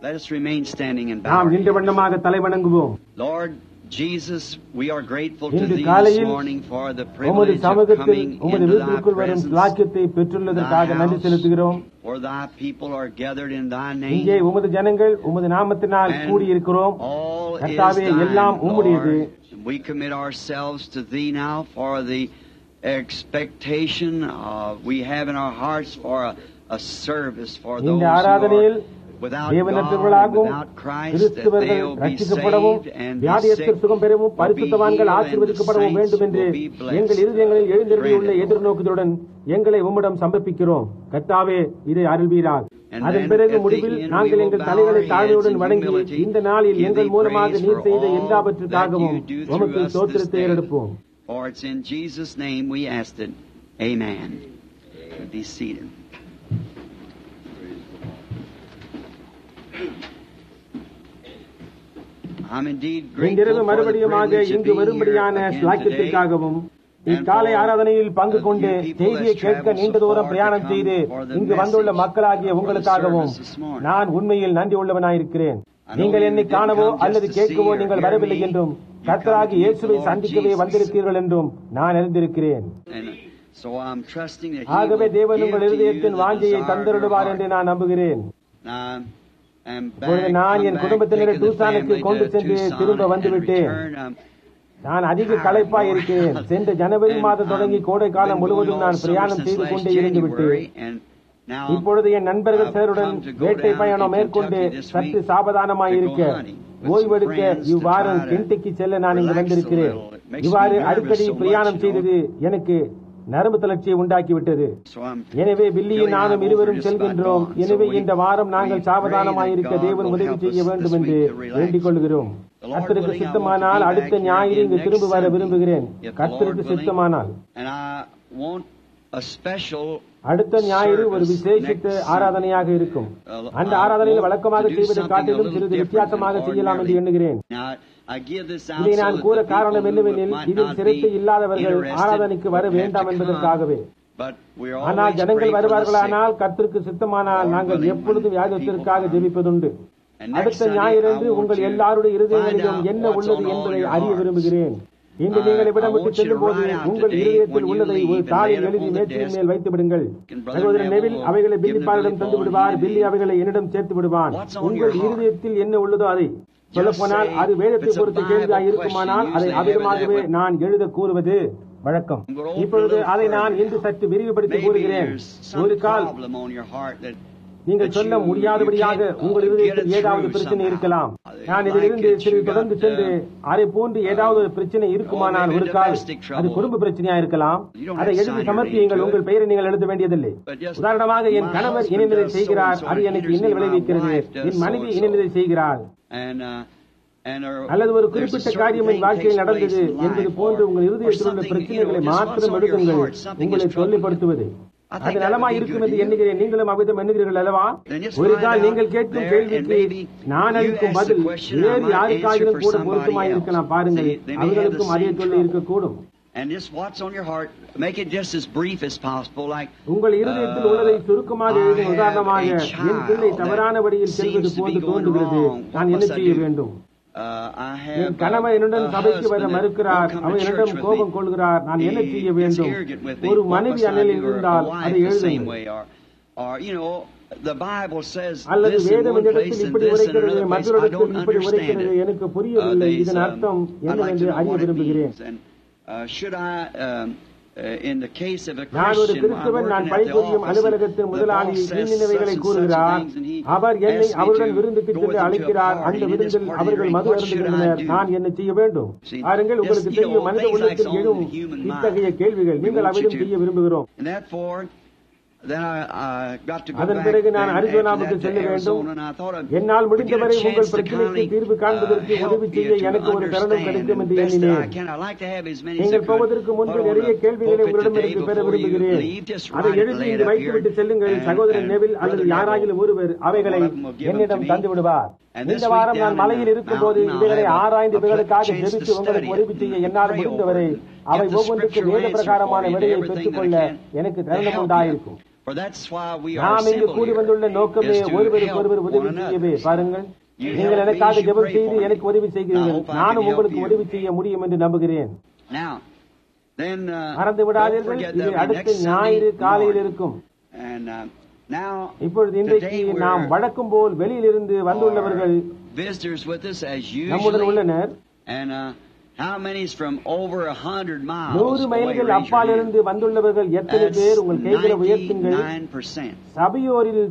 Let us remain standing and bow. நாம் நின்ற வண்ணமாக தலைவணங்குவோம். Lord Jesus, we are grateful to இன்று Thee this காலையில் morning for the உமது privilege of சமூகத்தில் coming உமது into Thy வீட்டிற்குள் வரும் presence, ஸ்லாக்கியத்தை பெற்றுள்ளதற்காக நன்றி செலுத்துகிறோம். for Thy people are gathered in Thy இங்கே name. உமது ஜனங்கள் உமது நாமத்தினால் கூடியிருக்கிறோம். All is கர்த்தாவே, Thine, எல்லாம் உம்முடையது. Lord. We commit ourselves to Thee now for the expectation we have in our hearts for a service for those இந்த who ஆராதனையில் are without God and தேவனற்றவர்களாகவும் without Christ, that கிறிஸ்துவர்கள் they will be ரட்சிக்கப்படவும் saved and be வியாதியஸ்தர் சுகம் பெறவும் sick, பரிசுத்தவான்கள் will be healed, and the ஆசீர்வதிக்கப்படவும் வேண்டும் என்று saints will be blessed. எங்கள் இருதயங்களில் எழுந்தருளியுள்ள Grant it, எதிர்நோக்குதலுடன் எங்களை உம்மிடம் சமர்ப்பிக்கிறோம். கர்த்தாவே, இதை அருள்வீராக. And அதன் then பிறகு at the முடிவில் end நாங்கள் we will எங்கள் bow தலைகளை our heads தாழ்மையுடன் in வணங்கி humility, இந்த நாளில் give எங்கள் Thee மூலமாக praise நீர் for செய்த all எல்லாவற்றுக்காகவும் that you do through உமக்கு us this ஸ்தோத்திரத்தை day. எடுப்போம். For it's in Jesus' name we asked it. Amen. Be seated. I'm indeed இன்றிரவு grateful for the மறுபடியுமாக privilege of இங்கு being here வரும்படியான again today. ஸ்லாக்கியத்திற்காகவும் இக்காலை ஆராதனையில் பங்கு கொண்டு செய்தியை கேட்க நீண்ட தூரம் பிரயாணம் செய்து இங்கு வந்துள்ள மக்களாகிய உங்களுக்காகவும் நான் உண்மையில் நன்றி உள்ளவனாயிருக்கிறேன். நீங்கள் என்னை காணவோ அல்லது கேட்கவோ நீங்கள் வரவில்லை என்றும் கர்த்தராகிய இயேசுவை சந்திக்கவே வந்திருக்கிறீர்கள் என்றும் நான் அறிந்திருக்கிறேன். ஆகவே தேவன் உங்கள் இருதயத்தின் வாஞ்சையை தந்தருடுவார் என்று நான் நம்புகிறேன். நான் என் குடும்பத்தினரை டூசானுக்கு கொண்டு சென்று திரும்ப வந்துவிட்டேன். நான் அதிக களைப்பாய் இருக்கிறேன். சென்ற ஜனவரி மாதம் தொடங்கி கோடை காலம் முழுவதும் நான் பிரயாணம் செய்து கொண்டே இருந்து விட்டேன். இப்பொழுது என் நண்பர்கள் சிலருடன் வேட்டை பயணம் மேற்கொண்டு சற்று சாவதானமாய் இருக்க ஓய்வெடுக்க இவ்வாரம் கென்டக்கி செல்ல நான் இங்கு வந்திருக்கிறேன். இவ்வாறு அடிக்கடி பிரயாணம் செய்தது எனக்கு நரம்பு தளர்ச்சியை உண்டாக்கிவிட்டது. எனவே பில்லியும் நானும் இருவரும் செல்கின்றோம். எனவே இந்த வாரம் நாங்கள் சாவதானமாயிருக்க தேவன் உதவி செய்ய வேண்டும் என்று வேண்டிக் கொள்கிறோம். கர்த்தருக்கு சித்தமானால் அடுத்த ஞாயிறு இங்கு திரும்ப வர விரும்புகிறேன். கர்த்தருக்கு சித்தமானால் அடுத்த ஞாயிறு ஒரு விசேஷித்த ஆராதனையாக இருக்கும். அந்த ஆராதனையில் வழக்கமாக செய்வதை காட்டிலும் சிறிது வித்தியாசமாக செய்யலாம் என்று எண்ணுகிறேன். இதை நான் கூற காரணம் என்னவெனில் இதில் சிரத்தை இல்லாதவர்கள் ஆராதனைக்கு வர வேண்டாம் என்பதற்காகவே. ஆனால் ஜனங்கள் வருவார்களானால் கர்த்தருக்கு சித்தமானால் நாங்கள் எப்பொழுதும் வியாதியத்திற்காக ஜெபிப்பதுண்டு. அடுத்த ஞாயிறன்று உங்கள் எல்லாருடைய இருதயங்களிலும் என்ன உள்ளது என்பதை அறிய விரும்புகிறேன். இன்று நீங்கள் இவ்விடம் விட்டு செல்லும் போது உங்கள் இருதயத்தில் உள்ளதை ஒரு தாளில் எழுதி மேற்றையின் மேல் வைத்து விடுங்கள். சகோதரன் நெவில் அவைகளை பில்லி பாலிடம் தந்து விடுவார். பில்லி அவைகளை என்னிடம் சேர்த்து விடுவான். உங்கள் இருதயத்தில் என்ன உள்ளதோ அதை சொல்லப்போனால் அது வேதத்தை பொறுத்த கேள்வியாக இருக்குமானால் அதை அவிதமாகவே நான் எழுத கூறுவது வழக்கம். இப்பொழுது அதை நான் இன்று சற்று விரிவுபடுத்தி கூறுகிறேன். ஒரு கால் நீங்கள் சொல்ல முடியாதபடியாக உங்கள் இருதயத்தில் ஏதாவது பிரச்சனை இருக்கலாம். நான் இதிலிருந்து சிறிது தொடர்ந்து சென்று அதை போன்று ஏதாவது ஒரு பிரச்சனை இருக்குமானால் ஒரு கால் அது குடும்ப பிரச்சனையா இருக்கலாம். அதை எழுதி சமர்ப்பியுங்கள். உங்கள் பெயரை நீங்கள் எழுத வேண்டியதில்லை. உதாரணமாக என் கணவர் இணைந்ததை செய்கிறார், அது எனக்கு இன்னல் விளைவிக்கிறது. என் மனைவி இணைந்ததை செய்கிறார், அல்லது ஒரு குறிப்பிட்ட காரியம் என் வாழ்க்கையில் நடந்தது என்பது போன்று உங்கள் இருதயத்தில் உள்ள பிரச்சனைகளை மாத்திரம் எழுதுங்கள். உங்களை தொல்லைப்படுத்துவது அது நலமாய் இருக்கும் என்று எண்ணுகிறேன். நீங்களும் அவ்விதம் எண்ணுகிறீர்கள் அல்லவா? ஒரு கால் நீங்கள் கேட்கும் கேள்விக்கு நான் அளிக்கும் பதில் வேறு யாருக்காகிலும் கூட பொருத்தமாய் இருக்கலாம். பாருங்கள், அவர்களுக்கும் அதே தொல்லை இருக்கக்கூடும். உங்கள் இருதயத்தில் உள்ளதை சுருக்கமாக எழுதும். உதாரணமாக, என் பிள்ளை தவறான வழியில் செல்வது போன்று தோன்றுகிறது, நான் என்ன செய்ய வேண்டும்? என் கணவன் என்னுடன் சபைக்கு வர மறுக்கிறார், அவர் என்னிடம் கோபம் கொள்கிறார், நான் என்ன செய்ய வேண்டும்? ஒரு மனைவி அண்ணலில் இருந்தால் அதை எழுதுங்கள். அல்லது வேதம் இந்த இடத்தில் இப்படி உரைக்கிறது, மற்றொரு இடத்தில் இப்படி உரைக்கிறது, எனக்கு புரியவில்லை, இதன் அர்த்தம் என்னவென்று அறிய விரும்புகிறேன். நான் ஒரு கிறிஸ்தவன், நான் பணிபுரியும் அலுவலகத்தின் முதலாளி இன்னினவைகளை கூறுகிறார். அவர் என்னை அவருடன் விருந்துக்கு சென்று அழைக்கிறார். அந்த விருந்தில் அவர்கள் மது அருந்துகின்றனர். நான் என்ன செய்ய வேண்டும்? பாருங்கள், உங்களுக்கு தெரியும், மனித உள்ளத்தில் எழும் இத்தகைய கேள்விகள். நீங்கள் அவையும் செய்ய விரும்புகிறோம். அதன் பிறகு நான் அரிசோனாவுக்கு செல்ல வேண்டும். என்னால் முடிந்தவரை உங்கள் பிரச்சனைக்கு தீர்வு காண்பதற்கு உதவி செய்ய எனக்கு ஒரு தருணம் கிடைக்கும் என்று எண்ணினேன். நீங்கள் போவதற்கு முன்பு நிறைய கேள்விகளை உங்களிடமிருந்து பெற விரும்புகிறேன். அதை எழுதி இங்கு வைத்துவிட்டு செல்லுங்கள். சகோதரன் நெவில் அல்லது யாராகிலும் ஒருவர் அவைகளை என்னிடம் தந்து விடுவார். இந்த வாரம் நான் மலையில் இருக்கும் போது இவைகளை ஆராய்ந்து இவைகளுக்காக ஜெபித்து உங்களுக்கு உதவி செய்ய என்னால் முடிந்தவரை அவை ஒவ்வொன்றுக்கு வேத பிரகாரமான விடையை பெற்றுக் கொள்ள எனக்கு தருணம் உண்டாயிருக்கும். For that's why we are நாம் இங்கு assembled கூடி here, வந்துள்ள நோக்கமே is to ஒருவருக்கு help ஒருவர் one உதவி another. செய்யவே. பாருங்கள், You நீங்கள் help me, எனக்காக you ஜெபம் pray செய்து for me. எனக்கு உதவி I செய்கிறீர்கள். hope I நானும் can help உங்களுக்கு you. உதவி செய்ய முடியும் என்று நம்புகிறேன். Now, then, மறந்து don't விடாதீர்கள், forget இது that அடுத்த next ஞாயிறு Sunday காலையில் morning. இருக்கும். And now, இப்பொழுது இன்றைக்கு today நாம் we're வழக்கம் போல் வெளியிலிருந்து வந்துள்ளவர்கள் visitors with us as நம்முடன் usually. உள்ளனர். And how many's from over 100 miles 100 away? மைல்கள் Raise your அப்பாலிருந்து hand. வந்துள்ளவர்கள் எத்தனை That's பேர்? உங்கள் கைகளை உயர்த்துங்கள். 99%. சபையோரில்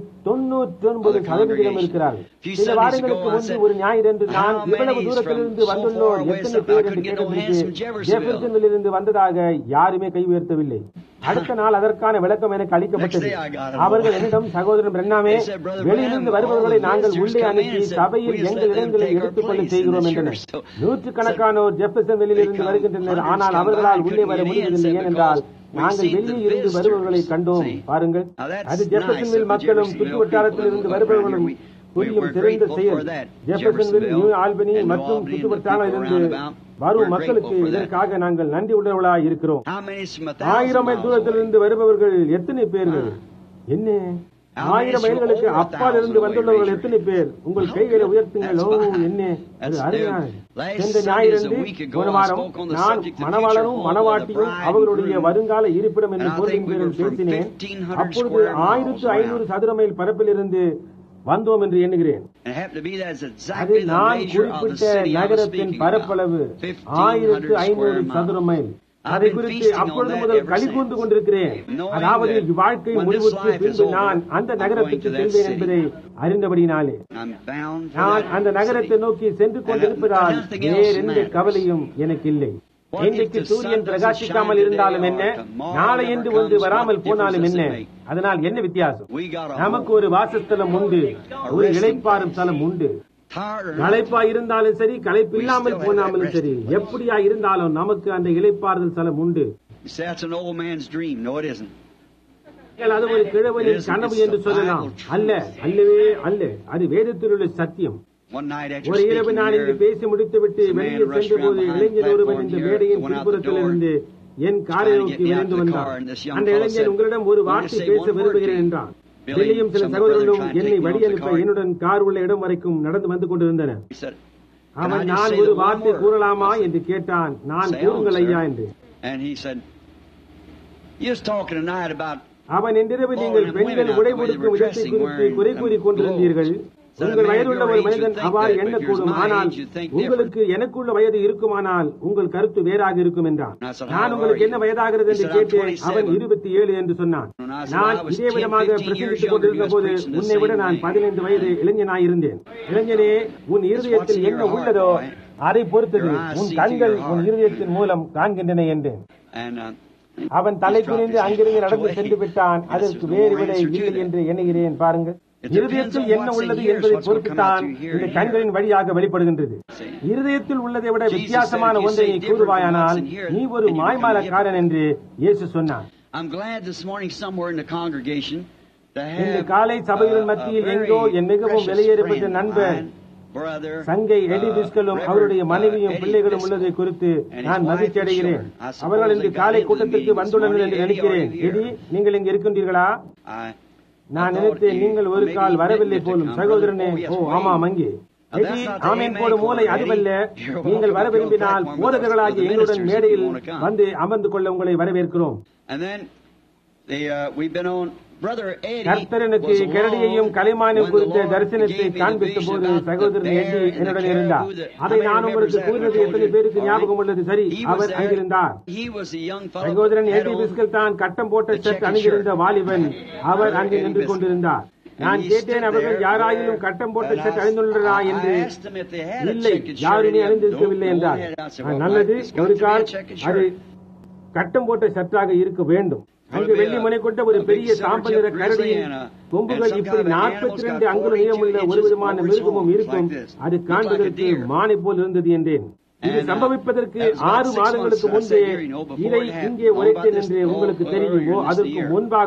99% இருக்கிறார்கள். சில வாரங்களுக்கு முன்பு ஒரு ஞாயிறன்று நான் இவ்வளவு தூரத்திலிருந்து வந்துள்ளோர் எத்தனை பேர் என்று கேட்டதற்கு ஜெஃபர்சனிலிருந்து வந்ததாக யாருமே கை உயர்த்தவில்லை. அடுத்த நாள் அதற்கான விளக்கம் எனக்கு அளிக்கப்பட்டது. அவர்கள் என்னிடம், சகோதரன் பிரண்ணாமே, வெளியிலிருந்து வருபவர்களை நாங்கள் உள்ளே அனுப்பி சபையில் எங்கள் இடங்களை எடுத்துக்கொள்ள செய்கிறோம் என்றனர். நூற்றுக்கணக்கானோர் ஜெஃபர்சனில் இருந்து வருகின்றனர். ஆனால் அவர்களால் உள்ளே வர முடிவதில்லை. ஏனென்றால் நாங்கள் வெளியே இருந்து வருபவர்களை கண்டோம். பாருங்கள், அது ஜெஃபர்சன்வில் மக்களும் சுற்று வட்டாரத்தில் இருந்து வருபவர்களும் புரியும் சிறந்த செயல். ஜெஃபர்சன்வில், நியூ ஆல்பனி மற்றும் சுற்று வட்டாரத்திலிருந்து வரும் மக்களுக்கு இதற்காக நாங்கள் நன்றி உணர்வுகளாய் இருக்கிறோம். 1000 மைல் தூரத்திலிருந்து வருபவர்கள் எத்தனை பேர்கள்? என்ன, 1000 மைல்களுக்கு அப்பால் இருந்து வந்துள்ளவர்கள் எத்தனை பேர்? உங்கள் கைகளை உயர்த்துங்கள். ஓ, என்ன, அது அருமையான. சென்ற ஞாயிறன்று ஒரு வாரம் நான் மணவாளனும் மணவாட்டியும் அவர்களுடைய வருங்கால இருப்பிடம் என்று பொருளின் பேரில் பேசினேன். அப்பொழுது 1500 சதுர மைல் பரப்பில் இருந்து வந்தோம் என்று எண்ணுகிறேன். அது நான் குறிப்பிட்ட நகரத்தின் பரப்பளவு 1500 சதுர மைல். அதை குறித்து அப்பொழுது முதல் களி கூர்ந்து கொண்டிருக்கிறேன். அதாவது வாழ்க்கை முடிவுக்கு பின்பு நான் அந்த நகரத்துக்கு செல்வேன் என்பதை அறிந்தபடினாலே நான் அந்த நகரத்தை நோக்கி சென்று கொண்டிருப்பதால் வேறு எந்த கவலையும் எனக்கு இல்லை. இன்றைக்கு சூரியன் பிரகாசிக்காமல் இருந்தாலும் என்ன, நாளை என்று ஒன்று வராமல் போனாலும் என்ன, அதனால் என்ன வித்தியாசம்? நமக்கு ஒரு வாசஸ்தலம் உண்டு, ஒரு இளைப்பாறும் ஸ்தலம் உண்டு. களைப்பா இருந்தாலும் சரி, களைப்பு இல்லாமல் போனாலும் சரி, எப்படியா இருந்தாலும் நமக்கு அந்த இளைப்பாறுதல் ஸ்தலம் உண்டு. அது ஒரு கிழவனின் கனவு என்று சொல்லலாம். அல்ல, அல்லவே அல்ல, அது வேதத்தில் உள்ள சத்தியம். ஒரு இரவு நான் இங்கு பேசி முடித்துவிட்டு வெளியே சென்ற போது இளைஞர் ஒருவன் இந்த மேடையின் பின்புறத்தில் இருந்து என் காரை நோக்கி விரைந்து வந்தான். அந்த இளைஞன், உங்களிடம் ஒரு வார்த்தை பேச விரும்புகிறேன் என்றான். டெல்லியும் சில சகோதரர்களும் என்னை வழியனுப்ப என்னுடன் கார் உள்ள இடம் வரைக்கும் நடந்து வந்து கொண்டிருந்தனர். அவன், நான் ஒரு வார்த்தை கூறலாமா என்று கேட்டான். நான், கூறுங்கள் ஐயா என்று. அவன், இன்றிரவு நீங்கள் பெண்கள் உடை கொடுக்கும் விதத்தை குறித்து குறை கூறிக் கொண்டிருந்தீர்கள். உங்கள் வயதுள்ள ஒரு மனிதன் அவ்வாறு எண்ணக்கூடும், ஆனால் உங்களுக்கு எனக்குள்ள வயது இருக்குமானால் உங்கள் கருத்து வேறாக இருக்கும் என்றான். நான், உங்களுக்கு என்ன வயதாகிறது என்று கேட்டேன். அவன் 27 என்று சொன்னான். நான் இதே விதமாக பிரசங்கித்துக் கொண்டிருந்த போது, உன்னை விட நான் 15 வயது இளைஞனாயிருந்தேன். இளைஞனே, உன் இருதயத்தில் என்ன உள்ளதோ அதை பொறுத்தது உன் கண்கள் உன் இருதயத்தின் மூலம் காண்கின்றன என்றேன். அவன் தலை குனிந்து அங்கிருந்து நடந்து சென்று விட்டான். அதற்கு வேறு விடை இல்லை என்று எண்ணுகிறேன். பாருங்கள், இருதயத்தில் என்ன உள்ளது என்பதை பொறுத்துத்தான் இந்த கண்களின் வழியாக வெளிப்படுகின்றது. இருதயத்தில் உள்ளதை விட வித்தியாசமான ஒன்றை நீ கூறுவாயானால் நீ ஒரு மாய்மாலக்காரன் என்று இயேசு சொன்னார். இந்த காலை சபையின் மத்தியில் எங்கோ என் மிகவும் வெளியேறப்பட்ட நண்பர் சங்கை எடி பிஸ்கலும் அவருடைய மனைவியும் பிள்ளைகளும் உள்ளதை குறித்து நான் மகிழ்ச்சி அடைகிறேன். அவர்கள் இன்று காலை கூட்டத்திற்கு வந்துள்ளனர் என்று நினைக்கிறேன். எடி, நீங்கள் இங்கு இருக்கின்றீர்களா? நான் நினைத்தேன் நீங்கள் ஒரு கால் வரவில்லை போலும். சகோதரனே, ஓ ஆமாம், அங்கே ஆமீன் போடும் மூளை அதுவல்ல. நீங்கள் வர விரும்பினால் போதகர்களாகிய எங்களுடன் மேடையில் வந்து அமர்ந்து கொள்ள உங்களை வரவேற்கிறோம். கர்த்தரனுக்கு கரடியையும் கலைமானையும் குறித்த தரிசனத்தை காண்பித்த போது சகோதரன் எடி என்னுடன் இருந்தார். அதை நான் உங்களுக்கு கூறினது எத்தனை பேருக்கு ஞாபகம் உள்ளது? சரி, அவர் அங்கிருந்தார். சகோதரன் எடி பிஸ்கல் தான் கட்டம் போட்ட ஷர்ட் அணிந்திருந்த வாலிபன். அவர் அங்கு நின்று கொண்டிருந்தார். நான் கேட்டேன், அவர்கள் யாராயிலும் கட்டம் போட்ட ஷர்ட் அணிந்துள்ளதா என்று. இல்லை, யாருமே அணிந்திருக்கவில்லை என்றார். நல்லது, ஒரு கால் அது கட்டம் போட்ட ஷர்ட்டாக இருக்க வேண்டும். அங்கு வெள்ளி முனை கொண்ட ஒரு பெரிய சாம்பல் நிற கரடியின் கொம்புகள் இப்படி 42 அங்குல நீளமுள்ள ஒரு விதமான மிருகமும் இருக்கும். அது காண்பதற்கு மானை போல் இருந்தது என்றேன். இது சம்பவிப்பதற்கு 6 மாதங்களுக்கு முன்பே இதை இங்கே உரைத்தேன் என்று உங்களுக்கு தெரியுமோ? அதற்கு முன்பாக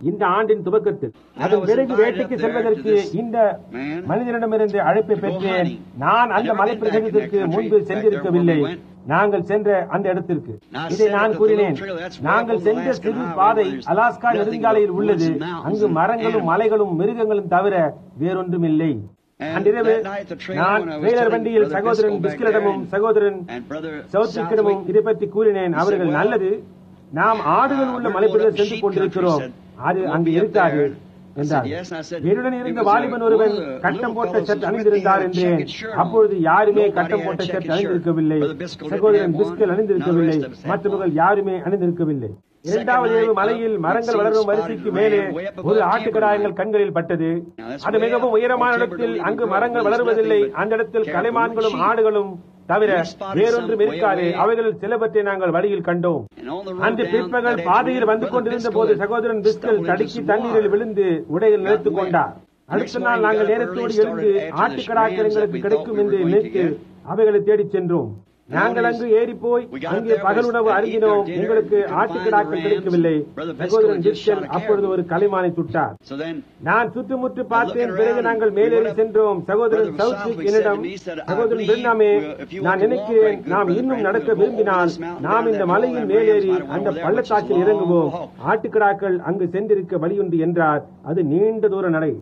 இந்த ஆண்டின் துவக்கத்தில். அதன் பிறகு வேட்டைக்கு செல்வதற்கு இந்த மனிதனிடமிருந்து அழைப்பை பெற்றேன். நான் அந்த மலைப்பிரதேசத்திற்கு முன்பு சென்றிருக்கவில்லை. நாங்கள் சென்ற அந்த இடத்திற்கு இதை நான் கூறினேன். நாங்கள் சென்ற சிறு பாதை அலாஸ்கா நெடுஞ்சாலையில் உள்ளது. அங்கு மரங்களும் மலைகளும் மிருகங்களும் தவிர வேறொன்றும் இல்லை. அன்றிரவு நான் ட்ரெய்லர் வண்டியில் சகோதரன் பிஸ்கலிடமும் சகோதரன் சௌத்ரிக்கிடமும் இதை பற்றி கூறினேன். அவர்கள் நல்லது, நாம் ஆடுகள் உள்ள மலைப்பிரதேசம் சென்று கொண்டிருக்கிறோம், அது அங்கு இருக்காது என்றார். என்னுடன் இருந்த வாலிபன் ஒருவன் கட்டம் போட்ட ஷர்ட் அணிந்திருந்தார் என்றேன். அப்பொழுது யாருமே கட்டம் போட்ட ஷர்ட் அணிந்திருக்கவில்லை. சகோதரன் பிஸ்கல் அணிந்திருக்கவில்லை. மற்றவர்கள் யாருமே அணிந்திருக்கவில்லை. இரண்டாவது இரவு மலையில் மரங்கள் வளரும் வரிசைக்கு மேலே ஒரு ஆட்டுக்கடா எங்கள் கண்களில் பட்டது. அது மிகவும் உயரமான இடத்தில். அங்கு மரங்கள் வளருவதில்லை. அந்த இடத்தில் கலைமான்களும் ஆடுகளும் தவிர வேறொன்றும் இருக்காது. அவைகளில் சிலவற்றை நாங்கள் வழியில் கண்டோம். அன்று பிற்பகல் பாதையில் வந்து கொண்டிருந்த போது சகோதரன் பிஸ்கல் தடுக்கி தண்ணீரில் விழுந்து உடையில் நிறுத்திக் கொண்டார். அடுத்த நாள் நாங்கள் நேரத்தோடு எழுந்து ஆட்டுக்கடாக்கள் எங்களுக்கு கிடைக்கும் என்று நினைத்து அவைகளை தேடிச் சென்றோம். நாங்கள் அங்கு ஏறி போய் அங்கே பகல் உணவு அருந்தினோம். எங்களுக்கு ஆட்டுக்கடாக்கள் கிடைக்கவில்லை. சகோதரன் பிஸ்கல் அப்பொழுது ஒரு கலைமானை சுட்டார். நான் சுற்றுமுற்று பார்த்தேன். பிறகு நாங்கள் மேலேறி சென்றோம். சகோதரன் சவுத்ரிக் என்னிடம், சகோதரன் பிரினாமே, நான் நினைக்கிறேன் நாம் இன்னும் நடக்க விரும்பினால் நாம் இந்த மலையின் மேலேறி அந்த பள்ளத்தாக்கில் இறங்குவோம். ஆட்டுக்கடாக்கள் அங்கு சென்றிருக்க வழியுண்டு என்றார். அது நீண்ட தூர நடை.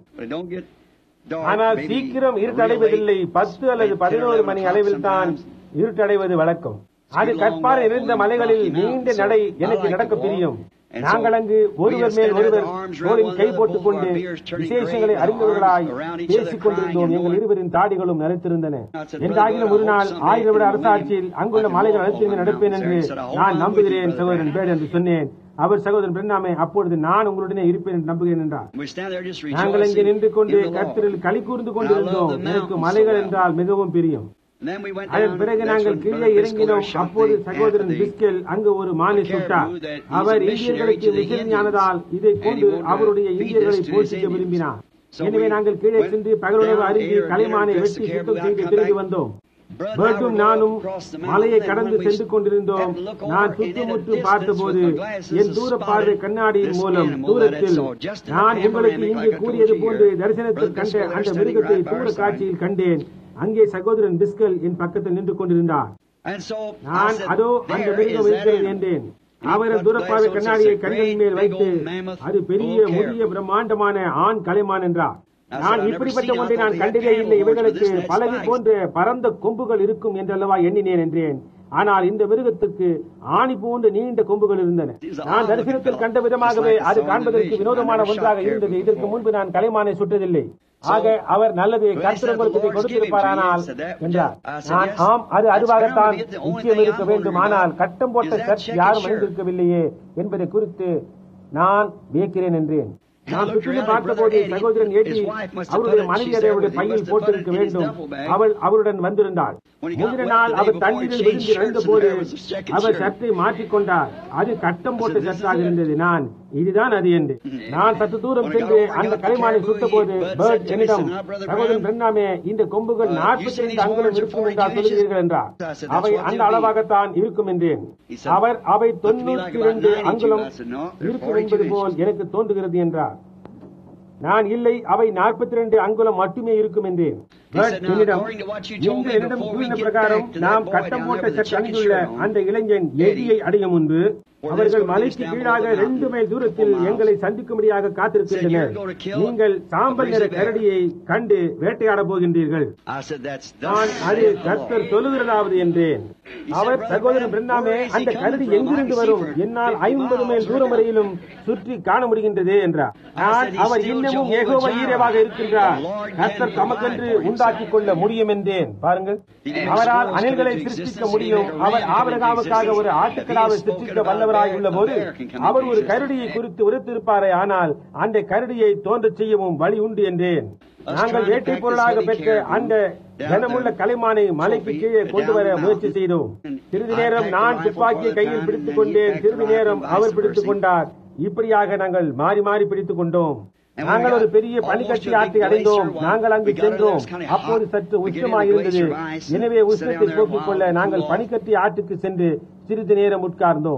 ஆனால் சீக்கிரம் இருட்டடைவதில்லை. 10 அல்லது 11 மணி அளவில் தான் இருட்டடைவது வழக்கம். அது கற்பாறை இருந்த மலைகளில் நீண்ட நடை எனக்கு நடக்க பிரியும். நாங்கள் அங்கு ஒருவர் மேல் ஒருவர் தோளில் கை போட்டுக் கொண்டு விசேஷங்களை அறிந்தவர்களாய் பேசிக் கொண்டிருந்தோம். எங்கள் இருவரின் தாடிகளும் நரைத்திருந்தன. என்றாகிலும் ஒரு நாள் 1000 வருட அரசாட்சியில் அங்குள்ள மலைகள் அனைத்தையும் நடப்பேன் என்று நான் நம்புகிறேன் சகோதரன் பேட் என்று சொன்னேன். அவர் சகோதரன் பிரினாமே, அப்பொழுது நான் உங்களுடனே இருப்பேன் என்று நம்புகிறேன் என்றார். நாங்கள் இங்கே நின்று கொண்டு கர்த்தரில் களி கூர்ந்து கொண்டிருந்தோம். எனக்கு மலைகள் என்றால் மிகவும் பிரியம். அதன் பிறகு நாங்கள் கீழே இறங்கினோம். அப்போது சகோதரன் பிஸ்கல் அங்கு ஒரு மானை சுட்டார். அவர் இந்தியர்களுக்கு விசேஷமானதால் இதை கொண்டு அவருடைய இந்தியர்களை போஷிக்க விரும்பினார். எனவே நாங்கள் கீழே சென்று பகலுணவு அருகி கலைமானை வெட்டி சுத்தம் செய்து திரும்பி வந்தோம். பேர்டும் நானும் மலையை கடந்து சென்று கொண்டிருந்தோம். நான் சுற்றுமுற்று பார்த்தபோது என் தூர பார்வை கண்ணாடியின் மூலம் தூரத்தில் நான் உங்களுக்கு இங்கே கூறியது போன்று தரிசனத்தில் கண்ட அந்த மிருகத்தை தூர காட்சியில் கண்டேன். அங்கே சகோதரன் பிஸ்கல் என் பக்கத்தில் நின்று கொண்டிருந்தார். நான் அதோ அந்த மிருகம் இருக்கிறது என்றேன். அவரது தூரப்பார்வை கண்ணாடியை கண்களின் மேல் வைத்து அது பெரிய முதிய பிரம்மாண்டமான ஆண் கலைமான் என்றார். நான் இப்படிப்பட்ட ஒன்றை நான் கண்டதே இல்லை. இவைகளுக்கு பலகை போன்ற பரந்த கொம்புகள் இருக்கும் என்றல்லவா எண்ணினேன் என்றேன். ஆனால் இந்த மிருகத்துக்கு ஆணி போன்ற நீண்ட கொம்புகள் இருந்தன. நான் தரிசனத்தில் கண்ட விதமாகவே அது காண்பதற்கு வினோதமான ஒன்றாக இருந்தது. இதற்கு முன்பு நான் கலைமானை சுட்டதில்லை. ஆக அவர் நல்லது கர்த்தர் உங்களுக்கு கொடுத்திருப்பாரானால் என்றார். நான் ஆம், அது அதுவாகத்தான் நிச்சயம் இருக்க வேண்டும். ஆனால் கட்டம் போட்ட சர்ச் யாரும் அணிந்திருக்கவில்லையே என்பதை குறித்து நான் வியக்கிறேன் என்றேன். நான் சுற்றிலும் பார்த்தபோது சகோதரன் ஏற்றி அவருடைய மனைவி அவருடைய பையில் போட்டிருக்க வேண்டும். அவள் அவருடன் வந்திருந்தாள். முந்தின நாள் அவர் தண்ணீரில் விழுந்து இறந்த போது அவர் சட்டை மாற்றிக்கொண்டார். அது கட்டம் போட்ட சட்டாக இருந்தது. நான் இதுதான் அது என்று நான் சற்று தூரம் சென்று அந்த கலைமானை சுட்ட போது பேர்ட் என்னிடம், சகோதரன் பிரினாமே, இந்த கொம்புகள் 42 அங்குலம் இருக்கும் என்றால் சொல்கிறீர்கள் என்றார். அவை அந்த அளவாகத்தான் இருக்கும் என்றேன். அவர் அவை 92 அங்குலம் இருக்கும் என்பது போல் எனக்கு தோன்றுகிறது என்றார். நான் இல்லை, அவை 42 அங்குலம் மட்டுமே இருக்கும் என்றேன். என்னிடம் கூறின பிரகாரம் நாம் கட்டம் போட்ட சட்டை அணிந்துள்ள அந்த இளைஞன் எதியை அடையும் முன்பு அவர்கள் மலைக்கு கீழாக 2 மைல் தூரத்தில் எங்களை சந்திக்கும்படியாக காத்திருக்கின்றனர். நீங்கள் சாம்பல் நிற கரடியை கண்டு வேட்டையாட போகின்றீர்கள். நான் அது கர்த்தர் சொல்லுகிறதாவது என்றேன். அவர் சகோதரன் பிரினாமே, அந்த கரடி எங்கிருந்து வரும்? என்னால் 50 மைல் தூரம் வரையிலும் சுற்றி காண முடிகின்றது என்றார். நான் அவர் இன்னமும் யெகோவா ஈரேவாக இருக்கின்றார், கர்த்தர் தமக்கென்று உண்டாக்கிக் கொள்ள முடியும் என்றேன். பாருங்கள், அவரால் அணில்களை சிருஷ்டிக்க முடியும். அவர் ஆபிரகாமுக்காக ஒரு ஆட்டுக்கடாவை சிருஷ்டிக்க வல்லவராய் உள்ள போது அவர் ஒரு கரடியை குறித்து உரைத்திருப்பாரே. ஆனால் அந்த கரடியை தோன்ற செய்யவும் வழி உண்டு என்றேன். நாங்கள் வேட்டை பொருளாக பெற்ற அந்த கனமுள்ள கலைமானை மலைக்கு கீழே கொண்டு வர முயற்சி செய்தோம். சிறிது நேரம் நான் துப்பாக்கியை கையில் பிடித்துக் கொண்டேன். சிறிது நேரம் அவர் பிடித்துக் கொண்டார். இப்படியாக நாங்கள் மாறி மாறி பிடித்துக் கொண்டோம். நாங்கள் ஒரு பெரிய பனிக்கட்டி ஆற்றை அடைந்தோம். நாங்கள் அங்கு சென்றோம். அப்போது சற்று உஷ்ணமாயிருந்தது. எனவே உஷ்ணத்தை போக்கிக் கொள்ள நாங்கள் பனிக்கட்டி ஆற்றுக்கு சென்று சிறிது நேரம் உட்கார்ந்தோம்.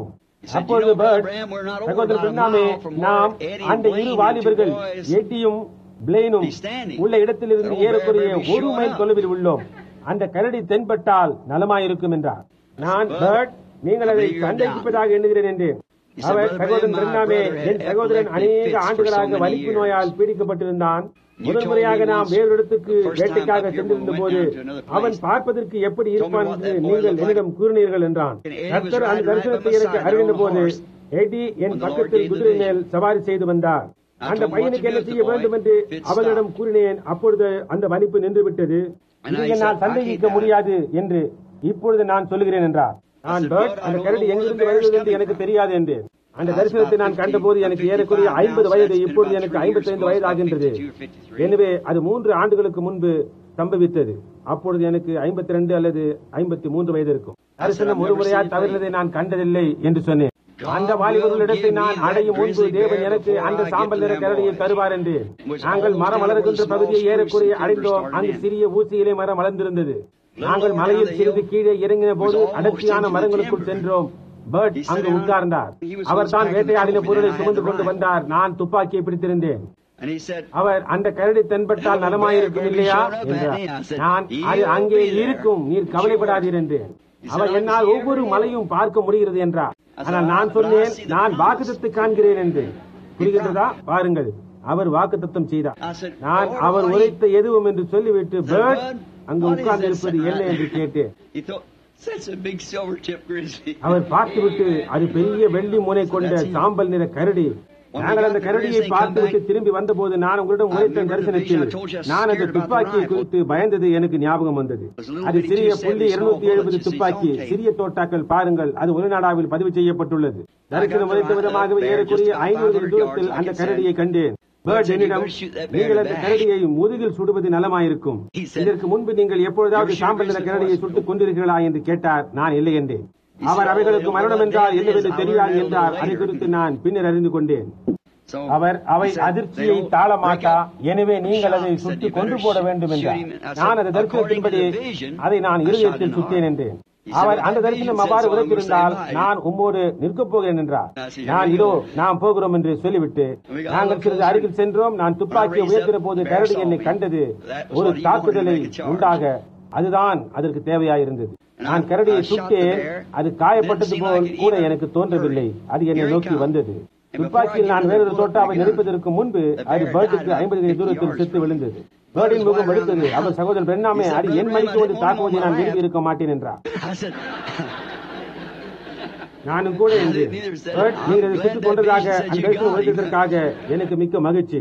அப்பொழுது பர்ட், சகோதரர் பிரணாமே, நாம் அந்த இரு வாலிபர்கள் எட்டியும் பிளேனும் உள்ள இடத்திலிருந்து ஏறக்குறைய 1 மைல் தொலைவில் உள்ளோம். அந்த கரடி தென்பட்டால் நலமாயிருக்கும் என்றார். நான், பர்ட், நீங்கள் அதை சந்தேகிப்பதாக எண்ணுகிறேன் என்றேன். அவர், சகோதரன் பிரணாமே, என் சகோதரன் அநேக ஆண்டுகளாக வலிப்பு நோயால் பீடிக்கப்பட்டிருந்தான். முதல் முறையாக நாம் வேறு இடத்துக்கு வேட்டைக்காக சென்றிருந்த போது அவன் பார்ப்பதற்கு எப்படி இருப்பான் என்று நீங்கள் என்னிடம் கூறினீர்கள் என்றான். கர்த்தர் அந்த தரிசனத்தை எனக்கு அறிவித்த போது எடி என் பக்கத்தில் குதிரை மேல் சவாரி செய்து வந்தார். அந்த பையனுக்கு என்ன செய்ய வேண்டும் என்று அவனிடம் கூறினேன். அப்பொழுது அந்த வலிப்பு நின்று விட்டது. இதை என்னால் சந்தேகிக்க முடியாது என்று இப்பொழுது நான் சொல்லுகிறேன் என்றார். நான், பர்ட், அந்த கரடி எங்கிருந்து வருகிறது என்று எனக்கு தெரியாது என்றேன். அந்த தரிசனத்தை நான் கண்டபோது எனக்கு ஏறக்குறைய 50 வயது. இப்பொழுது எனக்கு 55 வயது ஆகின்றது. எனவே அது 3 ஆண்டுகளுக்கு முன்பு சம்பவித்தது. அப்பொழுது எனக்கு 52 அல்லது 53 வயது இருக்கும். தரிசனம் ஒரு முறையா தவறினதை நான் கண்டதில்லை என்று சொன்னேன். அந்த வாலிபர்களிடத்தை நான் அடையும் முன்பு தேவன் எனக்கு அந்த சாம்பல் நிற கரடியை தருவார் என்று. நாங்கள் மரம் வளர்கின்ற பகுதியை ஏறக்குறைய அடைந்தோம். அங்கு சிறிய ஊசியிலே மரம் வளர்ந்திருந்தது. நாங்கள் மலையில் சிறிது கீழே இறங்கின போது அடர்த்தியான மரங்களுக்குள் சென்றோம். பர்ட் அங்கு உட்கார்ந்தார். அவர் தான் வேட்டையாடின பொருளை சுமந்து கொண்டு வந்தார். நான் துப்பாக்கியை பிடித்திருந்தேன். அவர், அந்த கரடி தென்பட்டால் நலமாயிருக்கும் இல்லையா என்றார். நான், அது அங்கே இருக்கும், நீர் கவலைப்படாதீர் என்றேன். அவர், என்னால் ஒவ்வொரு மலையும் பார்க்க முடிகிறது என்றார். ஆனால் நான் சொன்னேன், நான் வாக்குத்தத்தை காண்கிறேன் என்று. புரிகின்றதா? பாருங்கள், அவர் வாக்குத்தத்தம் செய்தார். நான் அவர் உரைத்த எதுவும் என்று சொல்லிவிட்டு, பர்ட் அங்கு உட்கார்ந்து இருப்பது என்ன என்று கேட்டேன். அவர் பார்த்துவிட்டு, அது பெரிய வெள்ளி முனை கொண்ட சாம்பல் நிற கரடி. நாங்கள் அந்த கரடியை பார்த்துவிட்டு திரும்பி வந்தபோது நான் உங்களிடம் உரைத்த தரிசனத்தில் நான் அந்த துப்பாக்கியை குறித்து பயந்தது எனக்கு ஞாபகம் வந்தது. அது சிறிய .270 துப்பாக்கி, சிறிய தோட்டாக்கள். பாருங்கள், அது உள்நாடாவில் பதிவு செய்யப்பட்டுள்ளது. தரிசனம் உரைத்த விதமாகவே ஏறக்குறைய 500 தூரத்தில் அந்த கரடியை கண்டேன். பர்ட் என்னிடம், நீங்கள் அந்த கரடியை முதுகில் சுடுவது நலமாயிருக்கும். இதற்கு முன்பு நீங்கள் எப்பொழுதாவது சாம்பல் நிற கரடியை சுட்டுக் கொண்டிருக்கிறீர்களா என்று கேட்டார். நான் இல்லை என்றேன். அவர், அவைகளுக்கு மரணம் என்றால் என்னவென்று தெரியாது என்றார். அதை குறித்து நான் பின்னர் அறிந்து கொண்டேன். அவர், அவை அதிர்ச்சியை தாழ மாட்டா, எனவே நீங்கள் அதை சுட்டி கொண்டு போட வேண்டும் என்றார். நான் அந்த தரிசனத்தின்படி அதை நான் இருதயத்தில் சுட்டேன் என்றேன். அவர், அந்த தரிசனம் அவ்வாறு உரைத்திருந்தால் நான் உம்மோடு நிற்கப் போகிறேன் என்றார். நான், இதோ நாம் போகிறோம் என்று சொல்லிவிட்டு நாங்கள் சிறிது அருகில் சென்றோம். நான் துப்பாக்கியை உயர்த்தின போது கரடி என்னை கண்டது. ஒரு தாக்குதலை உண்டாக அதுதான் அதற்கு தேவையாயிருந்தது. நான் கரடியை சுட்டேன். அது காயப்பட்டது போல் கூட எனக்கு தோன்றவில்லை. அது என்னை நோக்கி வந்தது. துப்பாக்கியில் நான் வேறொரு தோட்டாவை நெருப்பதற்கு முன்பு அது பர்டுக்கு 50 தூரத்தில் செத்து விழுந்தது. பர்டின் முகம் வெடித்தது. அவர், சகோதரன் பிரணாமே, அது என் மணிக்கு வந்து தாக்குவதை நான் விரும்பி இருக்க மாட்டேன் என்றார். நானும் கூட என்று, பர்ட், நீங்கள் அதை சுட்டுக் கொண்டதாக அந்த எனக்கு மிக்க மகிழ்ச்சி.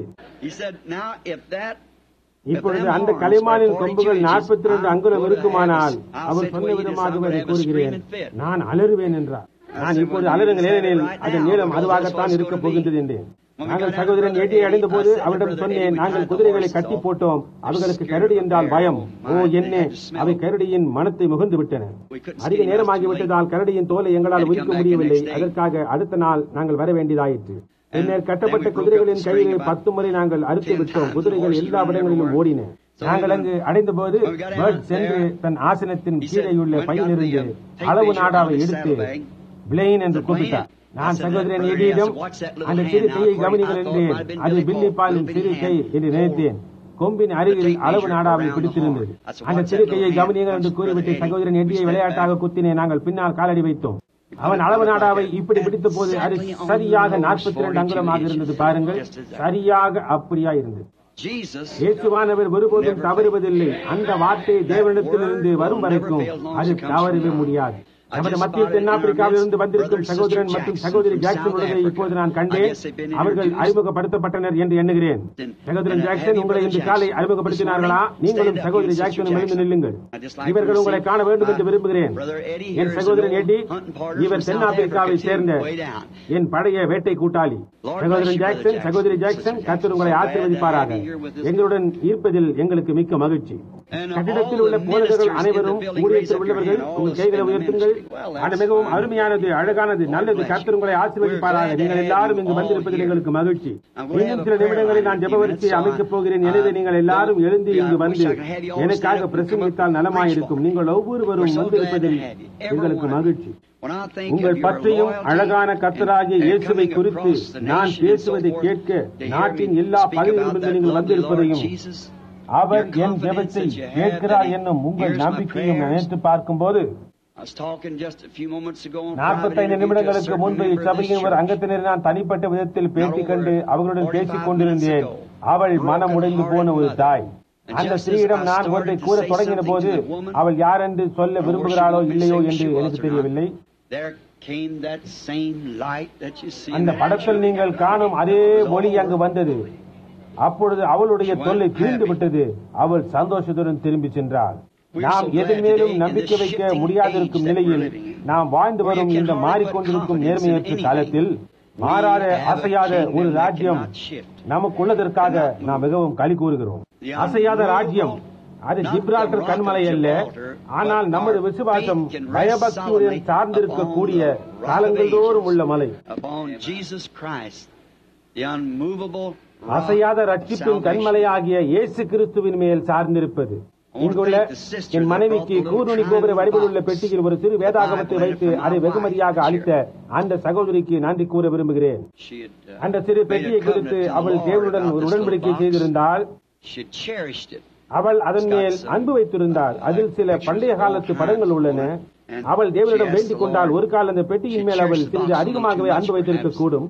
இப்பொழுது அந்த கலைமானின் கொம்புகள் 42 அங்குலம் இருக்குமானால் அவர் சொன்ன விதமாகவே அதை கூறுகிறேன், நான் அலறுவேன் என்றார். நான் இப்போது அலறுங்கள், ஏனெனில் அதன் நீளம் அதுவாகத்தான் இருக்கப் போகின்றது என்றேன். நாங்கள் சகோதரன் எட்டியை அடைந்த போது அவரிடம் சொன்னேன், நாங்கள் குதிரைகளை கட்டி போட்டோம். அவர்களுக்கு கரடி என்றால் பயம். ஓ என்ன, அவை கரடியின் மனத்தை முகந்து விட்டன. அதிக நேரமாகிவிட்டதால் கரடியின் தோலை எங்களால் உரிக்க முடியவில்லை. அதற்காக அடுத்த நாள் நாங்கள் வர வேண்டியதாயிற்று. பின்னர் கட்டப்பட்ட குதிரைகளின் கையிலே 10 முறை நாங்கள் அறுத்து விட்டோம். குதிரைகள் எல்லா இடங்களிலும் ஓடின. நாங்கள் அங்கு அடைந்த போது பர்ட் சென்று தன் ஆசனத்தின் கீழேயுள்ள பையிலிருந்து அளவு நாடாவை எடுத்து பிளெயின் என்று கூப்பிட்டார். நான் சகோதரன் எடியிடம், அந்த சிறு கையை கவனிகள் என்றேன். அது பில்லி பாலின் சிறு கை என்று நினைத்தேன். கொம்பின் அருகில் அளவு நாடாவை பிடித்திருந்தது. அந்த சிறு கையை கவனிகள் என்று கூறிவிட்டு சகோதரன் எடியை விளையாட்டாக குத்தினே. நாங்கள் பின்னால் காலடி வைத்தோம். அவன் அளவு நாடாவை இப்படி பிடித்த போது அது சரியாக 42 அங்குலமாக இருந்தது. பாருங்கள், சரியாக அப்படியா இருந்தது. இயேசுவானவர் ஒருபோதும் தவறுவதில்லை. அந்த வார்த்தை தேவனிடத்திலிருந்து வரும் வரைக்கும் அது தவறவே முடியாது. நமது மத்திய தென்னாப்பிரிக்காவில் இருந்து வந்திருக்கும் சகோதரன் மற்றும் சகோதரி ஜாக்சன் உடனே இப்போது நான் கண்டேன். அவர்கள் அறிமுகப்படுத்தப்பட்டனர் என்று எண்ணுகிறேன். சகோதரன் ஜாக்சன் உங்களை இன்று காலை அறிமுகப்படுத்தினார்களா? நீங்களும் சகோதரி ஜாக்சனும் எழுந்து நில்லுங்கள். இவர்கள் உங்களை காண வேண்டும் என்று விரும்புகிறேன். என் சகோதரன் எடி, இவர் தென்னாப்பிரிக்காவை சேர்ந்த என் பழைய வேட்டை கூட்டாளி. சகோதரன் ஜாக்சன், சகோதரி ஜாக்சன், கர்த்தர் உங்களை ஆசீர்வதிப்பாராக. எங்களுடன் இருப்பதில் எங்களுக்கு மிக்க மகிழ்ச்சி. கட்டிடத்தில் உள்ள போதகர்கள் அனைவரும், ஊழியத்தில் உள்ளவர்கள், உங்கள் கைகளை உயர்த்துங்கள். அது மிகவும் அருமையானது, அழகானது, நல்லது. கர்த்தர் உங்களை ஆசீர்வதிப்பாராக. நீங்கள் எல்லாரும் இங்கு வந்திருப்பதில் எங்களுக்கு மகிழ்ச்சி. இன்னும் சில நிமிடங்களில் நான் ஜெப வரிசையை அமைக்கப் போகிறேன். எனவே நீங்கள் எல்லாரும் எழுந்து இங்கு வந்து எனக்காக பிரசங்கித்தால் நலமாயிருக்கும். நீங்கள் ஒவ்வொருவரும் வந்திருப்பதில் எங்களுக்கு மகிழ்ச்சி. உங்கள் பற்றையும் அழகான கர்த்தராகிய இயேசுவை குறித்து நான் பேசுவதை கேட்க நாட்டின் எல்லா பகுதிகளிலிருந்து நீங்கள் வந்திருப்பதையும் அவர் என் ஜெபத்தை கேட்கிறார் என்னும் உங்கள் நம்பிக்கையும் நினைத்து பார்க்கும்போது 45 நிமிடங்களுக்கு முன்பு இச்சபையின் ஒரு அங்கத்தினர் நான் தனிப்பட்ட விதத்தில் பேசிக் கண்டு அவர்களுடன் பேசிக் கொண்டிருந்தேன். அவள் மனம் உடைந்து போன ஒரு தாய். அந்த ஸ்திரீயிடம் நான் ஒன்றை கூற தொடங்கின போது அவள் யார் என்று சொல்ல விரும்புகிறாளோ இல்லையோ என்று எனக்கு தெரியவில்லை. அந்த படத்தில் நீங்கள் காணும் அதே ஒளி அங்கு வந்தது. அப்பொழுது அவளுடைய தொல்லை தீர்ந்து விட்டது. அவள் சந்தோஷத்துடன் திரும்பி சென்றாள். நாம் எதன் மேலும் நம்பிக்கை வைக்க முடியாதிருக்கும் நிலையில் நாம் வாழ்ந்து வரும் இந்த மாறிக்கொண்டிருக்கும் நேர்மையற்ற காலத்தில் மாறாத அசையாத ஒரு ராஜ்யம் நமக்குள்ளதற்காக நாம் மிகவும் களி கூறுகிறோம். அசையாத ராஜ்யம் அது ஜிப்ரால்டர் கண்மலை அல்ல, ஆனால் நமது விசுவாசம் பயபக்தியுடன் சார்ந்திருக்கக்கூடிய காலங்கள் தோறும் உள்ள மலை. அசையாத ரட்சிப்பின் கண்மலையாகிய இயேசு கிறிஸ்துவின் மேல் சார்ந்திருப்பது. இங்குள்ள என் மனைவிக்கு கூர்நுனி கோபுர வடிவில் உள்ள பெட்டியில் ஒரு சிறு வேதாகமத்தை வைத்து அதை வெகுமதியாக அளித்த அந்த சகோதரிக்கு நன்றி கூற விரும்புகிறேன். அந்த சிறு பெட்டியை குறித்து அவள் தேவனுடன் ஒரு உடன்படிக்கை செய்திருந்தால் அவள் அதன் மேல் அன்பு வைத்திருந்தாள். அதில் சில பண்டைய காலத்து படங்கள் உள்ளன. அவள் தேவனிடம் வேண்டிக் கொண்டால் ஒரு கால அந்த பெட்டியின் மேல் அவள் சிறிது அதிகமாகவே அன்பு வைத்திருக்க கூடும்.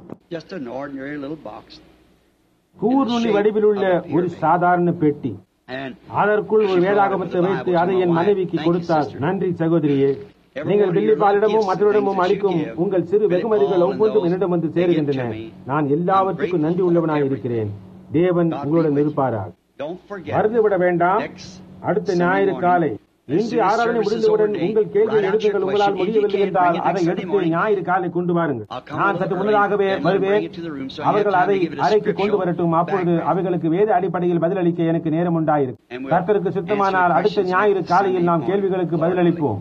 கூர்நுனி வடிவில் உள்ள ஒரு சாதாரண பெட்டி, அதற்குள் ஒரு வேதாகமத்தை வைத்து அதை என் மனைவிக்கு கொடுத்தார். நன்றி சகோதரியே. நீங்கள் வில்லிபாலிடமும் மற்றவரிடமும் அளிக்கும் உங்கள் சிறு வெகுமதிகள் ஒவ்வொன்றும் என்னிடம் வந்து சேருகின்றன. நான் எல்லாவற்றுக்கும் நன்றி உள்ளவனாய் இருக்கிறேன். தேவன் உங்களுடன் இருப்பாராக. மறந்துவிட வேண்டாம், அடுத்த ஞாயிறு காலை இன்று ஆராதனை முடிந்தவுடன் உங்கள் கேள்வியை எடுத்துங்கள். உங்களால் முடியவில்லை என்றால் அதை எடுத்து ஞாயிறு காலை கொண்டு வாருங்கள். நான் சற்று முன்னதாகவே வருவேன். அவர்கள் அதை அறைக்கு கொண்டு வரட்டும். அப்பொழுது அவைகளுக்கு வேத அடிப்படையில் பதிலளிக்க எனக்கு நேரம் உண்டாயிருக்கும். கர்த்தருக்கு சித்தமானால் அடுத்த ஞாயிறு காலையில் நாம் கேள்விகளுக்கு பதிலளிப்போம்.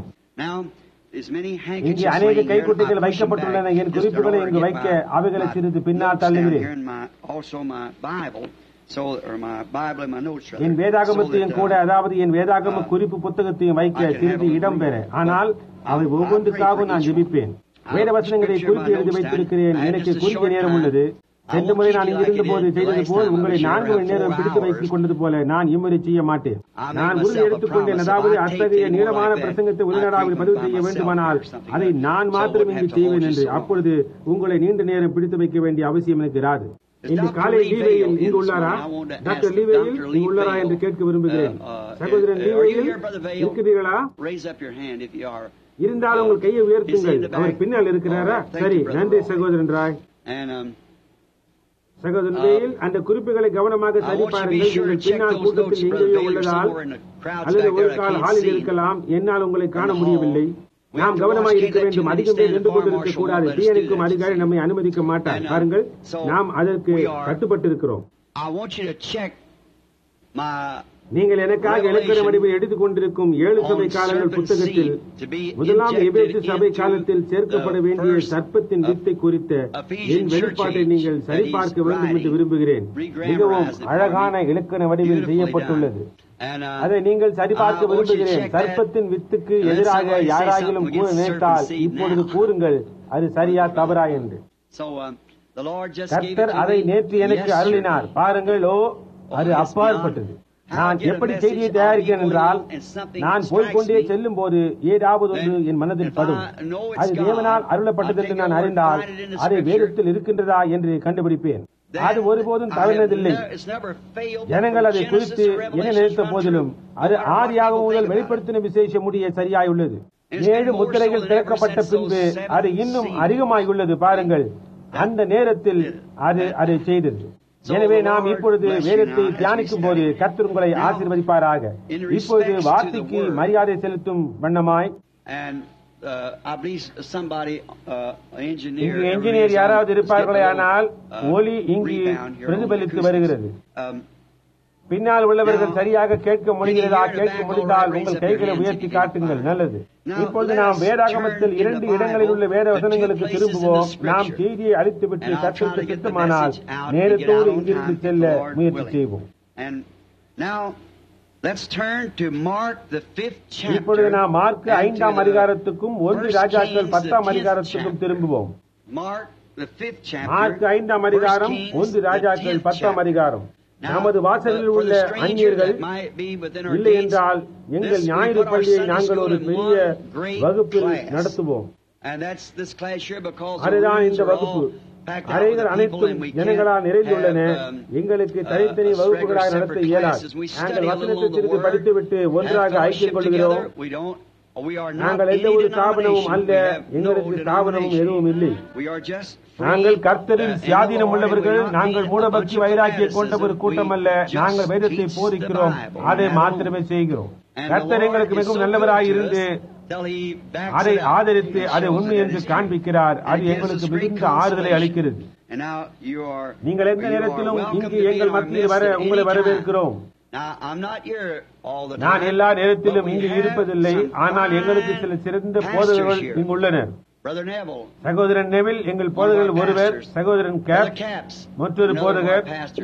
இங்கே அநேக கைக்குட்டைகள் வைக்கப்பட்டுள்ளன. என் குறிப்புகளை இங்கு வைக்க அவைகளை சிறிது பின்னால் தள்ளுகிறேன். என் வேதாகமத்தையும் கூட, அதாவது என் வேதாகம குறிப்பு புத்தகத்தையும் வைக்க சிறிது இடம் பெற. ஆனால் அவை ஒவ்வொன்றுக்காகவும் நான் ஜெபிப்பேன். வேத வசனங்களை குறித்து எழுதி வைத்திருக்கிறேன். எனக்கு குறித்த நேரம் உள்ளது. சென்ற முறை நான் இங்கிருந்த போது செய்தது போல் உங்களை 4 மணி நேரம் பிடித்து வைத்துக் கொண்டது போல நான் இம்முறை செய்ய மாட்டேன். நான் உறுதி எடுத்துக் கொண்டேன். அதாவது அத்தகைய நீளமான பிரசங்கத்தை உள்நாடாவில் பதிவு செய்ய வேண்டுமானால் அதை நான் மாத்திரம் இங்கு செய்வேன் என்று. அப்பொழுது உங்களை நீண்ட நேரம் பிடித்து வைக்க வேண்டிய அவசியம் எனக்கு இராது. இன்று காலை லீவேயில் இங்கு உள்ளாரா? டாக்டர் லீவேயில் இங்கு உள்ளாரா என்று கேட்க விரும்புகிறேன். சகோதரன் லீவேயில் இருக்கிறீர்களா? இருந்தாலும் உங்கள் கையை உயர்த்துங்கள். அவர் பின்னால் இருக்கிறாரா? சரி, நன்றி சகோதரன் ராய். சகோதரன் வேயில் அந்த குறிப்புகளை கவனமாக சரி பாருங்கள். நீங்கள் பின்னால் கூட்டத்தில் எங்கேயோ உள்ளதால் அல்லது ஒரு கால் ஹாலில் இருக்கலாம். என்னால் உங்களை காண முடியவில்லை. நாம் கவனமாக இருக்க வேண்டும். அதிகம் பேர் நின்று கொண்டிருக்க கூடாது. தீயணைக்கும் அதிகாரி நம்மை அனுமதிக்க மாட்டார். பாருங்கள், நாம் அதற்கு கட்டுப்பட்டு இருக்கிறோம். நீங்கள் எனக்காக இலக்கண வடிவில் எடுத்துக் கொண்டிருக்கும் 7 சபை காலங்கள் புத்தகத்தில் முதலாம் எபேசு சபை காலத்தில் சேர்க்கப்பட வேண்டிய சர்ப்பத்தின் வித்தை குறித்த என் வெளிப்பாட்டை நீங்கள் சரிபார்க்க வேண்டும் என்று விரும்புகிறேன். மிகவும் அழகான இலக்கண வடிவில் செய்யப்பட்டுள்ளது. அதை நீங்கள் சரிபார்க்க விரும்புகிறேன். சர்ப்பத்தின் வித்துக்கு எதிராக யாராகிலும் கூற நினைத்தால் இப்பொழுது கூறுங்கள், அது சரியா தவறா என்று. கர்த்தர் அதை நேற்று எனக்கு அருளினார். பாருங்கள், அது அப்பாற்பட்டது. நான் எப்படி செய்தியை தயாரிக்கிறேன் என்றால், நான் போய்கொண்டே செல்லும் போது ஏதாவது ஒன்று என் மனதில் படும். அது தேவனால் அருளப்பட்டது என்று நான் அறிந்தால் அதை வேதத்தில் இருக்கின்றதா என்று கண்டுபிடிப்பேன். அது ஒருபோதும் தவறினதில்லை. ஜனங்கள் அதை குறித்து என்ன நினைத்த போதிலும் அது ஆதியாகமம் முதல் வெளிப்படுத்தின விசேஷம் முடிய சரியாய் உள்ளது. 7 முத்திரைகள் திறக்கப்பட்ட பின்பு அது இன்னும் அதிகமாயுள்ளது. பாருங்கள், அந்த நேரத்தில் அது அதை செய்தது. எனவே நாம் இப்பொழுது வேதத்தை தியானிக்கும் போது கர்த்தர் உங்களை ஆசீர்வதிப்பாராக. இப்பொழுது வார்த்தைக்கு மரியாதை செலுத்தும் வண்ணமாய் இங்கு என்ஜினியர் யாராவது இருப்பார்களே, ஆனால் ஒலி இங்கு பிரதிபலித்து வருகிறது. பின்னால் உள்ளவர்கள் சரியாக கேட்க முடிகிறதா? கேட்க முடிந்தால் உங்கள் கைகளை உயர்த்தி காட்டுங்கள். நல்லது. இப்பொழுது நாம் வேதாகமத்தில் 2 இடங்களில் உள்ள வேத வசனங்களுக்கு திரும்புவோம். நாம் செய்தியை அளித்துவிட்டு கர்த்தருக்கு சித்தமானால் நேரத்தோடு இங்கிருந்து செல்ல முயற்சி செய்வோம். Let's turn to Mark the 5th chapter. இப்பொழுது நாம் மார்க் 5ஆம் அதிகாரத்துக்கும் 1 ராஜாக்கள் 10ஆம் அதிகாரத்துக்கும் திரும்புவோம். Mark the 5th chapter. Mark 5ஆம் அதிகாரம் 1 ராஜாக்கள் 10ஆம் அதிகாரம். நமது வாசலில் உள்ள அந்நியர்கள் இல்லை என்றால் எங்கள் ஞாயிறு பள்ளியை நாங்கள் ஒரு பெரிய வகுப்பில் நடத்துவோம். அதுதான் இந்த வகுப்பு. அறைகள் அனைத்தும் ஜனங்களால் நிறைந்துள்ளன. எங்களுக்கு தனித்தனி வகுப்புகளாக நடத்த இயலாது. நாங்கள் வசனத்தை சிறிது படித்துவிட்டு ஒன்றாக ஐக்கியம் கொள்கிறோம். நாங்கள் எந்த ஒரு ஸ்தாபனமும் அல்ல. எங்களுக்கு ஸ்தாபனமும் எதுவும் இல்லை. நாங்கள் கர்த்தரின் சுயாதீனம் உள்ளவர்கள். நாங்கள் மூடபக்தி வைராக்கியை கொண்ட ஒரு கூட்டம் அல்ல. நாங்கள் வேதத்தை போதிக்கிறோம், அதை மாத்திரமே செய்கிறோம். கர்த்தர் எங்களுக்கு மிகவும் நல்லவராயிருந்து அதை ஆதரித்து அதை உண்மை என்று காண்பிக்கிறார். அது எங்களுக்கு மிகுந்த ஆறுதலை அளிக்கிறது. நீங்கள் எந்த நேரத்திலும் இங்கு எங்கள் மத்தியில் வர உங்களை வரவேற்கிறோம். நான் எல்லா நேரத்திலும் இங்கு இருப்பதில்லை. ஆனால் எங்களுக்கு சில சிறந்த போதகர்கள் இங்கு உள்ளனர். சகோதரன் நெவில் எங்கள் போதகர்கள் ஒருவர், சகோதரன் கேப் மற்றொரு போதகர்,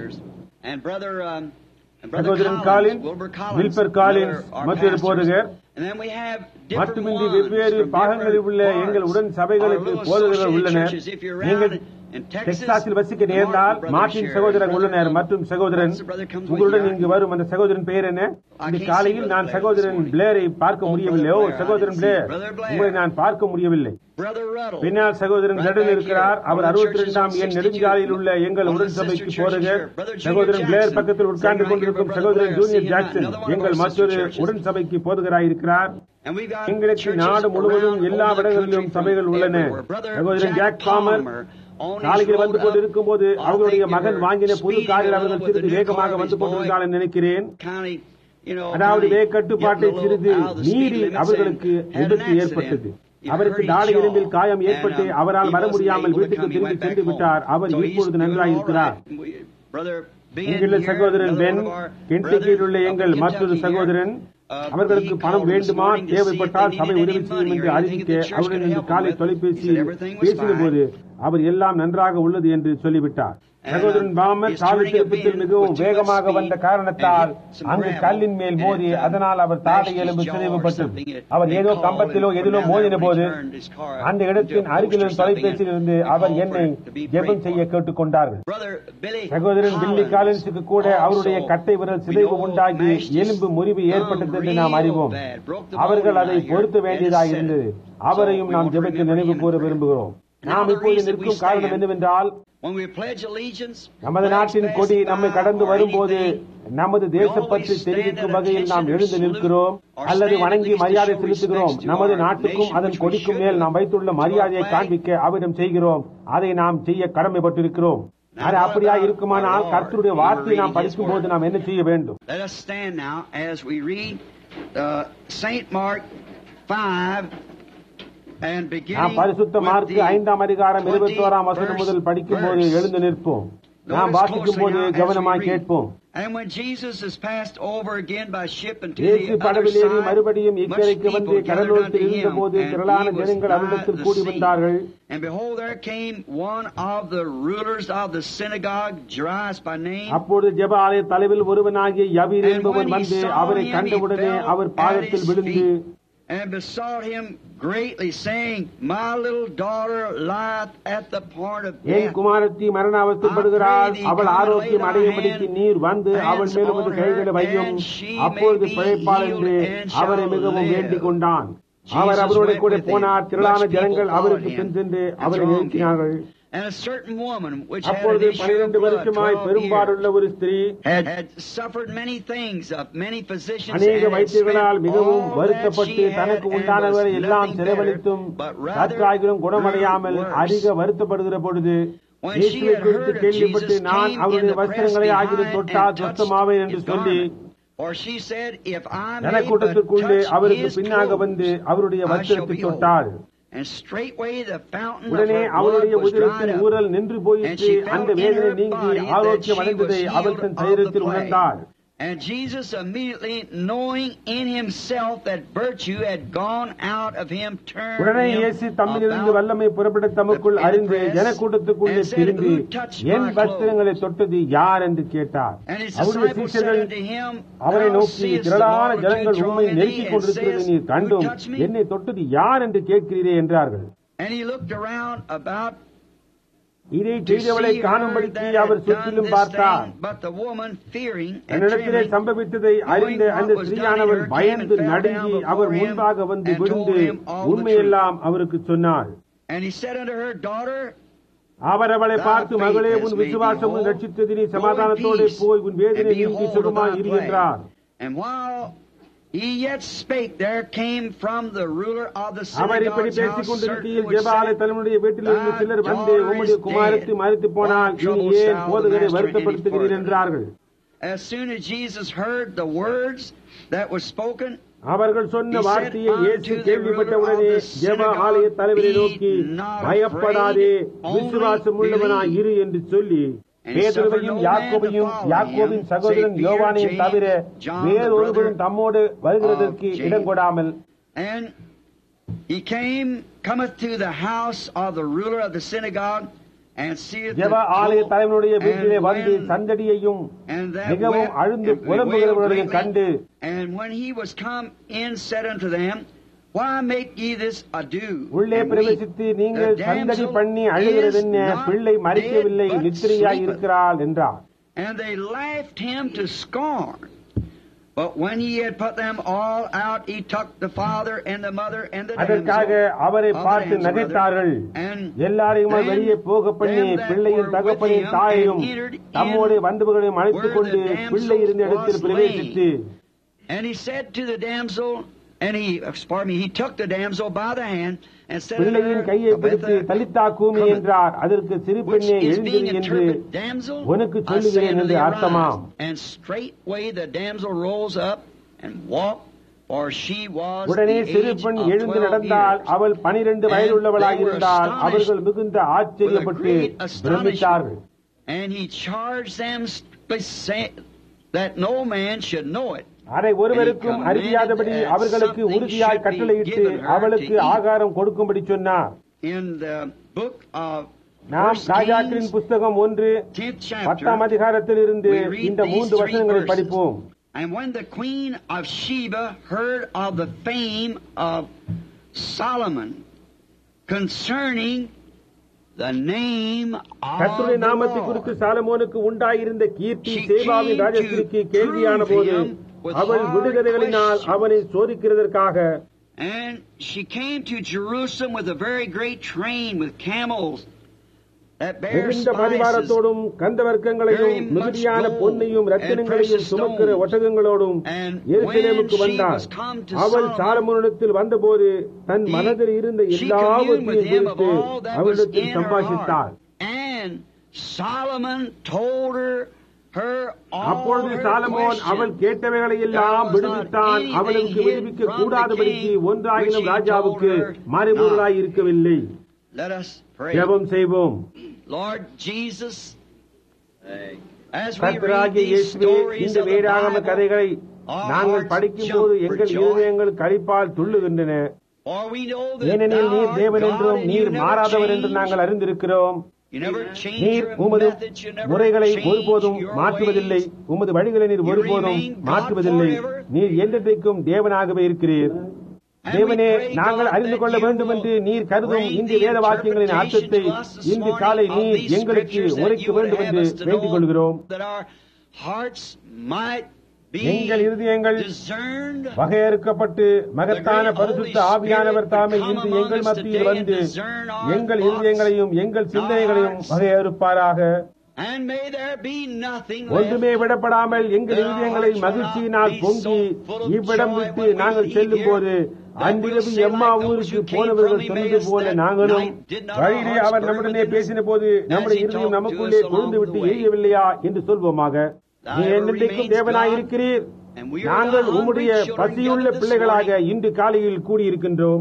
சகோதரன் காலின் வில்பர் காலின்ஸ் மற்றொரு போதகர். மட்டுமின்றி வெவ்வேறு பாகங்களில் உள்ள எங்கள் உடன் சபைகளுக்கு போதகர்கள் உள்ளனர். நீங்கள் டெக்சாஸில் வசிக்க நேர்ந்தால் மார்ட்டின் சகோதரன் உள்ளனர் மற்றும் சகோதரன் உங்களுடன் இங்கு வரும். அந்த சகோதரன் பெயர் என்ன? இந்த காலையில் நான் சகோதரன் பிளேரை பார்க்க முடியவில்லை. ஓ சகோதரன் பிளேர், உங்களை நான் பார்க்க முடியவில்லை. பின்னால் சகோதரன் கடல் இருக்கிறார். அவர் 62ஆம் எண் நெடுஞ்சாலையில் உள்ள எங்கள் உடன் சபைக்கு போதகர். சகோதரன் பிளேர் பக்கத்தில் உட்கார்ந்து கொண்டிருக்கும் சகோதரன் ஜூனியர் ஜாக்சன் எங்கள் மற்றொரு உடன் சபைக்கு போதகராயிருக்கிறார். எங்களுக்கு நாடு முழுவதும் எல்லா இடங்களிலும் சபைகள் உள்ளன. சகோதரன் ஜாக் பாமர் காலையில் வந்து கொண்டிருக்கும் போது அவர்களுடைய மகன் வாங்கின புது காரில் அவர்கள் சிறிது வேகமாக வந்து கொண்டிருந்தால் நினைக்கிறேன். அதாவது வேக கட்டுப்பாட்டை சிறிது மீறி அவர்களுக்கு விபத்து ஏற்பட்டது. அவருக்கு தாடை எலும்பில் காயம் ஏற்பட்டு அவரால் வர முடியாமல் வீட்டுக்கு திரும்பி சென்று விட்டார். அவர் இப்பொழுது நன்றாயிருக்கிறார். இங்குள்ள சகோதரன் பென், கென்டக்கியில் உள்ள எங்கள் மற்றொரு சகோதரன், அவர்களுக்கு பணம் வேண்டுமா, தேவைப்பட்டால் சபை உதவி செய்யும் என்று அறிவிக்க அவருடன் இன்று காலை தொலைபேசியில் பேசின போது அவர் எல்லாம் நன்றாக உள்ளது என்று சொல்லிவிட்டார். சகோதரன் பாமர் சாலை திருப்பத்தில் மிகவும் வேகமாக வந்த காரணத்தால் அங்கு கல்லின் மேல் மோதி அதனால் அவர் தாடை எலும்பு சிதைவுபட்டது. அவர் ஏதோ கம்பத்திலோ எதிலோ மோதின போது அந்த இடத்தின் அருகில் தொலைபேசியில் இருந்து அவர் என்னை ஜெபம் செய்ய கேட்டுக் கொண்டார்கள். சகோதரன் பில்லி காலின்ஸுக்கு கூட அவருடைய கட்டை விரல் சிதைவு உண்டாகி எலும்பு முறிவு ஏற்பட்டது என்று நாம் அறிவோம். அவர்கள் அதை பொருத்த வேண்டியதாக இருந்தது. அவரையும் நாம் ஜெபத்தில் நினைவு கூற விரும்புகிறோம். நாம் இப்போது நிற்கும் காரணம் என்னவென்றால், நமது நாட்டின் கொடி நம்மை கடந்து வரும்போது நமது தேசம் பற்றி தெரிவிக்கும் வகையில் நாம் எழுந்து நிற்கிறோம் அல்லது வணங்கி மரியாதை செலுத்துகிறோம். நமது நாட்டுக்கும் அதன் கொடிக்கும் மேல் நாம் வைத்துள்ள மரியாதையை காண்பிக்க அவரிடம் செய்கிறோம். அதை நாம் செய்ய கடமைப்பட்டிருக்கிறோம். அது அப்படியா இருக்குமானால் கர்த்தருடைய வார்த்தையை நாம் படிக்கும் போது நாம் என்ன செய்ய வேண்டும்? நாம் பரிசுத்த மார்க் 5ஆம் அதிகாரம் 21ஆம் வசனம் முதல் படிக்கும் போது எழுந்து நிற்போம். நாம் வாசிக்கும் போது கவனமாய் கேட்போம். இயேசு படவிலேறி மறுபடியும் இக்கரைக்கு வந்து கடலோரத்தில் இருந்த போது திரளான ஜனங்கள் அவரிடத்தில் கூடி வந்தார்கள். அப்பொழுது ஜெப ஆலய தலைவில் ஒருவனாகிய யவீர் என்பவன் வந்து அவரை கண்டவுடனே அவர் பாதத்தில் விழுந்து and besought him greatly, saying, My little daughter lieth at the point of death. என் குமாரத்தி மரண அவஸ்தைப்படுகிறாள். அவள் ஆரோக்கியம் அடையும்படிக்கு நீர் வந்து அவள் மேலும் ஒரு கைகளை வையும், அப்பொழுது பிழைப்பாள் என்று அவரை மிகவும் வேண்டிக் கொண்டான். அவர் அவரோட கூட போனார். திரளான ஜனங்கள் அவருக்கு பின் சென்று அவரை நிறுத்தினார்கள். அப்பொழுது 12 வருஷமாய் பெரும்பாடுள்ள ஒரு ஸ்திரீ அநேக வைத்தியர்களால் மிகவும் வருத்தப்பட்டு தனக்கு உண்டானவரை எல்லாம் செலவழித்தும் சற்றாகிலும் குணமடையாமல் அதிக வருத்தப்படுகிற பொழுது இயேசுவை குறித்து கேள்விப்பட்டு நான் அவருடைய வஸ்திரங்களை ஆகிய தொட்டால் சொத்தமாவேன் என்று சொல்லி ஜனக்கூட்டத்திற்குள்ளே அவருக்கு பின்னாக வந்து அவருடைய வஸ்திரத்தை தொட்டாள். உடனே அவருடைய உதிரத்தின் ஊரல் நின்று போயிற்று. அந்த வேதனை நீங்கி ஆரோக்கியம் அடைந்ததை அவள் தன் சரீரத்தில் உணர்ந்தாள். And Jesus immediately, knowing in himself that virtue had gone out of him, turned உடனே இயேசு தம்மிலிருந்து வல்லமை புறப்பட தமக்குள் அறிந்து ஜனக்கூட்டத்துக்குள்ளே திரும்பி என் வஸ்திரங்களை தொட்டது யார் என்று கேட்டார். அவருடைய சீஷர்கள் அவரை நோக்கி, திரளான ஜனங்கள் உம்மை நெருக்கிக் கொண்டிருக்கிறது நீர் கண்டும் என்னை தொட்டது யார் என்று கேட்கிறீரே என்றார்கள். இதை செய்தவளை காணும்படிக்கு அவர் சுற்றிலும் பார்த்தார். தன்னிடத்திலே சம்பவித்ததை அறிந்த அந்த ஸ்திரீயானவர் பயந்து நடுங்கி அவர் முன்பாக வந்து விழுந்து உண்மையெல்லாம் அவருக்கு சொன்னார். அவர் அவளை பார்த்து, மகளே, உன் விசுவாசமும் ரட்சித்தது, நீ சமாதானத்தோடு போய் உன் வேதனை நீங்கி சுகமாய் இரு என்றார். He yet spake, there came from the ruler of the synagogue's house certain which said, as soon as Jesus heard the words that were spoken, அவர்கள் சொன்ன வார்த்தையை இயேசு கேள்விப்பட்டவுடனே ஜெப ஆலய தலைவரை நோக்கி, பயப்படாதே, விசுவாசம் உள்ளவனாய் இரு என்று சொல்லி பேதுருவையும் யாக்கோபையும் யாக்கோபின் சகோதரன் யோவானையும் தவிர வேறொருவரும் தம்மோடு வருகிறதற்கு இடம் கொடாமல், and he cometh to the house of the ruler of the synagogue and seeth ஜெப ஆலய தலைவனுடைய வீட்டிலே வந்து சந்தடியையும் மிகவும் அழுந்து புலம்புகிறவர்களையும் கண்டு, and when he was come in said unto them, why make ye this ado? உள்ளே பிரவேசித்து, நீங்கள் சந்தடி பண்ணி அழுகிறது என்ன? பிள்ளை மரிக்கவில்லை, நித்திரையாய் இருக்கிறாள் என்றார். And they laughed him to scorn. But when he had put them all out, he took the father and the mother and the damsel. அதற்காக அவரை பார்த்து நகைத்தார்கள். எல்லாரையும் வெளியே போக பண்ணி பிள்ளையின் தகப்பனின் தாயையும் தம்மோடு வந்தவர்களையும் அழைத்துக் கொண்டு பிள்ளை இருந்த இடத்தில் பிரவேசித்து, and he said to the damsel, and he took the damsel by the hand and said unto her, கையை பிடித்து தலித்தா கூமி என்றார். அதற்கு சிறு பெண்ணே எழுந்திரு என்று உனக்கு சொல்லுகிறேன் என்று அர்த்தமாம். And straightway the damsel rose up and walked, for she was உடனே சிறு பெண் எழுந்து நடந்தாள். அவள் 12 வயதுள்ளவளாய் இருந்தாள். அவர்கள் மிகுந்த ஆச்சரியப்பட்டு பிரமித்தார்கள். And he charged them that no man should know it. அதை ஒருவருக்கும் அறியாதபடி அவர்களுக்கு உறுதியாய் கட்டளையிட்டு அவளுக்கு ஆகாரம் கொடுக்கும்படி சொன்னார். நாம் ராஜாக்களின் புஸ்தகம் 1:10 அதிகாரத்தில் இருந்து இந்த 3 வசனங்களை படிப்போம். And when the queen of Sheba heard of the fame of Solomon concerning the name of கர்த்தருடைய நாமத்தை குறித்து சாலமோனுக்கு உண்டாயிருந்த கீர்த்தி சேபாவின் ராஜஸ்திரிக்கு கேள்வியான போது அவள் விடுதலைகளினால் அவனை சோதிக்கிறதற்காக, and she came to Jerusalem with a very great train with camels that bear பரிவாரத்தோடும் கந்தவர்க்கங்களையும் மிகுதியான பொன்னையும் ரத்தினங்களையும் சுமக்கிற ஒட்டகங்களோடும் எருசலேமுக்கு வந்தாள். அவள் சாலமோனிடத்தில் வந்தபோது தன் மனதில் இருந்த எல்லாவற்றையும் குறித்து அவளிடத்தில் சம்பாஷித்தாள். And Solomon told her அப்பொழுது சாலமோன் அவள் கேட்டவைகளை எல்லாம் விடுவித்தான். அவளுக்கு விடுவிக்க கூடாதபடிக்கு ஒன்றாயினும் ராஜாவுக்கு மறைபொருளாய் இருக்கவில்லை. ஜெபம் செய்வோம். கர்த்தராகிய இயேசுவே, இந்த வேதாகம கதைகளை நாங்கள் படிக்கும் போது எங்கள் இருதயங்கள் களிப்பால் துள்ளுகின்றன. ஏனெனில் நீர் தேவன் என்றும் நீர் மாறாதவர் என்று நாங்கள் அறிந்திருக்கிறோம். நீர் உமது முறைகளை ஒருபோதும் மாற்றுவதில்லை. உமது வழிகளை நீர் ஒருபோதும் மாற்றுவதில்லை. நீர் என்றைக்கும் தேவனாகவே இருக்கிறீர். தேவனே, நாங்கள் அறிந்து கொள்ள வேண்டும் என்று நீர் கருதும் இந்த வேத வாக்கியங்களின் அர்த்தத்தை இன்று காலை நீர் எங்களுக்கு உரைக்க வேண்டும் என்று வேண்டிக் கொள்கிறோம். எங்கள் இருதயங்கள் வகையறுக்கப்பட்டு மகத்தான பரிசுத்த ஆவியானவர் தாமே இன்று எங்கள் மத்தியில் வந்து எங்கள் இருதயங்களையும் எங்கள் சிந்தனைகளையும் வகையறுப்பாராக. ஒன்றுமே விடப்படாமல் எங்கள் இருதயங்களை மகிழ்ச்சியினால் பொங்கி இவ்விடம் விட்டு நாங்கள் செல்லும் போது அன்றிரவு எம்மா ஊருக்கு போனவர்கள் சொன்னது போல நாங்களும் வழியிலே அவர் நம்முடனே பேசின போது நம்முடைய இருதயம் நமக்குள்ளே கொழுந்து விட்டு எரியவில்லையா என்று சொல்வோமாக. நீ என்றைக்கும் தேவனாய் இருக்கிறீர். நாங்கள் உம்முடைய பசியுள்ள பிள்ளைகளாக இன்று காலையில் கூடியிருக்கின்றோம்.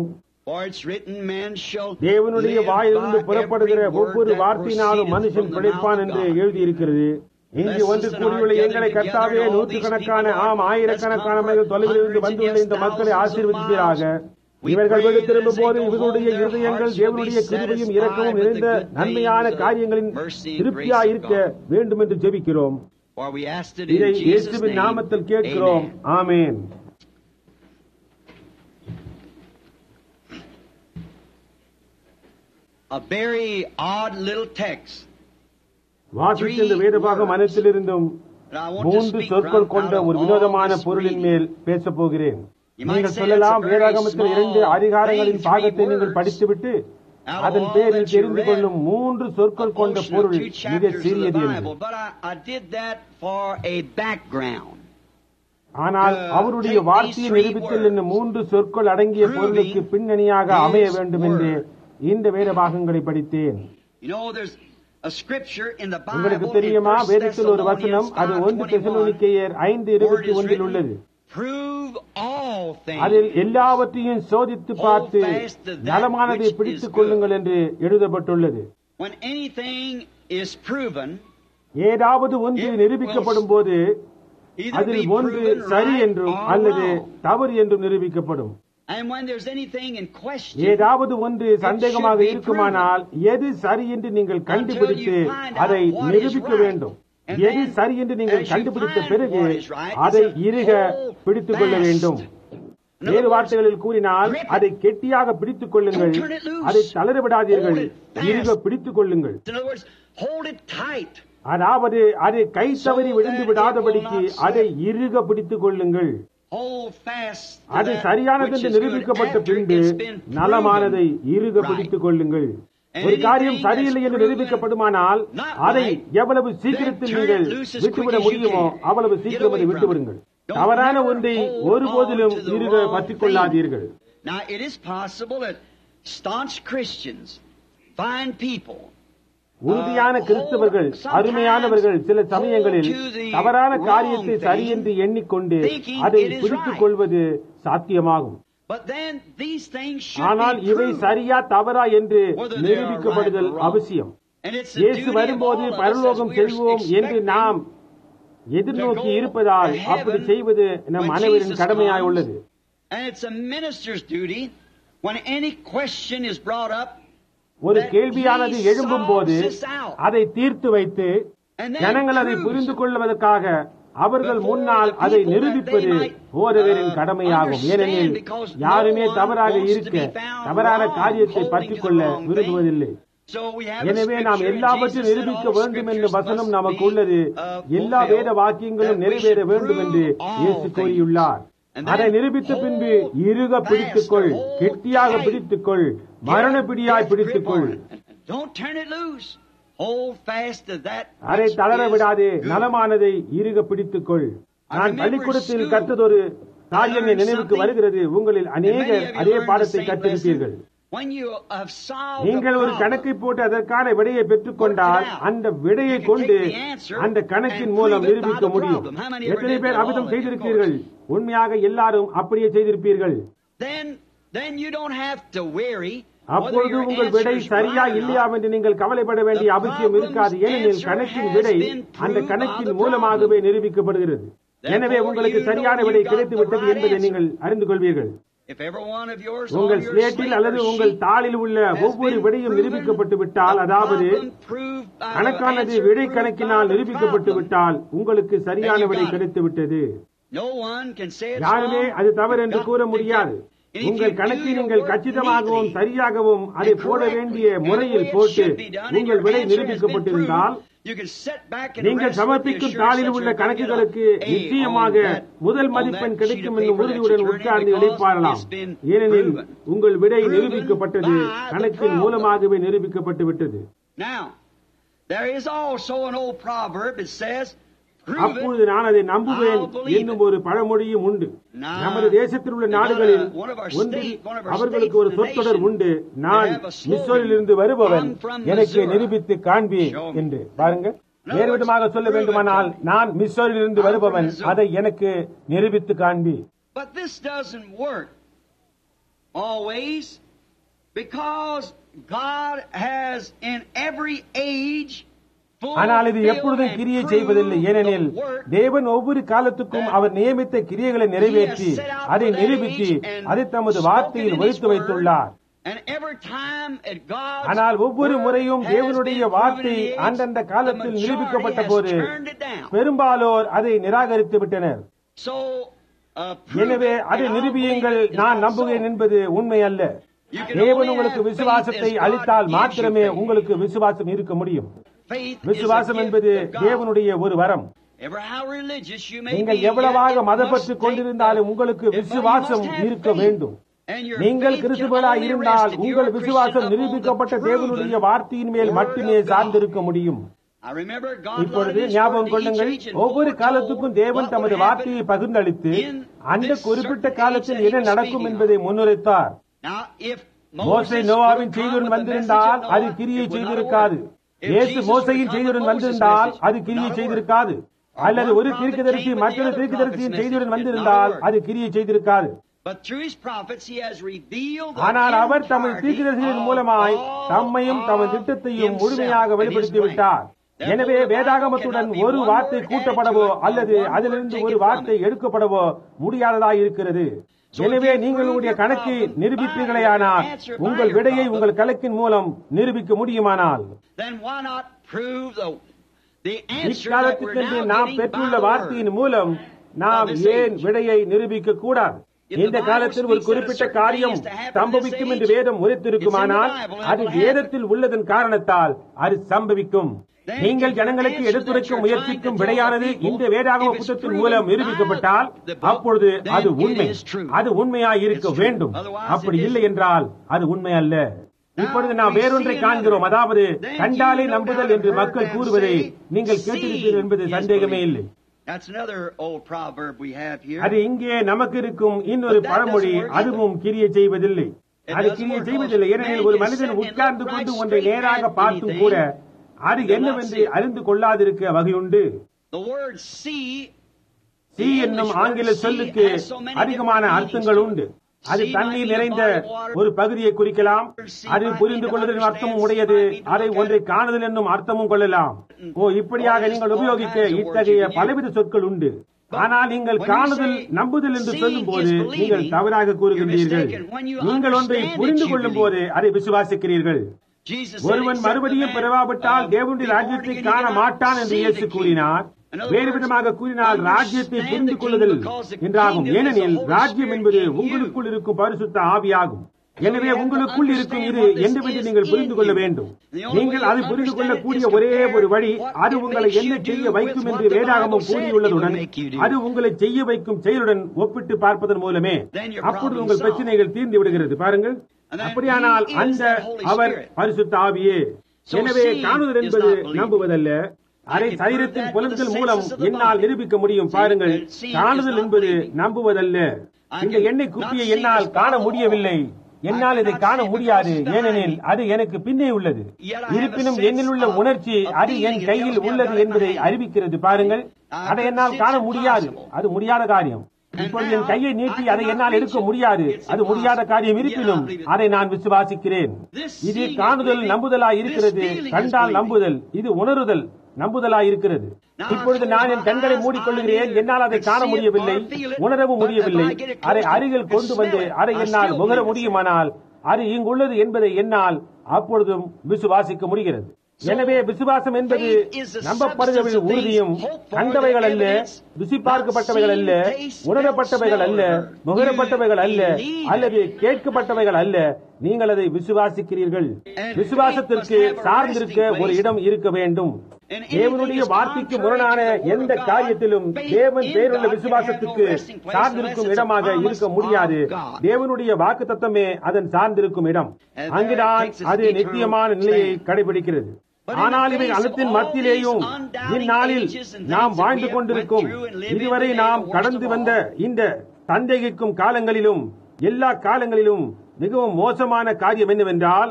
தேவனுடைய வாயிலிருந்து புறப்படுகிற ஒவ்வொரு வார்த்தையினாலும் மனுஷன் பிழைப்பான் என்று எழுதியிருக்கிறது. இங்கு ஒன்று கூடியுள்ள எங்களை கர்த்தாவே நூற்றுக்கணக்கான ஆயிரக்கணக்கான மைல் தொலைவில் இருந்து வந்துள்ள இந்த மக்களை ஆசீர்வதிப்பீராக. இவர்கள் வீடு திரும்பும் போது இவர்களுடைய இருதயங்கள் தேவனுடைய கிருபையும் இரக்கமும் நிறைந்த நன்மையான காரியங்களின் திருப்தியாய் இருக்க வேண்டும் என்று ஜெபிக்கிறோம். இதை இயேசுவின் நாமத்தில் கேட்கிறோம். ஆமென். A very odd little text. வாசித்த இந்த வேதபாகம் அனைத்திலிருந்தும் 3 சொற்கள் கொண்ட ஒரு வினோதமான பொருளின் மேல் பேசப் போகிறேன். நீங்கள் சொல்லலாம், வேதாகமத்தில் 2 அதிகாரங்களின் பாகத்தை நீங்கள் படித்துவிட்டு அதன் பேரில் தெரிந்து கொள்ளும் 3 சொற்கள் கொண்ட பொருள் மிக சிறியது என்று. ஆனால் அவருடைய வார்த்தையை நிரூபித்தல் என்னும் 3 சொற்கள் அடங்கிய பொருளுக்கு பின்னணியாக அமைய வேண்டும் என்று இந்த வேத பாகங்களை படித்தேன். உங்களுக்கு தெரியுமா, வேதத்தில் ஒரு வசனம், அது 1 தெசலோனிக்கேயர் 5:21 உள்ளது. அதில் எல்லாவற்றையும் சோதித்து பார்த்து நலமானதை பிடித்துக் கொள்ளுங்கள் என்று எழுதப்பட்டுள்ளது. ஏதாவது ஒன்று நிரூபிக்கப்படும் போது அதில் ஒன்று சரி என்றும் அல்லது தவறு என்றும் நிரூபிக்கப்படும். ஏதாவது ஒன்று சந்தேகமாக இருக்குமானால் எது சரி என்று நீங்கள் கண்டுபிடித்து அதை நிரூபிக்க வேண்டும். எது சரி என்று நீங்கள் கண்டுபிடித்த பிறகு அதை இறுக பிடித்துக் கொள்ள வேண்டும். வேறு வார்த்தைகளில் கூறினால், அதை கெட்டியாக பிடித்துக் கொள்ளுங்கள், அதை தளரவிடாதீர்கள், இறுக பிடித்துக் கொள்ளுங்கள். அதாவது அதை கை தவறி விழுந்து விடாதபடிக்கு அதை இறுக பிடித்துக் கொள்ளுங்கள். அது சரியானது என்று நிரூபிக்கப்பட்ட பின்பு நலமானதை இறுக பிடித்துக் கொள்ளுங்கள். ஒரு காரியம் சரியில்லை என்று நிரூபிக்கப்படுமானால் அதை எவ்வளவு சீக்கிரத்தில் நீங்கள் விட்டுவிட முடியுமோ அவ்வளவு சீக்கிரம் அதை விட்டுவிடுங்கள். தவறான ஒன்றை ஒருபோதிலும் இறுக பற்றிக் கொள்ளாதீர்கள். உறுதியான கிறிஸ்தவர்கள், அருமையானவர்கள் சில சமயங்களில் தவறான காரியத்தை சரி என்று எண்ணிக்கொண்டு அதை பிடித்துக் கொள்வது சாத்தியமாகும். ஆனால் இவை சரியா தவறா என்று நிரூபிக்கப்படுதல் அவசியம். இயேசு வரும்போது பரலோகம் செல்வோம் என்று நாம் எதிர்நோக்கி இருப்பதால் அப்படி செய்வது நம் அனைவரின் கடமையாய் உள்ளது. ஒரு கேள்வியானது எழும்பும் போது அதை தீர்த்து வைத்து ஜனங்கள் அதை புரிந்து கொள்வதற்காக அவர்கள் முன்னால் அதை நிரூபிப்பது போதகரின் கடமையாகும். ஏனெனில் யாருமே தவறாக இருக்க தவறான காரியத்தை பற்றிக் கொள்ள விரும்புவதில்லை. எனவே நாம் எல்லாவற்றையும் நிரூபிக்க வேண்டும் என்ற வசனம் நமக்கு உள்ளது. எல்லா வேத வாக்கியங்களும் நிறைவேற வேண்டும் என்று இயேசு கூறியுள்ளார். அதை நிரூபித்த பின்பு இறுக பிடித்துக்கொள், கெட்டியாக பிடித்துக்கொள், மரண பிடியாய் பிடித்துக்கொள். அதை தளர விடாதே, நலமானதை இறுக பிடித்துக்கொள். நான் பள்ளிக்கூடத்தில் கற்றதொரு காரியம் நினைவுக்கு வருகிறது. உங்களில் அநேகர் அதே பாடத்தை கற்றிருப்பீர்கள். நீங்கள் ஒரு கணக்கை போட்டு அதற்கான விடையை பெற்றுக் கொண்டால் அந்த விடையை கொண்டு அந்த கணக்கின் மூலம் நிரூபிக்க முடியும். எத்தனை பேர் அபிதம் செய்திருப்பீர்கள்? உண்மையாக எல்லாரும் அப்படியே செய்திருப்பீர்கள். அப்பொழுது உங்கள் விடை சரியா இல்லையா என்று நீங்கள் கவலைப்பட வேண்டிய அவசியம் இருக்காது. ஏனெனில் கணக்கின் விடை அந்த கணக்கின் மூலமாகவே நிரூபிக்கப்படுகிறது. எனவே உங்களுக்கு சரியான விடை கிடைத்து விட்டது என்பதை நீங்கள் அறிந்து கொள்வீர்கள். உங்கள் ஸ்லேட்டில் அல்லது உங்கள் தாளில் உள்ள ஒவ்வொரு விடையும் நிரூபிக்கப்பட்டு விட்டால், அதாவது கணக்கானது விடை கணக்கினால் நிரூபிக்கப்பட்டு விட்டால் உங்களுக்கு சரியான விடை கிடைத்து விட்டது. யாருமே அது தவறு என்று கூற முடியாது. உங்கள் கணக்கை நீங்கள் கச்சிதமாகவும் சரியாகவும் அதை போட வேண்டிய முறையில் போட்டு உங்கள் விடை நிரூபிக்கப்பட்டிருந்தால் நீங்கள் சமர்ப்பிக்கும் தாளில் உள்ள கணக்குகளுக்கு நிச்சயமாக முதல் மதிப்பெண் கிடைக்கும் என்னும் உறுதியுடன் உட்கார்ந்து இளைப்பாறலாம். ஏனெனில் உங்கள் விடை நிரூபிக்கப்பட்டது, கணக்கின் மூலமாகவே நிரூபிக்கப்பட்டு விட்டது. அப்பொழுது நான் அதை நம்புவேன் என்னும் ஒரு பழமொழியும் உண்டு. நமது தேசத்தில் உள்ள நாடுகளில் ஒன்றில் அவர்களுக்கு ஒரு சொற்றொடர் உண்டு. நான் மிஸ்ஸோரியில் இருந்து வருபவன், எனக்கு நிரூபித்து காண்பி என்று. பாருங்கள், வேறு விதமாக சொல்ல வேண்டுமானால், நான் மிஸ்ஸோரியில் இருந்து வருபவன், அதை எனக்கு நிரூபித்து காண்பி. But this doesn't work always, because God has in every age ஆனால் இது எப்பொழுதும் கிரியை செய்வதில்லை. ஏனெனில் தேவன் ஒவ்வொரு காலத்துக்கும் அவர் நியமித்த கிரியைகளை நிறைவேற்றி அதை நிரூபித்து அதை தமது வார்த்தையில் வைத்து வைத்துள்ளார். ஆனால் ஒவ்வொரு முறையும் தேவனுடைய வார்த்தை அந்தந்த காலத்தில் நிரூபிக்கப்பட்ட போது பெரும்பாலோர் அதை நிராகரித்து விட்டனர். எனவே அதை நிரூபியுங்கள், நான் நம்புகிறேன் என்பது உண்மை அல்ல. தேவன் உங்களுக்கு விசுவாசத்தை அளித்தால் மாத்திரமே உங்களுக்கு விசுவாசம் இருக்க முடியும். விசுவாசம் என்பது தேவனுடைய ஒரு வரம். நீங்கள் எவ்வளவாக மதப்பற்று கொண்டிருந்தாலும் உங்களுக்கு விசுவாசம் இருக்க வேண்டும். நீங்கள் கிறிஸ்துவர்களாய் இருந்தால் உங்கள் விசுவாசம் நிரூபிக்கப்பட்ட தேவனுடைய வார்த்தையின் மேல் மட்டுமே சார்ந்திருக்க முடியும். இப்பொழுது ஞாபகம் கொள்ளுங்கள், ஒவ்வொரு காலத்துக்கும் தேவன் தமது வார்த்தையை பகிர்ந்தளித்து அந்த குறிப்பிட்ட காலத்தில் என்ன நடக்கும் என்பதை முன்னுரைத்தார். மோசே நோவாவின் செய்தியுடன் வந்திருந்தால் அது கிரியை செய்திருக்காது. இயேசு மோசையின் செய்தியுடன் வந்திருந்தால் அது கிரியை செய்திருக்காது. அல்லது ஒரு தீர்க்கதரிசி மற்றொரு தீர்க்கதரிசியின் செய்தியுடன் வந்திருந்தால் அது கிரியை செய்திருக்காது. ஆனால் அவர் தமது தீர்க்கதரிசிகளின் மூலமாய் தம்மையும் தமது திட்டத்தையும் முழுமையாக வெளிப்படுத்திவிட்டார். எனவே வேதாகமத்துடன் ஒரு வார்த்தை கூட்டப்படவோ அல்லது அதிலிருந்து ஒரு வார்த்தை எடுக்கப்படவோ முடியாததாய் இருக்கிறது. எனவே நீங்கள் உங்களுடைய கணக்கை நிரூபிப்பீர்களேயானால் உங்கள் விடையை உங்கள் கணக்கின் மூலம் நிரூபிக்க முடியுமானால் இக்காலத்துக்கென்று நாம் பெற்றுள்ள வார்த்தையின் மூலம் நாம் ஏன் விடையை நிரூபிக்க கூடாது? இந்த காலத்தில் ஒரு குறிப்பிட்ட காரியம் சம்பவிக்கும் என்று வேதம் உரைத்திருக்குமானால் அது வேதத்தில் உள்ளதன் காரணத்தால் அது சம்பவிக்கும். நீங்கள் ஜனங்களுக்கு எடுத்துரைக்க முயற்சிக்கும் விடையானது இந்த வேதாகம புத்தகத்தின் மூலம் நிரூபிக்கப்பட்டால் அப்பொழுது அது உண்மை, அது உண்மையாய் இருக்க வேண்டும். அப்படி இல்லை என்றால் அது உண்மை அல்ல. இப்பொழுது நாம் வேறொன்றை காண்கிறோம், அதாவது கண்டாலே நம்புதல் என்று மக்கள் கூறுவதை நீங்கள் கேட்டிருப்பீர்கள் என்பது சந்தேகமே இல்லை. அது இங்கே நமக்கு இருக்கும் இன்னொரு பழமொழி, அதுவும் கிரியை செய்வதில்லை. அது கிரியை செய்வதில்லை. ஏனெனில் ஒரு மனிதன் உட்கார்ந்து கொண்டு ஒன்றை நேராக பார்த்தும் கூட அது என்னவென்று அறிந்து கொள்ளாதிருக்க வகையுண்டு. சி என்னும் ஆங்கில சொல்லுக்கு அதிகமான அர்த்தங்கள் உண்டு. அது தண்ணீர் நிறைந்த ஒரு பகுதியை குறிக்கலாம். அது புரிந்து கொள்வதன் அர்த்தமும் உடையது. அதை ஒன்றை காணுதல் என்னும் அர்த்தமும் கொள்ளலாம். இப்படியாக நீங்கள் உபயோகிக்க இத்தகைய பலவித சொற்கள் உண்டு. ஆனால் நீங்கள் காணுதல் நம்புதல் என்று சொல்லும் போது நீங்கள் தவறாக கூறுகின்றீர்கள். நீங்கள் ஒன்றை புரிந்து கொள்ளும் போது அதை விசுவாசிக்கிறீர்கள். ஒருவன் மறுபடியும் பிறவாவிட்டால் தேவனுடைய ராஜ்யத்தை காண மாட்டான் என்று இயேசு கூறினார். வேறு விதமாக கூறினால் ராஜ்யத்தை புரிந்து கொள்ளுதல் என்றாகும். ஏனெனில் ராஜ்யம் என்பது உங்களுக்குள் இருக்கும் பரிசுத்த ஆவியாகும். எனவே உங்களுக்குள் இருக்கும் இது என்னவென்று நீங்கள் புரிந்து கொள்ள வேண்டும். நீங்கள் அதை புரிந்து கொள்ளக்கூடிய ஒரே ஒரு வழி, அது உங்களை என்ன செய்ய வைக்கும் என்று வேதாகமம் கூறியுள்ளதுடன் அது உங்களை செய்ய வைக்கும் செயலுடன் ஒப்பிட்டு பார்ப்பதன் மூலமே அப்பொழுது உங்கள் பிரச்சனைகள் தீர்ந்து விடுகிறது. பாருங்கள், அப்படியானால் அந்த அவர் பரிசுத்த ஆவியே. எனவே காணுதல் என்பது நம்புவதல்ல, அதை சரீரத்தின் புலன்கள் மூலம் என்னால் நிரூபிக்க முடியும். பாருங்கள், காணுதல் என்பது நம்புவதல்ல. இந்த எண்ணெய் குப்பியை என்னால் காண முடியவில்லை, என்னால் இதை காண முடியாது, ஏனெனில் அது எனக்கு பின்னே உள்ளது. இருப்பினும் என்னில் உள்ள உணர்ச்சி அது என் கையில் உள்ளது என்பதை அறிவிக்கிறது. பாருங்கள், அதை என்னால் காண முடியாது, அது முடியாத காரியம். இப்பொழுது என் கையை நீட்டி அதை என்னால் எடுக்க முடியாது, அது முடியாத காரியம். இருப்பினும் அதை நான் விசுவாசிக்கிறேன். இது காணுதல் நம்புதலாய் இருக்கிறது. கண்டால் நம்புதல், இது உணருதல் நம்புதலாய் இருக்கிறது. இப்பொழுது நான் என் கண்களை மூடிக்கொள்கிறேன், என்னால் அதை காண முடியவில்லை, உணரவும் முடியவில்லை. அதை அருகில் கொண்டு வந்து அதை என்னால் முகர முடியுமானால் அது இங்குள்ளது என்பதை என்னால் அப்பொழுதும் விசுவாசிக்க முடிகிறது. எனவே விசுவாசம் என்பது நம்பப்படுபவைகள் உறுதியும், கண்டவைகள் அல்ல, ருசி பார்க்கப்பட்டவைகள் அல்ல, உணரப்பட்டவைகள் அல்ல, முகரப்பட்டவைகள் அல்ல, அல்லது கேட்கப்பட்டவைகள் அல்ல. நீங்கள் அதை விசுவாசிக்கிறீர்கள். விசுவாசத்திற்கு சார்ந்திருக்க ஒரு இடம் இருக்க வேண்டும். தேவனுடைய வார்த்தைக்கு முரணான எந்த காரியத்திலும் தேவன் பேருள்ள விசுவாசத்துக்கு சார்ந்திருக்கும் இடமாக இருக்க முடியாது. தேவனுடைய வாக்கு தத்தமே அதன் சார்ந்திருக்கும் இடம். அங்குதான் அது நித்தியமான நிலையை கடைபிடிக்கிறது. ஆனால் இவை அனைத்தின் மத்தியிலேயும் இந்நாளில் நாம் வாழ்ந்து கொண்டிருக்கும், இதுவரை நாம் கடந்து வந்த இந்த சந்தேகிக்கும் காலங்களிலும் எல்லா காலங்களிலும் மிகவும் மோசமான காரியம் என்னவென்றால்,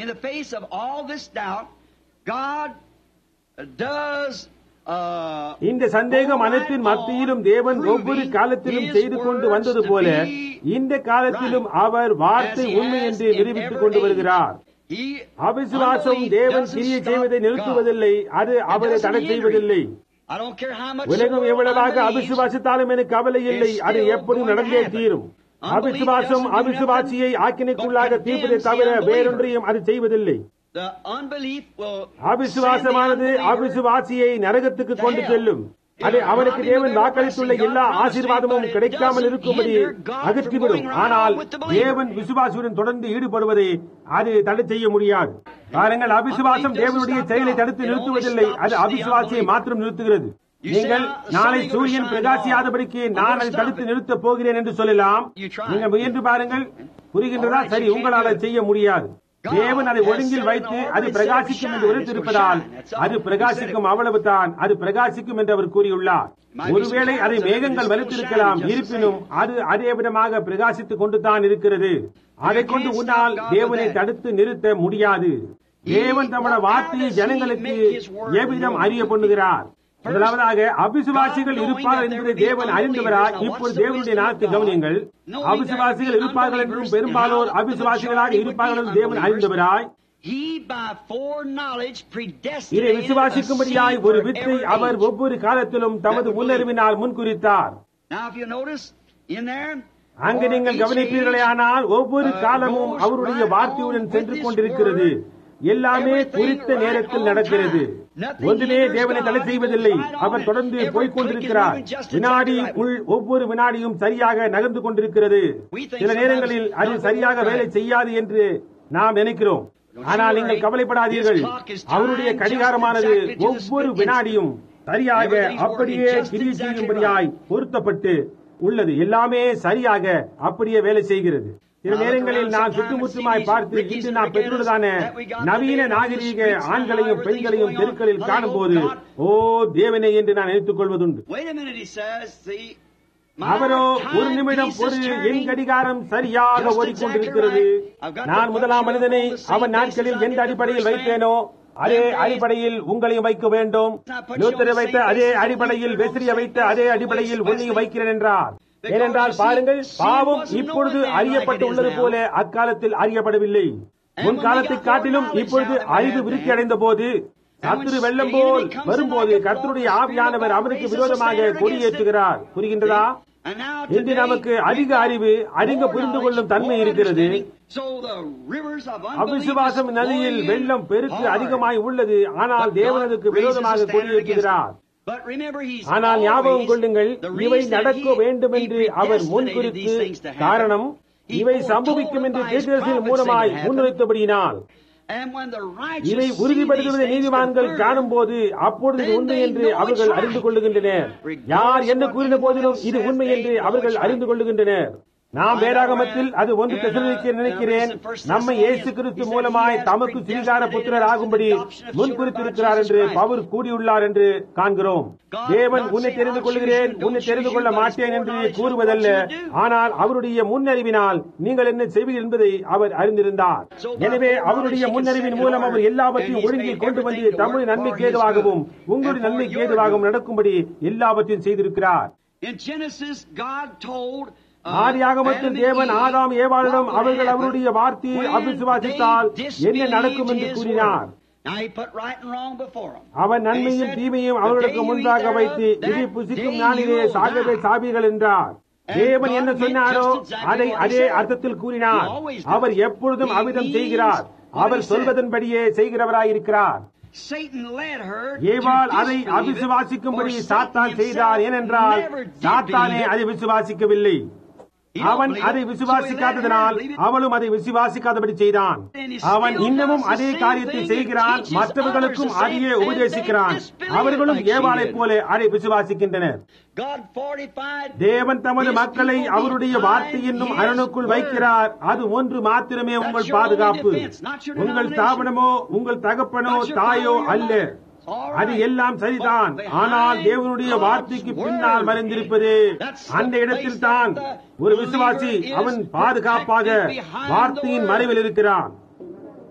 இந்த சந்தேகம் அனைத்தின் மத்தியிலும் தேவன் ஒவ்வொரு காலத்திலும் செய்து கொண்டு வந்தது போல இந்த காலத்திலும் அவர் வார்த்தை உண்மை என்று நிரூபித்துக் கொண்டு வருகிறார். அவிசுவாசம் தேவன் கிரியை செய்வதை நிறுத்துவதில்லை, அது அவரை தடை செய்வதில்லை. உலகம் எவ்வளவாக அவிசுவாசித்தாலும் எனக்கு கவலை இல்லை, அது எப்போதும் நடந்தே தீரும். அவிசுவாசம் அவிசுவாசியை ஆக்கினைக்குள்ளாக தீர்ப்பதை தவிர வேறொன்றையும் அது செய்வதில்லை. அவிசுவாசமானது அவிசுவாசியை நரகத்துக்கு கொண்டு செல்லும். அது அவனுக்கு தேவன் வாக்களித்துள்ள எல்லா ஆசீர்வாதமும் கிடைக்காமல் இருக்கும்படி அகற்றிவிடும். ஆனால் தேவன் விசுவாசியுடன் தொடர்ந்து ஈடுபடுவதை அது தடை செய்ய முடியாது. பாருங்கள், அவிசுவாசம் தேவனுடைய செயலை தடுத்து நிறுத்துவதில்லை, அது அவிசுவாசியை மாத்திரம் நிறுத்துகிறது. நீங்கள் நாளை சூரியன் பிரகாசியாதபடிக்கு நான் அதை தடுத்து நிறுத்தப் போகிறேன் என்று சொல்லலாம். நீங்கள் முயன்று பாருங்கள், புரிகின்றதா? சரி, உங்களால் செய்ய முடியாது. தேவன் அதை ஒழுங்கில் வைத்து அது பிரகாசிக்கும் என்று உரைத்திருப்பதால் அது பிரகாசிக்கும், அவ்வளவுதான். அது பிரகாசிக்கும் என்று அவர் கூறியுள்ளார். ஒருவேளை அதை மேகங்கள் வலித்திருக்கலாம், இருப்பினும் அது அதே விதமாக பிரகாசித்துக் கொண்டுதான் இருக்கிறது. அதை கொண்டு உன்னால் தேவனை தடுத்து நிறுத்த முடியாது. தேவன் தம்முடைய வார்த்தையை ஜனங்களுக்கு எவ்விதம் அறிய பண்ணுகிறார். முதலாவதாக அவிசுவாசிகள் இருப்பார்கள் என்பதை தேவன் அறிந்தவராய் இப்போது தேவனுடைய நாட்டை கவனியுங்கள். அவிசுவாசிகள் இருப்பார்கள் என்றும் பெரும்பாலோர் அவிசுவாசிகளாக இருப்பார்கள் என்று தேவன் அறிந்தவராய் இதை விசுவாசிக்கும்படியாய் ஒரு வித்தை அவர் ஒவ்வொரு காலத்திலும் தமது முன்னறிவினால் முன்குறித்தார். அங்கு நீங்கள் கவனிப்பீர்களே, ஆனால் ஒவ்வொரு காலமும் அவருடைய வார்த்தையுடன் சென்று கொண்டிருக்கிறது. எல்லாமே குறித்த நேரத்தில் நடக்கிறது. ஒன்றுமே தேவனை தடை செய்வதில்லை. அவர் தொடர்ந்து போய்கொண்டிருக்கிறார். வினாடிக்குள் ஒவ்வொரு வினாடியும் சரியாக நகர்ந்து கொண்டிருக்கிறது. சில நேரங்களில் அது சரியாக வேலை செய்யாது என்று நாம் நினைக்கிறோம். ஆனால் நீங்கள் கவலைப்படாதீர்கள். அவருடைய கடிகாரமானது ஒவ்வொரு வினாடியும் சரியாக அப்படியே கிரியை செய்யும்படியாய் பொருத்தப்பட்டு உள்ளது. எல்லாமே சரியாக அப்படியே வேலை செய்கிறது. சில நேரங்களில் நான் சுற்றுமுற்றுமாய் பார்த்து இன்று நாம் பெற்றுள்ளதான நவீன நாகரீக ஆண்களையும் பெண்களையும் தெருக்களில் காணும் போது, ஓ தேவனே என்று நான் நினைத்துக் கொள்வதுண்டு. அவரோ ஒரு நிமிடம் ஒரு என் கடிகாரம் சரியாக ஓடிக்கொண்டிருக்கிறது. நான் முதலாம் மனிதனை அவன் நாட்களில் எந்த அடிப்படையில் வைத்தேனோ அதே அடிப்படையில் உங்களையும் வைக்க வேண்டும். லூத்தரை வைத்த அதே அடிப்படையில், வெஸ்ரியை வைத்த அதே அடிப்படையில் உன்னையும் வைக்கிறேன் என்றார். ஏனென்றால் பாருங்கள், பாவம் இப்பொழுது அறியப்பட்டு உள்ளது போல அக்காலத்தில் அறியப்படவில்லை. முன்காலத்தை காட்டிலும் இப்பொழுது அறிவு விருத்தி அடைந்த போது, சத்துரு வெள்ளம் போல் வரும்போது கர்த்தருடைய ஆவியானவர் அவருக்கு விரோதமாக கொடியேற்றுகிறார். புரிகின்றதா? இன்று நமக்கு அதிக அறிவு, அதிக புரிந்து கொள்ளும் தன்மை இருக்கிறது. அவிசுவாசம் நதியில் வெள்ளம் பெருக்கு அதிகமாய் உள்ளது. ஆனால் தேவனுக்கு விரோதமாக கொடியேற்றுகிறார். ஆனால் ஞாபகம் கொள்ளுங்கள், இவை நடக்க வேண்டும் என்று அவர் முன்குறித்து, காரணம் இவை சம்பவிக்கும் என்று தீர்க்கதரிசியின் மூலமாய் முன்வைத்தபடியினால் இதை உறுதிப்படுத்துவதை நீதிமான்கள் காணும் போது அப்பொழுது உண்மை என்று அவர்கள் அறிந்து கொள்ளுகின்றனர். யார் என்ன கூறின போதிலும் இது உண்மை என்று அவர்கள் அறிந்து கொள்ளுகின்றனர். நாம் வேதாகமத்தில் அது 1 தெசலோனிக்கேயர் நினைக்கிறேன், நம்மை இயேசு கிறிஸ்து மூலமாய் தமக்கு சிறிதான புத்திரர் ஆகும்படி முன்குறித்திருக்கிறார் என்று பவுல் கூறியுள்ளார் என்று காண்கிறோம். தேவன் உன்னை தெரிந்து கொள்கிறேன், உன்னை தெரிந்து கொள்ள மாட்டேன் என்று கூறுவதல்ல, ஆனால் அவருடைய முன்னறிவினால் நீங்கள் என்ன செய்வீர்கள் என்பதை அவர் அறிந்திருந்தார். எனவே அவருடைய முன்னறிவின் மூலம் அவர் எல்லாவற்றையும் ஒழுங்கில் கொண்டு வந்து தம்முடைய நன்மைக்கு ஏதுவாகவும் உங்களுடைய நன்மைக்கு ஏதுவாகவும் நடக்கும்படி எல்லாவற்றையும் செய்திருக்கிறார். ஆதியாகமத்தில் தேவன் ஆதாம் ஏவாளிடம் அவர்கள் அவருடைய வார்த்தையை அவிசுவாசித்தால் என்ன நடக்கும் என்று கூறினார். அவன் நன்மையும் தீமையும் அவர்களுக்கு முன்பாக வைத்து இதை புசிக்கும் நாளிலே சாகவே சாவீர்கள் என்றார். தேவன் என்ன சொன்னாரோ அதை அதே அர்த்தத்தில் கூறினார். அவர் எப்பொழுதும் அவ்விதம் செய்கிறார். அவர் சொல்வதன்படியே செய்கிறவராயிருக்கிறார். ஏவாள் அதை அவிசுவாசிக்கும்படி சாத்தான் செய்தார். ஏனென்றால் சாத்தானே அதை விசுவாசிக்கவில்லை. அவன் அதை விசுவாசிக்காததனால் அவளும் அதை விசுவாசிக்காதபடி செய்தான். அவன் இன்னமும் அதே காரியத்தை செய்கிறான், மற்றவர்களுக்கும் அதையே உபதேசிக்கிறான். அவர்களும் ஏவாளைப் போல அதை விசுவாசிக்கின்றனர். தேவன் தமது மக்களை அவருடைய வார்த்தை என்னும் அரணுக்குள் வைக்கிறார். அது ஒன்று மாத்திரமே உங்கள் பாதுகாப்பு. உங்கள் ஸ்தாபனமோ உங்கள் தகப்பனோ தாயோ அல்ல. அது எல்லாம் சரிதான். ஆனால் தேவனுடைய வார்த்தைக்கு பின்னால் மறைந்திருப்பது அந்த இடத்தில் தான் ஒரு விசுவாசி அவன் பாதுகாப்பாக வார்த்தையின் மறைவில் இருக்கிறான்.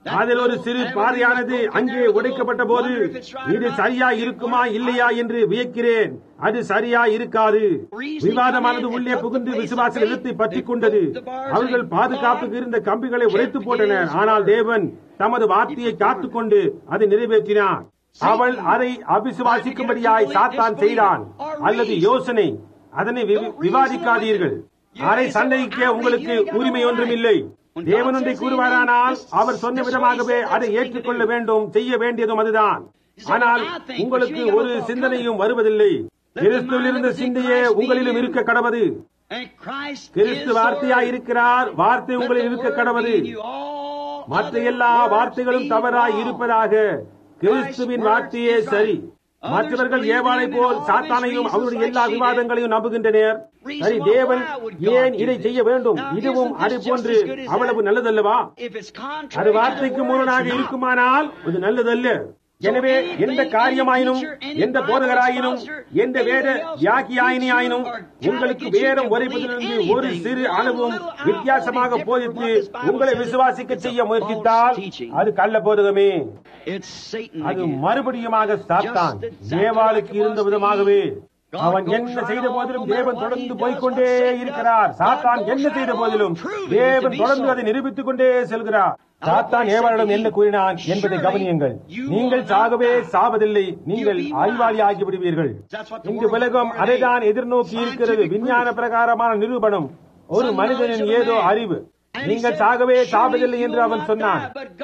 அதில் ஒரு சிறு பாறையானது அங்கே உடைக்கப்பட்ட போது இது சரியா இருக்குமா இல்லையா என்று வியக்கிறேன். அது சரியா இருக்காது. விவாதமானது உள்ளே புகுந்து விசுவாச நிலத்தை பற்றிக் கொண்டது. அவர்கள் பாதுகாப்புக்கு இருந்த கம்பிகளை உடைத்து போட்டனர். ஆனால் தேவன் தமது வார்த்தையை காத்துக்கொண்டு அதை நிறைவேற்றினார். அவள் அதை அவிசுவாசிக்கும்படியாய் சாத்தான் செய்தான். அல்லது யோசனை, அதனை விவாதிக்காதீர்கள். அதை சண்டைக்க உங்களுக்கு உரிமை ஒன்றும் இல்லை. தேவன் ஒன்றை கூறுவாரானால் அவர் சொன்ன விதமாகவே அதை ஏற்றுக்கொள்ள வேண்டும். செய்ய வேண்டியதும் அதுதான். ஆனால் உங்களுக்கு ஒரு சிந்தனையும் வருவதில்லை. கிறிஸ்துவிலிருந்த சிந்தையே உங்களிலும் இருக்க கடவது. கிறிஸ்து வார்த்தையாய் இருக்கிறார். வார்த்தை உங்களில் இருக்க கடவது. மற்ற எல்லா வார்த்தைகளும் தவறாய் இருப்பதாக. கிறிஸ்துவின் வார்த்தையே சரி. மற்றவர்கள் ஏவாளை போல் சாத்தானையும் அவருடைய எல்லா விவாதங்களையும் நம்புகின்றனர். சரி, தேவன் ஏன் இதை செய்ய வேண்டும்? இதுவும் அதை போன்று அவ்வளவு நல்லதல்லவா? அது வார்த்தைக்கு முரணாக இருக்குமானால் அது நல்லதல்ல. எனவே எந்த காரியமாயினும், எந்த போதகராயினும், எந்த வேத வியாக்கியாயினியாயினும் உங்களுக்கு வேதம் உரைப்பதிலிருந்து ஒரு சிறு அளவும் வித்தியாசமாக போதித்து உங்களை விசுவாசிக்க செய்ய முயற்சித்தால் அது கள்ள போதகமே. அது மறுபடியுமாக சாத்தான் ஏவாளுக்கு இருந்த விதமாகவே. அவன் என்ன செய்த போதிலும் தேவன் தொடர்ந்து போய்கொண்டே இருக்கிறார். சாத்தான் என்ன செய்த போதிலும் தேவன் தொடர்ந்து அதை நிரூபித்துக் கொண்டே செல்கிறார். சாத்தான் ஏவாளிடம் என்ன கூறினான் என்பதை கவனியுங்கள். நீங்கள் சாகவே சாவதில்லை, நீங்கள் அறிவாளி ஆகிவிடுவீர்கள். இங்கு உலகம் அதைதான் எதிர்நோக்கி இருக்கிறது. விஞ்ஞான பிரகாரமான நிரூபணம், ஒரு மனிதனின் ஏதோ அறிவு. நீங்கள் சாகவே சாவதில்லை என்று அவன் சொன்னான்.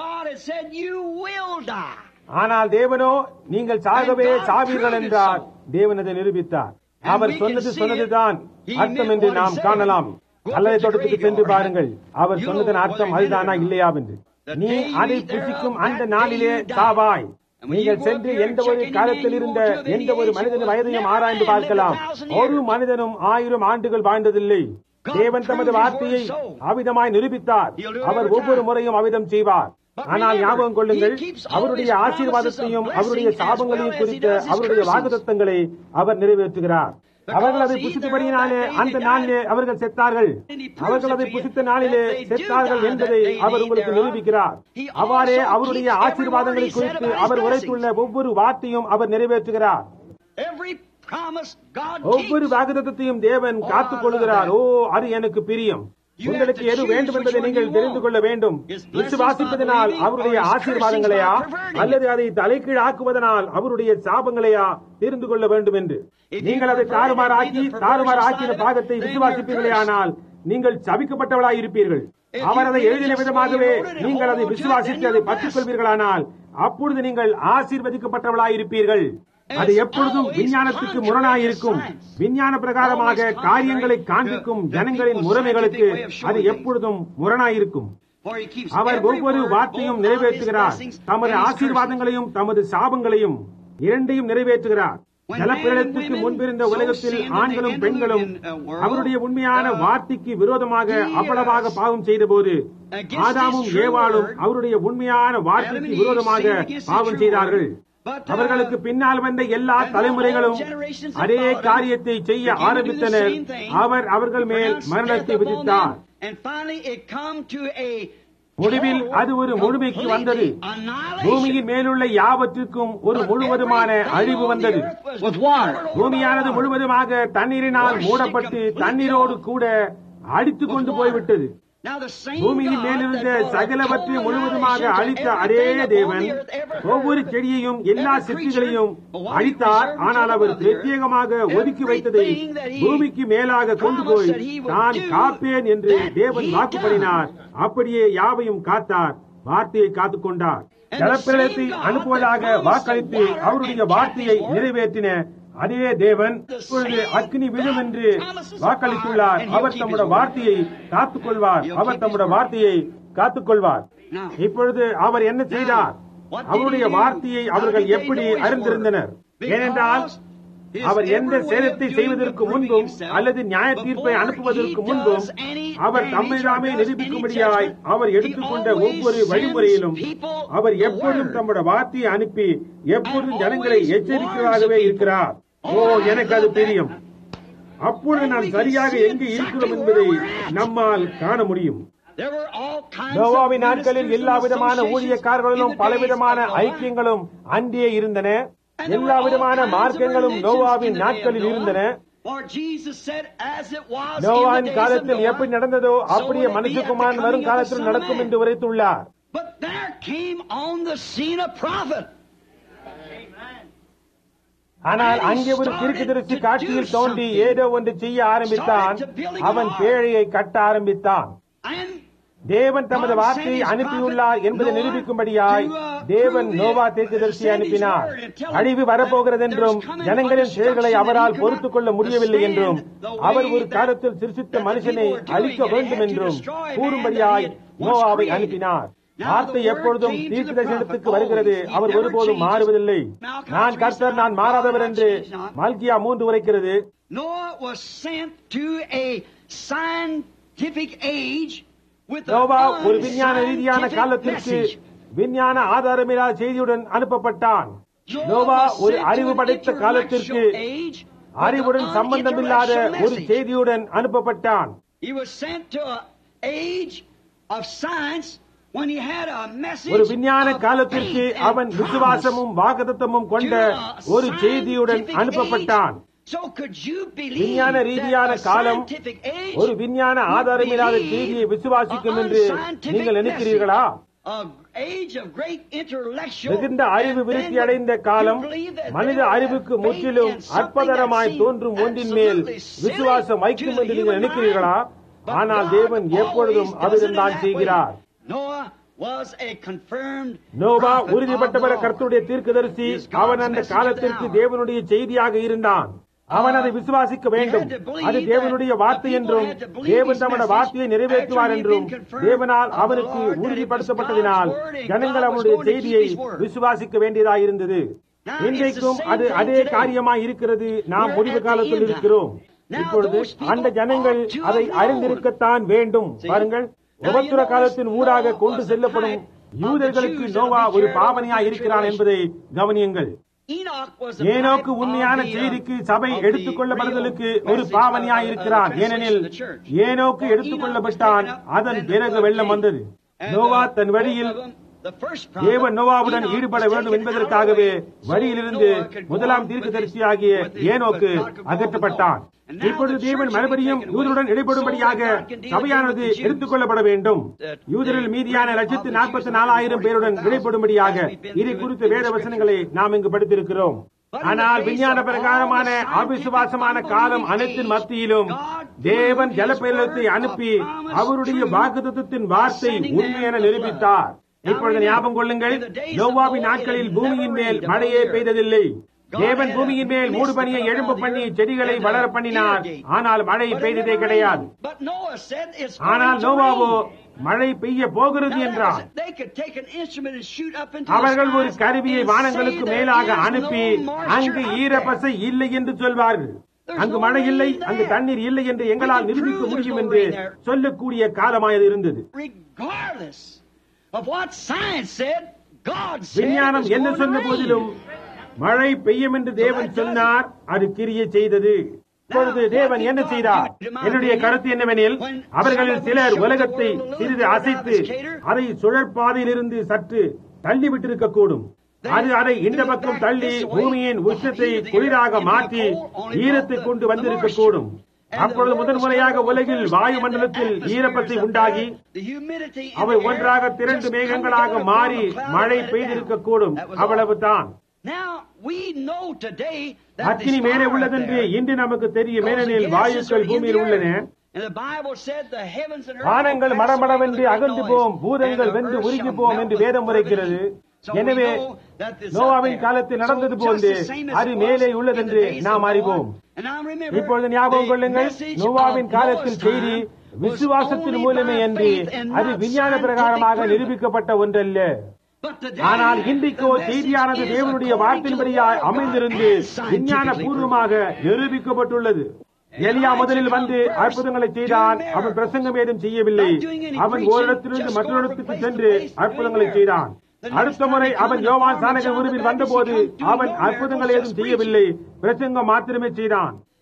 ஆனால் தேவனோ நீங்கள் சாகவே சாவீர்கள் என்றார். தேவன் அதை நிரூபித்தார். அவர் சொன்னதுதான் அர்த்தம் என்று நாம் காணலாம். அல்லது தோட்டத்துக்கு சென்று பாருங்கள். அவர் சொன்னதன் அர்த்தம் அதுதானா இல்லையா என்று. நீ அதை புசிக்கும் அந்த நாளிலே சாவாய். நீங்கள் சென்று எந்த ஒரு காலத்தில் இருந்த எந்த ஒரு மனிதனின் வயதையும் ஆராய்ந்து பார்க்கலாம். ஒரு மனிதனும் 1000 ஆண்டுகள் வாழ்ந்ததில்லை. தேவன் தமது வார்த்தையை அவிதமாய் நிரூபித்தார். அவர் ஒவ்வொரு முறையும் அவிதம் செய்வார். ஆனால் ஞாபகம் கொள்ளுங்கள், அவருடைய ஆசீர்வாதத்தையும் அவருடைய சாபங்களையும் குறித்த அவருடைய வாக்குத்தத்தங்களை அவர் நிறைவேற்றுகிறார். அவர்கள் அதை புசித்தபடியினாலே அந்த நாளிலே அவர்கள் செத்தார்கள். அவர்கள் அதை புசித்த நாளிலே செத்தார்கள் என்பதை அவர் உங்களுக்கு நிரூபிக்கிறார். அவ்வாறே அவருடைய ஆசீர்வாதங்களை குறித்து அவர் உரைத்துள்ள ஒவ்வொரு வார்த்தையும் அவர் நிறைவேற்றுகிறார். ஒவ்வொரு வாக்குத்தத்தையும் தேவன் காத்துக் கொள்கிறார். ஓ, அது எனக்கு பிரியம். உங்களுக்கு எது வேண்டும் என்பதை நீங்கள் தெரிந்து கொள்ள வேண்டும். விசுவாசிப்பதனால் அவருடைய ஆசீர்வாதங்களையா அல்லது அதை தலைகீழாக்குவதனால் அவருடைய சாபங்களையா தெரிந்து கொள்ள வேண்டும் என்று. நீங்கள் அதை தாறுமாறாக்கின பாகத்தை விசுவாசிப்பீர்களேயானால் நீங்கள் சபிக்கப்பட்டவளாய் இருப்பீர்கள். அவர் அதை எழுதின விதமாகவே நீங்கள் அதை விசுவாசித்து அதை பற்றிக் கொள்வீர்களானால் அப்பொழுது நீங்கள் ஆசீர்வதிக்கப்பட்டவளாய் இருப்பீர்கள். அது எப்பொழுதும் விஞ்ஞானத்துக்கு முரணாயிருக்கும். விஞ்ஞான பிரகாரமாக காரியங்களை காண்பிக்கும் ஜனங்களின் முறைமைகளுக்கு அது எப்பொழுதும் முரணாயிருக்கும். அவர் ஒவ்வொரு வார்த்தையும் நிறைவேற்றுகிறார். தமது ஆசீர்வாதங்களையும் தமது சாபங்களையும் இரண்டையும் நிறைவேற்றுகிறார். ஜலப்பிரளயத்துக்கு முன்பிருந்த உலகத்தில் ஆண்களும் பெண்களும் அவருடைய உண்மையான வார்த்தைக்கு விரோதமாக அவ்வளவாக பாவம் செய்த போது ஆதாமும் ஏவாளும் அவருடைய உண்மையான வார்த்தைக்கு விரோதமாக பாவம் செய்தார்கள். அவர்களுக்கு பின்னால் வந்த எல்லா தலைமுறைகளும் அதே காரியத்தை செய்ய ஆரம்பித்தனர். அவர் அவர்கள் மேல் மரணத்தை விதித்தார். முடிவில் அது ஒரு முழுமைக்கு வந்தது. பூமியின் மேலுள்ள யாவற்றிற்கும் ஒரு முழுவதுமான அழிவு வந்தது. பூமியானது முழுவதுமாக தண்ணீரினால் மூடப்பட்டு தண்ணீரோடு கூட அடித்துக் கொண்டு போய்விட்டது. பூமியின் மேலிருந்த சகலவற்றை முழுவதுமாக அழித்த அதே தேவன் ஒவ்வொரு செடியையும் எல்லா சிற்பிகளையும் அழித்தார். ஆனால் அவர் பிரத்யேகமாக ஒதுக்கி வைத்ததை பூமிக்கு மேலாக கொண்டு போய் நான் காப்பேன் என்று தேவன் வாக்குப்படினார். அப்படியே யாவையும் காத்தார். வார்த்தையை காத்துக் கொண்டார். ஜலப்பிரளயத்தை அனுப்புவதாக வாக்களித்து அவருடைய வார்த்தையை நிறைவேற்றின அதே தேவன் இப்பொழுது அக்னி விழும் என்று வாக்களித்துள்ளார். அவர் தம்முடைய வார்த்தையை காத்துக் கொள்வார். அவர் தம்முடைய வார்த்தையை காத்துக் கொள்வார். இப்பொழுது அவர் என்ன செய்தார்? அவருடைய வார்த்தையை அவர்கள் எப்படி அறிந்திருந்தனர்? ஏனென்றால் அவர் எந்த சேதத்தை செய்வதற்கு முன்பும் அல்லது நியாய தீர்ப்பை அனுப்புவதற்கு முன்பும் அவர் தம்மைதாமே நிரூபிக்கும்படியாய் அவர் எடுத்துக்கொண்ட ஒவ்வொரு வழிமுறையிலும் அவர் எப்பொழுதும் தம்முடைய வார்த்தையை அனுப்பி எப்பொழுதும் ஜனங்களை எச்சரிக்கிறதாகவே இருக்கிறார். ஓ, எனக்கு அது தெரியும். அப்பொழுது நாம் சரியாக எங்கே இருக்கிறோம் என்பதை நம்மால் காண முடியும். நோவாவின் நாட்களில் எல்லா விதமான ஊழியக்காரர்களும் பலவிதமான ஐக்கியங்களும் அன்றே இருந்தன. எல்லா விதமான மார்க்கங்களும் நோவாவின் நாட்களில் இருந்தன. நோவாவின் காலத்தில் எப்படி நடந்ததோ அப்படியே மனுஷகுமாரன் வரும் காலத்தில் நடக்கும் என்று உரைத்துள்ளார். ஆனால் அங்கே ஒரு தீர்க்கதரிசி காட்சியில் தோன்றி ஏதோ ஒன்று செய்ய ஆரம்பித்தான். அவன் பேழையை கட்ட ஆரம்பித்தான். தேவன் தமது வார்த்தையை அனுப்பியுள்ளார் என்பதை நிரூபிக்கும்படியாய் தேவன் நோவா தீர்க்கதரிசியை அனுப்பினார். அழிவு வரப்போகிறது என்றும் ஜனங்களின் செயல்களை அவரால் பொறுத்துக் கொள்ள முடியவில்லை என்றும் அவர் ஒரு காலத்தில் சிருஷ்டித்த மனுஷனை அழிக்க வேண்டும் என்றும் கூறும்படியாய் நோவாவை அனுப்பினார். வார்த்தை எப்பொழுதும் தீர்க்கதரிசனத்துக்கு வருகிறது. அவர் ஒருபோதும் மாறுவதில்லை. நான் கர்த்தர், நான் மாறாதவர் என்று மல்கியா 3 உரைக்கிறது. நோவா ஒரு விஞ்ஞான ரீதியான காலத்திற்கு விஞ்ஞான ஆதாரமில்லாத செய்தியுடன் அனுப்பப்பட்டான். நோவா ஒரு அறிவு படைத்த காலத்திற்கு அறிவுடன் சம்பந்தமில்லாத ஒரு செய்தியுடன் அனுப்பப்பட்டான். ஒரு விஞ்ஞான காலத்திற்கு அவன் விசுவாசமும் வாக்குத்தத்தமும் கொண்ட ஒரு செய்தியுடன் அனுப்பப்பட்டான். விஞ்ஞான ரீதியான காலம் ஒரு விஞ்ஞான ஆதாரமில்லாத செய்தியை விசுவாசிக்கும் என்று நீங்கள் நினைக்கிறீர்களா? மிகுந்த அறிவு விருத்தி அடைந்த காலம் மனித அறிவுக்கு முற்றிலும் அற்புதமாய் தோன்றும் ஒன்றின் மேல் விசுவாசம் வைக்கும் என்று நீங்கள் நினைக்கிறீர்களா? ஆனால் தேவன் எப்பொழுதும் அவ்விதம்தான் செய்கிறார். நோவா உறுதிப்பட்டவர கர்த்தருடைய தீர்க்கதரிசி. அவன் அந்த காலத்திற்கு தேவனுடைய செய்தியாக இருந்தான். அவன் அதை விசுவாசிக்க வேண்டும். அது தேவனுடைய வார்த்தை என்றும் தேவன் தமது வார்த்தையை நிறைவேற்றுவார் என்றும் தேவனால் அவனுக்கு உறுதிப்படுத்தப்பட்டதினால் ஜனங்கள் அவனுடைய செய்தியை விசுவாசிக்க வேண்டியதாக இருந்தது. இன்றைக்கும் அது அதே காரியமாய் இருக்கிறது. நாம் முடிவு காலத்தில் இருக்கிறோம். இப்பொழுது அந்த ஜனங்கள் அதை அறிந்திருக்கத்தான் வேண்டும். பாருங்கள், உபத்திர காலத்தின் ஊடாக கொண்டு செல்லப்படும் யூதர்களுக்கு நோவா ஒரு பாவனையாய் இருக்கிறான் என்பதை கவனியுங்கள். ஏனோக்கு உண்மையான செய்திக்கு சபை எடுத்துக் கொள்ளப்படுதலுக்கு ஒரு பாவனையாய் இருக்கிறான். ஏனெனில் ஏனோக்கு எடுத்துக் கொள்ளப்பட்டான். அதன் பிறகு வெள்ளம் வந்தது. நோவா தன் வழியில் தேவன் நோவாவுடன் ஈடுபட வேண்டும் என்பதற்காகவே வழியிலிருந்து முதலாம் தீர்க்கதரிசியாகிய ஏனோக்கு அகற்றப்பட்டான். இப்பொழுது தேவன் மறுபடியும் யூதருடன் இடைபடும்படியாக சபையானது எடுத்துக் கொள்ளப்பட வேண்டும். யூதரில் மீதியான 144,000 பேருடன் இடைப்படும்படியாக இதை குறித்த வேத வசனங்களை நாம் இங்கு படித்திருக்கிறோம். ஆனால் விஞ்ஞான பிரகாரமான அவிசுவாசமான காலம் அனைத்தின் மத்தியிலும் தேவன் ஜலப்பிரளயத்தை அனுப்பி அவருடைய வாக்குத்தத்தத்தின் வார்த்தை உண்மையென நிரூபித்தார். இப்பொழுது ஞாபகம் கொள்ளுங்கள், நோவாவின் நாட்களில் பூமியின் மேல் மழையே பெய்ததில்லை. தேவன் பூமியின் மேல் மூடு பனியை எழும்ப பண்ணி செடிகளை வளர பண்ணினார். ஆனால் மழை பெய்ததே கிடையாது. ஆனால் நோவாவோ மழை பெய்ய போகிறது என்றார். அவர்கள் ஒரு கருவியை வானங்களுக்கு மேலாக அனுப்பி அங்கு ஈரப்பசை இல்லை என்று சொல்வார்கள். அங்கு மழை இல்லை, அங்கு தண்ணீர் இல்லை என்று எங்களால் நிரூபிக்க முடியும் என்று சொல்லக்கூடிய காலமாயது இருந்தது. விஞ்ஞானம் என்ன சொன்ன போதிலும் மழை பெய்யும் என்று தேவன் சொன்னார். அது கிரியை செய்தது. இப்பொழுது தேவன் என்ன செய்தார்? என்னுடைய கருத்து என்னவெனில், அவர்களில் சிலர் உலகத்தை சிறிது அசைத்து அதை சுழற்பாதையிலிருந்து சற்று தள்ளிவிட்டிருக்க கூடும். அது அதை இந்த பக்கம் தள்ளி பூமியின் உஷ்ணத்தை குளிராக மாற்றி ஈரத்தை கொண்டு வந்திருக்க கூடும். அப்பொழுது முதன்முறையாக உலகில் வாயுமண்டலத்தில் ஈரப்பசை உண்டாகி அவை ஒன்றாக திரண்டு மேகங்களாக மாறி மழை பெய்திருக்க கூடும். அவ்வளவுதான். அக்கினி மேலே உள்ளதென்று இன்று நமக்கு தெரியும். ஏனெனில் வாயுக்கள் பூமியில் உள்ளன. வானங்கள் மடமடவென்று அகன்று போம், பூதங்கள் வென்று உருகி போம் என்று வேதம் உரைக்கிறது. எனவே நோவாவின் காலத்தில் நடந்தது போன்று அது மேலே உள்ளதென்று நாம் அறிவோம். இப்பொழுது ஞாபகம் கொள்ளுங்கள், நோவாவின் காலத்தில் செய்தி விசுவாசத்தின் மூலமே என்று அது விஞ்ஞான பிரகாரமாக நிரூபிக்கப்பட்ட ஒன்றல்ல. ஆனால் இன்றைக்கோ செய்தியானது தேவனுடைய வார்த்தையின்படியாய் அமைந்திருந்து விஞ்ஞான பூர்வமாக நிரூபிக்கப்பட்டுள்ளது. எலியா முதலில் வந்து அற்புதங்களை செய்தான். அவன் பிரசங்கம் ஏதும் செய்யவில்லை. அவன் ஓரிடத்திலிருந்து மற்றொரு சென்று அற்புதங்களை செய்தான். அடுத்த முறை அவன் யோவான் சானகர் உருவில் வந்தபோது அவன் அற்புதங்கள் ஏதும் செய்யவில்லை, பிரசங்கம் மாத்திரமே செய்தான்.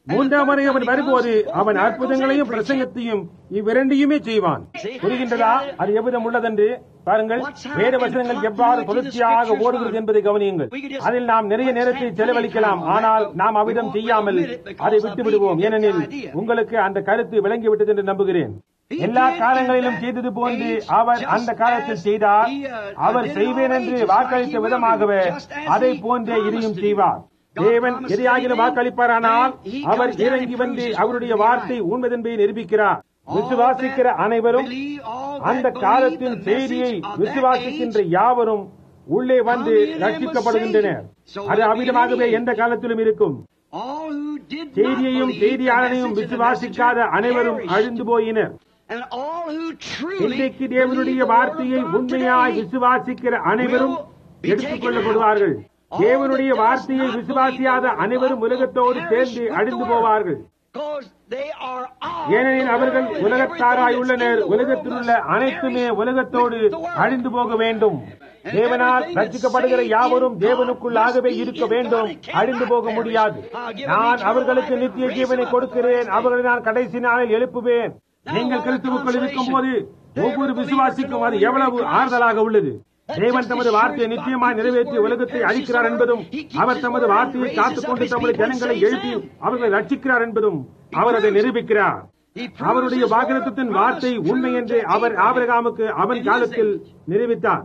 மூன்றாம் முறை அவன் வரும்போது அவன் அற்புதங்களையும் பிரசங்கத்தையும் இவ்விரண்டையுமே செய்வான். புரிகின்றதா? அது எவ்விதம் உள்ளதென்று பாருங்கள். வேத வசனங்கள் எவ்வாறு தொடர்ச்சியாக ஓடுகிறது என்பதை கவனியுங்கள். அதில் நாம் நிறைய நேரத்தை செலவழிக்கலாம், ஆனால் நாம் அவ்விதம் செய்யாமல் அதை விட்டு விடுவோம். ஏனெனில் உங்களுக்கு அந்த கருத்து விளங்கிவிட்டது என்று நம்புகிறேன். எல்லா காலங்களிலும் செய்தது போன்று அவர் அந்த காலத்தில் செய்தார். அவர் செய்வேன் என்று வாக்களித்த விதமாகவே அதை போன்றே இதையும் செய்வார். தேவன் எதையாகிலும் வாக்களிப்பாரானால் அவர் இறங்கி வந்து அவருடைய வார்த்தை உண்மைதென்பதை நிரூபிக்கிறார். விசுவாசிக்கிற அனைவரும், அந்த காலத்தின் செய்தியை விசுவாசிக்கின்ற யாவரும் உள்ளே வந்து ரட்சிக்கப்படுகின்றனர். அது அவ்விதமாகவே எந்த காலத்திலும் இருக்கும். செய்தியையும் செய்தியாளனையும் விசுவாசிக்காத அனைவரும் அழிந்து போயினர். இன்றைக்கு தேவனுடைய வார்த்தையை உண்மையாய் விசுவாசிக்கிற அனைவரும் எடுத்துக் கொள்ளப்படுவார்கள். தேவனுடைய வார்த்தையை விசுவாசியாத அனைவரும் உலகத்தோடு சேர்ந்து அழிந்து போவார்கள். ஏனெனில் அவர்கள் உலகத்தாராய் உள்ளனர். உலகத்தில் உள்ள அனைத்துமே உலகத்தோடு அழிந்து போக வேண்டும். தேவனால் ரட்சிக்கப்படுகிற யாவரும் தேவனுக்குள்ளாகவே இருக்க வேண்டும், அழிந்து போக முடியாது. நான் அவர்களுக்கு நித்திய ஜீவனை கொடுக்கிறேன், அவர்களை நான் கடைசி நாளில் எழுப்புவேன். நீங்கள் கிறிஸ்துவுக்குள் இருக்கும் போது ஒவ்வொரு விசுவாசிக்கும் அது எவ்வளவு ஆறுதலாக உள்ளது. தேவன் தமது வார்த்தையை நிச்சயமாய் நிறைவேற்றி உலகத்தை அழிக்கிறார் என்பதும், அவர் தமது வார்த்தையை காத்துக்கொண்டு தமது ஜனங்களை எழுப்பி அவர்களை ரட்சிக்கிறார் என்பதும் அவர் அதை நிரூபிக்கிறார். அவருடைய வாக்குத்தத்தின் வார்த்தை உண்மை என்று அவர் ஆபிரகாமுக்கு அவன் காலத்தில் நிரூபித்தார்.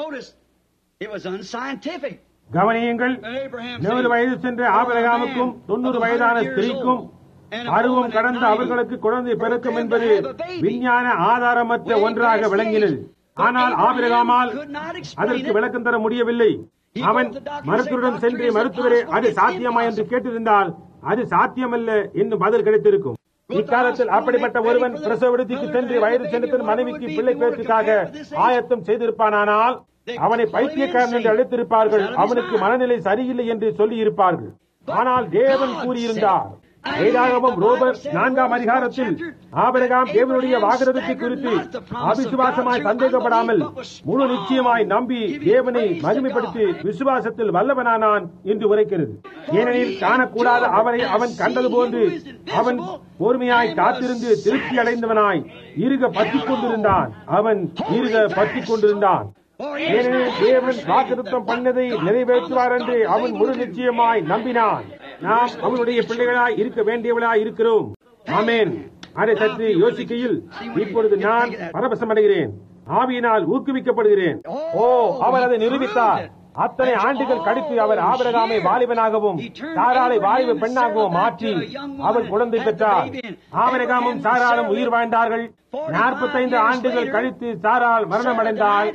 கவனியுங்கள், 100 வயது சென்ற ஆபிரகாமுக்கும் 90 வயதான ஸ்திரீக்கும் பருவம் கடந்த அவர்களுக்கு குழந்தை பிறக்கும் என்பது விஞ்ஞான ஆதாரமற்ற ஒன்றாக விளங்கினது. ஆனால் ஆபிரகாமால் அதற்கு விளக்கம் தர முடியவில்லை. அவன் மருத்துவரிடம் சென்று, மருத்துவரே அது சாத்தியமா என்று கேட்டிருந்தால் அது சாத்தியமல்ல என்று பதில் கிடைத்திருக்கும். இக்காலத்தில் அப்படிப்பட்ட ஒருவன் பிரசவ விடுதிக்கு சென்று வயது சென்ற மனைவிக்கு பிள்ளை பேச்சுக்காக ஆயத்தம் செய்திருப்பானால் அவனை பைத்தியக்காரன் என்று அழைத்திருப்பார்கள். அவனுக்கு மனநிலை சரியில்லை என்று சொல்லி இருப்பார்கள். ஆனால் தேவன் கூறியிருந்தார். வேதாகமம் ரோமர் 4ஆம் அதிகாரத்தில் ஆபிரகாம் தேவனுடைய வாக்குத்தத்தத்தை குறித்து அவிசுவாசமாய் சந்தேகப்படாமல் முழு நிச்சயமாய் நம்பி தேவனை மகிமைப்படுத்தி விசுவாசத்தில் வல்லவனானான் என்று உரைக்கிறது. ஏனெனில் காணக்கூடாத அவரை அவன் கண்டது போன்று அவன் பொறுமையாய் காத்திருந்து திருப்தி அடைந்தவனாய் இருக பற்றிக் கொண்டிருந்தான். அவன் இருக பற்றிக் கொண்டிருந்தான். ஏனெனில் தேவன் வாக்குத்தத்தம் பண்ணதை நிறைவேற்றுவார் என்று அவன் முழு நிச்சயமாய் நம்பினான். நாம் அவனுடைய பிள்ளைகளாய் இருக்க வேண்டியவளாய் இருக்கிறோம். ஆமென். அதை சற்று யோசிக்கையில் இப்பொழுது நான் பரவசம் அடைகிறேன், ஆவியினால் ஊக்குவிக்கப்படுகிறேன். அவர் அதை நிரூபித்தார். அத்தனை ஆண்டுகள் கழித்து அவர் ஆபிரகாமை வாலிபனாகவும் சாராளை வாலிப பெண்ணாகவும் மாற்றி அவர் குழந்தை பெற்றார். ஆபிரகாமும் சாராளும் உயிர் வாழ்ந்தார்கள். 45 ஆண்டுகள் கழித்து சாராள் மரணமடைந்தாள்.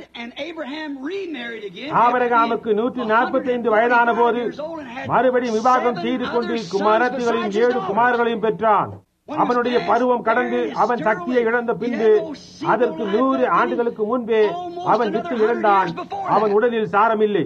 ஆபிரகாமுக்கு 145 வயதான போது மறுபடியும் விவாகம் செய்து கொண்டு குமாரத்திகளையும் 7 குமாரர்களையும் பெற்றான். அவனுடைய பருவம் கடந்து அவன் சக்தியை இழந்த பின்பு அதற்கு 100 ஆண்டுகளுக்கு முன்பே அவன் விட்டு இழந்தான். அவன் உடலில் சாரமில்லை.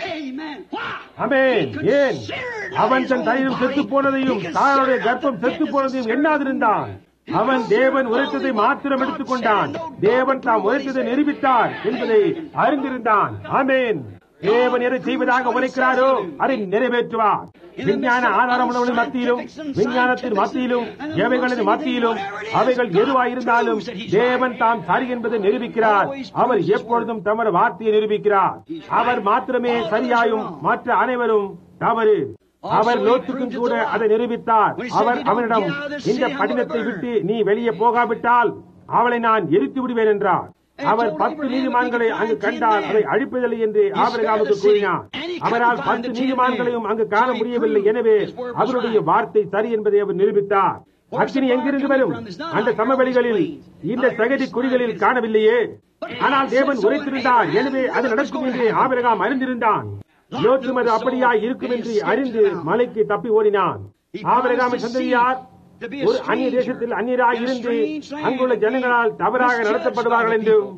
ஆமென். ஏன்? அவன் தன் தைரியம் செத்து போனதையும் தானுடைய கர்ப்பம் செத்து போனதையும் எண்ணாதிருந்தான். அவன் தேவன் உரைத்ததை மாத்திரம் எடுத்துக் கொண்டான். தேவன் தாம் உரைத்ததை நிரூபித்தார் என்பதை அறிந்திருந்தான். ஆமென். தேவன் எதை செய்வதாக உரைக்கிறாரோ அதை நிறைவேற்றுவார். விஞ்ஞான ஆதாரமுள்ளவர்களின் மத்தியிலும் விஞ்ஞானத்தின் மத்தியிலும் எவைகளின் மத்தியிலும் அவைகள் எதுவாயிருந்தாலும் தேவன் தாம் சரி என்பதை நிரூபிக்கிறார். அவர் எப்பொழுதும் தமது வார்த்தையை நிரூபிக்கிறார். அவர் மாத்திரமே சரியாயும் மற்ற அனைவரும் தவறு. அவர் லோத்துக்கும் கூட அதை நிரூபித்தார். அவர் அவனிடம், இந்த படினத்தை விட்டு நீ வெளியே போகாவிட்டால் அவளை நான் எரித்து விடுவேன் என்றார். அவர் 10 நீதிமான்களை அங்கு கண்டால் அதை அழிப்பதில்லை என்று ஆபிரகாமுக்கு கூறினார். அவரால் 10 நீதிமான்களையும் அங்கு காண முடியவில்லை. எனவே அவருடைய வார்த்தை சரி என்பதை அவர் நிரூபித்தார். அக்கினி எங்கிருந்து வரும்? அந்த சமவெளிகளில் இந்த சகதி குறிகளில் காணவில்லையே. ஆனால் தேவன் உரைத்திருந்தார். எனவே அது நடக்கும் என்று ஆபிரகாம் அறிந்திருந்தான். லோத்தும் அது அப்படியா இருக்கும் என்று அறிந்து மலைக்கு தப்பி ஓடினான். ஆபிரகாமின் சந்ததியார் ஒரு அந்நிய தேசத்தில் அந்நியராக இருந்து அங்குள்ள ஜனங்களால் தவறாக நடத்தப்படுவார்கள் என்றும்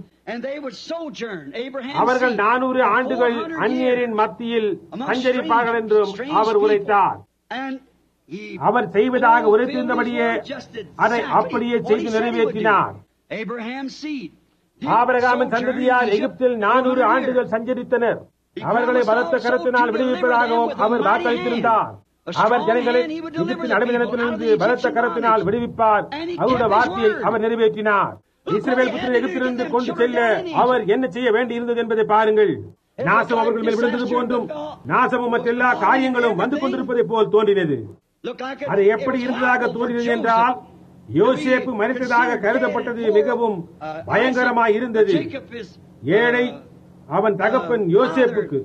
அவர்கள் 400 ஆண்டுகள் அந்நியரின் மத்தியில் சஞ்சரிப்பார்கள் என்றும் அவர் உரைத்தார். அவர் செய்வதாக உரைத்திருந்தபடியே அதை அப்படியே செய்து நிறைவேற்றினார். ஆபிரகாமின் சந்ததியார் எகிப்தில் 400 ஆண்டுகள் சஞ்சரித்தனர். அவர்களை பலத்த கரத்தினால் விடுவிப்பதாகவும் அவர் வாக்களித்திருந்தார். அவர் ஜனங்களை எகிப்தின் அடிமைத்தனத்திலிருந்து பலத்த கரத்தினால் விடுவிப்பார். அவருடைய வார்த்தையை அவர் நிறைவேற்றினார். இஸ்ரவேல் புத்திரரை எகிப்திலிருந்து கொண்டு செல்ல அவர் என்ன செய்ய வேண்டியிருந்தது என்பதை பாருங்கள். நாசம் அவர்கள் மேல் விழுந்தது போன்றும் நாசமும் மற்றெல்லா காரியங்களும் வந்து கொண்டிருப்பதை போல் தோன்றினது. அது எப்படி இருந்ததாக தோன்றினது என்றால், யோசேப்பு மரித்ததாக கருதப்பட்டது மிகவும் பயங்கரமாய் இருந்தது. ஏழை அவன் தகப்பன் யோசேப்புக்கு,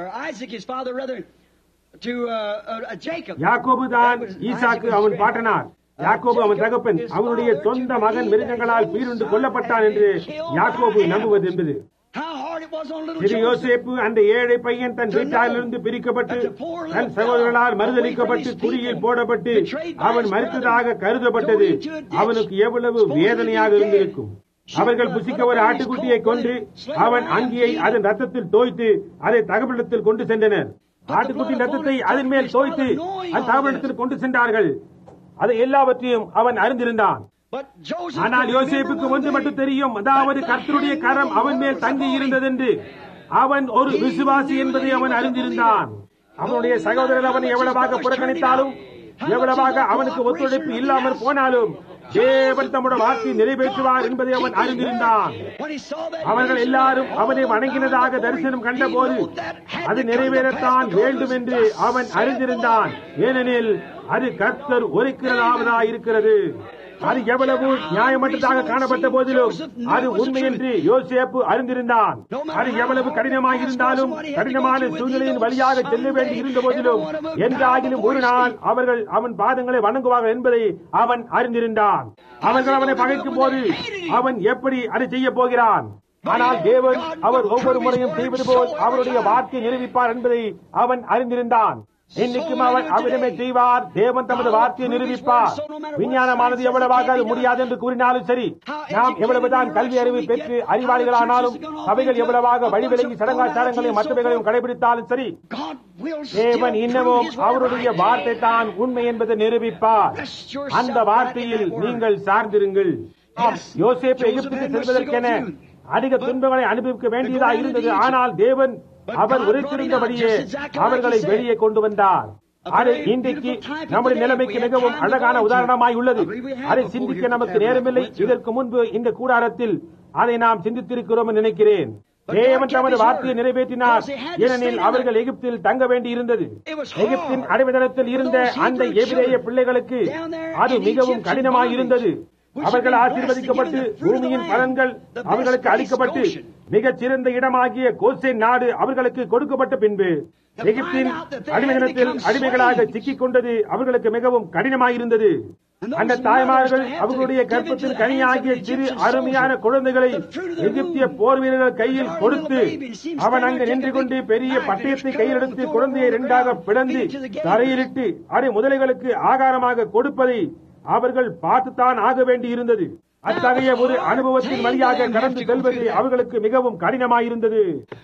யாக்கோபு தான் ஈசாக்கு அவன் பாட்டனார். யாக்கோபு அவன் தகப்பன். அவனுடைய சொந்த மகன் மிருகங்களால் பீருண்டு கொல்லப்பட்டான் என்று யாக்கோபு நம்புவது என்பது. யோசேப்பு அந்த ஏழை பையன் தன் வீட்டாரிலிருந்து பிரிக்கப்பட்டு தன் சகோதரர்களால் மறுதளிக்கப்பட்டு குழியில் போடப்பட்டு அவன் மரித்ததாக கருதப்பட்டது அவனுக்கு எவ்வளவு வேதனையாக இருந்திருக்கும். அவர்கள் புசிக்க ஒரு ஆட்டுக்குட்டியை கொன்று அவன் அங்கியை அதன் ரத்தத்தில் தோய்த்து அதை தகவலிடத்தில் கொண்டு சென்றனர். ஆட்டுக்குட்டியின் ரத்தத்தை அதன் மேல் தோய்த்து அந்த தகவலிடத்தில் கொண்டு சென்றார்கள். அதை எல்லாவற்றையும் அவன் அறிந்திருந்தான். ஆனால் யோசேப்புக்கு ஒன்று மட்டும் தெரியும், அதாவது கர்த்தருடைய கரம் அவன் மேல் தங்கி இருந்ததென்று. அவன் ஒரு விசுவாசி என்பதை அவன் அறிந்திருந்தான். அவனுடைய சகோதரர் அவனை எவ்வளவாக புறக்கணித்தாலும், எவ்வளவாக அவனுக்கு ஒத்துழைப்பு இல்லாமல் போனாலும் தேவன் தம்முடைய வார்த்தை நிறைவேற்றுவார் என்பதை அவன் அறிந்திருந்தான். அவர்கள் எல்லாரும் அவனை வணங்கினதாக தரிசனம் கண்டபோது அது நிறைவேறத்தான் வேண்டும் என்று அவன் அறிந்திருந்தான். ஏனெனில் அது கர்த்தர் ஒலிக்கிறதாவதா இருக்கிறது. அது எவ்வளவு நியாயமற்றதாக காணப்பட்ட போதிலும் அது உண்மை என்று யோசேப்பு அறிந்திருந்தான். அது எவ்வளவு கடினமாக இருந்தாலும், கடினமான சூழ்நிலையின் வழியாக செல்ல வேண்டி இருந்த போதிலும் என்றாகிலும் ஒரு நாள் அவர்கள் அவன் பாதங்களை வணங்குவார்கள் என்பதை அவன் அறிந்திருந்தான். அவர்கள் அவனை பகைக்கும் போது அவன் எப்படி அதை செய்ய போகிறான்? ஆனால் தேவன் அவர் ஒவ்வொரு முறையும் செய்வது போல் அவருடைய வார்த்தையை நிரூபிப்பார் என்பதை அவன் அறிந்திருந்தான். இன்னைக்கும் அவன் அவ்விடமே செய்வார். தேவன் தமது வார்த்தையை நிரூபிப்பார். விஞ்ஞானமானது எவ்வளவாக அது முடியாது என்று கூறினாலும் சரி, நாம் எவ்வளவுதான் கல்வி அறிவு பெற்று அறிவாளிகளானாலும், சபைகள் எவ்வளவாக வழிவிலகி சடங்காச்சாரங்களையும் மற்றவைகளையும் கடைபிடித்தாலும் சரி, தேவன் இன்னமும் அவருடைய வார்த்தை தான் உண்மை என்பதை நிரூபிப்பார். அந்த வார்த்தையில் நீங்கள் சார்ந்திருங்கள். யோசேப்பு எகிப்துக்கு செல்வதற்கென அதிக துன்பங்களை அனுபவிக்க வேண்டியதாக இருந்தது. ஆனால் தேவன் அவர் உரைத்திருந்தபடியே அவர்களை வெளியே கொண்டு வந்தார். அது இன்றைக்கு நம்முடைய நிலைமைக்கு மிகவும் அழகான உதாரணமாய் உள்ளது. அதை சிந்திக்க நமக்கு நேரமில்லை. இதற்கு முன்பு இந்த கூடாரத்தில் அதை நாம் சிந்தித்திருக்கிறோம் நினைக்கிறேன். தேவன் தமது வார்த்தையை நிறைவேற்றினார். ஏனெனில் அவர்கள் எகிப்தில் தங்க வேண்டி இருந்தது. எகிப்தின் அடிமைத்தனத்தில் இருந்த அந்த எபிரேய பிள்ளைகளுக்கு அது மிகவும் கடினமாய் இருந்தது. அவர்கள் ஆசீர்வதிக்கப்பட்டு பூமியின் பலன்கள் அவர்களுக்கு அளிக்கப்பட்டு மிகச் சிறந்த இடமாகிய கோசேன் நாடு அவர்களுக்கு கொடுக்கப்பட்ட பின்பு எகிப்தின் அடிமைத்தனத்தில் அடிமைகளாக சிக்கிக் கொண்டது அவர்களுக்கு மிகவும் கடினமாயிருந்தது. அந்த தாய்மார்கள் அவர்களுடைய கர்ப்பத்தின் கனியாகிய சிறு அருமையான குழந்தைகளை எகிப்திய போர் வீரர்கள் கையில் கொடுத்து அவன் அங்கு நின்று கொண்டு பெரிய பட்டயத்தை கையில் எடுத்து குழந்தையை இரண்டாக பிளந்து தரையிலிட்டு அதை முதலைகளுக்கு ஆகாரமாக கொடுப்பதை அவர்கள் பார்த்துத்தான் ஆக வேண்டி இருந்தது. அத்தகைய ஒரு அனுபவத்தின் வழியாக கடந்து செல்வது அவர்களுக்கு மிகவும் கடினமாயிருந்தது.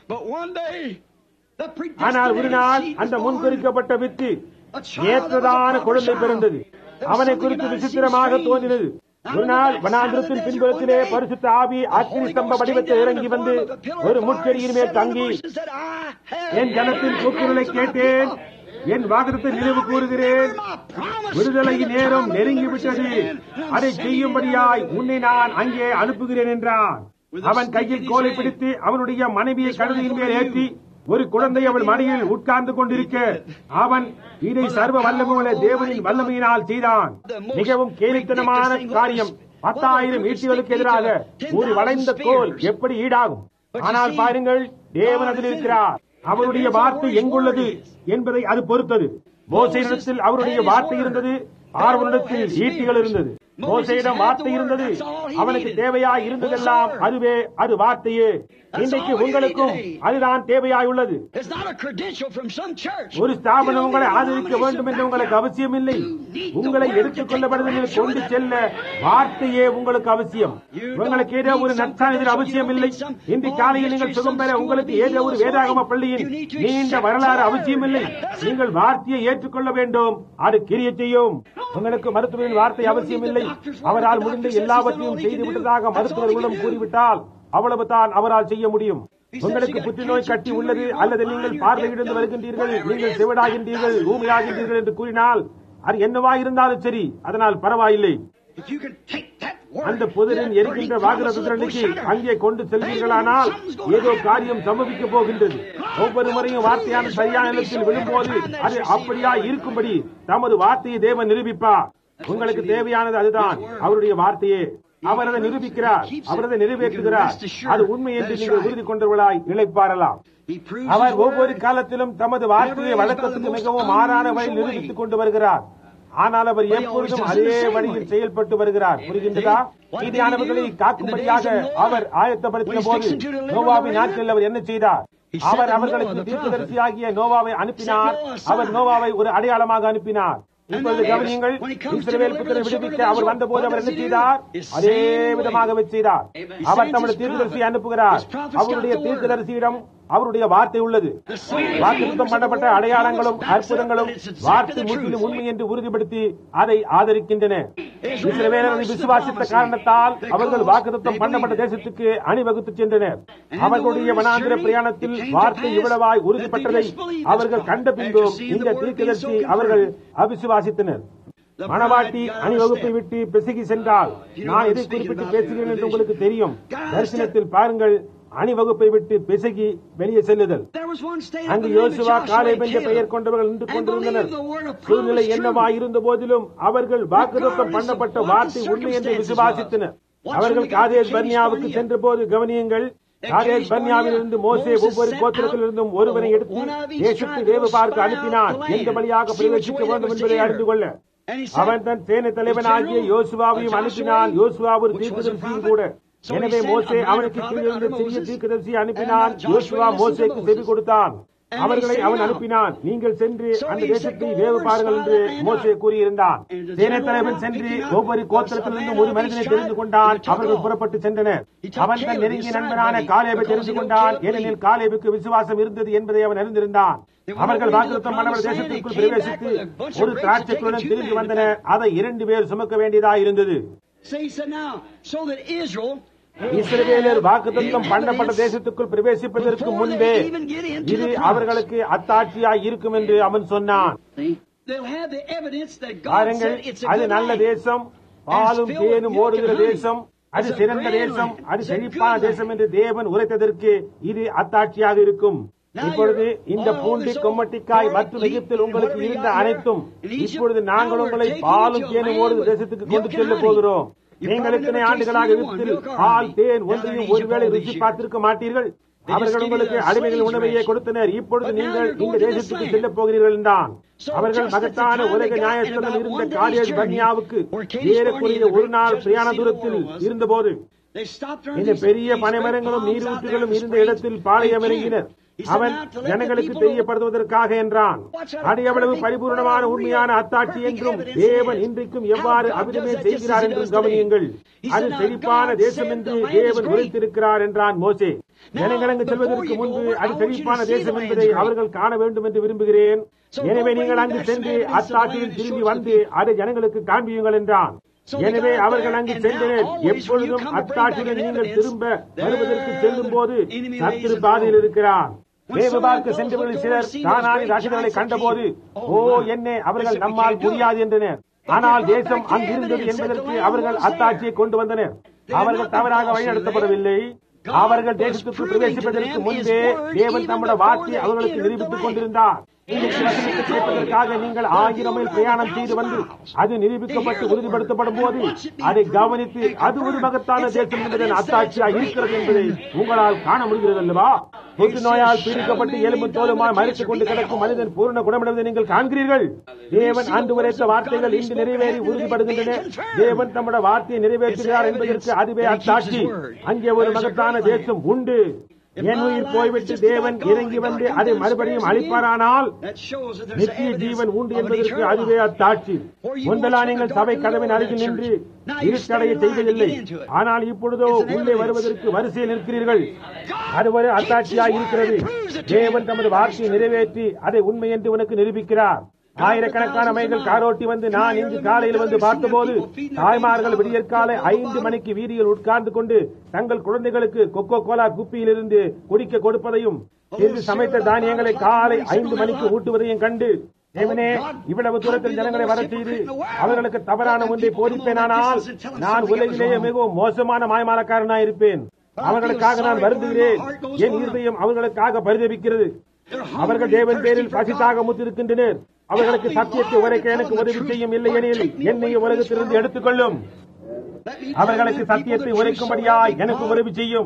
ஆனால் ஒரு நாள் அந்த முன்குறிக்கப்பட்ட வித்து ஏற்றதான குழந்தை பிறந்தது. அவனை குறித்து விசித்திரமாக தோன்றினது. ஒரு நாள் வனாந்திரத்தின் பின்புறத்திலே பரிசுத்த ஆவி அக்கினி ஸ்தம்ப வடிவத்தில் இறங்கி வந்து ஒரு முட்செடியின் மேல் தங்கி, என் ஜனத்தின் கூக்குரலை கேட்டேன், என் வாக்குத்தத்தை நினைவு கூறுகிறேன், விடுதலையின் நேரம் நெருங்கிவிட்டது, அதை செய்யும்படியாய் உன்னை நான் அங்கே அனுப்புகிறேன் என்றான். அவன் கையில் கோலை பிடித்து அவனுடைய மனைவியை கழுதையின் மேல் ஏற்றி ஒரு குழந்தை அவள் மடியில் உட்கார்ந்து கொண்டிருக்க அவன் இதை சர்வ வல்லமுள்ள தேவனின் வல்லமையினால் செய்தான். மிகவும் கேலித்தனமான காரியம். 10,000 ஈட்டிகளுக்கு எதிராக ஒரு வளைந்த கோல் எப்படி ஈடாகும்? ஆனால் பாருங்கள், தேவன் அதில் இருக்கிறார். அவருடைய வார்த்தை எங்குள்ளது என்பதை அது பொறுத்தது. மோசேயிடத்தில் அவருடைய வார்த்தை இருந்தது, ஆரோனிடத்தில் ஈட்டிகள் இருந்தது. மோசேயிடம் வார்த்தை இருந்தது, அவனுக்கு தேவையாய் இருந்ததெல்லாம் அதுவே, அது வார்த்தையே. இன்றைக்கு உங்களுக்கும் அதுதான் தேவையாய் உள்ளது. ஒரு ஸ்தாபனம் உங்களை ஆதரிக்க வேண்டும் என்று உங்களுக்கு அவசியம் இல்லை. உங்களை எடுத்துக் கொள்ளப்படுவதில் கொண்டு செல்ல வார்த்தையே உங்களுக்கு அவசியம். உங்களுக்கு ஏதோ ஒரு நற்சான்றிதழ் அவசியம் இல்லை. இன்று காலையில் நீங்கள் சுகம் பெற உங்களுக்கு ஏதோ ஒரு வேதாகம பள்ளியின் நீண்ட வரலாறு அவசியம் இல்லை. நீங்கள் வார்த்தையை ஏற்றுக்கொள்ள வேண்டும், அது கிரியை செய்யும். உங்களுக்கு மருத்துவரின் வார்த்தை அவசியம் இல்லை. அவரால் முடிந்த எல்லாவற்றையும் செய்து விட்டதாக மருத்துவர்களும் கூறிவிட்டால் அவ்வளவுதான் அவரால் செய்ய முடியும். உங்களுக்கு புற்றுநோய் கட்டி உள்ளது அல்லது நீங்கள் பார்வையிழந்து வருகின்றீர்கள், நீங்கள் செவிடாகின்றீர்கள், ஊமையாகின்றீர்கள் என்று கூறினால் அது என்னவா இருந்தாலும் சரி, அதனால் பரவாயில்லை. அந்த புதரின் எரிகின்ற வாக்குறுதிக்கு அங்கே கொண்டு செல்வீர்களானால் ஏதோ காரியம் சம்பவிக்க போகின்றது. ஒவ்வொரு முறையும் வார்த்தையான சரியான நிலத்தில் விழும்போது அது அப்படியா இருக்கும்படி தமது வார்த்தையை தேவன் நிரூபிப்பார். உங்களுக்கு தேவையானது அதுதான், அவருடைய வார்த்தையே. அவர் அதை நிரூபிக்கிறார், அவர் அதை நிறைவேற்றுகிறார். அது உண்மை என்று நீங்கள் உறுதி கொண்டவர்களாய் இழைப்பாரலாம். அவர் ஒவ்வொரு காலத்திலும் தமது வார்த்தையை வழக்கத்துக்கு மிகவும் மாறான வழியில் நிரூபித்துக் கொண்டு வருகிறார். ஆனால் அவர் எப்பொழுதும் அதே வழியில் செயல்பட்டு வருகிறார். புரிகின்றதா? நீதியானவர்களை காக்கும்படியாக அவர் ஆயத்தப்படுத்திய போது நோவாவின் நாட்களில் அவர் என்ன செய்தார்? அவர் அவர்களுக்கு தீர்க்கதரிசியாகிய நோவாவை அனுப்பினார். அவர் நோவாவை ஒரு அடையாளமாக அனுப்பினார். இப்பொழுது கவனியுங்கள், இஸ்ரவேல் புத்திரரை விடுவிக்க அவர் வந்தபோது அவர் என்ன செய்தார்? அதே விதமாகவே செய்தார். அவர் தம்முடைய தீர்க்கதரிசியை அனுப்புகிறார். அவருடைய தீர்க்கதரிசியிடம் அவருடைய வார்த்தை உள்ளது. வாக்குத்தத்தம் பண்ணப்பட்ட அடையாளங்களும் அற்புதங்களும் வார்த்தை முற்றிலும் உண்மை என்று உறுதிப்படுத்தி அதை ஆதரிக்கின்றன. இஸ்ரவேலரை விசுவாசித்த காரணத்தால் அவர்கள் வாக்குத்தத்தம் பண்ணப்பட்ட தேசத்துக்கு அணிவகுத்து சென்றனர். அவர்களுடைய வனாந்திர பிரயாணத்தில் வார்த்தை இவ்வளவாய் உறுதிப்பட்டதை அவர்கள் கண்ட பின்பும் இந்த தீர்க்கதரிசி அவர்கள் அவிசுவாசித்தனர். மணவாட்டி அணிவகுப்பை விட்டு பிசகி சென்றால், நான் எதை குறிப்பிட்டு பேசுகிறேன் என்று உங்களுக்கு தெரியும். தரிசனத்தில் பாருங்கள், அணிவகுப்பை விட்டு பிசகி வெளியே செல்லுதல். அங்கு யோசுவா, காலேப் என்ற பெயர் கொண்டவர்கள் நின்று கொண்டிருந்தனர். சூழ்நிலை என்னவா இருந்த போதிலும் அவர்கள் வாக்குத்தத்தம் பண்ணப்பட்ட வார்த்தை உண்மை என்று விசுவாசித்தனர். அவர்கள் காதேஸ் பர்னியாவுக்கு சென்ற போது கவனியுங்கள், காதேஸ் பர்னியாவிலிருந்து மோசே ஒவ்வொரு கோத்திரத்திலிருந்தும் ஒருவரை எடுத்து தேசத்தை வேவு பார்க்க அனுப்பினான், எந்த வழியாக பிரவேசிக்க வேண்டும் என்பதை அறிந்து கொள்ள. அவன் தன் சேனை தலைவனாகிய யோசுவாவையும் அனுப்பினான். யோசுவா ஒரு தீர்க்கதரிசியும் கூட. எனவே மோசே அவனுக்கு கீழிருந்து சிறிய தீர்க்கதரிசியை அனுப்பினான். யோசுவா மோசேக்கு செவி கொடுத்தான். அவர்களை அவன் அனுப்பினான். நீங்கள் சென்று அந்த தேசத்தை வேவு பாருங்கள் என்று மோசே கூறியிருந்தான். சேனை தலைவன் சென்று ஒவ்வொரு கோத்திரத்திலிருந்தும் ஒரு மனிதனை தெரிந்து கொண்டான். அவர்கள் புறப்பட்டு சென்றனர். அவன் தன் நெருங்கிய நண்பனான காலேபை தெரிந்து கொண்டான். ஏனெனில் காலேபுக்கு விசுவாசம் இருந்தது என்பதை அவன் அறிந்திருந்தான். அவர்கள் வாக்குத்தத்தம் பண்ணப்பட்ட தேசத்திற்குள் பிரவேசித்து ஒரு திராட்சைக்குடன் திரும்பி வந்தனர். அதை 2 பேர் சுமக்க வேண்டியதாக இருந்தது. இஸ்ரவேலர் வாக்குத்தத்தம் பண்ணப்பட்ட தேசத்துக்குள் பிரவேசிப்பதற்கு முன்பே இது அவர்களுக்கு அத்தாட்சியாய் இருக்கும் என்று அவன் சொன்னான். பாருங்கள், அது நல்ல தேசம், பாலும் தேனும் ஓடுகிற தேசம், அது சிறந்த தேசம், அது செழிப்பான தேசம் என்று தேவன் உரைத்ததற்கு இது அத்தாட்சியாக இருக்கும். இப்பொழுது இந்த பூண்டி, கொம்மட்டிக்காய் மற்றும் எகிப்தில் உங்களுக்கு இருந்த அனைத்தும் இப்பொழுது நாங்கள் உங்களை பாலும் தேனும் ஓடுகிற தேசத்துக்கு கொண்டு செல்ல போகிறோம். நீங்கள் இத்தனை ஆண்டுகளாக எகிப்தில் பால் தேன் ஒன்றையும் ஒருவேளை ருசி பார்த்திருக்க மாட்டீர்கள். அவர்கள் உங்களுக்கு அடிமைகள் உணவையே கொடுத்தனர். இப்பொழுது நீங்கள் இந்த தேசத்துக்கு செல்ல போகிறீர்கள் என்றான். அவர்கள் மகத்தான உலக நியாயஸ்தலம் இருந்த காதேஸ் பர்னியாவுக்கு ஏறக்குறைய ஒரு நாள் பிரயாண தூரத்தில் இருந்தபோது இந்த பெரிய பனைமரங்களும் நீரூற்றுகளும் இருந்த இடத்தில் பாளையமிறங்கினர். அவன் ஜனங்களுக்கு தெரியப்படுத்துவதற்காக என்றான். அது எவ்வளவு பரிபூர்ணமான உண்மையான அத்தாட்சி என்றும் தேவன் இன்றைக்கும் எவ்வாறு அபிதமே செய்கிறார் என்றும் கவனியுங்கள். அது செழிப்பான தேசம் என்று தேவன் உரைத்திருக்கிறார் என்றான் மோசே. ஜனங்கள் அங்கு செல்வதற்கு முன்பு அது செழிப்பான தேசம் என்பதை அவர்கள் காண வேண்டும் என்று விரும்புகிறேன். எனவே நீங்கள் அங்கு சென்று அத்தாட்சியில் திரும்பி வந்து அதை ஜனங்களுக்கு காண்பியுங்கள் என்றான். எனவே அவர்கள் அங்கு சென்றனர். எப்பொழுதும் அத்தாட்சியில் நீங்கள் திரும்ப வருவதற்கு செல்லும் போது சத்துரு பாதையில் இருக்கிறார். வேவு பார்க்க சென்றவர்கள் சிலர் கானானின் ராஜ்யங்களை கண்டபோது, ஓ என்னே, அவர்கள் நம்மால் முடியாது என்றனர். ஆனால் தேசம் அங்கிருந்தது என்பதற்கு அவர்கள் அத்தாட்சியை கொண்டு வந்தனர். அவர்கள் தவறாக வழிநடத்தப்படவில்லை. அவர்கள் தேசத்துக்கு பிரவேசிப்பதற்கு முன்பே தேவன் தம்முடைய வார்த்தையை அவர்களுக்கு நிரூபித்துக் கொண்டிருந்தார். கேட்பதற்காக நீங்கள் 1000 மைல் பிரயாணம் செய்து வந்து அது நிரூபிக்கப்பட்டு உறுதிப்படுத்தப்படும் போது அதை கவனித்து அது ஒரு மகத்தான தேசம் என்பதன் அத்தாட்சியாக இருக்கிறது என்பதை உங்களால் காண முடிகிறது அல்லவா? தொற்று நோயால் பீடிக்கப்பட்டு எலும்பு தோலுமாய் மறித்துக் கொண்டு கிடக்கும் மனிதன் பூரண குணமடைவதை நீங்கள் காண்கிறீர்கள். தேவன் அன்று உரைத்த வார்த்தைகள் இன்று நிறைவேறி உறுதிப்படுகின்றன. தேவன் தம்முடைய வார்த்தையை நிறைவேற்றுகிறார் என்பதற்கு அதுவே அத்தாட்சி. அங்கே ஒரு மகத்தான தேசம் உண்டு. என் உயிர் போய்விட்டு தேவன் இறங்கி வந்து அதை மறுபடியும் அளிப்பாரானால் நித்திய ஜீவன் உண்டு என்பதற்கு அதுவே அத்தாட்சி. முன்பெல்லாம் நீங்கள் சபை கதவின் அருகில் நின்று இருட்டடைய செய்வதில்லை. ஆனால் இப்பொழுதோ உள்ளே வருவதற்கு வரிசையில் நிற்கிறீர்கள். அது ஒரு அத்தாட்சியாக இருக்கிறது. தேவன் தமது வார்த்தையை நிறைவேற்றி அதை உண்மை என்று உனக்கு நிரூபிக்கிறார். ஆயிரக்கணக்கான மைல்கள் காரோட்டி வந்து நான் இங்கு காலையில் வந்து பார்த்தபோது தாய்மார்கள் விடியற்காலை 5 மணிக்கு வீதியில் உட்கார்ந்து கொண்டு தங்கள் குழந்தைகளுக்கு கொக்கோ கோலா குப்பியிலிருந்து குடிக்க கொடுப்பதையும் இன்று சமைத்த தானியங்களை காலை 5 மணிக்கு ஊட்டுவதையும் கண்டு, தேவனே, இவ்வளவு தூரத்தில் ஜனங்களை வரச் செய்து அவர்களுக்கு தவறான ஒன்றை போதிப்பேனானால் நான் உலகிலேயே மிகவும் மோசமான மாயமாலக்காரனாயிருப்பேன். அவர்களுக்காக நான் வருந்துகிறேன். என் இருதயம் அவர்களுக்காக பரிதபிக்கிறது. அவர்கள் தேவன் பேரில் பசித்தாக முத்திருக்கின்றனர். அவர்களுக்கு சத்தியத்தை உரைக்க எனக்கு உதவி செய்யும், இல்லையெனில் என்னை உலகத்திலிருந்து எடுத்துக்கொள்ளும். அவர்களுக்கு சத்தியத்தை உரைக்கும்படியாய் எனக்கு உதவி செய்யும்.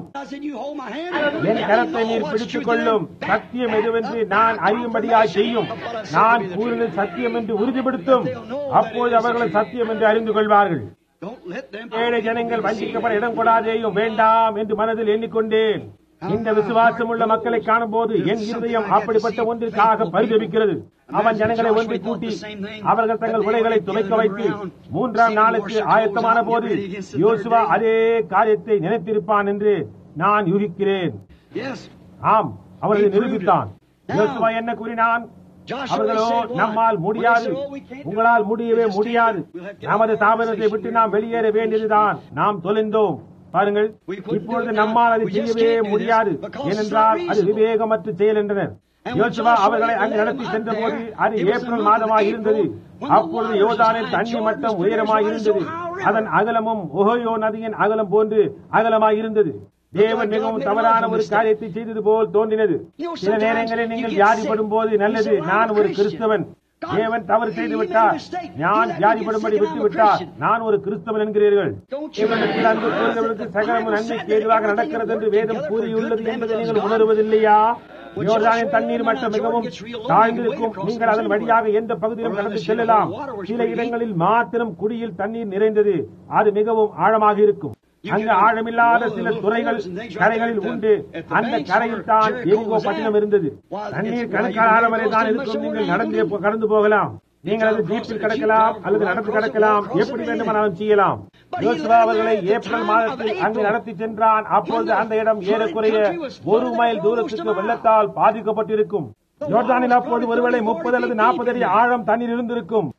என் கரத்தை நீர் பிடித்துக் கொள்ளும். சத்தியம் எதுவென்று நான் அறியும்படியாய் செய்யும். நான் கூறினது சத்தியம் என்று உறுதிப்படுத்தும். அப்போது அவர்கள் சத்தியம் என்று அறிந்து கொள்வார்கள். ஏழை ஜனங்கள் வஞ்சிக்கப்பட இடம் கொடாதேயும் வேண்டாம் என்று மனதில் எண்ணிக்கொண்டேன். இந்த விசுவாசம் உள்ள மக்களை காணும் போது என் இருதயம் அப்படிப்பட்ட ஒன்றிற்காக பரிதபிக்கிறது. அவன் ஜனங்களை ஒன்று கூட்டி அவர்கள் தங்கள் உடைகளை துவைக்க வைத்து 3ஆம் நாளுக்கு ஆயத்தமான போது யோசுவா அதே காரியத்தை நினைத்திருப்பான் என்று நான் யூகிக்கிறேன். ஆம், அவர்களை நிரூபித்தான். யோசுவா என்ன கூறினான்? அவர்களோ, நம்மால் முடியாது, உங்களால் முடியவே முடியாது, நமது தாபனத்தை விட்டு நாம் வெளியேற வேண்டியதுதான், நாம் தொலைந்தோம். பாருங்கள், இப்பொழுது நம்மால் அது செய்யவே முடியாது, ஏனென்றால் அது விவேகமற்ற செயல் என்றனர். யோசுவா அவர்களை அங்கு நடத்தி சென்ற போது அது ஏப்ரல் மாதமாக இருந்தது. அப்பொழுது யோர்தானின் தண்ணி மட்டம் உயரமாக இருந்தது. அதன் அகலமும் ஒஹோயோ நதியின் அகலம் போன்று அகலமாக இருந்தது. தேவன் மிகவும் தவறான ஒரு காரியத்தை செய்தது போல் தோன்றினது. சில நேரங்களில் நீங்கள் வியாதிப்படும் போது, நல்லது, நான் ஒரு கிறிஸ்தவன், தேவன் தவறு செய்து விட்டார், நான் வியாதிப்படும்படி விட்டுவிட்டார், நான் ஒரு கிறிஸ்தவன் என்கிறீர்கள். தேவனிடத்தில் அன்பு கூறுகிறவர்களுக்கு சகலமும் நன்மைக்கு ஏதுவாக நடக்கிறது என்று வேதம் கூறியுள்ளது என்பதை நீங்கள் உணர்வதில்லையா? யோர்தானின் தண்ணீர் மட்டம் மிகவும் தாழ்ந்திருக்கும். நீங்கள் அதன் வழியாக எந்த பகுதியிலும் கடந்து செல்லலாம். சில இடங்களில் மாத்திரம் குடியில் தண்ணீர் நிறைந்தது. அது மிகவும் ஆழமாக இருக்கும். அங்கு ஆழமில்லாத சில துறைகள் கரைகளில் உண்டு. அந்த கரையில் தான் எரிகோ பட்டினம் இருந்தது. தண்ணீர் கணக்கான ஆழம் வரை தான் இருக்கும். நீங்கள் நடந்து கடந்து போகலாம். நீங்கள் அது ஜீப்பில் கடக்கலாம் அல்லது நடந்து கடக்கலாம், எப்படி வேண்டுமானாலும் செய்யலாம். யோசுவா அவர்களை ஏப்ரல் மாதத்தில் அங்கு நடத்தி சென்றான். அப்பொழுது அந்த இடம் ஏறக்குறைய 1 மைல் தூரத்துக்கு வெள்ளத்தால் பாதிக்கப்பட்டிருக்கும். யோர்தானில் அப்போது ஒருவேளை 30 அல்லது 40 அடி ஆழம் தண்ணீர் இருந்திருக்கும்.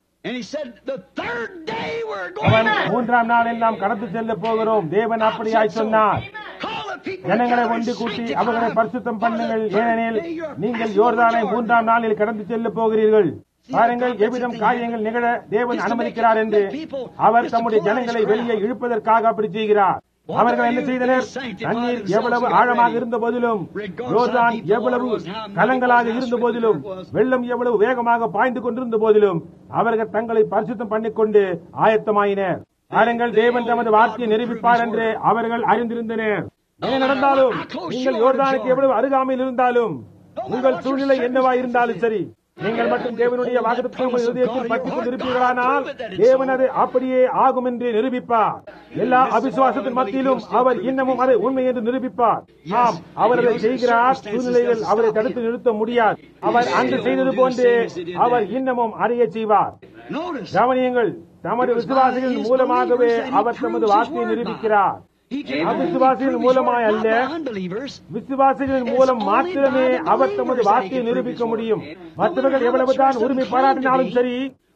அவன் 3ஆம் நாளில் நாம் கடந்து செல்ல போகிறோம். தேவன் அப்படியாய் சொன்னார். ஜனங்களை ஒன்று கூட்டி அவர்களை பரிசுத்தம் பண்ணுங்கள், ஏனெனில் நீங்கள் யோர்தானை 3ஆம் நாளில் கடந்து செல்ல போகிறீர்கள். பாருங்கள், எவ்விதம் காரியங்கள் நிகழ தேவன் அனுமதிக்கிறார் என்று. அவர் தம்முடைய ஜனங்களை வெளியே இழுப்பதற்காக அப்படி செய்கிறார். அவர்கள் என்ன செய்தனர்? தண்ணீர் எவ்வளவு ஆழமாக இருந்த போதிலும், யோர்தான் எவ்வளவு கலங்களாக இருந்த போதிலும், வெள்ளம் எவ்வளவு வேகமாக பாய்ந்து கொண்டிருந்த போதிலும் அவர்கள் தங்களை பரிசுத்தம் பண்ணிக்கொண்டு ஆயத்தமாயினர். பாருங்கள், தேவன் தமது வார்த்தையை நிரூபிப்பார் என்று அவர்கள் அறிந்திருந்தனர். என்ன நடந்தாலும், நீங்கள் யோர்தானுக்கு எவ்வளவு அருகாமையில் இருந்தாலும், உங்கள் சூழ்நிலை என்னவா இருந்தாலும் சரி, நீங்கள் மட்டும் தேவனுடைய வாக்குத்தத்தம் இதயத்தில் பற்றிக் கொண்டிருப்பீர்களானால் தேவன் அது அப்படியே ஆகும் என்று நிரூபிப்பார். எல்லா அவிசுவாசத்தின் மத்தியிலும் அவர் இன்னமும் அதை உண்மை என்று நிரூபிப்பார். ஆம், அவர் அதை செய்கிறார். சூழ்நிலையில் அவரை தடுத்து நிறுத்த முடியாது. அவர் அன்று செய்தது போன்று அவர் இன்னமும் அடைய செய்வார். கவனியுங்கள், தமது விசுவாசிகளின் மூலமாகவே அவர் தமது வார்த்தையை நிரூபிக்கிறார். அவிசுவாசிகள் மூலமாய் அல்ல, விசுவாசிகளின் மூலம் மாத்திரமே அவர் தமது வார்த்தையை நிரூபிக்க முடியும். மற்றவர்கள் எவ்வளவுதான் உரிமை பாராட்டினாலும் சரி,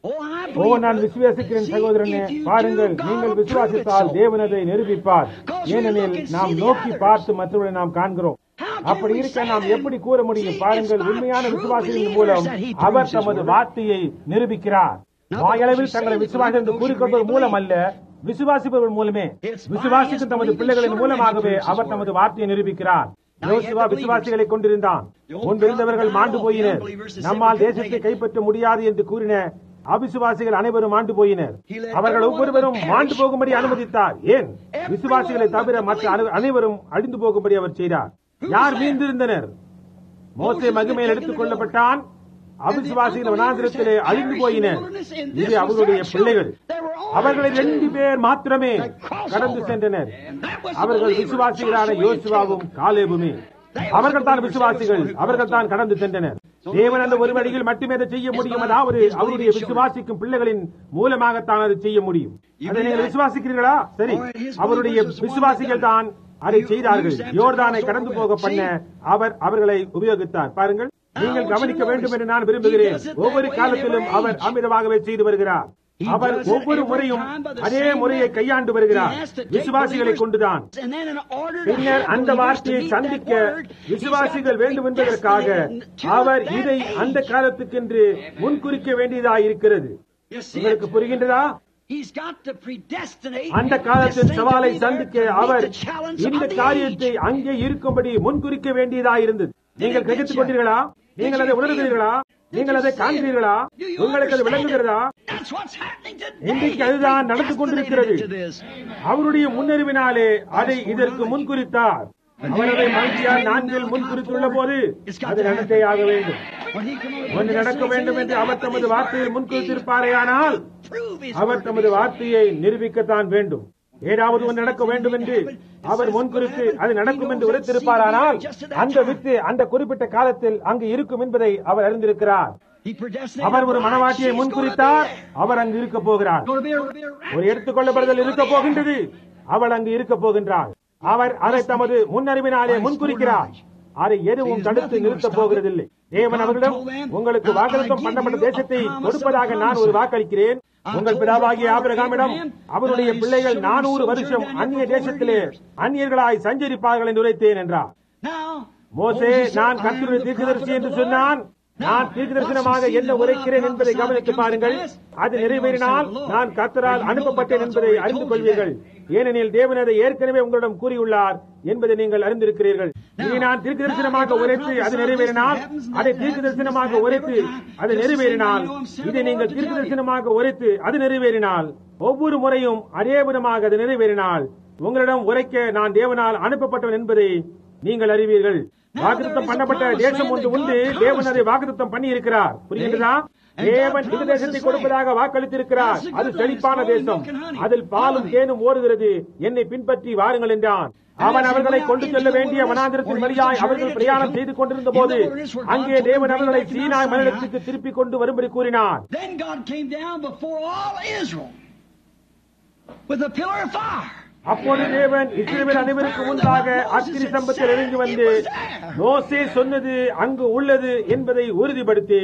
நான் விசுவாசிக்கிறேன் சகோதரனே, பாருங்கள், நீங்கள் விசுவாசித்தால் தேவன் அதை நிரூபிப்பார். ஏனெனில் நாம் நோக்கி பார்த்து மற்றவர்களை நாம் காண்கிறோம். அப்படி இருக்க நாம் எப்படி கூற முடியும்? பாருங்கள், உண்மையான விசுவாசிகளின் மூலம் அவர் தமது வார்த்தையை நிரூபிக்கிறார். வாயளவில் தங்களை விசுவாசி என்று கூறிக்கொள்வது மூலம் அல்ல, விசுவாசிப்பவர்கள் மூலமே, விசுவாசிக்கும் தமது பிள்ளைகளின் மூலமாகவே அவர் தமது வார்த்தையை நிரூபிக்கிறார். யோசுவா விசுவாசிகளை கொண்டிருந்தான். முன்பிருந்தவர்கள் மாண்டு போயினர். நம்மால் தேசத்தை கைப்பற்ற முடியாது என்று கூறின அவிசுவாசிகள் அனைவரும் மாண்டு போயினர். அவர்கள் ஒவ்வொருவரும் மாண்டு போகும்படி அனுமதித்தார். ஏன்? விசுவாசிகளை தவிர மற்ற அனைவரும் அழிந்து போகும்படி அவர் செய்தார். யார் மீந்திருந்தனர்? மோசே மகிமையில் எடுத்துக் கொள்ளப்பட்டான். அவிசுவாசிகள் வனாந்திரத்திலே அழிந்து போயினர். இது அவர்களுடைய பிள்ளைகள். அவர்களை 2 பேர் மாத்திரமே கடந்து சென்றனர். அவர்கள் விசுவாசிகளான யோசுவாவும் காலேபுமே. அவர்கள் தான் விசுவாசிகள். அவர்கள் தான் கடந்து சென்றனர். தேவன் அந்த ஒரு வழியில் மட்டுமே அதை செய்ய முடியும். அதாவது அவருடைய விசுவாசிக்கும் பிள்ளைகளின் மூலமாகத்தான் அதை செய்ய முடியும். அதை நீங்கள் விசுவாசிக்கிறீர்களா? சரி, அவருடைய விசுவாசிகள் தான் அதை செய்தார்கள். யோர்தானை கடந்து போக பண்ண அவர் அவர்களை உபயோகித்தார். பாருங்கள், நீங்கள் கவனிக்க வேண்டும் என்று நான் விரும்புகிறேன். ஒவ்வொரு காலத்திலும் அவர் அமிதமாகவே செய்து வருகிறார். அவர் ஒவ்வொரு முறையும் அதே முறையை கையாண்டு வருகிறார், விசுவாசிகளை கொண்டுதான். பின்னர் அந்த வார்த்தையை சந்திக்க விசுவாசிகள் வேண்டும் என்பதற்காக அவர் இதை அந்த காலத்துக்கென்று முன்குறிக்க வேண்டியதாயிருக்கிறது. உங்களுக்கு புரிகின்றதா? அந்த காலத்தின் சவாலை சந்திக்க அவர் இந்த காரியத்தை அங்கே இருக்கும்படி முன்குறிக்க வேண்டியதாயிருந்தது. நீங்கள் கிரகித்துக் கொண்டீர்களா? நீங்கள் அதை உணர்கிறீர்களா? நீங்கள் அதை காண்கிறீர்களா? உங்களுக்கு அது விளங்குகிறதா? இன்றைக்கு அதுதான் நடந்து கொண்டிருக்கிறது. அவருடைய முன்னறிவினாலே அதை இதற்கு முன்குறித்தார். அவரதை மகிழ்ச்சியார் 4 முன்குறித்துள்ள போது அது நடத்தையாக வேண்டும். ஒன்று நடக்க வேண்டும் என்று அவர் தமது வார்த்தையில் முன்குறித்திருப்பாரேயானால் அவர் தமது வார்த்தையை நிரூபிக்கத்தான் வேண்டும். ஏதாவது ஒன்று நடக்க வேண்டும் என்று அவர் முன்குறித்து அது நடக்கும் என்று உரைத்திருப்பாரானால் அந்த வித்து அந்த குறிப்பிட்ட காலத்தில் அங்கு இருக்கும் என்பதை அவர் அறிந்திருக்கிறார். அவர் ஒரு மனவாட்டியை முன்குறித்தார், அவர் அங்கு இருக்க போகிறார். ஒரு எடுத்துக்கொள்ளப்படுதல் இருக்க போகின்றது, அவள் அங்கு இருக்க போகின்றாள். அவர் அதை தமது முன்னறிவினாலே முன்குறிக்கிறார். அதை எதுவும் தடுத்து நிறுத்தப் போகிறதில்லை. தேவன் அவர்களிடம் உங்களுக்கு வாக்குத்தத்தம் பண்ணப்பட்ட தேசத்தை கொடுப்பதாக நான் ஒரு வாக்களிக்கிறேன். உங்கள் பிதாவாகிய ஆபிரகாமிடம் அவருடைய பிள்ளைகள் 400 வருஷம் அந்நிய தேசத்திலே அந்நியர்களாய் சஞ்சரிப்பார்கள் என்று உரைத்தேன் என்றார். மோசே நான் கர்த்தருடைய தீர்க்கதரிசி என்று சொன்னான். நான் தீர்க்கதரிசனமாக என்ன உரைக்கிறேன் என்பதை கவனித்து பாருங்கள். அது நிறைவேறினால் நான் கர்த்தரால் அனுப்பப்பட்டேன் என்பதை அறிந்து கொள்வீர்கள். ஏனெனில் தேவன் அதை ஏற்கனவே உங்களிடம் கூறியுள்ளார் என்பதை நீங்கள் அறிந்திருக்கிறீர்கள். இதை நான் தீர்க்கதரிசனமாக உரைத்து அது நிறைவேறினால், அதை தீர்க்கதரிசனமாக உரைத்து அது நிறைவேறினால், இதை நீங்கள் தீர்க்கதரிசனமாக உரைத்து அது நிறைவேறினால், ஒவ்வொரு முறையும் அதே விதமாக அது நிறைவேறினால் உங்களிடம் உரைக்க நான் தேவனால் அனுப்பப்பட்டவன் என்பதை நீங்கள் அறிவீர்கள். வாக்குத்தத்தம் பண்ணப்பட்ட தேசம் ஒன்று உண்டு. தேவன் அதை வாக்குத்தத்தம் பண்ணி இருக்கிறார். புரிகின்றதா? தேவன் இந்த தேசத்தை கொடுப்பதாக வாக்களித்திருக்கிறார். அது செழிப்பான தேசம், அதில் பாலும் தேனும் ஓடுகிறது. என்னை பின்பற்றி வாருங்கள் என்றான். அவன் அவர்களை கொண்டு செல்ல வேண்டிய வனாந்திரத்தின் வழியாய் அவர்கள் பிரயாணம் செய்து கொண்டிருந்த போது அங்கே தேவன் அவர்களை சீனாய் மலைக்கு திருப்பிக் கொண்டு வரும்படி கூறினார். அப்போது தேவன் இஸ்ரவேல் அனைவருக்கு முன்பாக அக்கினி ஸ்தம்பத்தில் இறங்கி வந்து மோசே சொன்னது அங்கு உள்ளது என்பதை உறுதிப்படுத்தி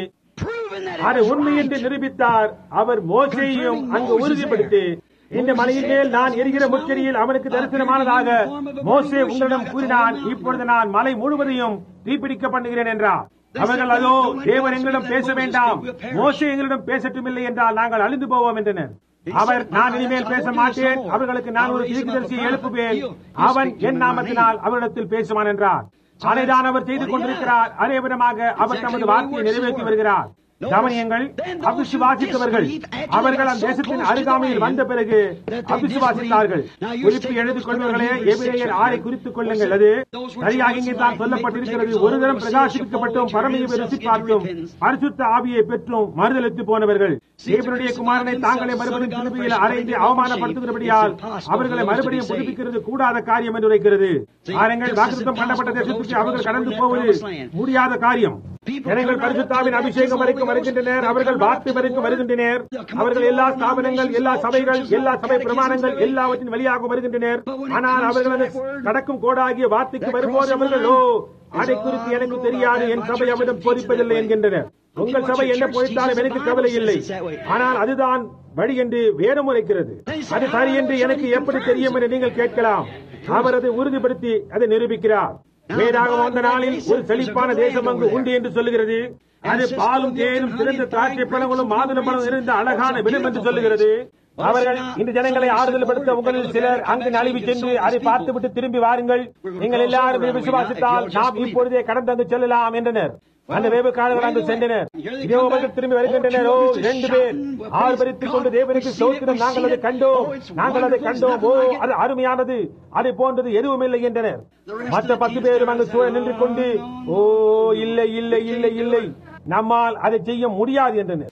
அது உண்மை என்று நிரூபித்தார். அவர் மோசேயையும் அங்கு உறுதிப்படுத்தி இந்த மலையின் மேல் நான் எரிகிற முச்செடியில் அவனுக்கு தரிசனமானதாக மோசே உங்களிடம் கூறினான். இப்பொழுது நான் மலை முழுவதையும் தீப்பிடிக்க பண்ணுகிறேன் என்றார். அவர்கள் அதோ தேவன் எங்களிடம் பேச வேண்டாம், மோசே எங்களிடம் பேசட்டும், இல்லை என்றால் நாங்கள் அழிந்து போவோம் என்றனர். அவர் நான் இனிமேல் பேச மாட்டேன், அவர்களுக்கு நான் ஒரு தீர்க்கதரிசியை எழுப்புவேன், அவன் என் நாமத்தினால் அவரிடத்தில் பேசுவான் என்றார். அதைதான் அவர் செய்து கொண்டிருக்கிறார். அதே விதமாக அவர் தமது வார்த்தையை நிறைவேற்றி வருகிறார். கவனியங்கள், அவிசுவாசித்தவர்கள் அவர்கள் அந்த தேசத்தின் அருகாமையில் வந்த பிறகு அவிசுவாசித்தார்கள். குறிப்பு எழுதிக் கொள்வர்களே, எபிரேயர் 6 குறித்துக் கொள்ளுங்கள். அது சரியாக இங்கே தான் சொல்லப்பட்டிருக்கிறது. ஒரு தரம் பிரகாசிக்கப்பட்டும் பரமையை ருசி பார்த்தும் பரிசுத்த ஆவியை பெற்றும் மறுதலித்து போனவர்கள் தேவனுடைய குமாரனை தாங்களே மறுபடியும் திருப்பியில் அறைந்து அவமானப்படுத்துகிறபடியால் அவர்களை மறுபடியும் புதுப்பிக்கிறது கூடாத காரியம் என்று உரைக்கிறது. பாருங்கள், வாக்குத்தத்தம் பண்ணப்பட்ட தேசத்துக்கு அவர்கள் கடந்து போவது முடியாத காரியம். ஜனங்கள் பரிசுத்தாவின் அபிஷேகம் வரைக்கும் வருகின்றனர், அவர்கள் வார்த்தை வரைக்கும் வருகின்றனர், அவர்கள் எல்லா ஸ்தாபனங்கள், எல்லா சபைகள், எல்லா சபை பிரமாணங்கள் எல்லாவற்றின் வழியாக வருகின்றனர். ஆனால் அவர்கள் கடக்கும் கோடாகிய வார்த்தைக்கு வரும்போது அவர்களோ அதை குறித்து எனக்கு தெரியாது, என் சபை அவரிடம் போதிப்பதில்லை என்கின்றனர். உங்கள் சபை என்ன போதித்தாலும் எனக்கு கவலை இல்லை, ஆனால் அதுதான் வழி என்று வேதம் உரைக்கிறது. அது சரி என்று எனக்கு எப்படி தெரியும் என்று நீங்கள் கேட்கலாம். அவர் அதை உறுதிப்படுத்தி அதை நிரூபிக்கிறார். வேதாகமம் அந்த நாளில் ஒரு செழிப்பான தேசம் அங்கு உண்டு என்று சொல்லுகிறது. அது பாலும் தேனும் சிறந்த திராட்சை பழங்களும் மாதுளை பழம் இருந்த அழகான விடம் என்று சொல்லுகிறது. அவர்கள் இந்த ஜனங்களை ஆறுதல் படுத்த உங்களில் சிலர் அங்கு நழுவி சென்று அதை பார்த்துவிட்டு திரும்பி வாருங்கள், நீங்கள் எல்லாரும் விசுவாசித்தால் நாம் இப்பொழுதே கடந்து வந்து செல்லலாம் என்றனர். அந்த வேவுக்காரர்கள் அங்கு சென்றனர். இதோ அவர்கள் திரும்பி வருகின்றனர். 2 பேர் ஆர்ப்பரித்துக் கொண்டு தேவனுக்கு ஸ்தோத்திரம், நாங்கள் அதை கண்டோம், நாங்கள் அதை கண்டோம், ஓ அது அருமையானது, அதை போன்றது எதுவும் இல்லை என்றனர். மற்ற 10 பேரும் அங்கு சூழ நின்று கொண்டு ஓ இல்லை இல்லை இல்லை இல்லை, நம்மால் அதை செய்ய முடியாது என்றனர்.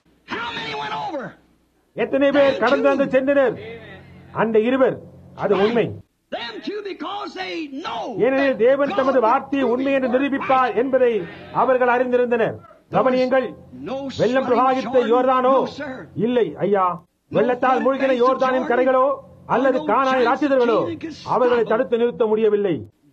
எத்தனை பேர் கடந்து வந்து சென்றனர்? அந்த 2 அது உண்மை. ஏனெனில் தேவன் தமது வார்த்தையை உண்மை என்று நிரூபிப்பார் என்பதை அவர்கள் அறிந்திருந்தனர். கவனியுங்கள், வெள்ளம் பிரவாகித்த யோர்தானோ? இல்லை ஐயா, வெள்ளத்தால் மூழ்கின யோர்தானின் கரைகளோ அல்லது கானான் ராட்சதர்களோ அவர்களை தடுத்து நிறுத்த முடியவில்லை.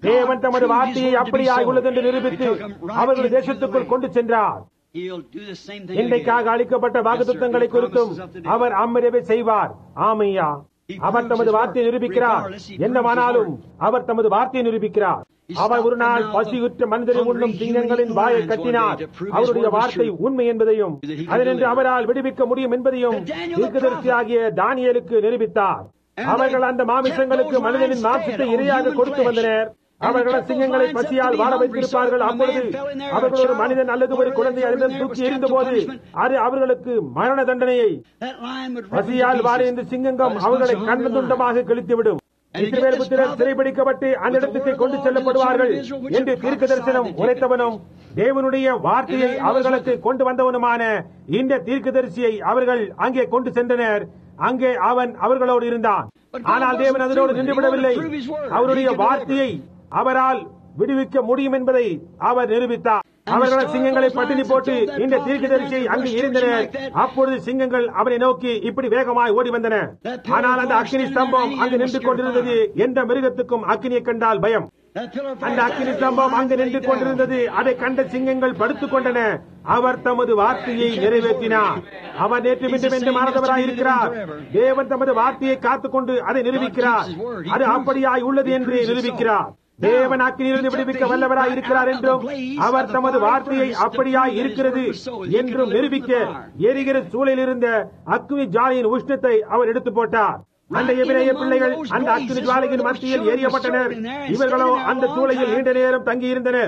தேவன் தமது வார்த்தையை அப்படியாய் உள்ளது என்று நிரூபித்து அவர்கள் தேசத்துக்குள் கொண்டு சென்றார். இன்றைக்காக அளிக்கப்பட்ட வாக்குத்தத்தங்களை குறித்தும் அவர் அம்மரவே செய்வார். ஆமையா, அவர் தமது வார்த்தையை நிரூபிக்கிறார். என்னவானாலும் அவர் தமது வார்த்தையை நிரூபிக்கிறார். அவர் ஒரு நாள் பசியுற்ற மனிதரை உண்ணும் சிங்கங்களின் வாயை கட்டினார். அவருடைய வார்த்தை உண்மை என்பதையும் அதிலிருந்து அவரால் விடுவிக்க முடியும் என்பதையும் தீர்க்கதரிசியாகிய தானியேலுக்கு நிரூபித்தார். அவர்கள் அந்த மாமிசங்களுக்கு மனிதனின் மாம்சத்தை இரையாக கொடுத்து வந்தனர். அவர்கள் சிங்கங்களை பசியால் வாழ வைத்திருப்பார்கள். அப்பொழுது அவர்கள் ஒரு மனிதன் அல்லது ஒரு குழந்தை அதன் தூக்கி எறிந்த போது அது அவர்களுக்கு மரண தண்டனையை பசியால் வாழ இந்த சிங்கங்கம் அவர்களை கண்ட துண்டமாக கிழித்துவிடும். இஸ்ரவேல் புத்திரர் சிறைபிடிக்கப்பட்டு அந்த இடத்துக்கு கொண்டு செல்லப்படுவார்கள் என்று தீர்க்க தரிசனம் உரைத்தவனும் தேவனுடைய வார்த்தையை அவர்களுக்கு கொண்டு வந்தவனுமான இந்த தீர்க்கதரிசியை அவர்கள் அங்கே கொண்டு சென்றனர். அங்கே அவன் அவர்களோடு இருந்தான். ஆனால் தேவன் அதனோடு நின்றுவிடவில்லை. அவருடைய வார்த்தையை அவரால் விடுவிக்க முடியும் என்பதை அவர் நிரூபித்தார். அவர்கள் சிங்கங்களை பட்டினி போட்டு இந்த தீர்க்கதரிசியை அங்கு இருந்தனர். அப்பொழுது சிங்கங்கள் அவரை நோக்கி இப்படி வேகமாய் ஓடி வந்தன. ஆனால் அந்த அக்கினி ஸ்தம்பம் அங்கு நின்று கொண்டிருந்தது. எந்த மிருகத்துக்கும் அக்கினியை கண்டால் பயம். அந்த அக்கினி ஸ்தம்பம் அங்கு நின்று கொண்டிருந்தது. அதை கண்ட சிங்கங்கள் படுத்துக் கொண்டன. அவர் தமது வார்த்தையை நிறைவேற்றினார். அவர் நேற்று மீண்டும் என்று மாறதவராய் இருக்கிறார். தேவன் தமது வார்த்தையை காத்துக்கொண்டு அதை நிரூபிக்கிறார். அது அப்படியாய் உள்ளது என்று நிரூபிக்கிறார். தேவன் அக்கினியிலிருந்து விடுவிக்க வல்லவராய் இருக்கிறார் என்றும் அவர் தமது வார்த்தையை அப்படியாய் இருக்கிறது என்றும் நிரூபிக்க எரிகிற சூழலில் இருந்த அக்கினி ஜாலையின் உஷ்ணத்தை அவர் எடுத்து போட்டார். அந்த எபிரேய பிள்ளைகள் அந்த அக்கினி ஜுவாலையின் மத்தியில் எரியப்பட்டனர். இவர்களோ அந்த சூளையில் நீண்ட நேரம் தங்கியிருந்தனர்.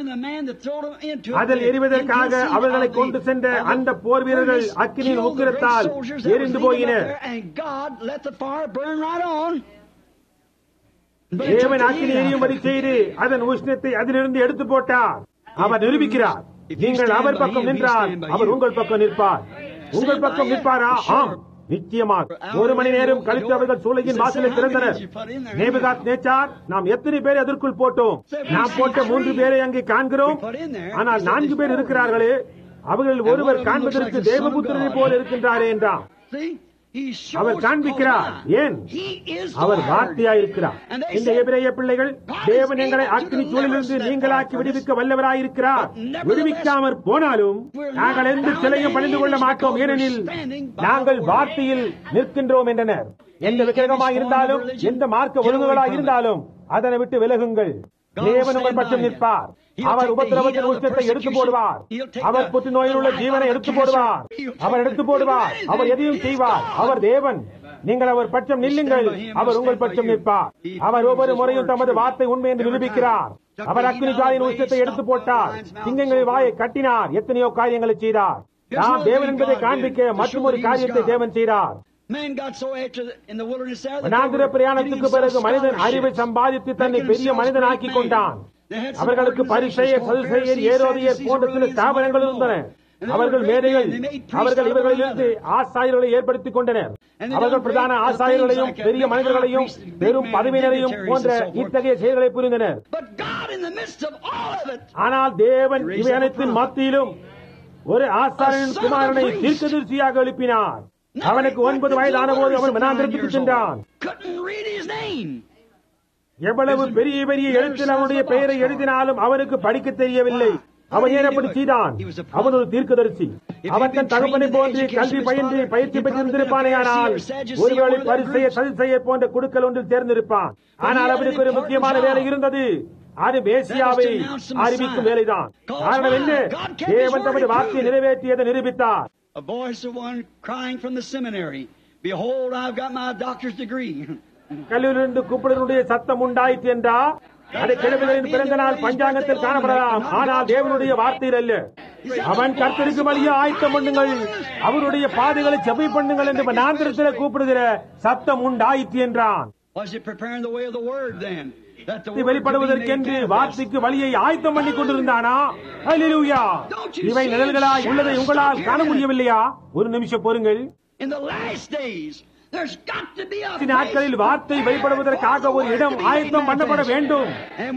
அதில் எரிவதற்காக அவர்களை கொண்டு சென்ற அந்த போர் வீரர்கள் அக்கினியின் உக்கிரத்தால் எரிந்து போயினர். தேவன் அக்கினி எரியும்படி செய்து அதன் உஷ்ணத்தை அதிலிருந்து எடுத்து போட்டார். அவர் நிரூபிக்கிறார். நீங்கள் அவர் பக்கம் நின்றால் அவர் உங்கள் பக்கம் நிற்பார். உங்கள் பக்கம் நிற்பாரா? ஆம், நிச்சயமாக. ஒரு மணி நேரம் கழித்து அவர்கள் சூளையின் வாசலை திறந்தனர். நேபுகாத்நேச்சார், நாம் எத்தனை பேரை அதற்குள் போட்டோம்? நாம் போட்ட 3 பேரை அங்கே காண்கிறோம். ஆனால் 4 பேர் இருக்கிறார்களே, அவர்கள் ஒருவர் காண்பதற்கு தேவபுத்திரனை போல இருக்கின்றாரே என்றார். அவர் காண்பிக்கிறார். ஏன்? அவர் வார்த்தையாயிருக்கிறார். இந்த எபிரேய பிள்ளைகள் தேவன் எங்களை அக்கினி சூழலிலிருந்து நீங்களாக்கி விடுவிக்க வல்லவராயிருக்கிறார். விடுவிக்காமற் போனாலும் நாங்கள் எந்த சிலையும் பணிந்து கொள்ள மாட்டோம், ஏனெனில் நாங்கள் வார்த்தையில் நிற்கின்றோம் என்றனர். எந்த விக்கிரகமாக இருந்தாலும் எந்த மார்க்க ஒழுங்குகளாக இருந்தாலும் அதனை விட்டு விலகுங்கள். தேவன் உங்கள் பட்சம் நிற்பார். அவர் உபத்திரவத்தின் உஷ்ணத்தை எடுத்து போடுவார். அவர் புற்றுநோயில் உள்ள ஜீவனை எடுத்து போடுவார். அவர் எடுத்து போடுவார். அவர் எதையும் செய்வார். அவர் தேவன். நீங்கள் அவர் பட்சம் நில்லுங்கள். அவர் உங்கள் பட்சம் நிற்பார். அவர் ஒவ்வொரு முறையும் தமது வார்த்தை உண்மை என்று நிரூபிக்கிறார். அவர் அக்கினி ஜுவாலையின் உஷ்ணத்தை எடுத்து போட்டார். சிங்கங்களின் வாயை கட்டினார். எத்தனையோ காரியங்களை செய்தார். நாம் தேவன் என்பதை காண்பிக்க மற்றும் ஒரு காரியத்தை தேவன் செய்தார். வனாந்திர பிரயாணத்துக்கு பிறகு மனிதன் அறிவை சம்பாதித்து தன்னை பெரிய மனிதனாக்கி கொண்டான். அவர்களுக்கு பரிசேயர், சதுசேயர், ஏரோதியர் போன்ற சில ஸ்தாபனங்கள் இருந்தன. அவர்கள் மேதைகள். அவர்கள் இவர்களிலிருந்து ஆசாரியர்களை ஏற்படுத்திக் கொண்டனர். அவர்கள் பிரதான ஆசாரியர்களையும் பெரிய மனிதர்களையும் பெரும் பதவியினரையும் போன்ற இத்தகைய செயல்களை புரிந்தனர். ஆனால் தேவன் இவை அனைத்தின் மத்தியிலும் ஒரு ஆசாரியனின் குமாரனை தீர்க்கதரிசியாக எழுப்பினார். அவனுக்கு 9 வயதான போது அவன் வனாந்திரத்துக்கு சென்றான். எவ்வளவு பெரிய பெரிய எழுத்தில் அவனுடைய பெயரை எழுதினாலும் அவனுக்கு படிக்க தெரியவில்லை. அவன் ஏன் அப்படி செய்தான்? அவன் ஒரு தீர்க்கதரிசி. அவன் தன் தகப்பனை போன்று கல்வி பயின்று பயிற்சி பெற்றிருந்திருப்பானேயானால் ஒருவேளை பரிசெயர், சதுசேயர் போன்ற குழுக்கள் ஒன்றில் சேர்ந்திருப்பான். ஆனால் அவனுக்கு ஒரு முக்கியமான வேலை இருந்தது. அது மேசியாவை அறிவிக்கும் வேலைதான். காரணம் என்ன? தேவன் தமது வார்த்தையை நிறைவேற்றியதை நிரூபித்தார். A voice of one crying from the seminary, "Behold, I've got my doctor's degree." கல்லூரிலிருந்து கூப்பிடுவதனுடைய சத்தம் உண்டாயிற்று என்றா? அது கிழமைகளின் பிறந்த நாள் பஞ்சாங்கத்தில் காணப்படலாம். ஆனால் தேவனுடைய வார்த்தையில் அல்ல. அவன் கர்த்தருக்கு வழியை ஆயத்தம் பண்ணுங்கள், அவருடைய பாதைகளை செவி பண்ணுங்கள் என்று வனாந்திரத்தில் கூப்பிடுகிற சத்தம் உண்டாயிற்று என்றான். வெளிப்படுவதற்கென்று வார்த்தைக்கு வழியை ஆயத்தம் பண்ணி கொண்டிருந்தானா? ஹல்லேலூயா! இவை நிழல்களாய் உள்ளதை உங்களால் காண முடியவில்லையா? ஒரு நிமிஷம் பொறுங்கள். நாட்களில் வார்த்தை வெளிப்படுவதற்காக ஒரு இடம் ஆயத்தம் பண்ணப்பட வேண்டும்.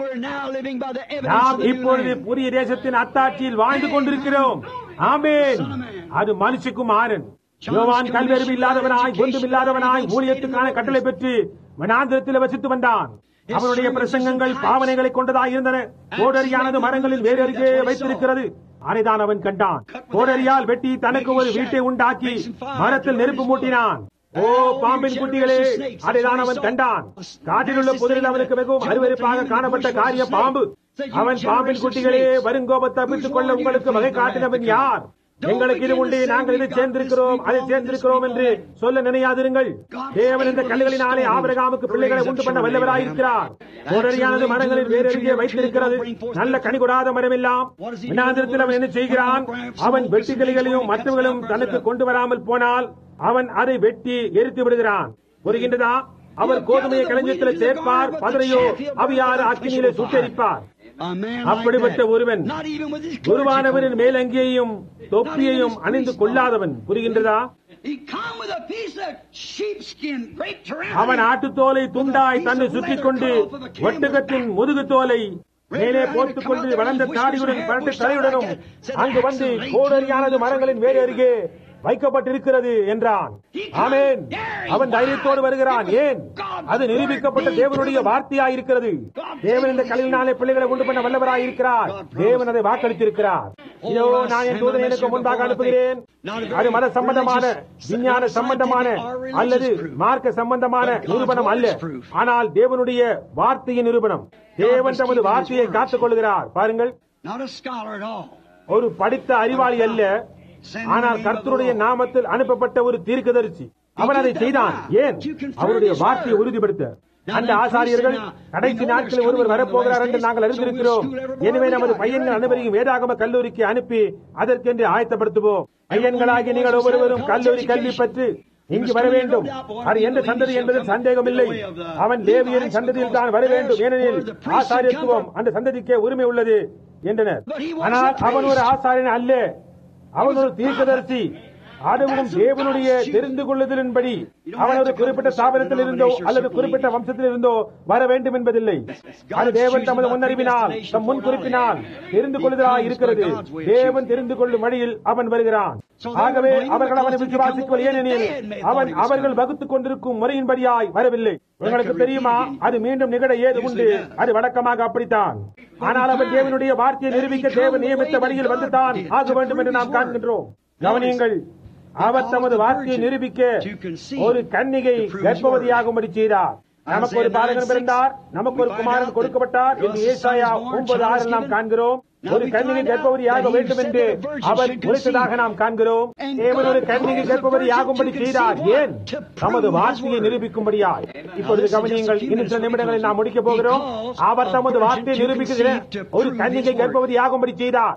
நாம் இப்பொழுது புதிய தேசத்தின் அத்தாட்சியில் வாழ்ந்து கொண்டிருக்கிறோம். ஆமென். அது மனுஷகுமாரன். யோவான் கல்வியறிவு இல்லாதவனாய், ஒன்றும் இல்லாதவனாய் ஊழியத்துக்கான கட்டளை பெற்று வனாந்திரத்தில் வசித்து வந்தான். அவனுடைய பிரசங்கங்கள் பாவனைகளை கொண்டதாக இருந்தன. கோடரியானது மரங்களில் வேறு அருகே வைத்திருக்கிறது. அதைதான் அவன் கண்டான். கோடரியால் வெட்டி தனக்கு ஒரு வீட்டை உண்டாக்கி மரத்தில் நெருப்பு மூட்டினான். ஓ பாம்பின் குட்டிகளே, அதைதான் அவன் கண்டான். காட்டில் உள்ள புதரில் அவனுக்கு மிகவும் அருவருப்பாக காணப்பட்ட காரிய பாம்பு. அவன் பாம்பின் குட்டிகளே, வருங்கோபத்தை தப்பித்துக் கொள்ள உங்களுக்கு வகை காட்டினவன் யார்? எங்களுக்கு இது உண்டு, நாங்கள் இதை சேர்ந்திருக்கிறோம், அதை சேர்ந்திருக்கிறோம் என்று சொல்ல நினையாதிருங்கள். தேவன் இந்த கல்லுகளினாலே ஆபிரகாமுக்கு பிள்ளைகளை உண்டு பண்ண வல்லவராயிருக்கிறார். கோடரியானது மரங்களில் வேறெங்கே வைத்திருக்கிறது. நல்ல கனி கொடாத மரம் எல்லாம் விநாந்திரத்தில் அவன் என்ன செய்கிறான்? அவன் வெட்டுக்கிளிகளையும் மற்றவர்களும் தனக்கு கொண்டு வராமல் போனால் அவன் அதை வெட்டி எரித்து விடுகிறான். புரிகின்றதா? அவர் கோதுமையை களஞ்சியத்தில் சேர்ப்பார், பதரையோ அவியாறு அக்கினியிலே சுட்டெரிப்பார். அப்படிப்பட்ட ஒருவன் குருவானவரின் மேலங்கியையும் தொப்பியையும் அணிந்து கொள்ளாதவன். புரிகின்றதா? அவன் ஆட்டுத்தோலை துண்டாய் தன்னை சுற்றிக் கொண்டு ஒட்டகத்தின் முதுகு தோலை மேலே போட்டுக் கொண்டு வளர்ந்த தாடியுடன் பரட்ட தலையுடனும் அங்கு வந்து கோடரியானது மரங்களின் வேறு அருகே வைக்கப்பட்டிருக்கிறது என்றான். ஆமென். அவன் தைரியத்தோடு வருகிறான். ஏன்? அது நிரூபிக்கப்பட்ட தேவனுடைய வார்த்தையாயிருக்கிறது. தேவன் இந்த கல்லினாலே பிள்ளைகளை உண்டு பண்ண வல்லவராயிருக்கிறார். தேவன் அதை வாக்களித்திருக்கிறார். இதோ நான் என் தூதனை எனக்கு முன்பாக அனுப்புகிறேன். அது மத சம்பந்தமான, விஞ்ஞான சம்பந்தமான அல்லது மார்க்க சம்பந்தமான நிரூபணம் அல்ல, ஆனால் தேவனுடைய வார்த்தையின் நிரூபணம். தேவன் தமது வார்த்தையை காத்துக் கொள்கிறார். பாருங்கள், ஒரு படித்த அறிவாளி அல்ல, ஆனால் கர்த்தருடைய நாமத்தில் அனுப்பப்பட்ட ஒரு தீர்க்கதரிசி. அவன் அதை செய்தான். ஏன்? அவருடைய வார்த்தையை உறுதிப்படுத்த. அந்த ஆசாரியர்கள் கடைசி நாட்களில் ஒருவர் வரப்போகிறார் என்று நாங்கள் அறிந்திருக்கிறோம். எனவே நமது பையன்கள் அனைவரையும் வேதாகம கல்லூரிக்கு அனுப்பி அதற்கென்று ஆயத்தப்படுத்துவோம். பையன்களாகி நீங்கள் ஒவ்வொருவரும் கல்லூரி கல்வி பெற்று இங்கு வர வேண்டும். அது எந்த சந்ததி என்பதில் சந்தேகமில்லை. அவன் லேவியரின் சந்ததியில் தான் வர வேண்டும், ஏனெனில் ஆசாரியத்துவம் அந்த சந்ததிக்கே உரிமை உள்ளது என்றனர். ஆனால் அவன் ஒரு ஆசாரியன் அல்ல, அவன் ஒரு தீர்க்கதரிசி. அதுவும் தேவனுடைய தெரிந்து கொள்ளுதலின்படி அவன் ஒரு குறிப்பிட்ட ஸ்தாபனத்தில் இருந்தோ அல்லது குறிப்பிட்ட வம்சத்தில் இருந்தோ வர வேண்டும் என்பதில்லை. அது தேவன் தமது முன்னறிவினால், தம் முன் குறிப்பினால் தெரிந்து கொள்ளுதலாய் இருக்கிறது. தேவன் தெரிந்து கொள்ளும் வழியில் அவன் வருகிறான். ஆகவே அவர்கள் அவனை விசுவாசிக்குவர், ஏனெனில் அவன் அவர்கள் வகுத்துக் கொண்டிருக்கும் முறையின்படியாய் வரவில்லை. உங்களுக்கு தெரியுமா, அது மீண்டும் நிகழ ஏது உண்டு. அது வழக்கமாக அப்படித்தான். ஆனால் அவன் தேவனுடைய வார்த்தையை நிரூபிக்க தேவன் நியமித்த வழியில் வந்துதான் ஆக வேண்டும் என்று நாம் காண்கின்றோம். கவனியுங்கள், அவர் தமது வார்த்தையை நிரூபிக்க ஒரு கன்னிகை கர்ப்பவதியாகும்படி செய்தார். நமக்கு ஒரு பாலகன் பிறந்தார், நமக்கு ஒரு குமாரன் கொடுக்கப்பட்டார் என்று ஏசாயா 9:6 நாம் காண்கிறோம். ஒரு கன்னிகை கர்ப்பவதியாக வேண்டும் என்று அவர் உரைத்ததாக நாம் காண்கிறோம். தேவன் ஒரு கன்னிகை கர்ப்பவதியாகும்படி செய்தார். ஏன்? தமது வார்த்தையை நிரூபிக்கும்படியாய். இப்பொழுது கவனியுங்கள், இன்னும் சில நிமிடங்களில் நாம் முடிக்கப் போகிறோம். அவர் தமது வார்த்தையை நிரூபிக்கிற ஒரு கன்னிகை கர்ப்பவதியாகும்படி செய்தார்.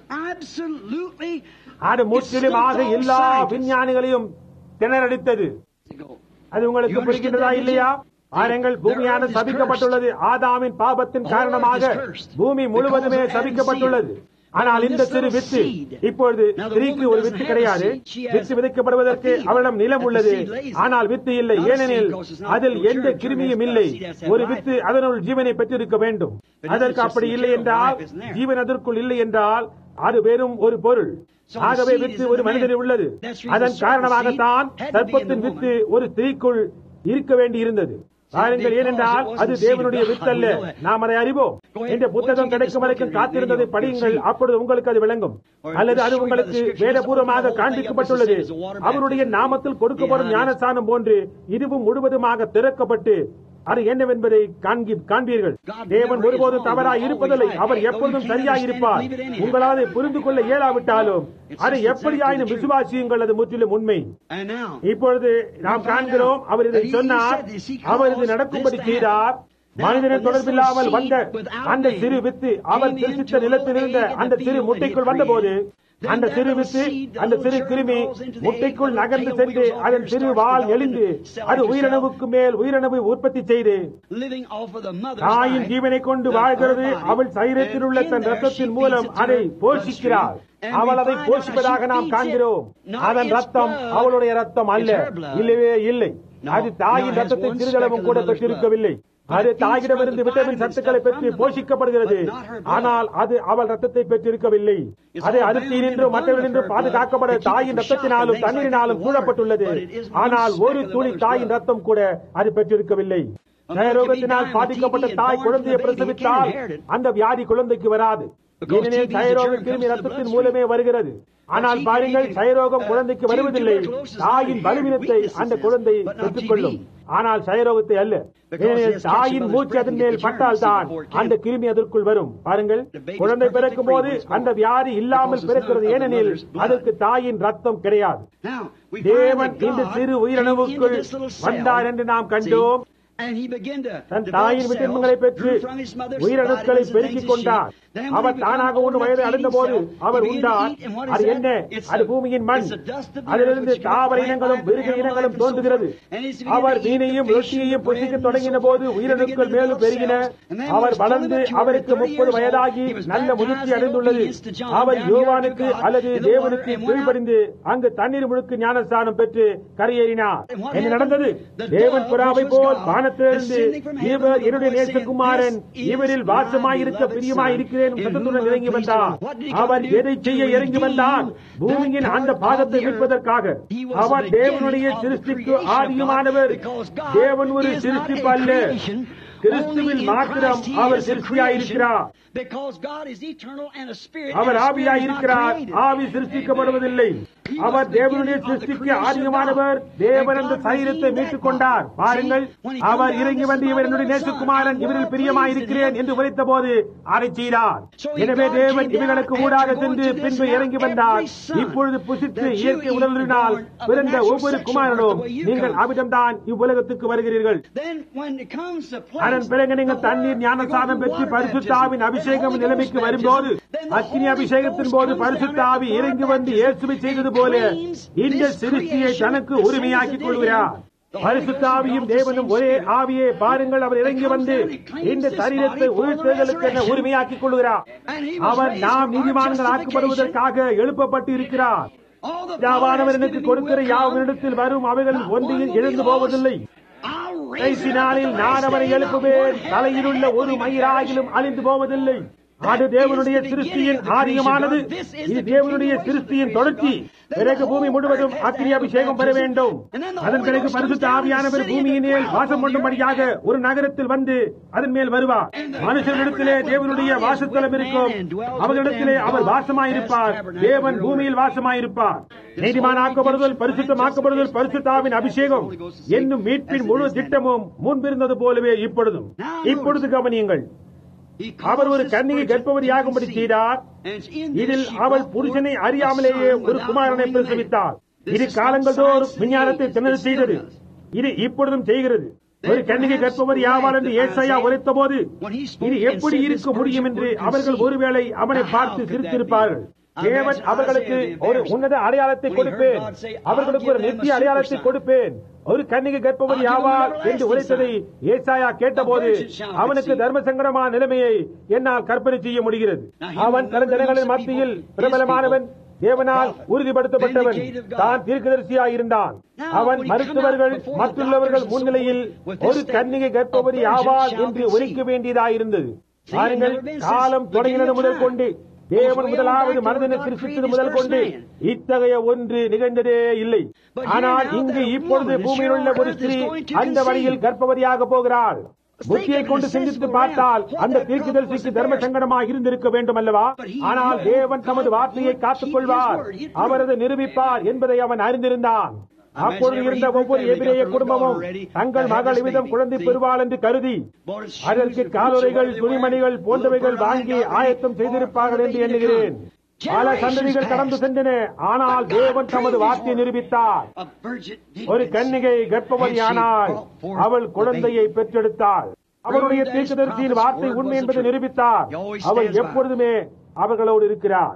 அது முற்றிலுமாக எல்லா விஞ்ஞானிகளையும் திணறடித்தது. அது உங்களுக்கு புரிகின்றதா இல்லையா? பாருங்கள், பூமியான சபிக்கப்பட்டுள்ளது. ஆதாமின் பாபத்தின் காரணமாக பூமி முழுவதுமே சபிக்கப்பட்டுள்ளது. ஆனால் இந்த சிறு வித்து, இப்பொழுது ஸ்திரீக்கு ஒரு வித்து கிடையாது. வித்து விதைக்கப்படுவதற்கு அவளிடம் நிலம் உள்ளது, ஆனால் வித்து இல்லை. ஏனெனில் அதில் எந்த கிருமியும் இல்லை. ஒரு வித்து அதனுள் ஜீவனை பெற்றிருக்க வேண்டும். அதற்கு அப்படி இல்லை என்றால், ஜீவன் அதற்குள் இல்லை என்றால் அது வெறும் ஒரு பொருள். ஆகவே வித்து ஒரு மனிதனில் உள்ளது. அதன் காரணமாகத்தான் சர்ப்பத்தின் வித்து ஒரு ஸ்திரீக்குள் இருக்க வேண்டி இருந்தது. பாருங்கள், ஏனென்றால் அது தேவனுடைய வித்தல்ல. நாம் அதை அறிவோம். இந்த புத்தகம் கிடைக்கும் வரைக்கும் காத்திருந்ததை படியுங்கள், அப்பொழுது உங்களுக்கு அது விளங்கும். அல்லது அது உங்களுக்கு வேதபூர்வமாக காண்பிக்கப்பட்டுள்ளது. அவருடைய நாமத்தில் கொடுக்கப்படும் ஞானஸ்தானம் போன்று இதுவும் முழுவதுமாக திறக்கப்பட்டு அது என்னவென்பதை காண்பீர்கள். தேவன் ஒருபோதும் தவறாய் இருப்பதில்லை. அவர் எப்பொழுதும் சரியாய் இருப்பார். உங்களால் அதை புரிந்து கொள்ள இயலாவிட்டாலும் அதை எப்படியாயினும் விசுவாசியுங்கள், அது முற்றிலும் உண்மை. இப்பொழுது நாம் காண்கிறோம், அவர் இதை சொன்னார், அவர் இது நடக்கும்படி செய்தார். மனிதனின் தொடர்பில்லாமல் வந்த அந்த சிறு வித்து அவர் திருச்சித்த நிலத்தில் இருந்த அந்த சிறு முட்டைக்குள் வந்தபோது அந்த சிறு வித்து, அந்த சிறு கிருமி முட்டைக்குள் நகர்ந்து சென்று அதன் சிறு வால் எழுந்து அது உயிரணுவுக்கு மேல் உயிரணு உற்பத்தி செய்து தாயின் ஜீவனை கொண்டு வாழ்கிறது. அவள் சரீரத்தில் உள்ள தன் ரத்தத்தின் மூலம் அதை போஷிக்கிறாள். அவள் அதை போஷிப்பதாக நாம் காண்கிறோம். அதன் ரத்தம் அவளுடைய ரத்தம் அல்ல, இல்லவே இல்லை. அது தாயின் ரத்தத்தை சிறிதளவும் கூட பெற்றிருக்கவில்லை. அது தாயிடமிருந்து விட்டமின் சத்துக்களை பெற்று போஷிக்கப்படுகிறது. ஆனால் அது அவள் ரத்தத்தை பெற்றிருக்கவில்லை. அது அரிசியினின்றும் மற்றவர்களின்றும் பாதுகாக்கப்பட தாயின் ரத்தத்தினாலும் தண்ணீரினாலும் சூழப்பட்டுள்ளது. ஆனால் ஒரு துளி தாயின் ரத்தம் கூட அது பெற்றிருக்கவில்லை. க்ஷயரோகத்தினால் பாதிக்கப்பட்ட தாய் குழந்தையை பிரசவித்தால் அந்த வியாதி குழந்தைக்கு வராது. ஏனெனில் க்ஷயரோக கிருமி ரத்தத்தின் மூலமே வருகிறது. ஆனால் பாருங்கள், க்ஷயரோகம் குழந்தைக்கு வருவதில்லை. தாயின் பலவீனத்தை அந்த குழந்தை பெற்றுக்கொள்ளும், ஆனால் க்ஷயரோகத்தை அல்ல. ஏனெனில் தாயின் மூச்சு அதன் மேல் பட்டால் தான் அந்த கிருமி அதற்குள் வரும். பாருங்கள், குழந்தை பிறக்கும் போது அந்த வியாதி இல்லாமல் பிறக்கிறது. ஏனெனில் அதற்கு தாயின் ரத்தம் கிடையாது. தேவன் இந்த சிறு உயிரணுவுக்குள் வந்தார் என்று நாம் கண்டோம். தன் தாயின் விட்டமின்களை பெற்று உயிரணுக்களை பெருக்கிக் கொண்டார். அவர் தானாக 1 வயதை அடைந்த போது அவர் உண்டார். அது என்ன? அது பூமியின் மண். அதிலிருந்து தாவர இனங்களும் மிருக இனங்களும் தோன்றுகிறது. அவர் மீனையும் ரொட்டியையும் புசிக்க தொடங்கின போது உயிரணுக்கள் மேலும் பெருகின. அவர் வளர்ந்து அவருக்கு 30 வயதாகி நல்ல முதிர்ச்சி அடைந்துள்ளது. அவர் யோவானுக்கு அல்லது தேவனுக்கு கீழ்ப்படிந்து அங்கு தண்ணீர் முழுக்க ஞானஸ்தானம் பெற்று கரையேறினார். என்ன நடந்தது? தேவன் புறாவை போல் வானத்திலிருந்து, இவர் என்னுடைய நேசகுமாரன், இவரில் வாசமாயிருக்க பிரியமாயிருக்கிறேன் சத்தத்துடன் இறங்கி வந்தார். அவர் எதை செய்ய இறங்கி வந்தார்? பூமியின் அந்த பாகத்தை மீட்பதற்காக. அவர் தேவனுடைய சிருஷ்டிக்கு ஆதியுமானவர். தேவன் ஒரு சிருஷ்டிப்பு அல்ல, கிறிஸ்துவில் மாத்திரம் அவர் சிருஷ்டியாயிருக்கிறார். அவர் ஆவியாயிருக்கிறார். ஆவி சிருஷ்டிக்கப்படுவதில்லை. அவர் தேவனுடைய சிருஷ்டிக்கு ஆதியமானவர். தேவன் அந்த சரீரத்தை மீட்டுக் கொண்டார். பாருங்கள், அவர் இறங்கி வந்து இவர் என்னுடைய நேசகுமாரன், இவரில் பிரியமாயிருக்கிறேன் என்று உரைத்த போது அதை செய்தார். எனவே தேவன் இவர்களுக்கு ஊடாக சென்று பின்பு இறங்கி வந்தார். இப்பொழுது புசித்து இயற்கை உடலினால் பிறந்த ஒவ்வொரு குமாரனும் நீங்கள் அவிடம்தான் இவ்வுலகத்துக்கு வருகிறீர்கள். அதன் பிறகு நீங்கள் தண்ணீர் ஞானசானம் பெற்று பரிசுத்த ஆவியின் அபிஷேகம் நிலைமைக்கு வரும்போது, அக்கினி அபிஷேகத்தின் போது பரிசுத்த ஆவி இறங்கி வந்து இயேசுவை செய்தது போல இந்த சிருஷ்டியை தனக்கு உரிமையாக்கிக் கொள்கிறார். பரிசுத்த ஆவியும் தேவனும் ஒரே ஆவியே. பாருங்கள், அவர் இறங்கி வந்து இந்த சரீரத்தை உயிர்த்தெழுதலுக்கு உரிமையாக்கிக் கொள்கிறார். அவர் நாம் நீதிமான்கள் ஆக்கப்படுவதற்காக எழுப்பப்பட்டு இருக்கிறார். யாவானவர் எனக்கு கொடுக்கிற யாவனிடத்தில் வரும், அவைகள் ஒன்றையும் இழந்து போவதில்லை. கடைசி நாளில் நான் அவரை எழுப்புவேன். தலையில் உள்ள ஒரு மயிராகிலும் அழிந்து போவதில்லை. அது தேவனுடைய சிருஷ்டியின் ஆரியமானது. இது தேவனுடைய சிருஷ்டியின் தொடர்ச்சி. பிறகு பூமி முழுவதும் அக்கினி அபிஷேகம் பெற வேண்டும். அதன் பிறகு பரிசுத்த ஆவியானவர் பூமியின் மேல் வாசம் பண்ணும்படியாக ஒரு நகரத்தில் வந்து அதன் மேல் வருவார். மனுஷனிடத்திலே தேவனுடைய வாசஸ்தலம் இருக்கும். அவர்களிடத்திலே அவர் வாசமாயிருப்பார். தேவன் பூமியில் வாசமாயிருப்பார். நீதிமானாக்கப்படுதல், பரிசுத்தமாக்கப்படுதல், பரிசுத்தாவின் அபிஷேகம் என்னும் மீட்பின் முழு திட்டமும் முன்பிருந்தது போலவே இப்பொழுது கவனியுங்கள். அவர் ஒரு கன்னிகை கர்ப்பவதியாகும்படி செய்தார். இதில் அவள் புருஷனை அறியாமலேயே ஒரு குமாரனை பிரசவித்தார். இது காலங்கள் தோறும் விஞ்ஞானத்தை திணற செய்தது. இது இப்பொழுதும் செய்கிறது. ஒரு கன்னிகை கர்ப்பவதி ஆவாள் என்று ஏசாயா உரைத்த போது இது எப்படி இருக்க முடியும் என்று அவர்கள் ஒருவேளை அவனை பார்த்து சிரித்திருப்பார்கள். தேவன் அவர்களுக்கு ஒரு உன்னத அடையாளத்தை கொடுப்பேன், அவர்களுக்கு ஒரு நித்திய அடையாளத்தை கொடுப்பேன், ஒரு கன்னிகை கர்ப்பவதி ஆவாள் என்று உரைத்ததை ஏசாயா கேட்டபோது அவனுக்கு தர்ம சங்கடமான நிலைமையை என்னால் கற்பனை செய்ய முடிகிறது. அவன் தன் ஜனங்களின் மத்தியில் பிரபலமானவன், தேவனால் உறுதிப்படுத்தப்பட்டவன், தான் தீர்க்கதரிசியாய் இருந்தான். அவன் மருத்துவர்கள் மற்றுள்ளவர்கள் முன்னிலையில் ஒரு கன்னிகை கர்ப்பவதி ஆவாள் என்று உரைக்க வேண்டியதாயிருந்தது. பாருங்கள், காலம் தொடங்கினது முதல் கொண்டு, தேவன் முதலாவது மனிதனை சிருஷ்டித்தது முதல் கொண்டு இத்தகைய ஒன்று நிகழ்ந்ததே இல்லை. ஆனால் இங்கு இப்பொழுது பூமியில் உள்ள ஒரு ஸ்திரீ அந்த வழியில் கர்ப்பவதியாக போகிறாள். புத்தியை கொண்டு சிந்தித்து பார்த்தால் அந்த தீர்க்கதரிசிக்கு தர்ம சங்கடமாக இருந்திருக்க வேண்டும் அல்லவா? ஆனால் தேவன் தமது வார்த்தையை காத்துக் கொள்வார், அவரது நிரூபிப்பார் என்பதை அவன் அறிந்திருந்தான். அப்பொழுது இருந்த ஒவ்வொரு எபிரேய குடும்பமும் தங்கள் மகள் இவ்விதம் குழந்தை பெறுவாள் என்று கருதி அதற்கு காலுறைகள், துணிமணிகள் போன்றவைகள் வாங்கி ஆயத்தம் செய்திருப்பார்கள் என்று எண்ணுகிறேன். பல சந்ததிகள் கடந்து சென்றன. ஆனால் தேவன் தமது வார்த்தையை நிரூபித்தார். ஒரு கன்னிகை கர்ப்பவதியானாள், அவள் குழந்தையை பெற்றெடுத்தாள். அவருடைய தீர்க்கதரிசியின் வார்த்தை உண்மை என்பதை நிரூபித்தார். அவள் எப்பொழுதுமே அவர்களோடு இருக்கிறார்.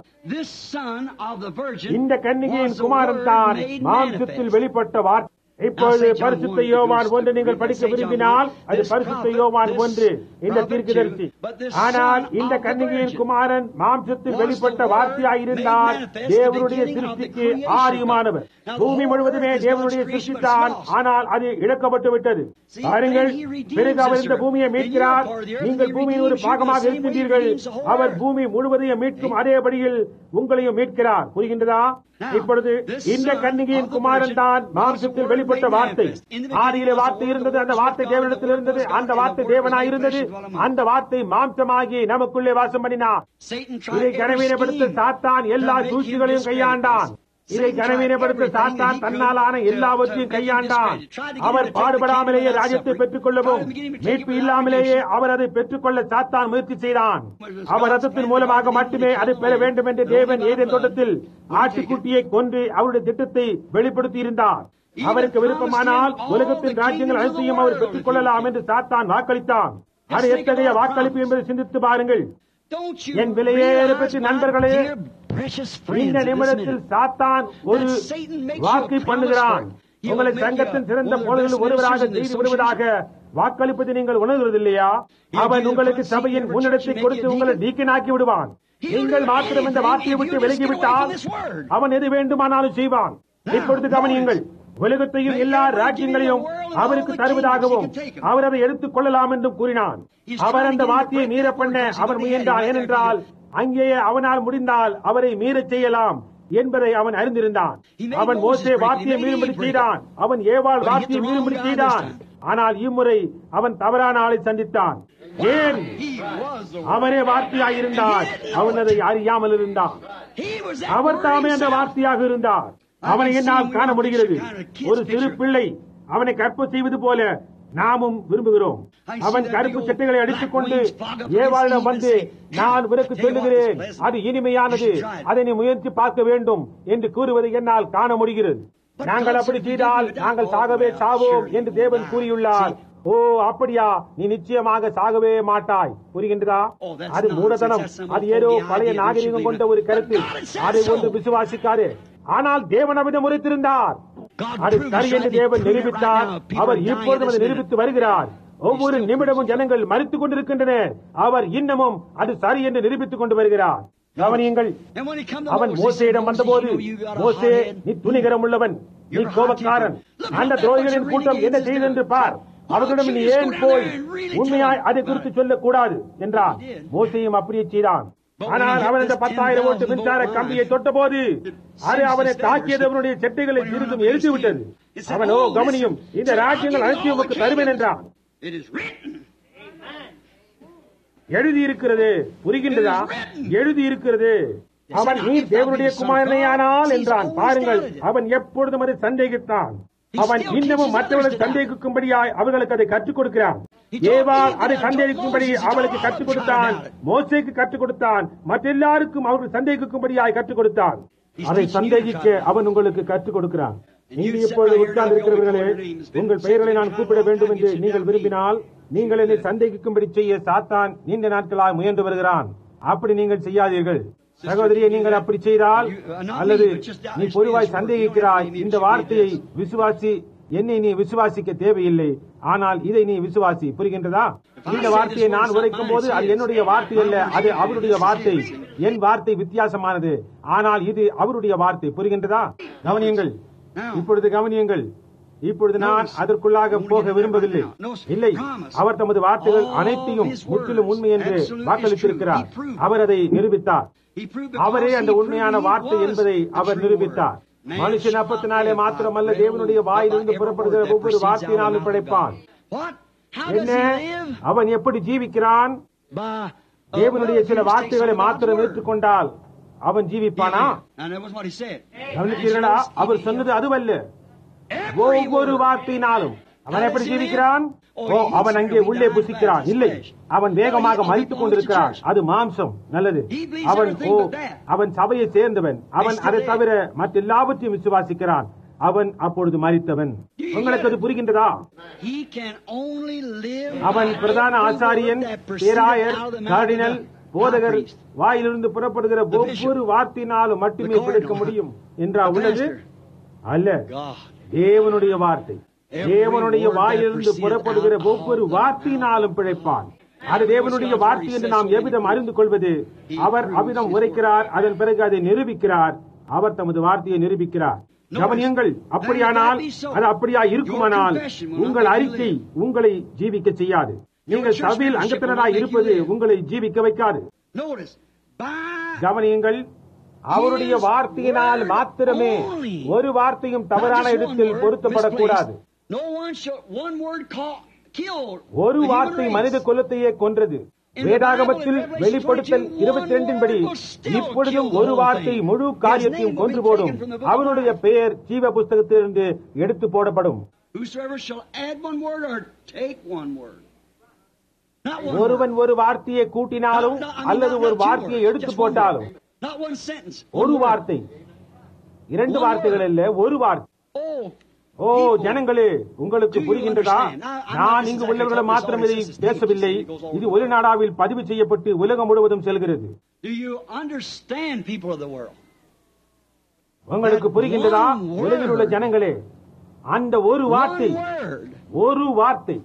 இந்த கன்னிகையின் குமாரன் தான் மாம்சத்தில் வெளிப்பட்ட வார்த்தை. இப்பொழுது பரிசுத்த யோவான் 1 நீங்கள் படிக்க விரும்பினால் அது பரிசுத்த யோவான் 1 இந்த தீர்க்கதரிசி. ஆனால் இந்த கன்னிகையின் குமாரன் மாம்சத்தில் வெளிப்பட்ட வார்த்தையாயிருந்தார். தேவனுடைய சிருஷ்டிக்கு ஆரியமானவர். பூமி முழுவதுமே தேவனுடைய சிருஷ்டித்தான். ஆனால் அது இழக்கப்பட்டு விட்டது. பாருங்கள், பிறகு அவர் இந்த பூமியை மீட்கிறார். நீங்கள் பூமியின் ஒரு பாகமாக இருக்கின்றீர்கள். அவர் பூமி முழுவதையும் மீட்கும் அதே படியில் உங்களையும் மீட்கிறார். புரிகின்றதா? இப்பொழுது இந்த கன்னிகையின் குமாரன் தான் மாம்சத்தில் வெளிப்பட்ட வார்த்தை. ஆதியிலே வார்த்தை இருந்தது, அந்த வார்த்தை தேவனிடத்தில் இருந்தது, அந்த வார்த்தை தேவனாய் இருந்தது, அந்த வார்த்தை மாம்சமாகி நமக்குள்ளே வாசம் பண்ணினார். இதை கனவீனப்படுத்த சாத்தான் எல்லா சூழ்ச்சிகளையும் கையாண்டான். இதை கனவீனப்படுத்த சாத்தான் தன்னாலான எல்லாவற்றையும் கையாண்டான். அவர் பாடுபடாமலேயே ராஜ்யத்தை பெற்றுக் கொள்ளவும் மீட்பு இல்லாமலேயே அவர் அதை பெற்றுக்கொள்ள சாத்தான் முயற்சி செய்தான். அவர் ரத்தத்தின் மூலமாக மட்டுமே அதை பெற வேண்டும் என்று தேவன் ஏதேன் தோட்டத்தில் ஆட்டுக்குட்டியை கொன்று அவருடைய திட்டத்தை வெளிப்படுத்தி இருந்தார். அவருக்கு விருப்பமானால் உலகத்தின் ராஜ்யங்கள் அனைத்தையும் அவர் பெற்றுக் கொள்ளலாம் என்று சாத்தான் வாக்களித்தான். அது எத்தகைய வாக்களிப்பு என்பதை சிந்தித்து பாருங்கள். என் விலையேற பெற்ற நண்பர்களே, இந்த நிமிடத்தில் சாத்தான் ஒரு வாக்கை பண்ணுகிறான். உங்களை சங்கத்தின் சிறந்த போதகர்கள் ஒருவராக செய்து விடுவதாக வாக்களிப்பதை நீங்கள் உணர்வதில்லையா? அவன் உங்களுக்கு சபையின் முன்னிடத்தை கொடுத்து உங்களை நீக்கினாக்கி விடுவான். நீங்கள் மாத்திரம் இந்த வார்த்தையை விட்டு விலகிவிட்டால் அவன் எது வேண்டுமானாலும் செய்வான். இப்பொழுது கவனியுங்கள். உலகத்தையும் எல்லா ராஜ்யங்களையும் அவருக்கு தருவதாகவும் அவர் அதை எடுத்துக் கொள்ளலாம் என்றும் கூறினான். அவர் அந்த வார்த்தையை மீற பண்ண அவர் முயன்றார். ஏனென்றால் அங்கேயே அவனால் முடிந்தால் அவரை மீறச் செய்யலாம் என்பதை அவன் அறிந்திருந்தான். அவன் மோசே வார்த்தையை மீறும்படி செய்தான். அவன் ஏவாள் வார்த்தையை மீறும்படி செய்தான். ஆனால் இம்முறை அவன் தவறான ஆளை சந்தித்தான். ஏன்? அவனே வார்த்தையாயிருந்தார். அவன் அதை அறியாமல் இருந்தான். அவர் தாமே அந்த வார்த்தையாக இருந்தார். அவனை என்னால் காண முடிகிறது. ஒரு சிறு பிள்ளை அவனை கற்ப செய்வது போல நாமும் விரும்புகிறோம். அவன் கருப்பு சட்டைகளை அடித்துக் கொண்டு ஏவாளிடம் வந்து, நான் உனக்கு சொல்லுகிறேன், அது இனிமையானது, அதை நீ முயற்சி பார்க்க வேண்டும் என்று கூறுவதை என்னால் காண முடிகிறது. நாங்கள் அப்படி செய்தால் நாங்கள் சாகவே சாவோம் என்று தேவன் கூறியுள்ளார். ஓ அப்படியா? நீ நிச்சயமாக சாகவே மாட்டாய். புரிகின்றதா? அது மூடத்தனம். அது ஏதோ பழைய நாகரிகம் கொண்ட ஒரு கருத்து. அதை ஒன்று விசுவாசிக்காரு. ஆனால் தேவன் அவிடம் முறைத்திருந்தார். அது சரி என்று தேவன் நிரூபித்தார். அவர் இப்பொழுதும் அதை நிரூபித்து வருகிறார். ஒவ்வொரு நிமிடமும் ஜனங்கள் மறித்துக் கொண்டிருக்கின்றனர். அவர் இன்னமும் அது சரி என்று நிரூபித்துக் கொண்டு வருகிறார். கவனியுங்கள். அவன் மோசேயிடம் வந்தபோது, மோசே, நீ துணிகரம் உள்ளவன், நீ கோபக்காரன், அந்த துரோகிகளின் கூட்டம் என்ன செய்தது என்று பார், அவர்களிடம் நீ ஏன் போய் உண்மையாய் அதை குறித்து சொல்லக்கூடாது என்றார். மோசேயும் அப்படியே செய்தான். ஆனால் அவன் இந்த 10,000 வோல்ட் மின்சார கம்பியை தொட்டபோது அது அவனை தாக்கியதவனுடைய செட்டைகளை சிறிதும் எழுதிவிட்டது. அவனோ, கவனியும், இந்த ராஜ்யங்கள் அனைத்தையும் உமக்கு தருவேன் என்றான். எழுதியிருக்கிறது. புரிகின்றதா? எழுதியிருக்கிறது. அவன் நீ தேவனுடைய குமாரனையானால் என்றான். பாருங்கள், அவன் எப்பொழுதும் அதை சந்தேகித்தான். அவன் இன்னமும் மற்றவர்களுக்கு சந்தேகிக்கும்படியாய் அவர்களுக்கு அதை கற்றுக் கொடுக்கிறான். ஏவாள் அதை சந்தேகிக்கும்படி அவளுக்கு கற்றுக் கொடுத்தான். மோசேக்கு கற்றுக் கொடுத்தான். மற்றெல்லாருக்கும் அவர்கள் சந்தேகிக்கும்படியாய் கற்றுக் கொடுத்தான். அதை சந்தேகிக்க அவன் உங்களுக்கு கற்றுக் கொடுக்கிறான். நீங்கள் இப்பொழுது உட்கார்ந்து இருக்கிறவர்களே, உங்கள் பெயர்களை நான் கூப்பிட வேண்டும் என்று நீங்கள் விரும்பினால் நீங்கள் என்னை சந்தேகிக்கும்படி செய்ய சாத்தான் நீண்ட நாட்களாக முயன்று வருகிறான். அப்படி நீங்கள் செய்யாதீர்கள். சகோதரியை, நீங்கள் அப்படி செய்தால், அல்லது நீ பொதுவாய் சந்தேகிக்கிறாய், இந்த வார்த்தையை விசுவாசி, என்னை நீ விசுவாசிக்க தேவையில்லை, ஆனால் இதை நீ விசுவாசி. புரிகின்றதா? இந்த வார்த்தையை நான் உரைக்கும் போது அது என்னுடைய வார்த்தை அல்ல, அது அவருடைய வார்த்தை. என் வார்த்தை வித்தியாசமானது, ஆனால் இது அவருடைய வார்த்தை. புரிகின்றதா? கவனியுங்கள். இப்பொழுது கவனியுங்கள். இப்பொழுது நான் அதற்குள்ளாக போக விரும்பவில்லை. இல்லை, அவர் தமது வார்த்தைகள் அனைத்தையும் முற்றிலும் உண்மை என்று வாக்களித்திருக்கிறார். அவர் அதை நிரூபித்தார். அவரே அந்த உண்மையான வார்த்தை என்பதை அவர் நிரூபித்தார். மனுஷன் அப்பத்தினாலே மாத்திரமல்ல, தேவனுடைய வாயிலிருந்து புறப்படுகிற ஒவ்வொரு வார்த்தையினாலும் பிழைப்பான். என்ன? அவன் எப்படி ஜீவிக்கிறான்? தேவனுடைய சில வார்த்தைகளை மாத்திரம் ஏற்றுக்கொண்டால் அவன் ஜீவிப்பானா? கவனித்தீர்களா? அவர் சொன்னது அதுவல்ல. ஒவ்வொரு வார்த்தையினாலும் அவன் எப்படி ஜீவிக்கிறான்? அவன் அங்கே உள்ளே புசிக்கிறான். இல்லை, அவன் வேகமாக மரித்துக் கொண்டிருக்கிறான். அது மாம்சம். நல்லது. அவன் சபையை சேர்ந்தவன். அவன் அதை தவிர மற்ற எல்லாவற்றையும் விசுவாசிக்கிறான். அவன் அப்பொழுது மரித்தவன். உங்களுக்கு அது புரிகின்றதா? அவன் பிரதான ஆசாரியன், பேராயர், கார்டினல், போதகர் வாயிலிருந்து புறப்படுகிற ஒவ்வொரு வார்த்தையினாலும் மட்டுமே பிழைக்க முடியும் என்றா உள்ளது? அல்ல, தேவனுடைய வார்த்தை. தேவனுடைய வாயிலிருந்து புறப்படுகிற ஒவ்வொரு வார்த்தையினாலும் பிழைப்பான். அது தேவனுடைய வார்த்தை என்று நாம் எவ்விதம் அறிந்து கொள்வது? அவர் அவ்விதம் உரைக்கிறார், அதன் பிறகு அதை நிரூபிக்கிறார். அவர் தமது வார்த்தையை நிரூபிக்கிறார். கவனியுங்கள். அப்படியானால், அது அப்படியா இருக்குமானால் உங்கள் அறிக்கை உங்களை ஜீவிக்க செய்யாது. நீங்கள் சபையில் அங்கத்தினராய் இருப்பது உங்களை ஜீவிக்க வைக்காது. கவனியுங்கள். அவருடைய வார்த்தையினால் மாத்திரமே ஒரு வார்த்தையும் தவறான இடத்தில் பொருத்தப்படக்கூடாது. ஒரு வார்த்தை மனித குலத்தையே கொன்றது. வேதாகமத்தில் வெளிப்படுத்தல் 22 படி இப்பொழுதும் ஒரு வார்த்தை முழு காரியத்தையும் கொன்று போடும். அவருடைய பெயர் ஜீவ புஸ்தகத்திலிருந்து எடுத்து போடப்படும். ஒருவன் ஒரு வார்த்தையை கூட்டினாலும் அல்லது ஒரு வார்த்தையை எடுத்து போட்டாலும், ஒரு வார்த்தை, 2 வார்த்தைகள் அல்ல, ஒரு வார்த்தை. ஓ ஜனங்களே, உங்களுக்கு புரிகின்றதா? நான் இங்கு உள்ளவர்களை மாத்திரம் இதை பேசவில்லை. இது ஒரு நாடாவில் பதிவு செய்யப்பட்டு உலகம் முழுவதும் செல்கிறது. உங்களுக்கு புரிகின்றதா? உலகில் உள்ள ஜனங்களே, அந்த ஒரு வார்த்தை, ஒரு வார்த்தை,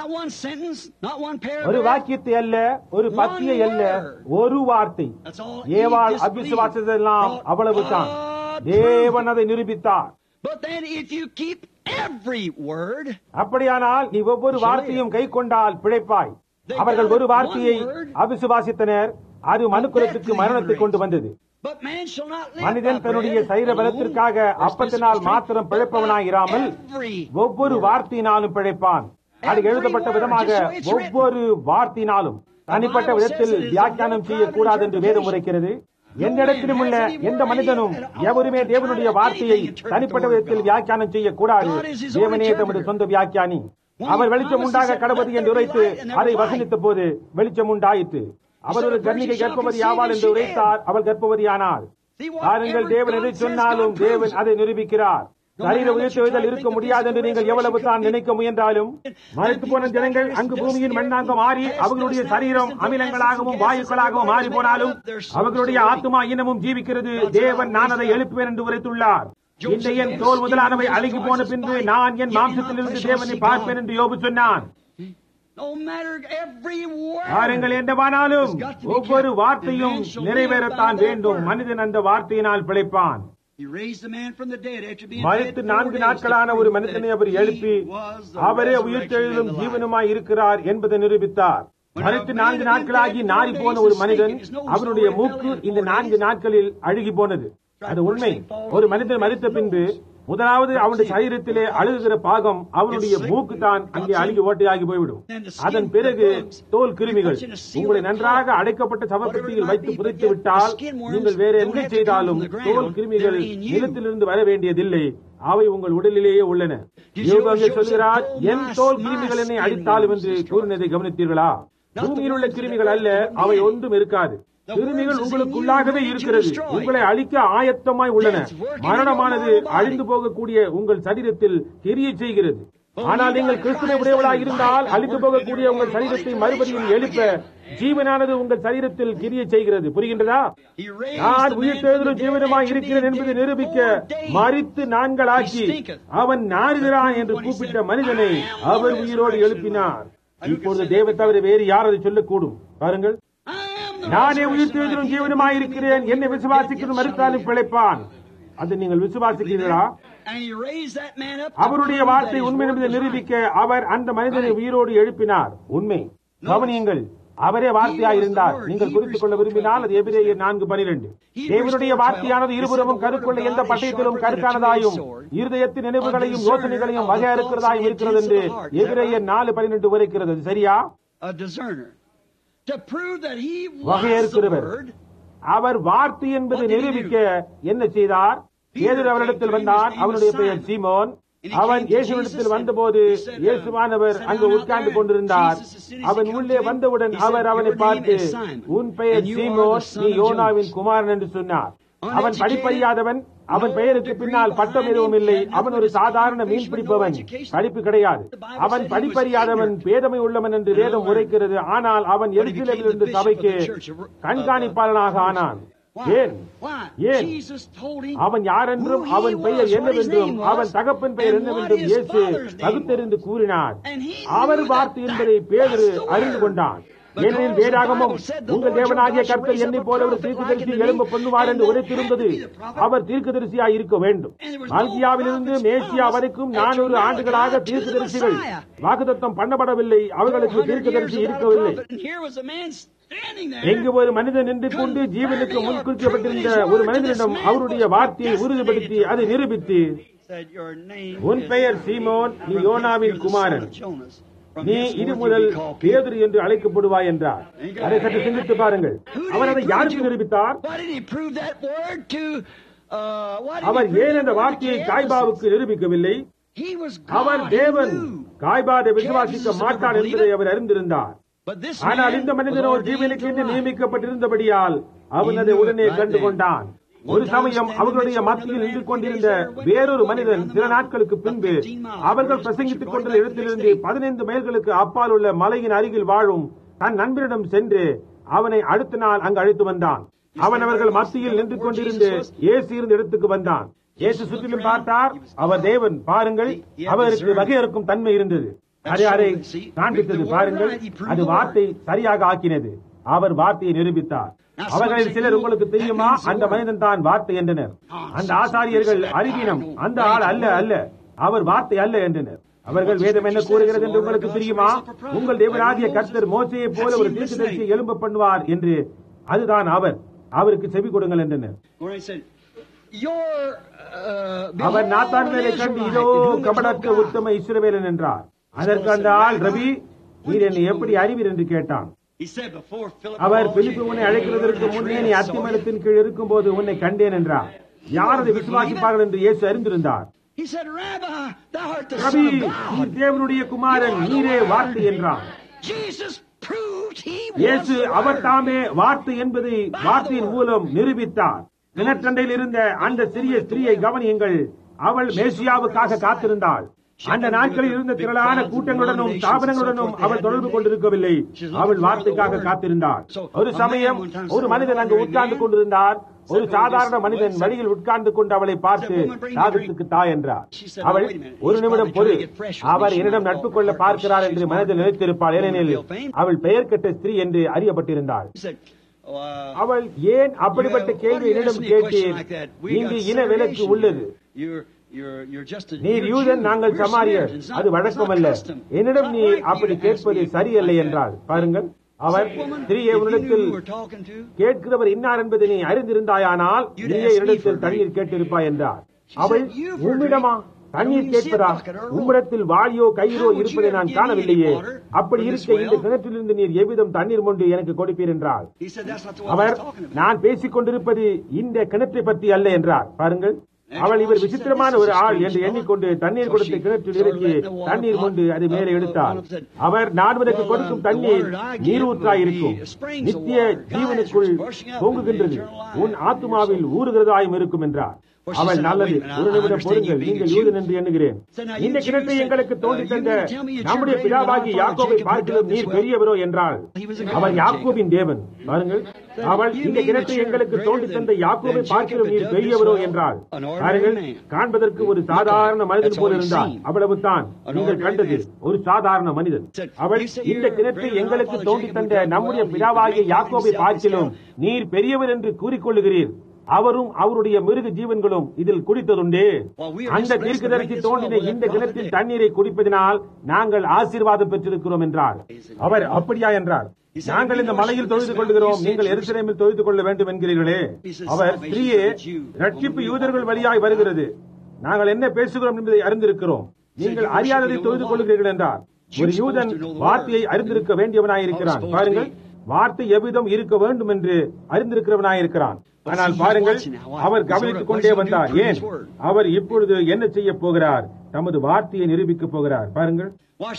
ஒரு வாக்கியத்தை அல்ல, ஒரு பத்தியை அல்ல, ஒரு வார்த்தை. ஏவாள் அவிசுவாசத்தெல்லாம் அவ்வளவுதான். தேவன் அதை நிரூபித்தார். அப்படியானால் நீ ஒவ்வொரு வார்த்தையும் கை கொண்டால் பிழைப்பாய். அவர்கள் ஒரு வார்த்தையை அவிசுவாசித்தனர். அது மனுக்குலத்துக்கு மரணத்தை கொண்டு வந்தது. மனிதன் தன்னுடைய சரீர பலத்திற்காக அப்பத்தினால் மாத்திரம் பிழைப்பவனாயிராமல் ஒவ்வொரு வார்த்தையினாலும் பிழைப்பான். அது எழுதப்பட்ட விதமாக ஒவ்வொரு வார்த்தையினாலும் தனிப்பட்ட விதத்தில் வியாக்கியானம் செய்யக்கூடாது என்று வேதம் உரைக்கிறது. எந்த இடத்திலும் உள்ள எந்த மனிதனும் எவருமே தேவனுடைய வார்த்தையை தனிப்பட்ட விதத்தில் வியாக்கியானம் செய்யக்கூடாது. தேவனே தமது சொந்த வியாக்கியானி. அவர் வெளிச்சம் உண்டாக கடவுது என்று உரைத்து அதை வசனித்த போது வெளிச்சம் உண்டாயிற்று. அவர் ஒரு கன்னிகை கர்ப்பவதி ஆவாள் என்று உரைத்தார். அவள் கர்ப்பவதியானாள். பாருங்கள், தேவன் எதை சொன்னாலும் தேவன் அதை நிரூபிக்கிறார். சரீர உயிர்த்தெழுதல் இருக்க முடியாது என்று நீங்கள் எவ்வளவு தான் நினைக்க முயன்றாலும், மறைத்து போன ஜனங்கள் அங்கு பூமியின் மண்ணாக மாறி அவர்களுடைய சரீரம் அமிலங்களாகவும் வாயுக்களாகவும் மாறி போனாலும் அவர்களுடைய ஆத்மா இன்னமும் ஜீவிக்கிறது. தேவன் நான் அதை எழுப்புவேன் என்று உரைத்துள்ளார். இந்த என் தோல் முதலானவை அழுகி போன பின்பு நான் என் மாம்சத்திலிருந்து தேவனை பார்ப்பேன் என்று யோபு சொன்னான். பாருங்கள், என்னவானாலும் ஒவ்வொரு வார்த்தையும் நிறைவேறத்தான் வேண்டும். மனிதன் அந்த வார்த்தையினால் பிழைப்பான். மரித்து 4 நாட்களான ஒரு மனிதனை அவர் எழுப்பி அவரே உயிர்த்தெழுதலும் ஜீவனுமாய் இருக்கிறார் என்பதை நிரூபித்தார். மரித்து 4 நாட்களாகி நாரி போன ஒரு மனிதன், அவனுடைய மூக்கு இந்த 4 நாட்களில் அழுகி போனது. அது உண்மை. ஒரு மனிதன் மரித்த பின்பு முதலாவது அவனுடைய சரீரத்திலே அழுகுகிற பாகம் அவனுடைய மூக்கு தான் அங்கே அழுகி ஓட்டையாகி போய்விடும். அதன் பிறகு தோல் கிருமிகள் உங்களை நன்றாக அடைக்கப்பட்ட சவப்பெட்டியில் வைத்து புதைத்து விட்டால் நீங்கள் வேற எங்கே செய்தாலும் தோல் கிருமிகள் நிலத்திலிருந்து வர வேண்டியதில்லை. அவை உங்கள் உடலிலேயே உள்ளன. யோகா சொல்கிறார், என் தோல் கிருமிகள் என்னை அடித்தாலும் என்று கூறினதை கவனித்தீர்களா? பூமியில் உள்ள கிருமிகள் அல்ல, அவை ஒன்றும் இருக்காது. கிருமிகள் உங்களுக்குள்ளாகவே இருக்கிறது. உங்களை அழிக்க ஆயத்தமாய் உள்ளன. மரணமானது அழிந்து போகக்கூடிய உங்கள் சரீரத்தில் கிரியை செய்கிறது. ஆனால் நீங்கள் கிறிஸ்துவை உடையவளாக இருந்தால் அழிந்து போகக்கூடிய உங்கள் சரீரத்தை மறுபடியும் எழுப்ப ஜீவனானது உங்கள் சரீரத்தில் கிரியை செய்கிறது. புரிகின்றதா? நான் உயிர்த்தெழுதலும் ஜீவனமாய் இருக்கிறேன் என்பதை நிரூபிக்க மரித்து 4 ஆக்கி அவன் நாறுகிறான் என்று கூப்பிட்ட மனிதனை அவர் உயிரோடு எழுப்பினார். இப்பொழுது தேவ தவிர வேறு யார் அதை சொல்லக்கூடும்? பாருங்கள், நானே உயிர்த்தெழுதலும் ஜீவனுமாயிருக்கிறேன், என்னை விசுவாசிக்கிறது மறுத்தாலும் பிழைப்பான். அது நீங்கள் விசுவாசிக்கிறீர்களா? அவருடைய வார்த்தை உண்மை என்பதை நிரூபிக்க அவர் அந்த மனிதனை உயிரோடு எழுப்பினார். உண்மை. கவனியுங்கள், அவரே வார்த்தையாயிருந்தார். நீங்கள் குறித்துக் கொள்ள விரும்பினால் அது எபிரேயர் 4:12. தேவனுடைய வார்த்தையானது இருபுறமும் கருக்குள்ள எந்த பட்டயத்திலும் கருக்கானதாயும் இருதயத்தின் நினைவுகளையும் யோசனைகளையும் வகையறுக்கிறதாயும் இருக்கிறது என்று எபிரேயர் 4:12 உரைக்கிறது. சரியா? வகையறுக்கிறவர். அவர் வார்த்தை என்பதை நிரூபிக்க என்ன செய்தார்? பேதுரு அவரிடத்தில் வந்தான். அவனுடைய பெயர் சீமோன். அவன் இயேசுவிடத்தில் வந்தபோது இயேசுவானவர் அங்கு உட்கார்ந்து கொண்டிருந்தார். அவன் உள்ளே வந்தவுடன் அவர் அவனை பார்த்து, உன் பெயர் சீமோன், நீ யோனாவின் குமாரன் என்று சொன்னார். அவன் படிப்பறியாதவன். அவன் பெயருக்கு பின்னால் பட்டம் எதுவும் இல்லை. அவன் ஒரு சாதாரண மீன் பிடிப்பவன். படிப்பு கிடையாது. அவன் படிப்பறியாதவன், பேதமை உள்ளவன் என்று வேதம் உரைக்கிறது. ஆனால் அவன் எருசலேமிலிருந்து சபைக்கு கண்காணிப்பாளனாக ஆனான். ஏன்? அவன் யாரென்றும் அவன் பெயர் என்னவென்றும் அவன் தகப்பன் பெயர் என்னவென்றும் இயேசு பகுத்தறிந்து கூறினார். அவர் வார்த்தை என்பதை பேதுரு அறிந்து கொண்டான். ஏனெனில் வேதாகமம், உங்கள் தேவனாகிய கர்த்தர் என்னை போல ஒரு தீர்க்கதரிசி எழும்ப பண்ணுவார் என்று உரைத்திருந்தது. அவர் தீர்க்கதரிசியாய் இருக்க வேண்டும். மல்கியாவிலிருந்து மேசியா வரைக்கும் 400 ஆண்டுகளாக தீர்க்கதரிசிகள் வாக்குத்தத்தம் பண்ணப்படவில்லை. அவர்களுக்கு தீர்க்கதரிசி இருக்கவில்லை. எங்கு ஒரு மனிதன் நின்று கொண்டு ஜீவனுக்கு முன்குறிக்கப்பட்டிருந்த ஒரு மனிதனிடம் அவருடைய வார்த்தையை உறுதிப்படுத்தி அதை நிரூபித்து, உன் பெயர் சீமோன், நீ யோனாவின் குமாரன், நீ இது முதல் பேதுரு என்று அழைக்கப்படுவாய் என்றார். அதை சற்று சிந்தித்து பாருங்கள். அவர் அதை யாருக்கு நிரூபித்தார்? அவர் ஏன் அந்த வார்த்தையை காய்பாவுக்கு நிரூபிக்கவில்லை? அவர் தேவன், காய்பாதை விசுவாசிக்க மாட்டார் என்பதை அவர் அறிந்திருந்தார். ஆனால் இந்த மனிதனோ ஜீவனுக்கு என்று நியமிக்கப்பட்டிருந்தபடியால் அவன் அதை உடனே கண்டு கொண்டான். ஒரு சமயம் அவர்களுடைய மத்தியில் நின்று கொண்டிருந்த வேறொரு மனிதன் சில நாட்களுக்கு பின்பு அவர்கள் பிரசங்கித்துக் கொண்டுள்ள இடத்திலிருந்து 15 மைல்களுக்கு அப்பால் உள்ள மலையின் அருகில் வாழும் தன் நண்பரிடம் சென்று அவனை அடுத்த நாள் அங்கு அழைத்து வந்தான். அவன் அவர்கள் மத்தியில் நின்று கொண்டிருந்து இயேசு இருந்த இடத்துக்கு வந்தான். இயேசு சுற்றிலும் பார்த்தார். அவர் தேவன், பாருங்கள், அவருக்கு வகையறுக்கும் தன்மை இருந்தது. அதை காண்பித்தது. பாருங்கள், அது வார்த்தை சரியாக ஆக்கினது. அவர் வார்த்தையை நிரூபித்தார். அவர்களில் சிலர், உங்களுக்கு தெரியுமா, அந்த மனிதன் தான் வார்த்தை என்றனர். அந்த ஆசாரியர்கள் அறிவீனம், அந்த ஆள் அல்ல, அவர் வார்த்தை அல்ல என்றனர். அவர்கள் வேதம் என்ன கூறுகிறது என்று உங்களுக்கு தெரியுமா? உங்கள் தேவனாகிய கர்த்தர் மோசேயை போல ஒரு தீர்க்கதரிசியை எழும்ப பண்ணுவார் என்று. அதுதான் அவர். அவருக்கு செவி கொடுங்கள் என்றனர். அவர் நாத்தான் மேலே கண்டு, இதோ கபடற்ற உத்தம இஸ்ரவேலன் என்றார். அதற்கு அந்த ஆள், ரபி, நீர் என்னை எப்படி அறிவீர் என்று கேட்டான். அவர், பிலிப்பு உன்னை அழைக்கிறதற்கு முன்னே நீ அத்திமரத்தின் கீழ் இருக்கும் போது உன்னை கண்டேன் என்றார். யார் அதை விசுவாசிப்பார்கள் என்று இயேசு அறிந்திருந்தார். ரபி, நீர் தேவனுடைய குமாரன், நீரே வார்த்தை என்றார். இயேசு அவர் தாமே வார்த்தை என்பதை வார்த்தையின் மூலம் நிரூபித்தார். கிணற்றண்டையில் இருந்த அந்த சிறிய ஸ்திரீயை கவனியுங்கள். அவள் மேசியாவுக்காக காத்திருந்தாள். அந்த நாட்களில் இருந்த திரளான கூட்டங்களுடனும் ஸ்தாபனங்களுடனும் அவள் தொடர்பு கொண்டிருக்கவில்லை. அவள் வார்த்தைக்காக காத்திருந்தாள். ஒரு சமயம் ஒரு மனிதன் அங்கு உட்கார்ந்து கொண்டிருந்தார். ஒரு சாதாரண மனிதன் வழியில் உட்கார்ந்து கொண்டு அவளை பார்த்து, தாகத்துக்கு தாய் என்றார். அவள், ஒரு நிமிடம் பொறு, அவர் என்னிடம் நட்பு கொள்ள பார்க்கிறார் என்று மனதில் நினைத்திருப்பாள். ஏனெனில் அவள் பெயர் கெட்ட ஸ்திரீ என்று அறியப்பட்டிருந்தாள். அவள், ஏன் அப்படிப்பட்ட கேள்வி என்னிடம் கேட்டீர்? இங்கு இன விலக்கு உள்ளது. நீர் யூதன், நாங்கள் சமாரியர், அது வழக்கமல்ல. என்னிடம் நீ அப்படி கேட்பது சரியல்ல என்றாள். பாருங்கள், அவர், ஸ்திரீயை உன்னிடத்தில் கேட்கிறவர் இன்னார் என்பதை நீ அறிந்திருந்தாயானால் நீயே என்னிடத்தில் தண்ணீர் கேட்டிருப்பாய் என்றார். அவள், உம்மிடமா தண்ணீர் கேட்பதா? உம்மிடத்தில் வாளியோ கயிறோ இருப்பதை நான் காணவில்லையே. அப்படி இருக்க இந்த கிணற்றிலிருந்து நீர் எவ்விதம் தண்ணீர் கொண்டு எனக்கு கொடுப்பீர் என்றார். அவர், நான் பேசிக் கொண்டிருப்பது இந்த கிணற்றை பற்றி அல்ல என்றார். பாருங்கள், அவள், இவர் விசித்திரமான ஒரு ஆள் என்று எண்ணிக்கொண்டு தண்ணீர் கொடுத்த கிணற்றில் இறங்கி தண்ணீர் கொண்டு அதை மேலே எடுத்தார். அவர், நான் உனக்கு கொடுக்கும் தண்ணீர் நீரூற்றாயிருக்கும், நித்திய ஜீவனுக்குள் பொங்குகின்றது, உன் ஆத்துமாவில் ஊறுகிறதாயும் இருக்கும் என்றார். அவள், நல்லது, ஒரு நிமிடம் பொறுங்கள், நீங்கள் யூதன் என்று எண்ணுகிறேன். இந்த கிணற்றை எங்களுக்கு தோண்டி தந்த நம்முடைய பிதாவாகி யாக்கோபை பார்க்கிறோம், நீர் பெரியவரோ என்றாள். அவர் யாக்கோபின் தேவன். பாருங்கள், அவள், இந்த கிணற்றை எங்களுக்கு தோண்டி தந்த யாக்கோபை பார்க்கிறோம், நீர் பெரியவரோ என்றாள். பாருங்கள், காண்பதற்கு ஒரு சாதாரண மனிதன் போல இருந்தார். அவ்வளவு தான் நீங்கள் கண்டது, ஒரு சாதாரண மனிதன். அவள், இந்த கிணற்றை எங்களுக்கு தோண்டி தந்த நம்முடைய பிதாவாகிய யாக்கோபை பார்க்கிறோம், நீர் பெரியவர் என்று கூறிக்கொள்ளுகிறீர். அவரும் அவருடைய மிருக ஜீவன்களும் இதில் குடித்ததுண்டே. அந்த தீர்க்கதரிசி தோண்டின இந்த கிணற்றின் தண்ணீரை குடிப்பதனால் நாங்கள் ஆசீர்வாதம் பெற்றிருக்கிறோம் என்றார். அவர், அப்படியா என்றார். நாங்கள் இந்த மலையில் தொழுது கொள்கிறோம், நீங்கள் எருசலேமில் தொழுது கொள்ள வேண்டும் என்கிறீர்களே. அவர், ஸ்திரீயே, ரட்சிப்பு யூதர்கள் வழியாய் வருகிறது, நாங்கள் என்ன பேசுகிறோம் என்பதை அறிந்திருக்கிறோம், நீங்கள் அறியாததை தொழுது கொள்கிறீர்கள் என்றார். ஒரு யூதன் வார்த்தையை அறிந்திருக்க வேண்டியவனாயிருக்கிறான். பாருங்கள், வார்த்தை எவ்விதம் இருக்க வேண்டும் என்று அறிந்திருக்கிறவனாயிருக்கிறான். ஆனால் பாருங்கள், அவர் கவனித்துக் கொண்டே வந்தார். ஏன்? அவர் இப்பொழுது என்ன செய்ய போகிறார்? தமது வார்த்தையை நிரூபிக்கப் போகிறார். பாருங்கள்,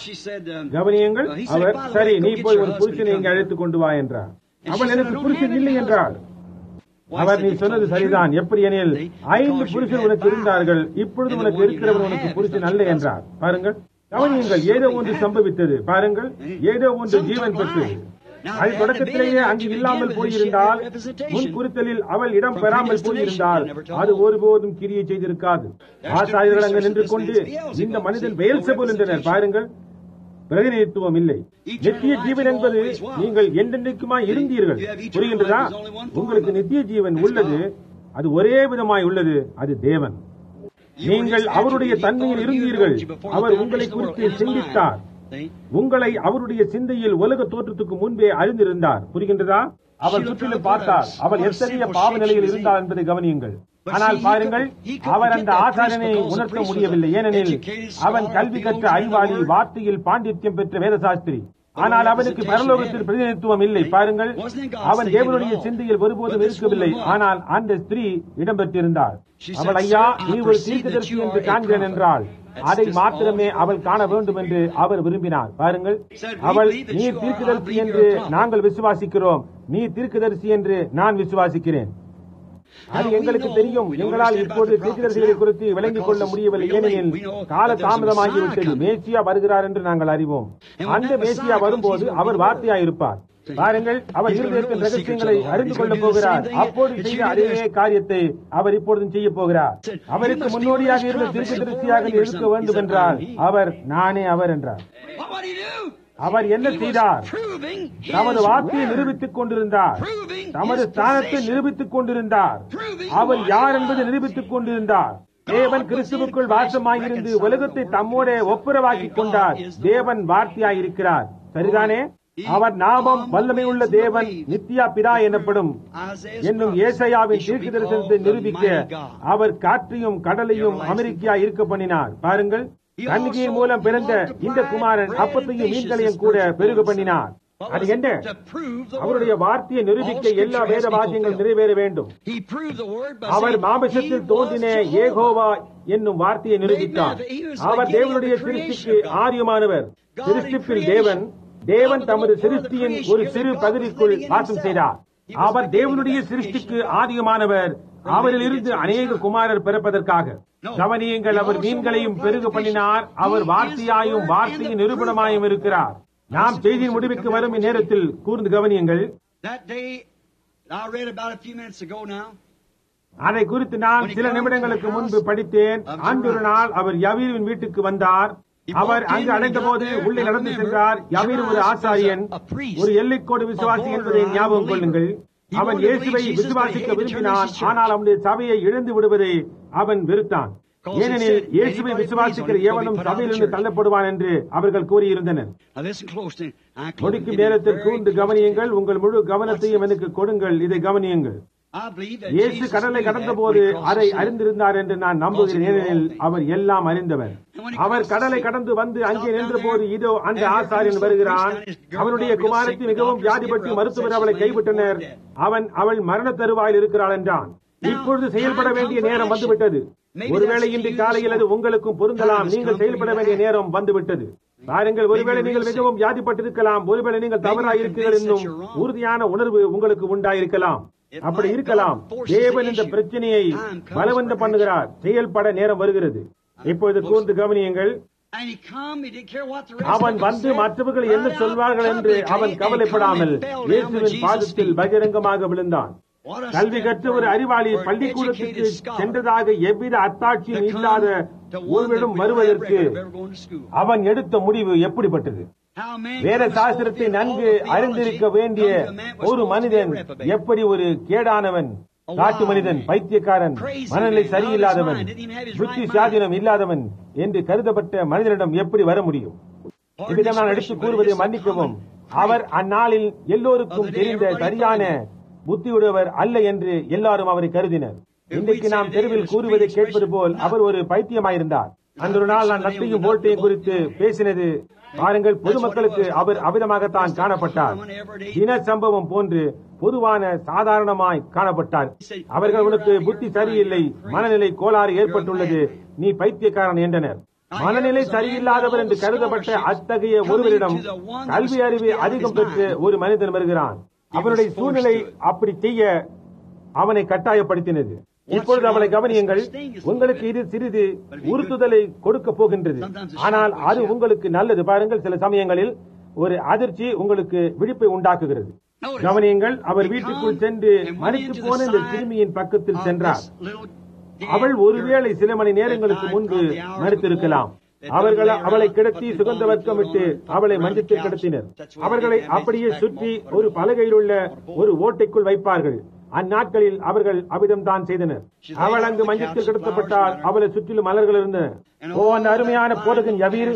கவனியுங்கள். அவர், சரி, நீ போய் ஒரு புருஷனை இங்கே அழைத்துக் கொண்டு வா என்றார். அவள், எனக்கு புருஷன் இல்லை என்றார். அவர், நீ சொன்னது சரிதான், எப்படி எனில் 5 புருஷன் உனக்கு இருந்தார்கள், இப்பொழுது உனக்கு இருக்கிறவன் உனக்கு புருஷன் அல்ல என்றார். பாருங்கள், கவனியுங்கள், ஏதோ ஒன்று சம்பவித்தது. பாருங்கள், ஏதோ ஒன்று ஜீவன் பெற்றது. அது தொடக்கத்திலேயே அங்கு இல்லாமல் போயிருந்தால், முன் குறித்தலில் அவள் இடம் பெறாமல் போயிருந்தால் அது ஒருபோதும் கிரியை செய்திருக்காது. ஆசாரியர்கள் அங்கு நின்று கொண்டு இந்த மனிதன் பெயல்செபூல் என்றனர். பாருங்கள், பிரதிநிதித்துவம் இல்லை. நித்திய ஜீவன் என்பது நீங்கள் என்றென்றைக்குமாய் இருந்தீர்கள். புரிகின்றதா? உங்களுக்கு நித்திய ஜீவன் உள்ளது, அது ஒரே விதமாய் உள்ளது, அது தேவன். நீங்கள் அவருடைய தன்மையில் இருந்தீர்கள். அவர் உங்களை குறித்து சிந்தித்தார். உங்களை அவருடைய சிந்தையில் உலக தோற்றத்துக்கு முன்பே அறிந்திருந்தார். புரிகின்றதா? அவர் சுற்றிலும் பார்த்தார். அவர் எத்தகைய பாவ நிலையில் இருந்தார் என்பதை கவனியுங்கள். ஆனால் பாருங்கள், அவர் அந்த ஆசாரனை உணர்த்த முடியவில்லை. ஏனெனில் அவன் கல்வி கற்ற அறிவாளி, வார்த்தையில் பாண்டித்யம் பெற்ற வேதசாஸ்திரி. ஆனால் அவனுக்கு பரலோகத்தில் பிரதிநிதித்துவம் இல்லை. பாருங்கள், அவன் தேவனுடைய சிந்தையில் ஒருபோதும் இருக்கவில்லை. ஆனால் அந்த ஸ்திரீ இடம்பெற்றிருந்தார். அவள், ஐயா, நீ ஒரு தீர்க்கதரிசி என்று காண்கிறேன் என்றாள். அதை மாத்திரமே அவள் காண வேண்டும் என்று அவர் விரும்பினார். பாருங்கள், அவள், நீ தீர்க்கதரிசி என்று நாங்கள் விசுவாசிக்கிறோம், நீ தீர்க்கதரிசி என்று நான் விசுவாசிக்கிறேன். அது எங்களுக்கு தெரியும். எங்களால் இப்போது தீர்க்கதரிசிகளை குறித்து விளங்கிக் கொள்ள முடியவில்லை. ஏனெனில் கால தாமதமாகிவிட்டது. மேசியா வருகிறார் என்று நாங்கள் அறிவோம். அந்த மேசியா வரும்போது அவர் வார்த்தையாயிருப்பார். பாருங்கள், அவர் இருதயத்தின் ரகசியங்களை அறிந்து கொள்ளப் போகிறார். அப்போது செய்த அதே காரியத்தை அவர் இப்பொழுதும் செய்ய போகிறார். அவருக்கு முன்னோடியாக இருந்த தீர்க்கதரிசியாக இருக்க வேண்டும் என்றால் அவர் நானே அவர் என்றார். அவர் என்ன செய்தார்? தமது வார்த்தையை நிரூபித்துக் கொண்டிருந்தார். தமது ஸ்தானத்தை நிரூபித்துக் கொண்டிருந்தார். அவர் யார் என்பதை நிரூபித்துக் கொண்டிருந்தார். தேவன் கிறிஸ்துவுக்குள் வாசமாயிருந்து உலகத்தை தம்மோட ஒப்புரவாக்கிக் கொண்டார். தேவன் வார்த்தையாயிருக்கிறார். சரிதானே? அவர் நாமம் வல்லமை உள்ள தேவன், நித்தியா பிதா எனப்படும் என்னும் ஏசாயாவின் தீர்க்க தரிசனத்தை நிரூபிக்க அவர் காற்றையும் கடலையும் அமெரிக்கா இருக்க பண்ணினார். பாருங்கள், கன்னிகையின் மூலம் பிறந்த இந்த குமாரன் அப்பத்தையும் மீன்களையும் கூட பெருக பண்ணினார். அது என்ன? அவருடைய வார்த்தையை நிரூபிக்க எல்லா வேத வாக்கியங்கள் நிறைவேற வேண்டும். அவர் மாமிசத்தில் தோன்றின ஏகோவா என்னும் வார்த்தையை நிரூபித்தார். அவர் தேவனுடைய சிருஷ்டிக்கு ஆரியமானவர். சிருஷ்டிப்பில் தேவன் தமது சிருஷ்டியின் ஒரு சிறு பகுதிக்குள் வாசம் செய்தார். அவர் தேவனுடைய சிருஷ்டிக்கு ஆதியமானவர். அவரில் இருந்து அநேக குமாரர் பிறப்பதற்காக. கவனியுங்கள், அவர் மீன்களையும் பெருக பண்ணினார். அவர் வார்த்தையாயும் வார்த்தையின் நிரூபணமாயும் இருக்கிறார். நாம் செய்தியின் முடிவுக்கு வரும் இந்நேரத்தில் கூர்ந்து கவனியுங்கள். அதை குறித்து நான் சில நிமிடங்களுக்கு முன்பு படித்தேன். அன்றொரு நாள் அவர் யவீருவின் வீட்டுக்கு வந்தார். அவர் அங்கு அடைந்த போது உள்ளே நடந்து சென்றார். யவீரு ஒரு ஆசாரியன், ஒரு எல்லைக்கோடு விசுவாசி என்பதை ஞாபகம் கொள்ளுங்கள். அவன் இயேசுவை விசுவாசிக்க விரும்பினான். ஆனால் அவனுடைய சபையை இழந்து விடுவதை அவன் வெறுத்தான். ஏனெனில் இயேசுவை விசுவாசிக்கிற எவனும் சபையிலிருந்து தள்ளப்படுவான் என்று அவர்கள் கூறியிருந்தனர். முடிக்கும் நேரத்தில் கூர்ந்து கவனியுங்கள். உங்கள் முழு கவனத்தையும் எனக்கு கொடுங்கள். இதை கவனியுங்கள். இயேசு கடலை கடந்த போது அதை அறிந்திருந்தார் என்று நான் நம்புகிறேன். ஏனெனில் அவர் எல்லாம் அறிந்தவர். அவர் கடலை கடந்து வந்து அங்கே நின்ற போது, இதோ அந்த ஆசாரியன் வருகிறான். அவனுடைய குமாரத்தை மிகவும் வியாதிப்பட்டு மருத்துவர் அவளை கைவிட்டனர். அவள் மரண தருவாயில் இருக்கிறாள் என்றான். இப்பொழுது செயல்பட வேண்டிய நேரம் வந்துவிட்டது. ஒருவேளை இன்று காலையில் அது உங்களுக்கும் பொருந்தலாம். நீங்கள் செயல்பட வேண்டிய நேரம் வந்துவிட்டது. பாருங்கள், ஒருவேளை நீங்கள் மிகவும் வியாதிப்பட்டிருக்கலாம். ஒருவேளை நீங்கள் தவறாக இருக்கிறீர்கள் என்னும் உறுதியான உணர்வு உங்களுக்கு உண்டாயிருக்கலாம். அப்படி இருக்கலாம். தேவன் இந்த பிரச்சனையை பலவந்தம் பண்ணுகிறார். செயல்பட நேரம் வருகிறது. இப்பொழுது கூர்ந்து கவனியுங்கள். அவன் வந்து மற்றவர்கள் என்ன சொல்வார்கள் என்று அவன் கவலைப்படாமல் இயேசுவின் பாதத்தில் பகிரங்கமாக விழுந்தான். கல்வி கற்ற ஒரு அறிவாளி பள்ளிக்கூடத்துக்கு சென்றதாக எவ்வித அத்தாட்சியும் இல்லாத ஒருவரிடம் வருவதற்கு அவன் எடுத்த முடிவு எப்படிப்பட்டது? வேத சாஸ்திரத்தை நன்கு அறிந்திருக்க வேண்டிய ஒரு மனிதன் எப்படி ஒரு கேடானவன், காட்டு மனிதன், பைத்தியக்காரன், மனநிலை சரியில்லாதவன், புத்தி சாதீனம் இல்லாதவன் என்று கருதப்பட்ட மனிதனிடம் எப்படி வர முடியும்? இவ்விதம் நான் எடுத்து கூறுவதை மன்னிக்கவும். அவர் அந்நாளில் எல்லோருக்கும் தெரிந்த சரியான புத்தியுடையவர் அல்ல என்று எல்லாரும் அவரை கருதினர். இன்றைக்கு நாம் தெருவில் கூறுவதை கேட்பது போல் அவர் ஒரு பைத்தியமாயிருந்தார். அன்று நாள் நான் நத்தையும் போல்ட்டையும் குறித்து பேசினது பாருங்கள். பொதுமக்களுக்கு அவர் அவிதமாகத்தான் காணப்பட்டார். தின சம்பவம் போன்று பொதுவான சாதாரணமாய் காணப்பட்டார். அவர்கள், உனக்கு புத்தி சரியில்லை, மனநிலை கோளாறு ஏற்பட்டுள்ளது, நீ பைத்தியக்காரன் என்றனர். மனநிலை சரியில்லாதவர் என்று கருதப்பட்ட அத்தகைய ஒருவரிடம் கல்வி அறிவு அதிகம் பெற்று ஒரு மனிதன் வருகிறான். அவனுடைய சூழ்நிலை அப்படி செய்ய அவனை கட்டாயப்படுத்தினது. இப்பொழுது அவளை கவனியுங்கள். உங்களுக்கு இது சிறிது உறுத்துதலை கொடுக்க போகின்றது. ஆனால் அது உங்களுக்கு நல்லது. பாருங்கள், சில சமயங்களில் ஒரு அதிர்ச்சி உங்களுக்கு விழிப்பை உண்டாக்குகிறது. கவனியுங்கள். அவர் வீட்டுக்குள் சென்று மணிக்கு போன இந்த சிறுமியின் பக்கத்தில் சென்றார். அவள் ஒருவேளை சில மணி நேரங்களுக்கு முன்பு மறுத்திருக்கலாம். அவர்கள் அவளை கிடத்தி சுகந்த வர்க்கம் விட்டு அவளை மஞ்சத்தில் கிடத்தினர். அவர்களை அப்படியே சுற்றி ஒரு பலகையில் உள்ள ஒரு ஓட்டைக்குள் வைப்பார்கள். அந்நாட்களில் அவர்கள் அவ்விதம்தான் செய்தனர். அவள் அங்கு மஞ்சத்தில் கிடத்தப்பட்டால் அவளை சுற்றிலும் மலர்கள் இருந்தன. ஓ, அந்த அருமையான போதகன் யவீரு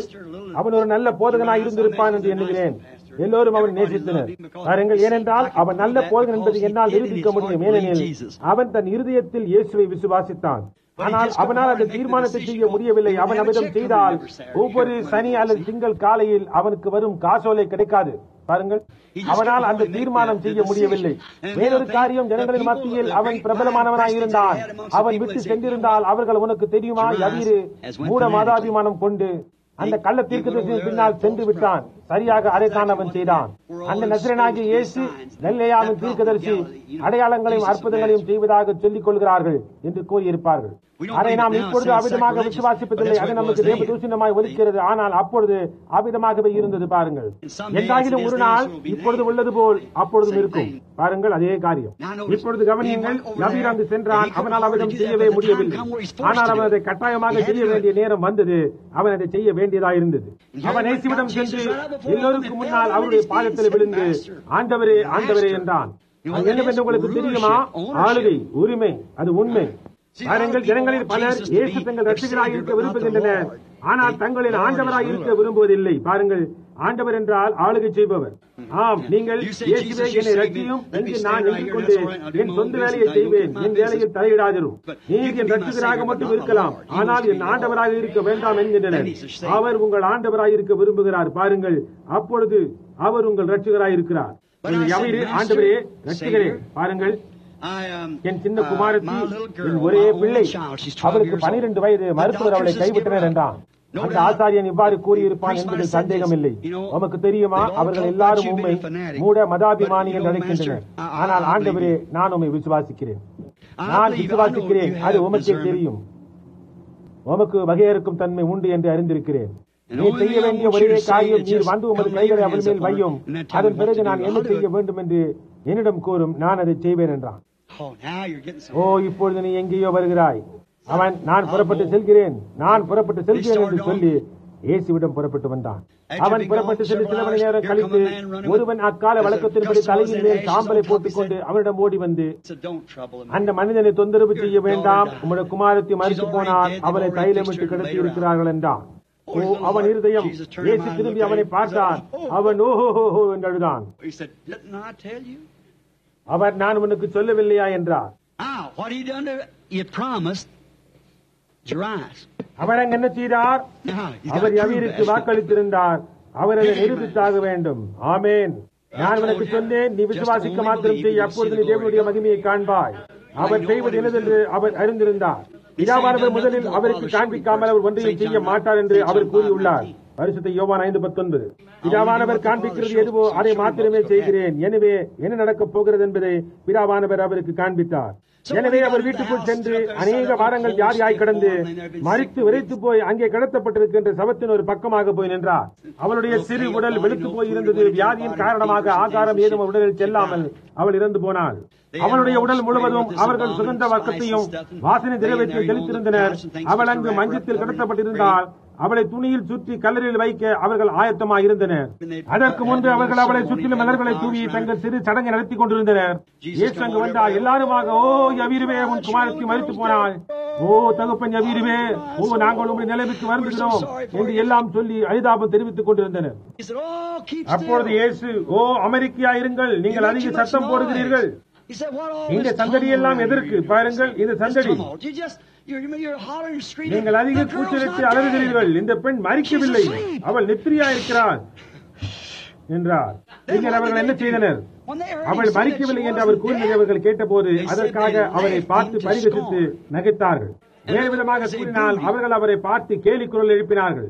அவன் ஒரு நல்ல போதகனாய் இருந்திருப்பான் என்று எண்ணுகிறேன். எல்லோரும் அவனை நேசித்தனர். பாருங்கள், ஏனென்றால் அவன் நல்ல போதகன் என்பதை என்னால் நிரூபிக்க முடியும். ஏனெனில் அவன் தன் இருதயத்தில் இயேசுவை விசுவாசித்தான். ஆனால் அவனால் அந்த தீர்மானத்தை செய்ய முடியவில்லை. அவன் அவ்விதம் செய்தால் ஒவ்வொரு சனி அல்லது திங்கள் காலையில் அவனுக்கு வரும் காசோலை கிடைக்காது. பாருங்கள், அவனால் அந்த தீர்மானம் செய்ய முடியவில்லை. வேறொரு காரியம், ஜனங்களின் மத்தியில் அவன் பிரபலமானவனாய் இருந்தான். அவன் விட்டு சென்றிருந்தால் அவர்கள், உனக்கு தெரியுமா, யவீரு மூட மதாபிமானம் கொண்டு அந்த கள்ள தீர்க்கதரிசியின் பின்னால் சென்று விட்டான். சரியாக அதைத்தான் அவன் செய்தான். அந்த நசரேயனாகிய இயேசு கலிலேயாவின் தீர்க்கதரிசி, அடையாளங்களையும் அற்புதங்களையும் செய்வதாக சொல்லிக் கொள்கிறார்கள் என்று கூறியிருப்பார்கள். அதை நாம் இப்பொழுது அவிதமாக விசுவாசிப்பதில்லை. அது நமக்கு தேவ தூஷணமாய் ஒலிக்கிறது. ஆனால் அப்பொழுது அவிதமாகவே இருந்தது. பாருங்கள், எந்தாகிலும் ஒரு நாள் இப்பொழுது உள்ளது போல் அப்பொழுதும் இருக்கும். பாருங்கள், அதே காரியம். இப்பொழுது கவனியுங்கள், யவீரு அங்கு சென்றான். அவனால் அவிதம் செய்யவே முடியவில்லை. ஆனால் அவன் அதை கட்டாயமாக செய்ய வேண்டிய நேரம் வந்தது. அவன் அதை செய்ய வேண்டியதாக இருந்தது. அவன் இயேசுவிடம் சென்று எல்லோருக்கும் முன்னால் அவருடைய பாதத்தில் விழுந்து, ஆண்டவரே, ஆண்டவரே என்றான். என்னவென்று உங்களுக்கு தெரியுமா? ஆளுகை, உரிமை, அது உண்மை. பாருங்கள், ஜனங்களில் பலர் இயேசு தங்கள் ரட்சகராக இருக்க விரும்புகின்றனர். ஆனால் தங்களின் ஆண்டவராக இருக்க விரும்புவதில்லை. பாருங்கள், ஆண்டவர் என்றால் ஆளுகை செய்பவர். ஆம், நீங்கள் இயேசுவே என்னை ரட்சியும் என்று நான் எண்ணிக்கொண்டு என் சொந்த வேலையை செய்வேன். என் வேலையில் தலையிடாதிரும். நீர் என் ரட்சகராக மட்டும் இருக்கலாம், ஆனால் என் ஆண்டவராக இருக்க வேண்டாம் என்கின்றனர். அவர் உங்கள் ஆண்டவராக இருக்க விரும்புகிறார். பாருங்கள், அப்பொழுது அவர் உங்கள் ரட்சகராக இருக்கிறார். யவீரு, ஆண்டவரே, ரட்சகரே. பாருங்கள், என் சின்ன குமாரத்தி, என் ஒரே பிள்ளை, அவருக்கு 12 வயது, மருத்துவர் அவளை கைவிட்டனர் என்றான். அந்த ஆசாரியன் இவ்வாறு கூறியிருப்பான் என்பதில் சந்தேகம் இல்லை. உமக்கு தெரியுமா, அவர்கள் எல்லாரும் உண்மை மூட மதாபிமானி என்று அழைக்கின்றனர். ஆனால் ஆண்டவரே, நான் உம்மை விசுவாசிக்கிறேன். நான் விசுவாசிக்கிறேன். அது உமக்கே தெரியும். உமக்கு வகையறுக்கும் தன்மை உண்டு என்று அறிந்திருக்கிறேன். நீ செய்ய வேண்டிய ஒரே காரியம், நீர் வந்து உமது கைகளை அவள் மேல் வையும். அதன் பிறகு நான் என்ன செய்ய வேண்டும் என்று என்னிடம் கூறும், நான் அதை செய்வேன் என்றான். ஓ, இப்பொழுது நீ எங்கேயோ வருகிறாய். அவன், நான் புறப்பட்டு செல்கிறேன், நான் புறப்பட்டு செல்கிறேன் என்று சொல்லி இயேசுவிடம் புறப்பட்டு வந்தான். அவன் புறப்பட்டு சென்று சில மணி நேரம் கழித்து ஒருவன் அக்கால வழக்கத்தின்படி தலையின் மேல் சாம்பலை போட்டுக் கொண்டு அவனிடம் ஓடி வந்து, அந்த மனிதனை தொந்தரவு செய்ய வேண்டாம், உம்முடைய குமாரத்தை மறித்து போனால் அவளை தைலமிட்டு கிடத்தி இருக்கிறார்கள் என்றான். ஓ, அவன் இருதயம். இயேசு திரும்பி அவனை பார்த்தான். அவன் ஓஹோ என்று அழுதான். அவர், நான் உனக்கு சொல்லவில்லையா என்றார். அவர் அங்கு என்ன செய்தார்? அவர் யவீருக்கு வாக்களித்திருந்தார். அவர் அதை நிரூபித்தாக வேண்டும். ஆமேன். நான் உனக்கு சொன்னேன், நீ விசுவாசிக்க மாத்திரம் செய், அப்பொழுது நீ தேவனுடைய மகிமையை காண்பாய். அவர் செய்வது என்னதென்று அவர் அறிந்திருந்தார். பிதாவானவர் முதலில் அவருக்கு காண்பிக்காமல் அவர் ஒன்றையும் செய்ய மாட்டார் என்று அவர் கூறியுள்ளார். பரிசுத்த யோவான் 5:19. பிதாவானவர் காண்பிக்கிறது எதுவோ அதை மாத்திரமே செய்கிறேன். எனவே என்ன நடக்கப் போகிறது என்பதை பிதாவானவர் அவருக்கு காண்பித்தார். எனவே அவர் வீட்டுக்குள் சென்று அநேக வாரங்கள் வியாதியாய் கடந்து மரித்து விரைத்து போய் அங்கே கடத்தப்பட்டிருக்கின்ற சவத்தின் ஒரு பக்கமாக போய் நின்றார். அவளுடைய சிறு உடல் வெளுத்து போய் இருந்தது. வியாதியின் காரணமாக ஆகாரம் ஏதும் உடலில் செல்லாமல் அவள் இறந்து போனாள். அவளுடைய உடல் முழுவதும் அவர்கள் சுகந்த வர்க்கத்தையும் வாசனை திரவியத்தையும் தெளித்திருந்தனர். அவள் அங்கு மஞ்சத்தில் கடத்தப்பட்டிருந்தால் அவளை துணியில் சுற்றி கல்லறையில் வைக்க அவர்கள் ஆயத்தமாக இருந்தனர். அதற்கு முன்பு அவர்கள் அவளை சுற்றிலும் மலர்களை தூவி தங்கள் சிறு சடங்கை நடத்தி கொண்டிருந்தனர். இயேசு அங்கு வந்தால் எல்லாருமாக, ஓ யவீருவே, உன் குமாரத்தி மரித்து போனாள். ஓ தகப்பன் யவீருவே, ஓ நாங்கள் உங்களுடைய நிலைமைக்கு வருகிறோம் என்று எல்லாம் சொல்லி அரிதாபம் தெரிவித்துக் கொண்டிருந்தனர். அப்பொழுது இயேசு, ஓ அமெரிக்கா இருங்கள், நீங்கள் அதிக சத்தம் போடுகிறீர்கள். இந்த சந்தடி எல்லாம் எதற்கு? பாருங்கள், இந்த சந்தடி நீங்கள் அதிக கூச்சலிட்டு அலறுகிறீர்கள். இந்த பெண் மரிக்கவில்லை, அவள் நித்திரையா இருக்கிறாள் என்றார். நீங்கள் அவர்கள் என்ன செய்தனர்? அவள் மரிக்கவில்லை என்று அவர் கூறினதை அவர்கள் கேட்டபோது அதற்காக அவரை பார்த்து பரிகசித்து நகைத்தார்கள். வேறு விதமாக கூறினால் அவர்கள் அவரை பார்த்து கேலி குரல் எழுப்பினார்கள்.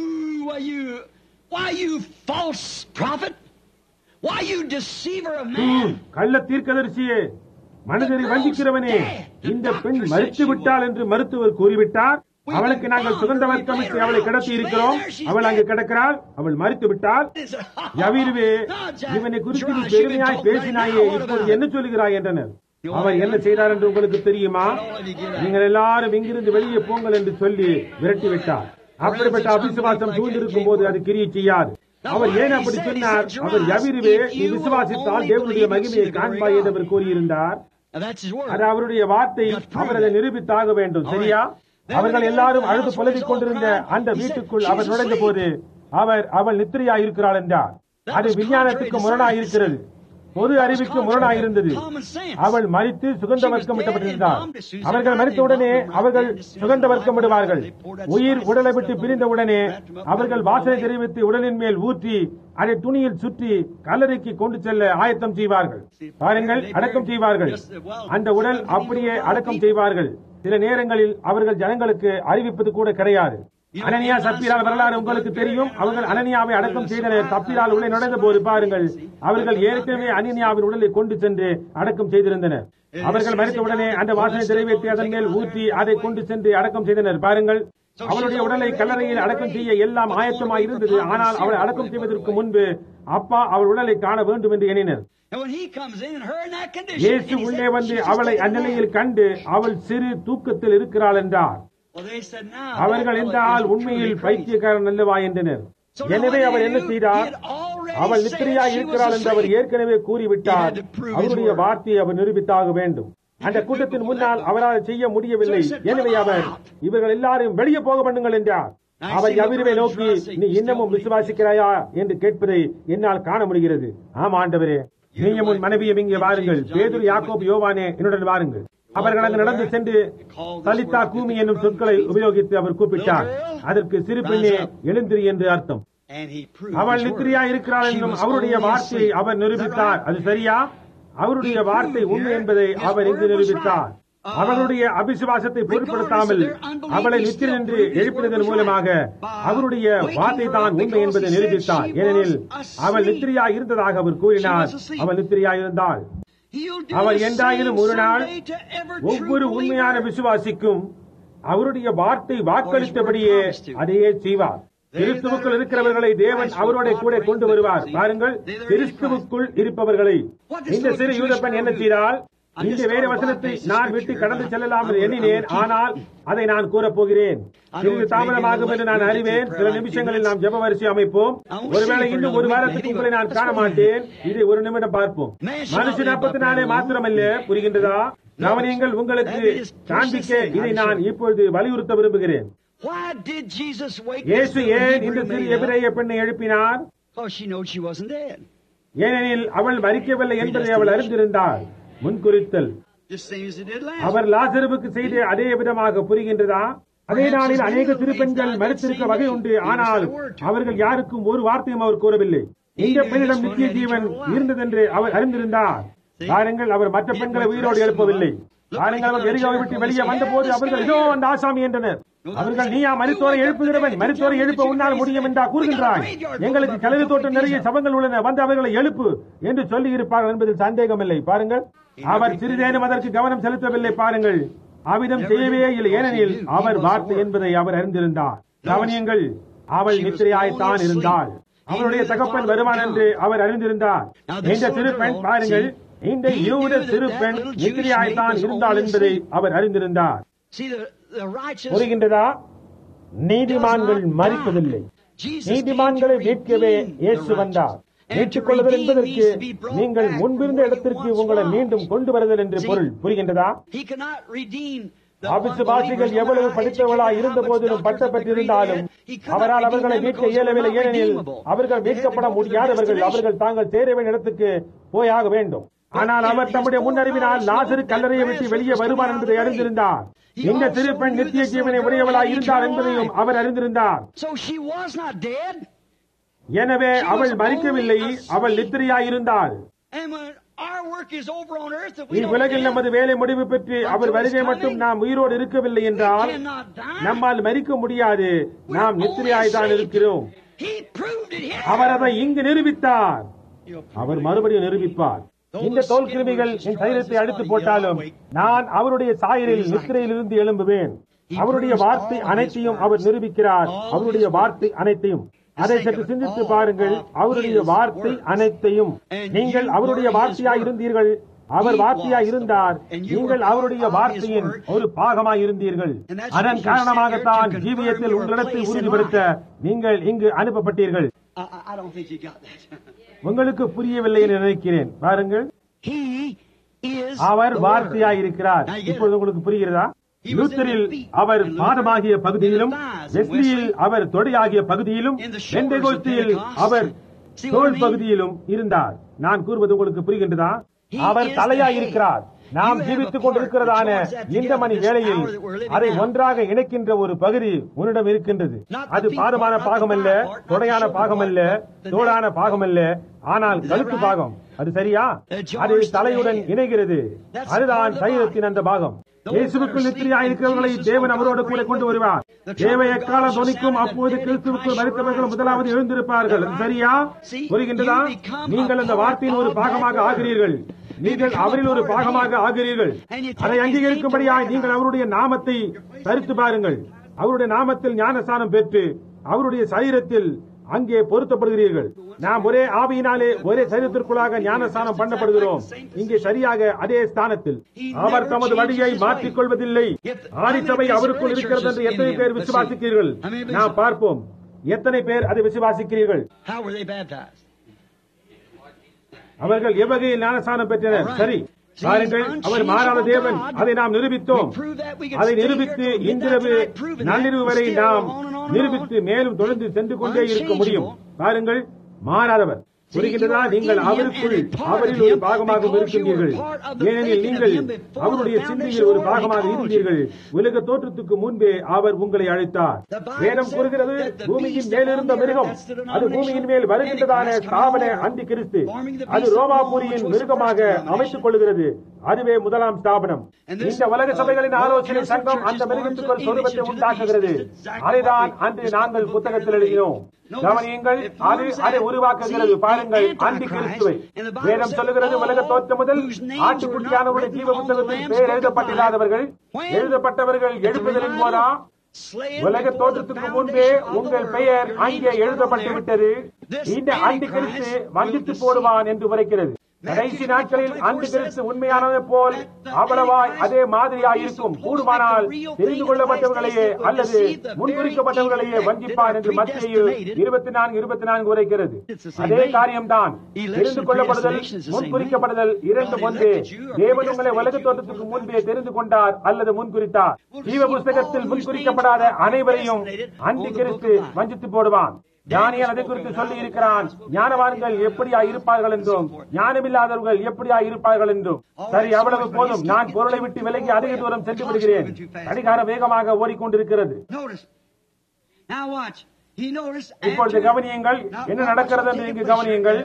கள்ள தீர்க்கதரிசியே, மனிதரை வஞ்சிக்கிறவனே, இந்த பெண் மரித்து விட்டாள் என்று மருத்துவர் கூறிவிட்டார். அவளுக்கு நாங்கள் சுகந்த வர்க்கமிட்டு அவளை கடத்தி இருக்கிறோம். அவள் அங்கு கிடக்கிறாள். அவள் மரித்து விட்டாள். யவீருவே, இவனை குறித்து நீ பெருமையாய் பேசினாயே, இப்போது என்ன சொல்லுகிறாய் என்றனர். அவர் என்ன செய்தார் என்று உங்களுக்கு தெரியுமா? நீங்கள் எல்லாரும் இங்கிருந்து வெளியே போங்கள் என்று சொல்லி விரட்டிவிட்டார். அப்படிப்பட்ட அபிசுவாசம் சூழ்ந்திருக்கும் போது அது கிரியை செய்யாது. அவர் ஏன் அப்படி சொன்னார்? அவர் யவீருவே, நீ விசுவாசித்தால் தேவனுடைய மகிமையை காண்பாய் என்று அவர் கூறியிருந்தார். அது அவருடைய வார்த்தை. அவர் அதை நிரூபித்தாக வேண்டும். சரியா? அவர்கள் எல்லாரும் அழுது புலம்பிக் கொண்டிருந்த அந்த வீட்டுக்குள் அவர் நுழைந்த போது அவள் நித்திரையாயிருக்கிறாள் என்றார். அது விஞ்ஞானத்துக்கு முரணாயிருக்கிறது, பொது அறிவுக்கு முரணாயிருந்தது. அவள் மரித்து சுகந்த வர்க்கமிட்டப்பட்டிருந்தார். அவர்கள் மரித்தவுடனே அவர்கள் சுகந்த வர்க்கமிடுவார்கள். உயிர் உடலை விட்டு பிரிந்தவுடனே அவர்கள் வாசனை தெரிவித்து உடலின் மேல் ஊற்றி அதை துணியில் சுற்றி கல்லறைக்கு கொண்டு செல்ல ஆயத்தம் செய்வார்கள். பாருங்கள், அடக்கம் செய்வார்கள். அந்த உடல் அப்படியே அடக்கம் செய்வார்கள். சில நேரங்களில் அவர்கள் ஜனங்களுக்கு அறிவிப்பது கூட கிடையாது. அனனியா சப்பீரால் வரலாறு உங்களுக்கு தெரியும். அவர்கள் அனனியாவை அடக்கம் செய்தனர். சப்பீரால் உள்ளே நுழைந்த போது பாருங்கள், அவர்கள் ஏற்கனவே அனனியாவின் உடலை கொண்டு சென்று அடக்கம் செய்திருந்தனர். அவர்கள் மரித்தவுடனே அந்த வாசனை திரவியத்தை அதன் மேல் ஊற்றி அதை கொண்டு சென்று அடக்கம் செய்தனர். பாருங்கள், அவளுடைய உடலை கல்லறையில் அடக்கம் செய்ய எல்லாம் ஆயத்தமாய் இருந்தது. ஆனால் அவளை அடக்கம் செய்வதற்கு முன்பு அப்பா அவள் உடலை காண வேண்டும் என்று எண்ணினர். இயேசு உள்ளே வந்து அவளை அந்நிலையில் கண்டு அவள் சிறு தூக்கத்தில் இருக்கிறாள் என்றார். அவர்கள் இந்த ஆள் உண்மையில் பைத்தியக்காரன் அல்லவா என்றனர். எனவே அவர் என்ன செய்தார்? அவள் நித்திரையாய் இருக்கிறாள் என்று அவர் ஏற்கனவே கூறிவிட்டார். அவருடைய வார்த்தையை அவர் நிரூபித்தாக வேண்டும். அந்த கூட்டத்தின் முன்னால் அவரால் செய்ய முடியவில்லை. எனவே அவர் இவர்கள் எல்லாரும் வெளியே போக பண்ணுங்கள் என்றார். அவர் யவீருவை நோக்கி, நீ இன்னமும் விசுவாசிக்கிறாயா என்று கேட்பதை என்னால் காண முடிகிறது. ஆம் ஆண்டவரே, நீயும் உன் மனைவியும் இங்கே வாருங்கள். பேதுரு, யாக்கோபு, யோவானே என்னுடன் வாருங்கள். அவர்கள் அங்கு நடந்து சென்று தலித்தா கூமி என்னும் சொற்களை உபயோகித்து அவர் கூப்பிட்டார். அதற்கு சிறு பெண்ணே எழுந்திரி என்று அர்த்தம். அவள் நித்திரையா இருக்கிறாள் என்றும் அவருடைய வார்த்தையை அவர் நிரூபித்தார். அது சரியா? அவருடைய வார்த்தை உண்மை என்பதை அவர் இங்கு நிரூபித்தார். அவர்களுடைய அபிசுவாசத்தை பொருட்படுத்தாமல் அவளை நித்திரை என்று எழுப்பினதன் மூலமாக அவருடைய வார்த்தை தான் உண்மை என்பதை நிரூபித்தார். ஏனெனில் அவள் நித்திரையா இருந்ததாக அவர் கூறினார். அவள் நித்திரையா இருந்தாள். அவர் என்றாயிலும் ஒரு நாள் ஒவ்வொரு உண்மையான விசுவாசிக்கும் அவருடைய வார்த்தை வாக்களித்தபடியே அதையே செய்வார். கிறிஸ்துவுக்குள் இருக்கிறவர்களை தேவன் அவரோட கூட கொண்டு வருவார். பாருங்கள், கிறிஸ்துவுக்குள் இருப்பவர்களை. இந்த சிறு யூத பெண் என்ன செய்தால்? இந்த வேத வசனத்தை நான் விட்டு கடந்து செல்லலாம் என்று எண்ணினேன். ஆனால் அதை நான் கூறப்போகிறேன். சிறிது தாமதமாகும் என்று நான் அறிவேன். சில நிமிஷங்களில் நாம் ஜெப வரிசை அமைப்போம். ஒருவேளை இன்னும் ஒரு வாரத்துக்கு உங்களை நான் காண மாட்டேன். இதை ஒரு நிமிடம் பார்ப்போம். மனுஷன் அப்பத்தினாலே மாத்திரமல்ல, புரிகின்றதா? கவனியங்கள், உங்களுக்கு காண்பிக்க இதை நான் இப்பொழுது வலியுறுத்த விரும்புகிறேன். இயேசு ஏன் இந்த சிறு எபிரேய பெண்ணை எழுப்பினார்? ஏனெனில் அவள் மரிக்கவில்லை என்பதை அவள் அறிந்திருந்தாள். முன்குறித்தல். அவர் லாசருவுக்கு செய்த அதே விதமாக புரிகின்றதா? அதே நாளில் அநேக சிறு பெண்கள் மரித்திருக்க வகை உண்டு. ஆனால் அவர்கள் யாருக்கும் ஒரு வார்த்தையும் அவர் கூறவில்லை. இந்த பெண்ணிடம் நித்திய ஜீவன் இருந்ததென்று அவர் அறிந்திருந்தார். பாருங்கள், அவர் மற்ற பெண்களை உயிரோடு எழுப்பவில்லை. பாருங்கள், அவர் எரிகாவை விட்டு வெளியே வந்த போது அவர்கள் இதோ அந்த ஆசாமி என்றனர். அவர்கள், நீயா மரித்தோரை எழுப்புகிறவன்? மரித்தோரை எழுப்ப உன்னால் முடியும் என்றா கூறுகின்றாய்? எங்களுக்கு கலவி தோட்டம் நிறைய சபங்கள் உள்ளன, வந்து அவர்களை எழுப்பு என்று சொல்லி இருப்பார்கள் என்பதில் சந்தேகமில்லை. பாருங்கள், அவர் சிறிதேனும் அதற்கு கவனம் செலுத்தவில்லை. பாருங்கள், அவ்விதம் செய்யவே இல்லை. ஏனெனில் அவர் வார்த்தை என்பதை அவர் அறிந்திருந்தார். கவனியங்கள், அவள் நித்திரையாய்த்தான் இருந்தாள். அவருடைய தகப்பன் வருவான் என்று அவர் அறிந்திருந்தார். இந்த திருப்பெண், பாருங்கள், இந்த யூத திருப்பெண் நித்திரையாய்த்தான் இருந்தாள் என்பதை அவர் அறிந்திருந்தார். புரிகின்றதா? நீதிமான்கள் மரிப்பதில்லை. நீதிமான்களை மீட்கவே இயேசு வந்தார். மீட்டுக் கொள்ளுதல் என்பதற்கு நீங்கள் முன்பிருந்த இடத்திற்கு உங்களை மீண்டும் கொண்டு வருதல் என்று பொருள். புரிகின்றதா? அவிசுவாசிகள் எவ்வளவு படித்தவர்களாய் இருந்த போதிலும் பட்டப்பட்டிருந்தாலும் அவரால் அவர்களை மீட்க இயலவில்லை. ஏனெனில் அவர்கள் மீட்கப்பட முடியாதவர்கள். அவர்கள் தாங்கள் சேர வேண்டிய இடத்துக்கு போயாக வேண்டும். ஆனால் அவர் தம்முடைய முன்னறிவினால் லாசரு கல்லறையை விட்டு வெளியே வருவார் என்பதை அறிந்திருந்தார். இந்த திருப்பெண் நித்திய ஜீவனை உடையவளாய் இருந்தார் என்பதையும் அவர் அறிந்திருந்தார். எனவே அவள் மரிக்கவில்லை, அவள் நித்திரையாயிருந்தாள். இவ்வுலகில் நமது வேலை முடிவு பெற்று அவர் வருகை மட்டும் நாம் உயிரோடு இருக்கவில்லை என்றால் நம்மால் மரிக்க முடியாது. நாம் நித்திரையாய்தான் இருக்கிறோம். அவர் அதை இங்கு நிரூபித்தார். அவர் மறுபடியும் நிரூபிப்பார். இந்த தோல் கிருமிகள் என் சரீரத்தை அடித்து போட்டாலும் நான் அவருடைய சாயலில் நித்திரையில் இருந்து எழும்புவேன். அவருடைய வார்த்தை அனைத்தையும் அவர் நிரூபிக்கிறார். அவருடைய வார்த்தை அனைத்தையும். அதை சற்று சிந்தித்து பாருங்கள். அவருடைய வார்த்தை அனைத்தையும். நீங்கள் அவருடைய வார்த்தையாய் இருந்தீர்கள். அவர் வார்த்தையாய் இருந்தார். நீங்கள் அவருடைய வார்த்தையின் ஒரு பாகமாய் இருந்தீர்கள். அதன் காரணமாகத்தான் ஜீவியத்தில் உங்களிடத்தை உறுதிப்படுத்த நீங்கள் இங்கு அனுப்பப்பட்டீர்கள். உங்களுக்கு புரியவில்லை என்று நினைக்கிறேன். பாருங்கள், அவர் வார்த்தையாய் இருக்கிறார். இப்பொழுது உங்களுக்கு புரிகிறதா? லூத்தரில் அவர் பாதமாகிய பகுதியிலும், வெஸ்லியில் அவர் தொடையாகிய பகுதியிலும், பெந்தெகோஸ்தியில் அவர் தோள் பகுதியிலும் இருந்தார். நான் கூறுவது உங்களுக்கு புரிகின்றதா? அவர் தலையாயிருக்கிறார். நாம் ஜீவித்துக் கொண்டிருக்கிறதான இந்த மணி வேளையில் அதை ஒன்றாக இணைக்கின்ற ஒரு பகுதி உன்னிடம் இருக்கின்றது. அது பாதமான பாகம் அல்ல, தொடையான பாகம் அல்ல, தோளான பாகம் அல்ல, ஆனால் கழுத்து பாகம். அது சரியா? அது தலையுடன் இணைகிறது. அதுதான் சரீரத்தின் அந்த பாகம். இயேசுவுக்குள் நித்திரையாய் இருக்கிறவர்களை தேவன் அவரோடு கூட கொண்டு வருவார். தேவ எக்காலம் தொனிக்கும், அப்போது கிறிஸ்துவுக்குள் மரித்தவர்கள் முதலாவது எழுந்திருப்பார்கள். அது சரியா? புரிகின்றதா? நீங்கள் அந்த வார்த்தையின் ஒரு பாகமாக ஆகிறீர்கள். நீங்கள் அவரில் ஒரு பாகமாக ஆகிறீர்கள். அதை அங்கீகரிக்கும்படியாய் நீங்கள் அவருடைய நாமத்தை தரித்து பாருங்கள். அவருடைய நாமத்தில் ஞானஸ்நானம் பெற்று அவருடைய சரீரத்தில் அங்கே பொருத்தப்படுகிறீர்கள். நாம் ஒரே ஆவியினாலே ஒரே சரீரத்திற்குள்ளாக ஞானஸ்நானம் பண்ணப்படுகிறோம். இங்கே சரியாக அதே ஸ்தானத்தில். அவர் தமது வழியை மாற்றிக் கொள்வதில்லை. ஆதிசபை அவருக்குள் இருக்கிறது என்று எத்தனை பேர் விசுவாசிக்கிறீர்கள்? நாம் பார்ப்போம். எத்தனை பேர் அதை விசுவாசிக்கிறீர்கள்? அவர்கள் எவ்வகையில் ஞானஸ்நானம் பெற்றனர்? சரி, பாருங்கள், அவர் மாறாத தேவன். அதை நாம் நிரூபித்தோம். அதை நிரூபித்து இன்றிரவு நள்ளிரவு வரை நாம் நிரூபித்து மேலும் தொடர்ந்து சென்று கொண்டே இருக்க முடியும். பாருங்கள், மாறாதவர். புரிகின்றதா? நீங்கள் அவருக்குள் அவரில் ஒரு பாகமாக இருக்கின்றீர்கள். ஏனெனில் நீங்கள் அவருடைய சிந்தையில் ஒரு பாகமாக இருந்தீர்கள். உலக தோற்றத்துக்கு முன்பே அவர் உங்களை அழைத்தார். வேதம் கூறுகிறது, பூமியின் மேலிருந்த மிருகம் அது பூமியின் மேல் வருகின்றதான ஸ்தாபன அந்தி கிறிஸ்து. அது ரோமாபுரியின் மிருகமாக அமைத்துக் கொள்கிறது. அதுவே முதலாம் ஸ்தாபனம். இந்த உலக சபைகளின் ஆலோசனை சங்கம் அந்த மிருகத்துக்கு ஒரு சொரூபத்தை உண்டாக்குகிறது. அதைதான் அன்று நாங்கள் புத்தகத்தில் எழுதினோம். கவனியுங்கள், அது அதை உருவாக்குகிறது. பாருங்கள், அந்தி கிறிஸ்துவை வேதம் சொல்லுகிறது, உலக தோற்றம் முதல் ஆட்டுக்குட்டியானவருடைய ஜீவ புத்தகத்தில் பெயர் எழுதப்பட்டில்லாதவர்கள், எழுதப்பட்டவர்கள் எழுப்புதலின் போதா? உலக தோற்றத்துக்கு முன்பே உங்கள் பெயர் அங்கே எழுதப்பட்டு விட்டது. இந்த அந்தி கிறிஸ்து வஞ்சித்து போடுவான் என்று உரைக்கிறது. கடைசி நாட்களில் அந்தி கிறிஸ்து உண்மையானதை போல் அவ்வளவாய் அதே மாதிரியாயிருக்கும். கூடுமானால் தெரிந்து கொள்ளப்பட்டவர்களையே அல்லது முன்குறிக்கப்பட்டவர்களையே வஞ்சிப்பார் என்று மத்தேயு 24:24 உரைக்கிறது. அதே காரியம்தான். தெரிந்து கொள்ளப்படுதல், முன்குறிக்கப்படுதல் இரண்டும் ஒன்றே. தேவன் உங்களை உலக தோற்றத்துக்கு முன்பே தெரிந்து கொண்டார் அல்லது முன்குறித்தார். ஜீவ புஸ்தகத்தில் முன்குறிக்கப்படாத அனைவரையும் அந்தி கிறிஸ்து வஞ்சித்து போடுவான். ஞானியன் அதை குறித்து சொல்லி இருக்கிறான். ஞானவான்கள் எப்படியா இருப்பார்கள் என்றும் ஞானமில்லாதவர்கள் எப்படியா இருப்பார்கள் என்றும். சரி, அவ்வளவு போதும். நான் பொருளை விட்டு விலகி அதிக தூரம் சென்று விடுகிறேன். கடிகாரம் வேகமாக ஓடிக்கொண்டிருக்கிறது. இப்பொழுது கவனியுங்கள், என்ன நடக்கிறது என்று இங்கு கவனியுங்கள்.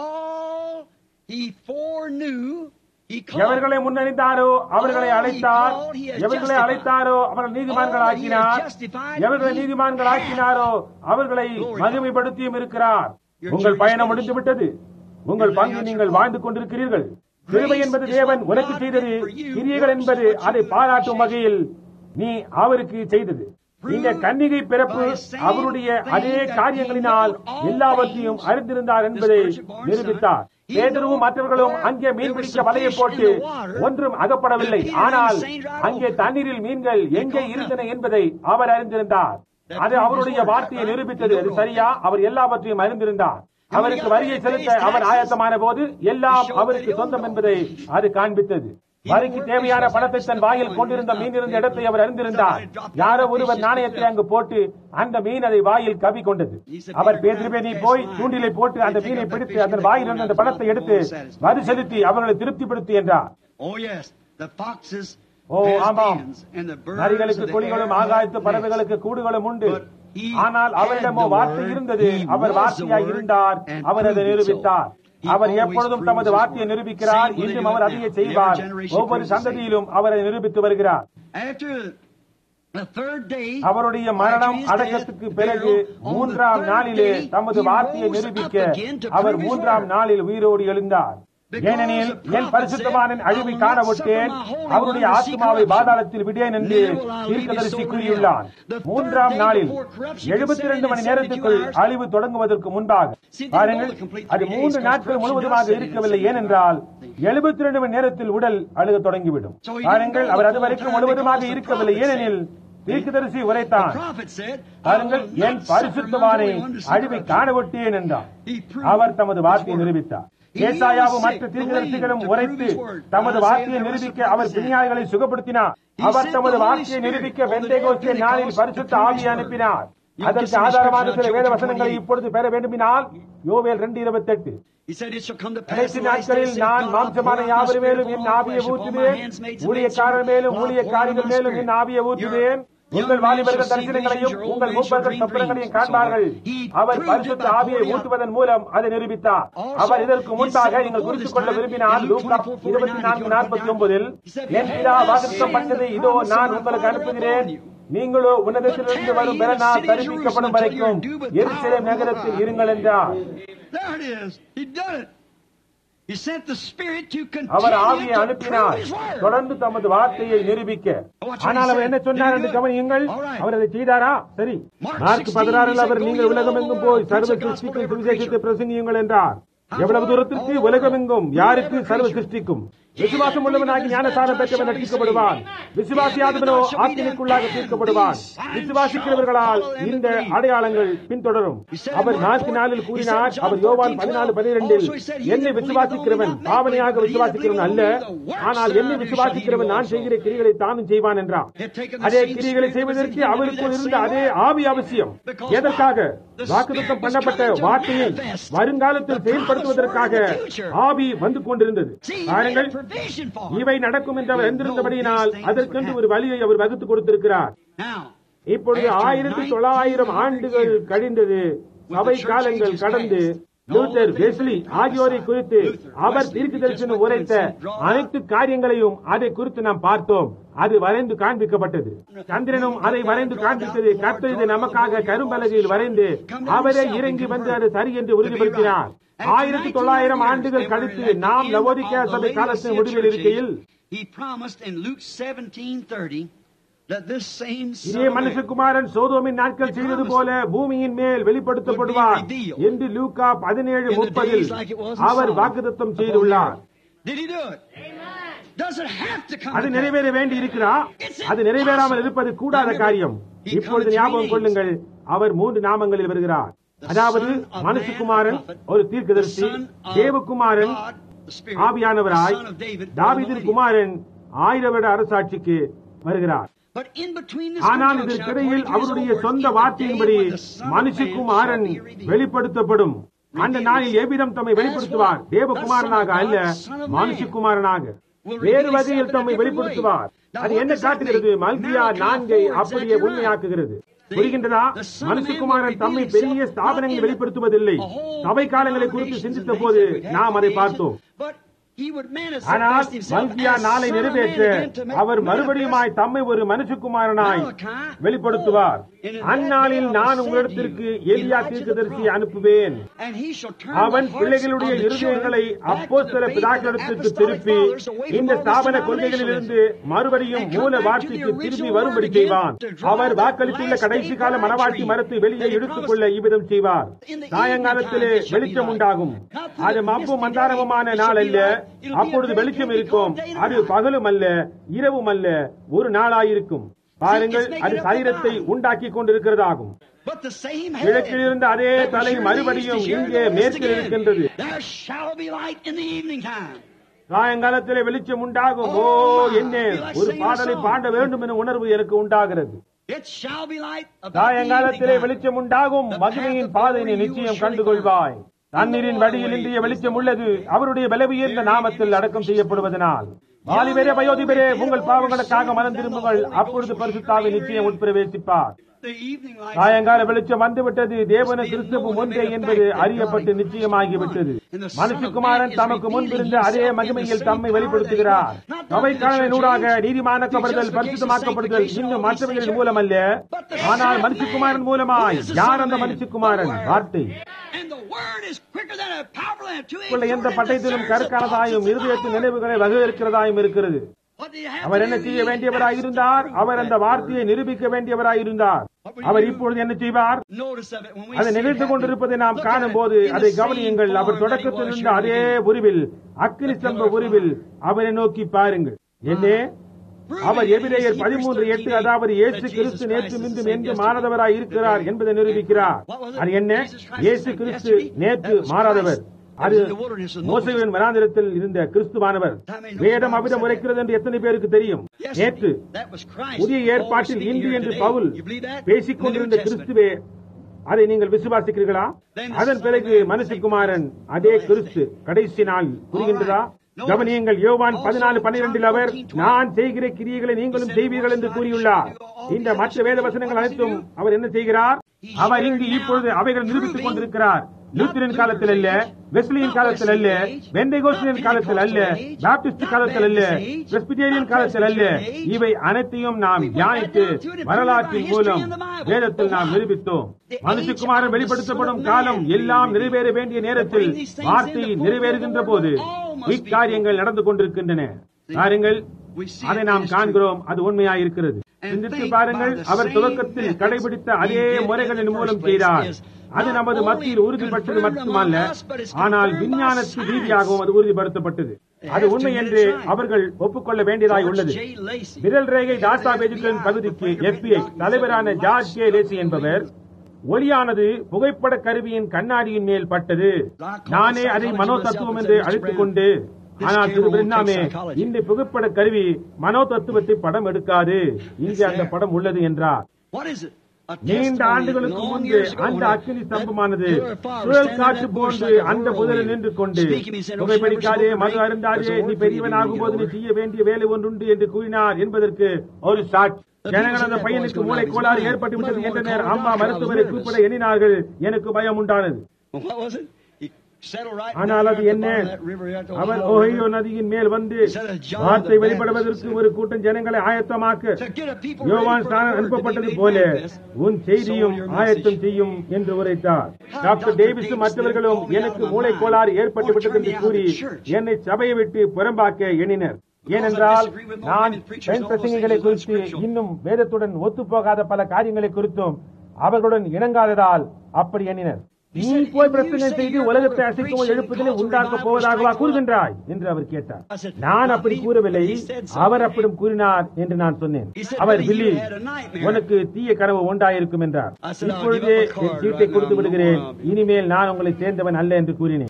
எவர்களை முன்னறிந்தாரோ அவர்களை அழைத்தார், எவர்களை அழைத்தாரோ அவர்கள் நீதிமான்கள் ஆக்கினார், எவர்களை நீதிமான்கள் ஆக்கினாரோ அவர்களை மகிமைப்படுத்தியும் இருக்கிறார். உங்கள் பயணம் முடிந்துவிட்டது. உங்கள் பங்கு நீங்கள் வாழ்ந்து கொண்டிருக்கிறீர்கள். கிருபை என்பது தேவன் உனக்கு செய்தது. கிரியைகள் என்பது அதை பாராட்டும் வகையில் நீ அவருக்கு செய்தது. இந்த கன்னிகை பிறப்பு அவருடைய அதே காரியங்களினால் எல்லாவற்றையும் அறிந்திருந்தார் என்பதை நிரூபித்தார். பேதுருவும் மற்றவர்களும் அங்கே மீன்பிடிக்க வலையை போட்டு ஒன்றும் அகப்படவில்லை. ஆனால் அங்கே தண்ணீரில் மீன்கள் எங்கே இருந்தன என்பதை அவர் அறிந்திருந்தார். அது அவருடைய வார்த்தையை நிரூபித்தது. அது சரியா? அவர் எல்லாவற்றையும் அறிந்திருந்தார். அவருக்கு வரியை செலுத்த அவர் ஆயத்தமான போது எல்லாம் அவருக்கு சொந்தம் என்பதை அது காண்பித்தது. வரிக்கு தேவையான பணத்தை தன் வாயில் கொண்டிருந்த மீன் இருந்த இடத்தை அவர் அறிந்திருந்தார். யாரோ ஒருவர் நாணயத்தை அங்கு போட்டு அந்த மீன் அதை வாயில் கவி கொண்டது. அவர் பேதுருவே, நீ போய் தூண்டிலை போட்டு அந்த மீனை பிடித்து அதன் வாயில் இருந்த அந்த பணத்தை எடுத்து வரி செலுத்தி அவர்களை திருப்திப்படுத்தி என்றார். ஓ ஆமாம், நரிகளுக்கு குழிகளும் ஆகாயத்து பறவைகளுக்கு கூடுகளும் உண்டு. ஆனால் அவரிடமோ வார்த்தை இருந்தது. அவர் வார்த்தையாய் இருந்தார். அவர் அதை நிரூபித்தார். அவர் எப்பொழுதும் தமது வார்த்தையை நிரூபிக்கிறார். இன்றும் அவர் அதையே செய்வார். ஒவ்வொரு சந்ததியிலும் அவரை நிரூபித்து வருகிறார். அவருடைய மரணம் அடக்கத்துக்கு பிறகு 3ஆம் நாளிலே தமது வார்த்தையை நிரூபிக்க அவர் 3ஆம் நாளில் உயிரோடு எழுந்தார். ஏனெனில் என் பரிசுத்தமான அழிவை காணவிட்டேன், அவருடைய ஆத்மாவை பாதாளத்தில் விடேன் என்று தீர்க்கதரிசி கூறியுள்ளான். 3ஆம் நாளில் 72 மணி நேரத்துக்குள் அழிவு தொடங்குவதற்கு முன்பாக. பாருங்கள், அது 3 நாட்கள் முழுவதுமாக இருக்கவில்லை. ஏனென்றால் 72 மணி நேரத்தில் உடல் அழுக தொடங்கிவிடும். பாருங்கள், அவர் அதுவரைக்கும் முழுவதுமாக இருக்கவில்லை. ஏனெனில் தீர்க்கதரிசி உரைத்தான், பாருங்கள், என் பரிசுத்தமான அழிவை காணவிட்டேன் என்றார். அவர் தமது வார்த்தையை நிரூபித்தார். ஏசாயாவும் மற்ற தீர்க்கதரிசிகளும் உரைத்து தமது வார்த்தையை நிரூபிக்க அவர் பிணியாளிகளை சுகப்படுத்தினார். அவர் தமது வார்த்தையை நிரூபிக்க பெந்தேகோஸ்தே நாளில் பரிசுத்த ஆவியை அனுப்பினார். அதற்கு ஆதாரமான சில வேத வசனங்களை இப்பொழுது பெற வேண்டுமினால் யோவேல் 2:28. கடைசி நாட்களில் நான் மாம்சமான யாவர் மேலும் என் ஆவியை ஊற்றுவேன், ஊழியக்காரர் மேலும் ஊழியக்காரிகள் மேலும் என் ஆவியை ஊற்றுவேன். உங்கள் வாலிபர்கள் தரிசனங்களையும் உங்கள் மூப்பர்கள் சொப்பனங்களையும் காண்பார்கள். அவர் பரிசுத்த ஆவியை ஊற்றுவதன் மூலம் அதை நிரூபித்தார். அவர் இதற்கு முன்பாக நீங்கள் குறித்துக் கொள்ள விரும்பினால் லூக்கா 24:49 என் பிதா வாக்குத்தத்தம் பண்ணதை இதோ நான் உங்களுக்கு அனுப்புகிறேன், நீங்களோ உன்னதத்திலிருந்து வரும் பெறனால் தரிசிக்கப்படும் வரைக்கும் எருசலேம் நகரத்தில் இருங்கள் என்றார். அவர் ஆவியை அனுப்பினார் தொடர்ந்து தமது வார்த்தையை நிரூபிக்க. ஆனால் அவர் என்ன சொன்னார் என்று கவனியுங்கள். அவர் அதை செய்தாரா? சரி, மார்க் 16 அவர் நீங்கள் உலகமெங்கும் போய் சர்வ சிருஷ்டிக்கும் சுவிசேஷத்தை பிரசங்கியுங்கள் என்றார். எவ்வளவு தூரத்திற்கு? உலகமெங்கும். யாருக்கு? சர்வ சிருஷ்டிக்கும். விசுவாசம் உள்ளவனாகி ஞானசாரம் பெற்றவன் ரட்சிக்கப்படுவான், விசுவாசியாதவனோ ஆக்கினைக்குள்ளாக தீர்க்கப்படுவான். விசுவாசிக்கிறவர்களால் இந்த அடையாளங்கள் பின்தொடரும். அவர் 4 கூறினார். அவர் யோவான் 14:12 என்னை விசுவாசிக்கிறவன் பாவனையாக விசுவாசிக்கிறவன் அல்ல, ஆனால் என்னை விசுவாசிக்கிறவன் நான் செய்கிற கிரிகளை தானும் செய்வான் என்றார். அதே கிரிகளை செய்வதற்கு அவருக்குள் இருந்த அதே ஆவி அவசியம். எதற்காக? வாக்குத்தத்தம் பண்ணப்பட்ட வார்த்தையை வருங்காலத்தில் செயல்படுத்துவதற்காக ஆவி வந்து கொண்டிருந்தது. பாருங்கள், இவை நடக்கும் என்று அவர் எந்திருந்தபடியினால் அதற்கென்று ஒரு வழியை அவர் வகுத்து கொடுத்திருக்கிறார். இப்பொழுது 1900 ஆண்டுகள் கழிந்தது. சபை காலங்கள் கடந்து லூத்தர், வெஸ்லி ஆகியோரை குறித்து அவர் தீர்க்கதரிசனம் உரைத்த அனைத்து காரியங்களையும் அதை குறித்து நாம் பார்த்தோம். அது வரைந்து காண்பிக்கப்பட்டது. சந்திரனும் அதை வரைந்து காண்பித்தது. கர்த்தர் இதை நமக்காக கரும்பலகையில் வரைந்து அவரே இறங்கி வந்து அது சரி என்று உறுதிப்படுத்தினார். 1900 ஆண்டுகள் கழித்து நாம் லவோதிக்கேயா சபை காலத்தின் முடிவில் இருக்கையில் இதே மனுஷகுமாரன் சோதோமின் நாட்கள் செய்தது போல பூமியின் மேல் வெளிப்படுத்தப்படுவார் என்று லூக்கா 17:30 அவர் வாக்குத்தத்தம் செய்துள்ளார். அது நிறைவேற வேண்டி இருக்கிறா? அது நிறைவேறாமல் இருப்பது கூடாத காரியம். இப்பொழுது ஞாபகம் கொள்ளுங்கள், அவர் 3 நாமங்களில் வருகிறார். அதாவது மனுஷகுமாரன், ஒரு தீர்க்கதரிசி, தேவகுமாரன் ஆவியானவராய், தாவீதின் குமாரன் 1000 வருட அரசாட்சிக்கு வருகிறார். ஆனால் இதற்கிடையில் அவருடைய சொந்த வார்த்தையின்படி மனுஷகுமாரன் வெளிப்படுத்தப்படும். அந்த நாளில் எவ்விதம் தம்மை வெளிப்படுத்துவார்? தேவகுமாரனாக அல்ல, மனுஷகுமாரனாக வேறு வகையில் தம்மை வெளிப்படுத்துவார். அது என்ன காட்டுகிறது? மல்கியா 4 அப்படியே உண்மையாக்குகிறது. புரிகின்றதா? மனுஷகுமாரன் தம்மை பெரிய ஸ்தாபனங்களை வெளிப்படுத்துவதில்லை. சபை காலங்களை குறித்து சிந்தித்த போது நாம் அதை பார்த்தோம். ஆனால் மல்கியா 4 நிறைவேற்ற அவர் மறுபடியுமாய் தம்மை ஒரு மனுஷகுமாரனாய் வெளிப்படுத்துவார். அந்நாளில் நான் உங்களிடத்திற்கு எலியா தீர்க்கதரிசியை அனுப்புவேன். அவன் பிள்ளைகளுடைய இருதயங்களை அப்போஸ்தல பிதாக்களிடத்திற்கு திருப்பி இந்த ஸ்தாபன கொள்கைகளில் இருந்து மறுபடியும் மூல வார்த்தைக்கு திரும்பி வரும்படி செய்வான். அவர் வாக்களித்துள்ள கடைசி கால மனவாட்டி மரத்தை வெளியே இழுத்துக் கொள்ள இவ்விதம் செய்வார். சாயங்காலத்திலே வெளிச்சம் உண்டாகும். அது மப்பும் மந்தாரமுமான நாள் அல்ல. அப்பொழுது வெளிச்சம் இருக்கும். அது பகலும் அல்ல, இரவும் அல்ல, ஒரு நாளாயிருக்கும். பாருங்கள், அது சரீரத்தை உண்டாக்கி கொண்டிருக்கிறதாகும். கிழக்கில் இருந்த அதே தலை மறுபடியும் இங்கே மேற்கில் இருக்கின்றது. சாயங்காலத்திலே வெளிச்சம் உண்டாகும். ஓ, என்ன ஒரு பாடலை பாட வேண்டும் என உணர்வு எனக்கு உண்டாகிறது. சாயங்காலத்திலே வெளிச்சம் உண்டாகும். மகிமையின் பாதையை நிச்சயம் கண்டுகொள்வாய். தண்ணீரின் வழியில் இன்றைய வெளிச்சம் உள்ளது. அவருடைய பலவீன நாமத்தில் அடக்கம் செய்யப்படுவதனால். வாலிபரே, வயோதிபரே, உங்கள் பாவங்களுக்காக மனம் திரும்புங்கள். அப்பொழுது பரிசுத்தாவி நிச்சயம் உட்பிரவேசிப்பார். சாயங்கால வெளிச்சம் வந்துவிட்டது. தேவன கிறிஸ்துவும் ஒன்றே என்பது அறியப்பட்டு நிச்சயமாகிவிட்டது. மனுஷகுமாரன் தமக்கு முன்பிருந்த அதே மகிமையில் தம்மை வெளிப்படுத்துகிறார். சபைக்காரனின் ஊடாக நீதிமானாக்கப்படுதல், பரிசுத்தமாக்கப்படுதல் இன்னும் மற்றவர்களின் மூலம் அல்ல, ஆனால் மனுஷகுமாரன் மூலமாய். யார் அந்த மனுஷகுமாரன்? வார்த்தை எந்த பட்டயத்திலும் கருக்கானதாயும் இருதயத்தின் நினைவுகளை வகையிருக்கிறதாயும் இருக்கிறது. அவர் என்ன செய்ய வேண்டியவராயிருந்தார்? அவர் அந்த வார்த்தையை நிரூபிக்க வேண்டியவராயிருந்தார். அவர் இப்பொழுது என்ன செய்வார்? அதை நிகழ்ந்து கொண்டிருப்பதை நாம் காணும் போது அதை கவனியுங்கள். அவர் தொடக்கத்தில் இருந்த அதே உருவில், அக்கினி ஸ்தம்ப உருவில் அவரை நோக்கி பாருங்கள். என்ன? அவர் எபிரேயர் 13:8 அதாவது இயேசு கிறிஸ்து நேற்று இன்றும் என்று மாறாதவராய் இருக்கிறார் என்பதை நிரூபிக்கிறார். அது என்ன? இயேசு கிறிஸ்து நேற்று மாறாதவர். அது மோசேயின் வனாந்திரத்தில் இருந்த கிறிஸ்துவானவர். வேதம் அவ்விதம் உரைக்கிறது என்று எத்தனை பேருக்கு தெரியும்? நேற்று புதிய ஏற்பாட்டில் இன்று என்று பவுல் பேசிக் கொண்டிருந்த கிறிஸ்துவே, அதை நீங்கள் விசுவாசிக்கிறீர்களா? அதன் பிறகு மனுஷகுமாரன் அதே கிறிஸ்து கடைசி நாள் புரிகின்றதா? கவனியுங்கள், யோவான் 14:12 அவர், நான் செய்கிற கிரியைகளை நீங்களும் செய்வீர்கள் என்று கூறியுள்ளார். இந்த மற்ற வேத வசனங்கள் அனைத்தும் அவர் என்ன செய்கிறார்? அவர் இங்கு இப்பொழுது அவைகள் நிரூபித்துக் கொண்டிருக்கிறார். லூத்தரின் காலத்தில் அல்ல, வெஸ்லியின் காலத்தில் அல்ல, பெந்தேகோஸ்தியன் காலத்தில் அல்ல, பாப்டிஸ்ட் காலத்தில் அல்ல, பிரெஸ்பிட்டேரியன் காலத்தில் அல்ல. இவை அனைத்தையும் நாம் தியானித்து வரலாற்றின் மூலம் வேதத்தில் நாம் நிரூபித்தோம். மனுஷகுமாரன் வெளிப்படுத்தப்படும் காலம் எல்லாம் நிறைவேற வேண்டிய நேரத்தில் வார்த்தை நிறைவேறுகின்ற போது இக்காரியங்கள் நடந்து கொண்டிருக்கின்றன. பாருங்கள், அதை நாம் காண்கிறோம். அது உண்மையாயிருக்கிறது. சிந்தித்து பாருங்கள், அவர் துவக்கத்தில் கடைபிடித்த அதே முறைகளின் மூலம் செய்தார். அது நமது மத்தியில் உறுதிப்பட்டது மட்டுமல்ல, ஆனால் விஞ்ஞானத்தின் ரீதியாகவும் அது உறுதிப்படுத்தப்பட்டது. அது உண்மை என்று அவர்கள் ஒப்புக்கொள்ள வேண்டியதாய் உள்ளது. விரல் ரேகை டாட்டாபேஜுகளின் பகுதிக்கு FBI தலைவரான ஜார்ஜ் கே லேசி என்பவர், ஒளியானது புகைப்பட கருவியின் கண்ணாடியின் மேல் பட்டது. நானே அதை மனோ தத்துவம் என்று அழைத்துக் கொண்டு, ஆனால் திரு பிரின்னாமே, இந்த புகைப்பட கருவி மனோ தத்துவத்தை படம் எடுக்காது, இங்கே அந்த படம் உள்ளது என்றார். நீண்ட ஆண்டுகளுக்கு முன்பு அந்த அக்கினி ஸ்தம்பமானது சுழல் காற்று போன்று அந்த புதரில் நின்று கொண்டு, புகைப்படிக்காதே, மது அருந்தாதே, நீ பெரியவனாகும் போது நீ செய்ய வேண்டிய வேலை ஒன்றுண்டு என்று கூறினார் என்பதற்கு ஒரு சாட்சி. ஜனங்கள் அந்த பையனுக்கு மூளை கோளாறு ஏற்பட்டு விட்டது என்றனர். அம்மா மருத்துவரை கூப்பிட எண்ணினார்கள். எனக்கு பயம் உண்டானது. ஆனால் அது என்ன? அவர் ஓஹியோ நதியின் மேல் வந்து வார்த்தை வெளிப்படுவதற்கு ஒரு கூட்டம் ஜனங்களை ஆயத்தமாக்க யோவான் ஸ்நானன் அனுப்பப்பட்டது போல உன் செய்தியும் ஆயத்தம் செய்யும் என்று உரைத்தார். டாக்டர் டேவிஸும் மற்றவர்களும் எனக்கு மூளை கோளாறு ஏற்பட்டுவிட்டது என்று கூறி என்னை சபையை விட்டு புறம்பாக்க எண்ணினர். ஏனென்றால் நான் பெண் பிரசங்கிகளை குறித்து இன்னும் வேதத்துடன் ஒத்துப்போகாத பல காரியங்களை குறித்தும் அவர்களுடன் இணங்காததால் அப்படி எண்ணினர். நீ போய் பிரச்சனை செய்து உலகத்தை அசைக்கவும் எழுப்புதலை உண்டாக்க போவதாகவா கூறுகின்றாய் என்று அவர் கேட்டார். நான் அப்படி கூறவில்லை, அவர் அப்படி கூறினார் என்று நான் சொன்னேன். அவர், பில்லி, உனக்கு தீய கனவு உண்டாயிருக்கும் என்றார். இப்பொழுதே என் சீட்டை கொடுத்து விடுகிறேன், இனிமேல் நான் உங்களை சேர்ந்தவன் அல்ல என்று கூறினேன்.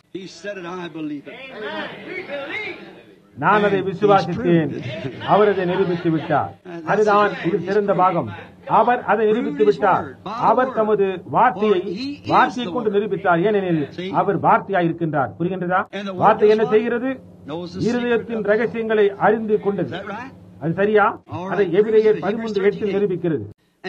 நான் அதை விசுவாசித்தேன். அவர் அதை நிரூபித்து விட்டார். அதுதான் இது சிறந்த பாகம். அவர் அதை நிரூபித்து விட்டார். அவர் தமது வார்த்தையை கொண்டு நிரூபித்தார். ஏனெனில் அவர் வார்த்தையாய் இருக்கின்றார். புரிகின்றதா? வார்த்தை என்ன செய்கிறது? இருதயத்தின் ரகசியங்களை அறிந்து கொண்டது. அது சரியா? அதை எபிரேயர் 13:8 நிரூபிக்கிறது.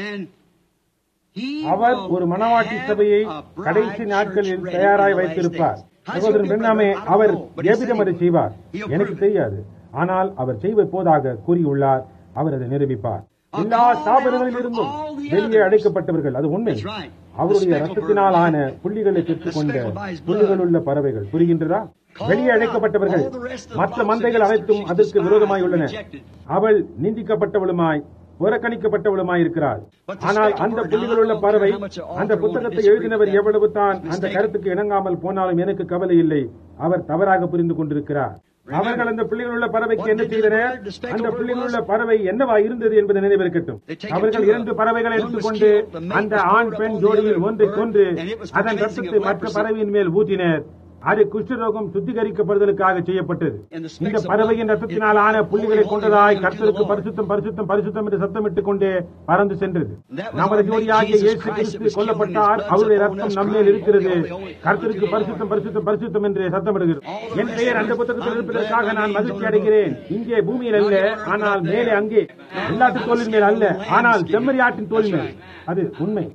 அவர் ஒரு மணவாட்டி சபையை கடைசி நாட்களில் தயாராய் வைத்திருப்பார். சகோதரன் பெண்ணாமே, அவர் எவ்விதம் அதை செய்வார் எனக்கு தெரியாது, ஆனால் அவர் செய்வது போதாக கூறியுள்ளார். அவர் அதை நிரூபிப்பார். எல்லா ஸ்தாபனங்களில் இருந்தும் வெளியே அழைக்கப்பட்டவர்கள், அது உண்மை, அவருடைய ரத்தத்தினால் ஆன புள்ளிகளை பெற்றுக் கொண்ட புள்ளிகள் உள்ள பறவைகள். புரிகின்றதா? வெளியே அழைக்கப்பட்டவர்கள், மற்ற மந்தைகள் அனைத்தும் அதற்கு விரோதமாய் உள்ளன. அவள் நிந்திக்கப்பட்டவளுமாய் புறக்கணிக்கப்பட்டவளுமாய் இருக்கிறார். ஆனால் அந்த புள்ளிகள் உள்ள பறவை, அந்த புத்தகத்தை எழுதினவர் எவ்வளவு தான் அந்த கருத்துக்கு இணங்காமல் போனாலும் எனக்கு கவலை இல்லை. அவர் தவறாக புரிந்து கொண்டிருக்கிறார். அவர்கள் அந்த புள்ளிகள் உள்ள பறவைக்கு என்ன செய்தனர்? அந்த புள்ளிகள் உள்ள பறவை என்னவா இருந்தது என்பதை நினைவிருக்கட்டும். அவர்கள் 2 பறவைகளை எடுத்துக்கொண்டு அந்த ஆண் பெண் ஜோடியில் ஒன்றை கொன்று அதன் ரத்தத்தை மற்ற பறவையின் மேல் ஊற்றினர். அது குஷ்டரோகம் சுத்திகரிக்கப்படுதலுக்காக செய்யப்பட்டது. இந்த பறவையின் ரத்தத்தினால் ஆன புள்ளிகளை கொண்டதாய் கர்த்தருக்கு பரிசுத்தம் பரிசுத்தம் பரிசுத்தம் என்று சத்தமிட்டுக் கொண்டே பறந்து சென்றது. நமது ஜோடியாகிய இயேசு கிறிஸ்து கொல்லப்பட்டார். அவருடைய ரத்தம் நம்மேல் இருக்கிறது. கர்த்தருக்கு பரிசுத்தம் பரிசுத்தம் பரிசுத்தம் என்று சத்தமிடுகிறது. என் பெயர் அந்த புத்தகத்தில் இருப்பதற்காக நான் மகிழ்ச்சி அடைகிறேன். இங்கே பூமியில் அல்ல, ஆனால் மேலே அங்கே. எல்லாத்து தோளின் மேல் அல்ல, ஆனால் செம்மறியாட்டின் தோளின் மேல். அது உண்மை.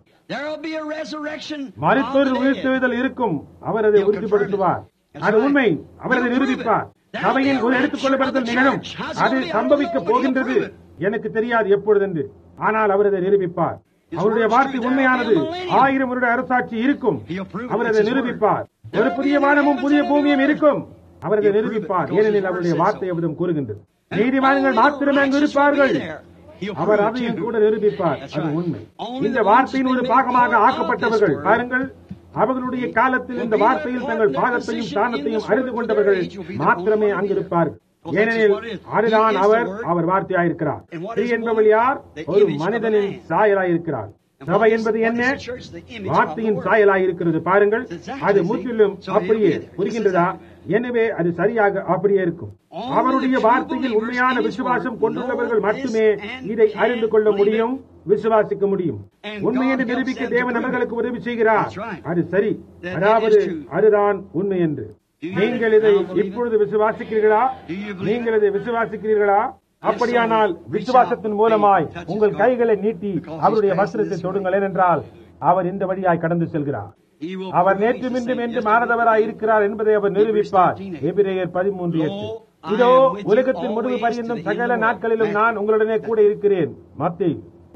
மரித்தோர் உயிர்த்தெழுதல் இருக்கும். அவர் அதை உறுதிப்படுத்துவார். அது உண்மை. அவர் அதை நிரூபிப்பார். சபையில் ஒரு எடுத்துக் கொள்ளப்படுதல் நிகழும். அது சம்பவிக்க போகின்றது. எனக்கு தெரியாது எப்பொழுது என்று, ஆனால் அவர் அதை நிரூபிப்பார். அவருடைய வார்த்தை உண்மையானது. 1000 வருட அரசாட்சி இருக்கும். அவர் அதை நிரூபிப்பார். ஒரு புதிய வானமும் புதிய பூமியும் இருக்கும். அவர் அதை நிரூபிப்பார். ஏனெனில் அவருடைய வார்த்தை எவ்விதம் கூறுகின்றது. நீதிமான்கள் மாத்திரமே அங்கு இருப்பார்கள். அவர் அதையும் கூட நிரூபிப்பார். அது உண்மை. இந்த வார்த்தையின் ஒரு பாகமாக ஆக்கப்பட்டவர்கள் பாருங்கள், அவர்களுடைய காலத்தில் இந்த வார்த்தையில் தங்கள் பாகத்தையும் ஸ்தானத்தையும் அறிந்து கொண்டவர்கள் மாத்திரமே அங்கிருப்பார்கள். ஏனெனில் அதுதான் அவர் வார்த்தையாயிருக்கிறார். ஸ்ரீ என்பவள் யார்? ஒரு மனிதனின் சாயலாயிருக்கிறார். சபை என்பது என்ன? வார்த்தையின் சாயலாய் இருக்கிறது. பாருங்கள், அது முற்றிலும் அப்படியே புரிகின்றதா? எனவே அது சரியாக அப்படியே இருக்கும். அவருடைய வார்த்தையில் உண்மையான விசுவாசம் கொண்டுள்ளவர்கள் மட்டுமே இதை அறிந்து கொள்ள முடியும், விசுவாசிக்க முடியும். உண்மை என்று நிரூபிக்க தேவன் அவர்களுக்கு உதவி செய்கிறார். அது சரி, அதாவது அதுதான் உண்மை என்று. நீங்கள் இதை இப்பொழுது விசுவாசிக்கிறீர்களா? நீங்கள் இதை விசுவாசிக்கிறீர்களா? அப்படியானால் விசுவாசத்தின் மூலமாய் உங்கள் கைகளை நீட்டி அவருடைய வஸ்திரத்தை தொடுங்கள். ஏனென்றால் அவர் இந்த வழியாய் கடந்து செல்கிறார். அவர் நேற்றும் இன்றும் என்று மாறதவராய் இருக்கிறார் என்பதை அவர் நிரூபிப்பார். எபிரேயர் 13:8. இதோ உலகத்தின் முடிவு பரியந்தம் சகல நாட்களிலும் நான் உங்களுடனே கூட இருக்கிறேன். மத்தேயு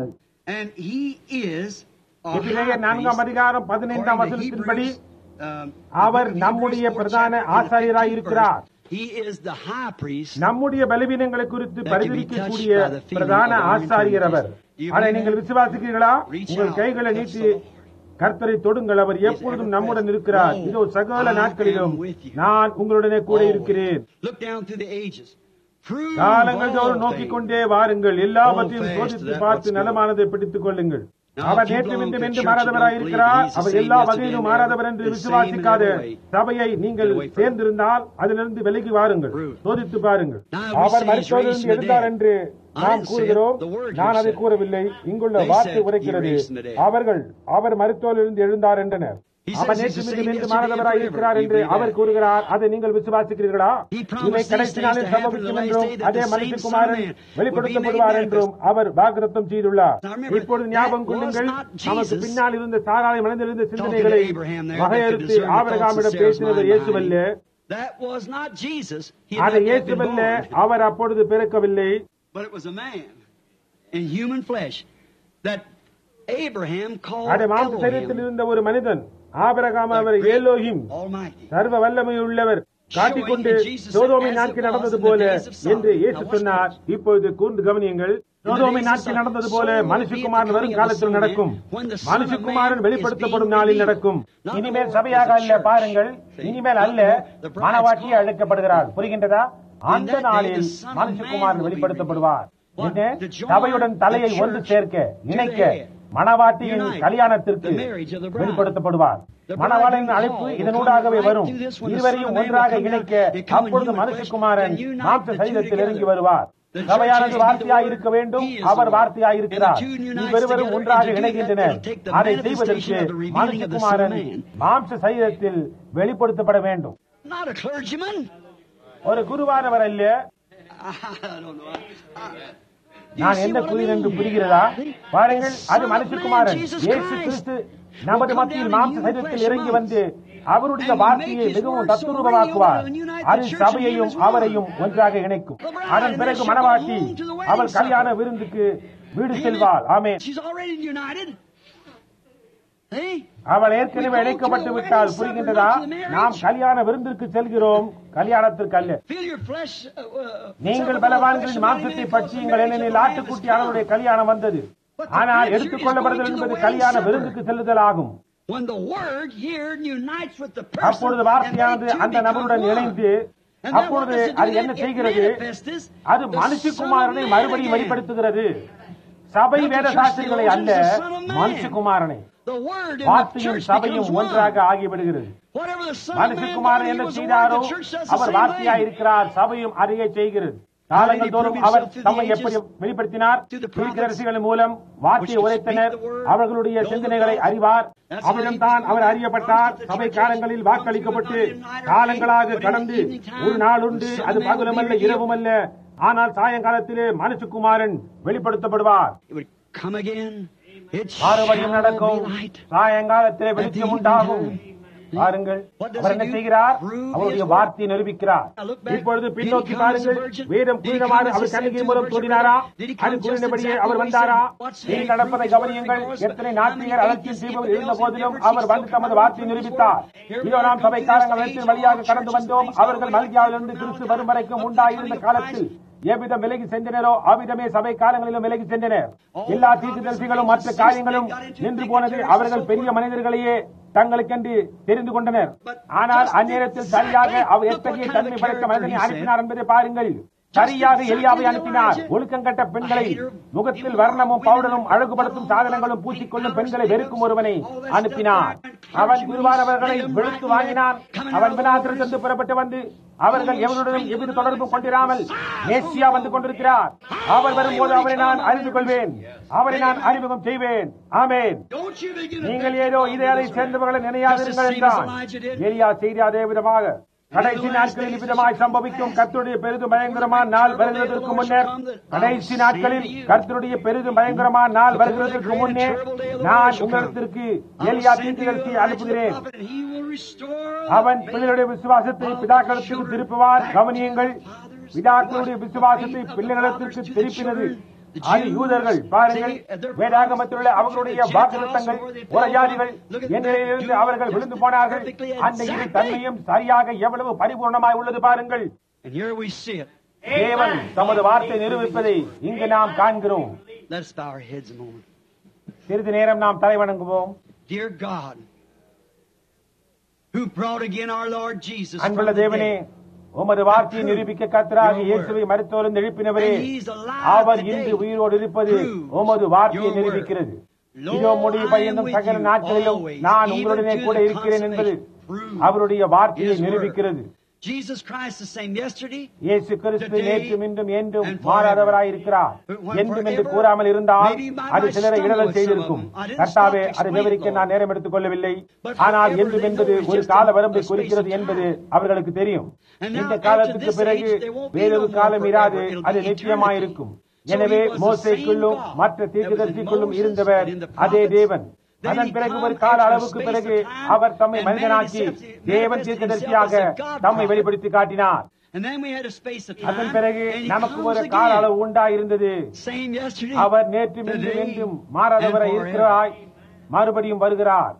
4:15 அவர் நம்முடைய பிரதான ஆசாரியராய் இருக்கிறார். நம்முடைய பலவீனங்களை குறித்து பரிந்துரைக்கக்கூடிய பிரதான ஆசாரியர் அவர். அதை நீங்கள் விசுவாசிக்கிறீர்களா? உங்கள் கைகளை நீட்டி கர்த்தரை தொடுங்கள். அவர் எப்பொழுதும் நம்முடன் இருக்கிறார். இதோ சகல நாட்களிலும் நான் உங்களுடனே கூட இருக்கிறேன். காலங்கள் தோறும் நோக்கிக் கொண்டே வாருங்கள். எல்லாவற்றையும் சோதித்து பார்த்து நலமானதை பிடித்துக் கொள்ளுங்கள். அவர் நேற்று இன்றும் என்று மாறாதவராய் இருக்கிறார். அவர் எல்லா வகையிலும் மாறாதவர் என்று விசுவாசிக்காத சபையை நீங்கள் சேர்ந்திருந்தால் அதிலிருந்து விலகி வாருங்கள், சோதித்து பாருங்கள். அவர் மரித்தோரிலிருந்து எழுந்தார் என்று நாம் கூறுகிறோம். நான் அதை கூறவில்லை, இங்குள்ள வார்த்தை உரைக்கிறது. அவர் மரித்தோரிலிருந்து எழுந்தார் என்றனர். அவர் நேற்று இன்று மாறாதவராய் இருக்கிறார் என்று அவர் கூறுகிறார். அதை நீங்கள் விசுவாசிக்கிறீர்களா? இவை கடைசி நாளில் சம்பவிக்கும் என்றும் அதே மனுஷகுமாரன் வெளிப்படுத்தப்படுவார் என்றும் அவர் வாக்குத்தத்தம் செய்துள்ளார். இப்பொழுது ஞாபகம் கொள்ளுங்கள், நமக்கு பின்னால் இருந்த சாராய மனதிலிருந்த சிந்தனைகளை வகையறுத்து ஆபிரகாமிடம் பேசினவர் இயேசுவல்ல. அதை இயேசுவல்ல, அவர் அப்பொழுது பிறக்கவில்லை. அதை மாம்ச சரீரத்தில் இருந்த ஒரு மனிதன் ஆபிரகாம் அவர் ஏலோஹிம் சர்வ வல்லமை உள்ளவர் காட்டிக்கொண்டு சோதோமின் நாட்கள் நடந்தது போல என்று இயேசு சொன்னார். இப்பொழுது கூர்ந்து கவனியுங்கள். சோதோமின் நாட்கள் நடந்தது போல மனுஷகுமாரன் வரும் காலத்தில் நடக்கும். மனுஷகுமாரன் வெளிப்படுத்தப்படும் நாளில் நடக்கும். இனிமேல் சபையாக அல்ல, பாருங்கள், இனிமேல் அல்ல, மனவாட்டியே அழைக்கப்படுகிறார். புரிகின்றதா? அந்த நாளில் மனுஷகுமாரன் வெளிப்படுத்தப்படுவார். சபையுடன் தலையை ஒன்று சேர்க்க இணைக்க மணவாட்டியின் கல்யாணத்திற்கு வெளிப்படுத்தப்படுவார். மணவாளனின் அழைப்பு இதனூடாகவே வரும். இருவரையும் ஒன்றாக இணைக்க அப்பொழுது மனுஷகுமாரன் மாம்ச சரீரத்தில் இறங்கி வருவார். சபையானது வார்த்தையாய் இருக்க வேண்டும். அவர் வார்த்தையாய் இருக்கிறார். இருவரும் ஒன்றாக இணைகின்றனர். அதை செய்வதற்கு மனுஷகுமாரன் மாம்ச சரீரத்தில் வெளிப்படுத்தப்பட வேண்டும். ஒரு குருவானவர் அல்ல. நான் என்ன கூறினேன் என்று புரிகிறதா? பாருங்கள், அது மனுஷகுமாரன் இயேசு கிறிஸ்து நமது மத்தியில் மாம்ச சரீரத்தில் இறங்கி வந்து அவருடைய வார்த்தையை மிகவும் தத்துரூபமாக்குவார். அது சபையையும் அவரையும் ஒன்றாக இணைக்கும். அதன் பிறகு மணவாட்டி அவள் கல்யாண விருந்துக்கு வீடு செல்வாள். ஆமென். அவள் ஏற்கனவே இணைக்கப்பட்டு விட்டால். புரிகின்றதா? நாம் கல்யாண விருந்திற்கு செல்கிறோம், கல்யாணத்திற்கு அல்ல. நீங்கள் பலவான்களின் மாம்சத்தை பற்றியுங்கள், ஏனெனில் ஆட்டுக்குட்டி அவருடைய கல்யாணம் வந்தது. ஆனால் எடுத்துக்கொள்ளப்படுதல் என்பது கல்யாண விருந்துக்கு செல்லுதல் ஆகும். அப்பொழுது வார்த்தையானது அந்த நபருடன் இணைந்து அப்பொழுது அது என்ன செய்கிறது? அது மனுஷகுமாரனை மறுபடியும் வெளிப்படுத்துகிறது. சபை வேத சாஸ்திரங்களை அல்ல, மனுஷகுமாரனை. வார்த்தையும் சபையும் ஒன்றாக ஆகிவிடுகிறது. மனுஷகுமாரன் என்ன செய்தாரோ அவர் வார்த்தையாய் இருக்கிறார். சபையும் அதையே செய்கிறது. காலங்கள் தோறும் அவர் தம்மை எப்படி வெளிப்படுத்தினார்? தீர்க்கதரிசிகளின் மூலம் வார்த்தையை உரைத்தனர். அவர்களுடைய சிந்தனைகளை அறிவார். அவரிடம்தான் அவர் அறியப்பட்டார். சபை காலங்களில் வாக்களிக்கப்பட்டு காலங்களாக கடந்து ஒரு நாள் உண்டு. அது பகலுமல்ல இரவுமல்ல, ஆனால் சாயங்காலத்திலே மனுஷகுமாரன் வெளிப்படுத்தப்படுவார். மறுபடியும் நடக்கும். சாயங்காலத்திலே வெளிச்சம் உண்டாகும். பாருங்கள், அவர் என்ன செய்கிறார்? அவருடைய வார்த்தையை நிரூபிக்கிறார். இப்பொழுது பின்னோக்கி பாருங்கள். வேதம் கூறினவாறு அவர் கண்ணிகை மூலம் தோன்றினாரா? அது கூறினபடியே அவர் வந்தாரா? இனி நடப்பதை கவனியுங்கள். எத்தனை நாட்டியர் அலட்சியம் செய்பவர் இருந்த போதிலும் அவர் வந்து தமது வார்த்தையை நிரூபித்தார். இதோ நாம் சபை காலங்கள் வழியாக கடந்து வந்தோம். அவர்கள் மல்கியாவிலிருந்து கிறிஸ்து வரும் வரைக்கும் உண்டாயிருந்த காலத்தில் எவ்விதம் விலகி சென்றனரோ அவ்விதமே சபை காலங்களிலும் விலகி சென்றனர். எல்லா தீர்க்கதரிசிகளும் மற்ற காரியங்களும் நின்று போனது. அவர்கள் பெரிய மனிதர்களையே தங்களுக்கென்று தெரிந்து கொண்டனர். ஆனால் அந்நேரத்தில் சரியாக அவர் எத்தகைய தன்மை படைத்த மனிதனை அனுப்பினார் என்பதை பாருங்கள். சரியாக எலியாவை அனுப்பினார். ஒழுக்கங்கட்ட பெண்களை, முகத்தில் வர்ணமும் பவுடரும் அழகுபடுத்தும் சாதனங்களும் பூசிக்கொள்ளும் பெண்களை வெறுக்கும் ஒருவனை அனுப்பினார். அவன் குருவானவர்களை வெளுத்து வாங்கினான். அவன் வினாத்திலிருந்து புறப்பட்டு வந்து அவர்கள் எவருடனும் எவ்வித தொடர்பும் கொண்டிராமல் மேசியா வந்து கொண்டிருக்கிறார். அவர் வரும்போது அவரை நான் அறிந்து கொள்வேன், அவரை நான் அறிமுகம் செய்வேன். ஆமென். நீங்கள் ஏதோ இதை அதை சேர்ந்தவர்களை நினையாதிருங்கள் என்றான். எலியா செய்தி அதே விதமாக கடைசி நாட்களில் விதமாய் சம்பவிக்கும். கர்த்தருடைய பெரிதும் பயங்கரமான நாள் வருகிறதற்கு முன்னர், கடைசி நாட்களில் கர்த்தருடைய பெரிதும் பயங்கரமான நாள் வருகிறதற்கு முன்னே நான் உங்களிடத்திற்கு எலியா தீர்க்கதரிசியை அனுப்புகிறேன். அவன் பிள்ளைகளுடைய விசுவாசத்தை பிதாக்களத்திற்கு திருப்புவார். கவனியுங்கள், பிதாக்களுடைய விசுவாசத்தை பிள்ளைகளிடத்திற்கு திருப்பினது அது யூதர்கள். பாருங்கள், வேதாகமத்தில் அவர்களுடைய வாக்குத்தத்தங்கள் உரையாடிகள் என்னிலிருந்து அவர்கள் விழுந்து போனார்கள். அந்த இரு தன்மையும் சரியாக எவ்வளவு பரிபூர்ணமாய் உள்ளது பாருங்கள். தேவன் தமது வார்த்தை நிரூபிப்பதை இங்கு நாம் காண்கிறோம். சிறிது நேரம் நாம் தலை வணங்குவோம். அன்புள்ள தேவனே, உமது வார்த்தையை நிரூபிக்க கர்த்தராக இயேசுவை மரித்தோரிலிருந்து எழுப்பினவரே, அவர் இன்று உயிரோடு இருப்பது உமது வார்த்தையை நிரூபிக்கிறது. இதோ முடிவு பரியந்தும் சகல நாட்களிலும் நான் உங்களுடனே கூட இருக்கிறேன் என்பது அவருடைய வார்த்தையை நிரூபிக்கிறது. இயேசு கிறிஸ்து நேற்றும் இன்றும் என்றும் மாறாதவராயிருக்கிறார். என்றும் என்று கூறாமல் இருந்தால் அது சிலரை இடரல் செய்திருக்கும். கர்த்தாவே, அதை விவரிக்க நான் நேரம் எடுத்துக் கொள்ளவில்லை. ஆனால் என்றும் என்பது ஒரு கால வரம்பை குறிக்கிறது என்பது அவர்களுக்கு தெரியும். இந்த காலத்துக்கு பிறகு வேறொரு காலம் இராது, அது நிச்சயமாயிருக்கும். எனவே மோசேக்குள்ளும் மற்ற தீர்க்கதரிசிக்குள்ளும் இருந்தவர் அதே தேவன். அதன் பிறகு ஒரு கால அளவுக்கு பிறகு அவர் தம்மை மனிதனாக்கி தேவன் தீர்க்கதரிசியாக தம்மை வெளிப்படுத்தி காட்டினார். அதன் பிறகு நமக்கு ஒரு கால அளவு உண்டாயிருந்தது. அவர் நேற்றும் இன்றும் என்றும் மாறாதவரை இருக்கிறாய், மறுபடியும் வருகிறார்.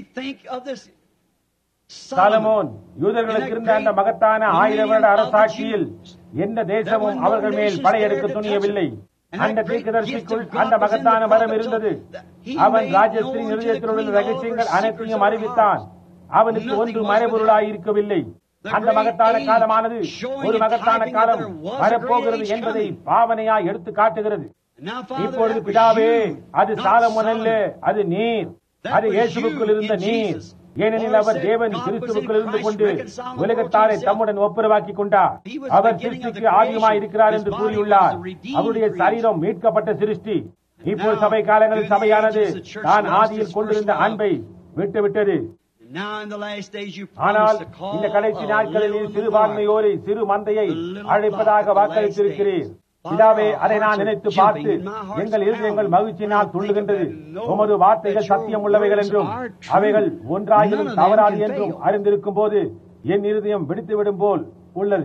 சாலமோன் யூதர்களுக்கு இருந்த அந்த மகத்தான 1000 வருட அரசாட்சியில் எந்த தேசமும் அவர்கள் மேல் படையெடுக்க துணியவில்லை. அந்த தீர்க்கதரிசிக்குள் அந்த மகத்தான மரம் இருந்தது. அவன் ராஜஸ்திரியின் இருதயத்தில் உள்ள ரகசியங்கள் அனைத்தையும் அறிவித்தான். அவனுக்கு ஒன்று மறைபொருளாய் இருக்கவில்லை. அந்த மகத்தான காலமானது ஒரு மகத்தான காலம் வரப்போகிறது என்பதை பாவனையாய் எடுத்து காட்டுகிறது. இப்பொழுது பிதாவே, அது சாலமோன் அல்ல, அது நீர், அது இயேசுவுக்குள் இருந்த நீர். ஏனெனில் அவர் தேவன் கிறிஸ்துவுக்குள் இருந்து கொண்டு உலகத்தாரை தம்முடன் ஒப்புரவாக்கி கொண்டார். அவர் சிருஷ்டிக்கு ஆதியமாய் இருக்கிறார் என்று கூறியுள்ளார். அவருடைய சரீரம் மீட்கப்பட்ட சிருஷ்டி. இப்போது சபை காலங்களில் சபையானது தான் ஆதியில் கொண்டிருந்த அன்பை விட்டுவிட்டது. ஆனால் இந்த கடைசி நாட்களில் சிறுபான்மையோரை, சிறு மந்தையை அழைப்பதாக வாக்களித்திருக்கிறீர். பிதாவே, அதை நான் நினைத்து பார்த்து எங்கள் இருதயங்கள் மகிழ்ச்சியினால் துள்ளுகின்றது. உமது வார்த்தைகள் சத்தியம் உள்ளவைகள் என்றும் அவைகள் ஒன்றாயிலும் தவறாது என்றும் அறிந்திருக்கும் போது என் இருதயம் விடுத்துவிடும் போல் உள்ளது.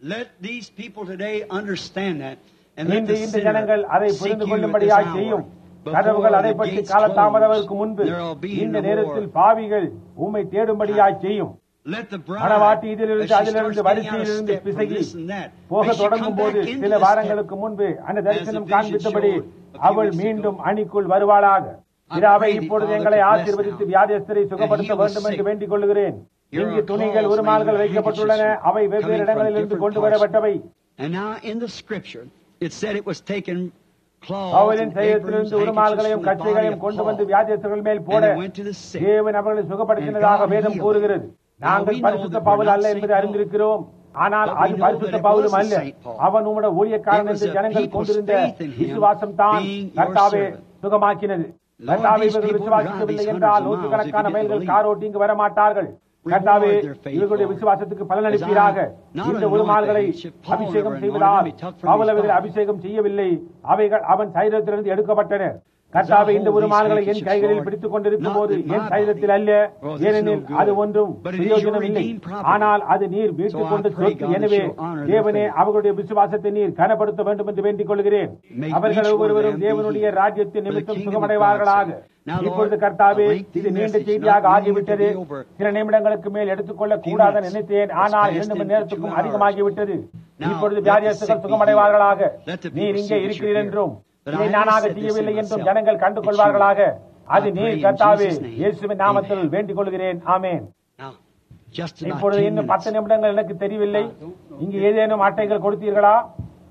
இன்று இந்த ஜனங்கள் அதை புரிந்து கொள்ளும்படியாக செய்யும். கதவுகள் அதை பற்றி காலதாமதத்திற்கு முன்பு இந்த நேரத்தில் பாவிகள் உம்மை தேடும்படியாக செய்யும். மணவாட்டி இதிலிருந்து அதிலிருந்து வரிசையிலிருந்து பிசகி போக தொடங்கும் போது சில வாரங்களுக்கு முன்பு அந்த தரிசனம் காண்பித்தபடி அவள் மீண்டும் அணிக்குள் வருவாளாக. பிதாவே, இப்பொழுது எங்களை ஆசீர்வதித்து வியாதியஸ்தரை சுகப்படுத்த வேண்டும் என்று வேண்டிக் கொள்கிறேன். இங்கு துணிகள், உருமால்கள் வைக்கப்பட்டுள்ளன. அவை வெவ்வேறு இடங்களில் இருந்து கொண்டு வரப்பட்டவை. அவளின் சரீரத்திலிருந்து உருமால்களையும் கச்சைகளையும் கொண்டு வந்து வியாதியஸ்தர்கள் மேல் போட தேவன் அவர்களை சுகப்படுத்தினதாக வேதம் கூறுகிறது. நாங்கள் பரிசுத்த பவுல் அல்ல என்பதை அறிந்திருக்கிறோம். ஆனால் அது பரிசுத்த பவுலும் அல்ல. அவன் உம்முடைய ஊழியக்காரன் என்று ஜனங்கள் கொண்டிருந்த விசுவாசம் தான் கர்த்தாவே சுகமாக்கினது. கர்த்தாவே, இவர்கள் விசுவாசிக்கவில்லை என்றால் நூற்றுக்கணக்கான மைல்கள் காரோட்டி இங்கு வரமாட்டார்கள். கர்த்தாவே, இவர்களுடைய விசுவாசத்துக்கு பலன் அளிப்பீராக. இந்த உருமால்களை அபிஷேகம் செய்வதால் பவுல் அவர்களை அபிஷேகம் செய்யவில்லை, அவைகள் அவன் சரீரத்திலிருந்து எடுக்கப்பட்டன. கர்த்தாவே, இந்த உருமால்களை என் கைகளில் பிடித்துக் கொண்டிருக்கும் போது என் சரீரத்தில் அல்ல, ஏனெனில் அது ஒன்றும் பிரயோஜனம் இல்லை. ஆனால் அது நீர் மீட்டுக் கொண்டு சொத்து. எனவே தேவனே, அவர்களுடைய விசுவாசத்தை நீர் கனப்படுத்த வேண்டும் என்று வேண்டிக் கொள்கிறேன். அவர்கள் ஒவ்வொருவரும் தேவனுடைய ராஜ்யத்தின் நிமித்தம் சுகமடைவார்களாக. இப்பொழுது கர்த்தாவே, இது நீண்ட செய்தியாக ஆகிவிட்டது. சில நிமிடங்களுக்கு மேல் எடுத்துக்கொள்ள கூடாத நினைத்தேன், ஆனால் 2 மணி நேரத்துக்கும் அதிகமாகிவிட்டது. இப்பொழுது வியாதியஸ்தர்கள் சுகமடைவார்களாக. நீர் இங்கே இருக்கிறீர் என்றும் இதை நானாக செய்யவில்லை என்றும் ஜனங்கள் கண்டு கொள்வார்களாக. அது நீர் கர்த்தாவே, இயேசுவின் நாமத்தில் வேண்டிக் கொள்கிறேன். ஆமென். இப்பொழுது இன்னும் 10 நிமிடங்கள் எனக்கு தெரியவில்லை. இங்கு ஏதேனும் அட்டைகள் கொடுத்தீர்களா?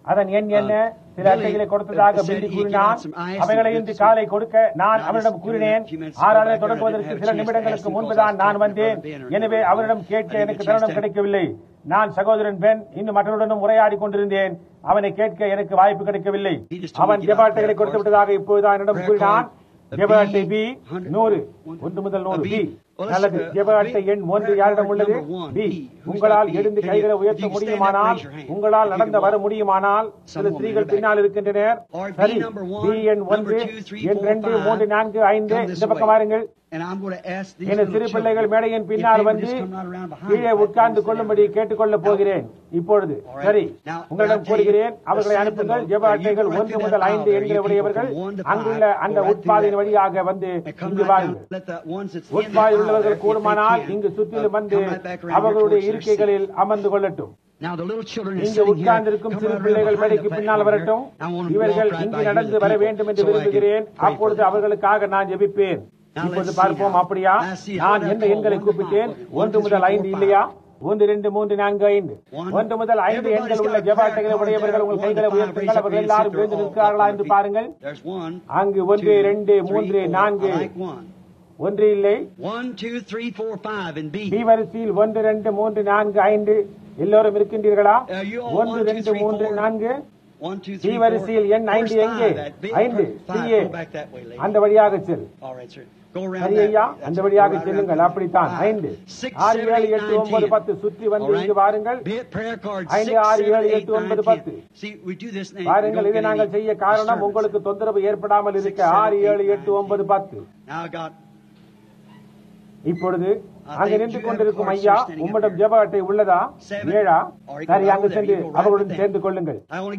அதன் எண் என்ன? சில அட்டைகளை கொடுத்ததாக பில்லி கூறினான். அவைகளை இன்று காலை கொடுக்க நான் அவரிடம் கூறினேன். ஆராதனை தொடங்குவதற்கு சில நிமிடங்களுக்கு முன்புதான் நான் வந்தேன். எனவே அவரிடம் கேட்க எனக்கு தருணம் கிடைக்கவில்லை. நான் சகோதரன் பென் இன்னும் மற்றவருடனும் உரையாடி கொண்டிருந்தேன். அவனை கேட்க எனக்கு வாய்ப்பு கிடைக்கவில்லை. அவன் ஜெப அட்டைகளை கொடுத்து விட்டதாக இப்போதுதான் என்னிடம் கூறினான். ஜெப அட்டை பி 100 1 முதல் 100 பி. நல்லது. ஜெப அட்டை எண் 1 யாரிடம் உள்ளது? பி. உங்களால் எழுந்து கைகளை உயர்த்த முடியுமானால், உங்களால் நடந்து வர முடியுமானால், சில ஸ்திரீகள் பின்னால் இருக்கின்றனர். சரி. பி எண் 1 எண் 2 3 4 5 இந்த பக்கம் வாருங்கள். என சிறு பிள்ளைகள் மேடையின் பின்னால் வந்து கீழே உட்கார்ந்து கொள்ளும்படி கேட்டுக்கொள்ளப் போகிறேன். இப்பொழுது சரி, உங்களிடம் கூறுகிறேன், அவர்களை அனுப்புங்கள். ஜெப அட்டைகள் 1 முதல் 5 என்கிற உடையவர்கள் அங்குள்ள அந்த உட்பாதையின் வழியாக வந்து இங்கு வாருங்கள். உட்பாதையில் உள்ளவர்கள் கூடுமானால் இங்கு சுற்றிலும் வந்து அவர்களுடைய இருக்கைகளில் அமர்ந்து கொள்ளட்டும். இங்கு உட்கார்ந்திருக்கும் சிறு பிள்ளைகள் மேடைக்கு பின்னால் வரட்டும். இவர்கள் இங்கு நடந்து வர வேண்டும் என்று விரும்புகிறேன். அப்பொழுது அவர்களுக்காக நான் ஜெபிப்பேன். இப்போது பார்ப்போம். அப்படியா? நான் எந்த எண்களை கூப்பிட்டேன்? 1 முதல் 5 இல்லையா? 1 2 3 4 5 1 முதல் 5 எண்கள் உள்ள ஜெப அட்டைகளை உடையவர்கள் உங்கள் கைகளை உயர்த்துங்கள். அவர்கள் எல்லாரும் எழுந்து நிற்கிறார்களா என்று பாருங்கள். அங்கு 1 2 3 4 1 இல்லை. 1 2 3 4 5 and B. B வரிசையில் 1 2 3 4 5 எல்லோரும் இருக்கின்றீர்களா? 1 2 3 4 B வரிசையில் எண் 5 எங்கே? 5 C அந்த வழியாக செல். சரி ஐயா, அந்த வழியாக செல்லுங்கள். அப்படித்தான். 5 6 7 8 9 10 சுற்றி வந்து இங்கு வாருங்கள். 5 6 7 8 9 10 வாருங்கள். இதை நாங்கள் செய்ய காரணம் உங்களுக்கு தொந்தரவு ஏற்படாமல் இருக்க. 6 7 8 9 10. இப்பொழுது அங்கு நின்று கொண்டிருக்கும் ஐயா, உம்மிடம் ஜெப அட்டை உள்ளதா? 7 சரி, அங்கு சென்று அவர்களுடன் சேர்ந்து கொள்ளுங்கள்.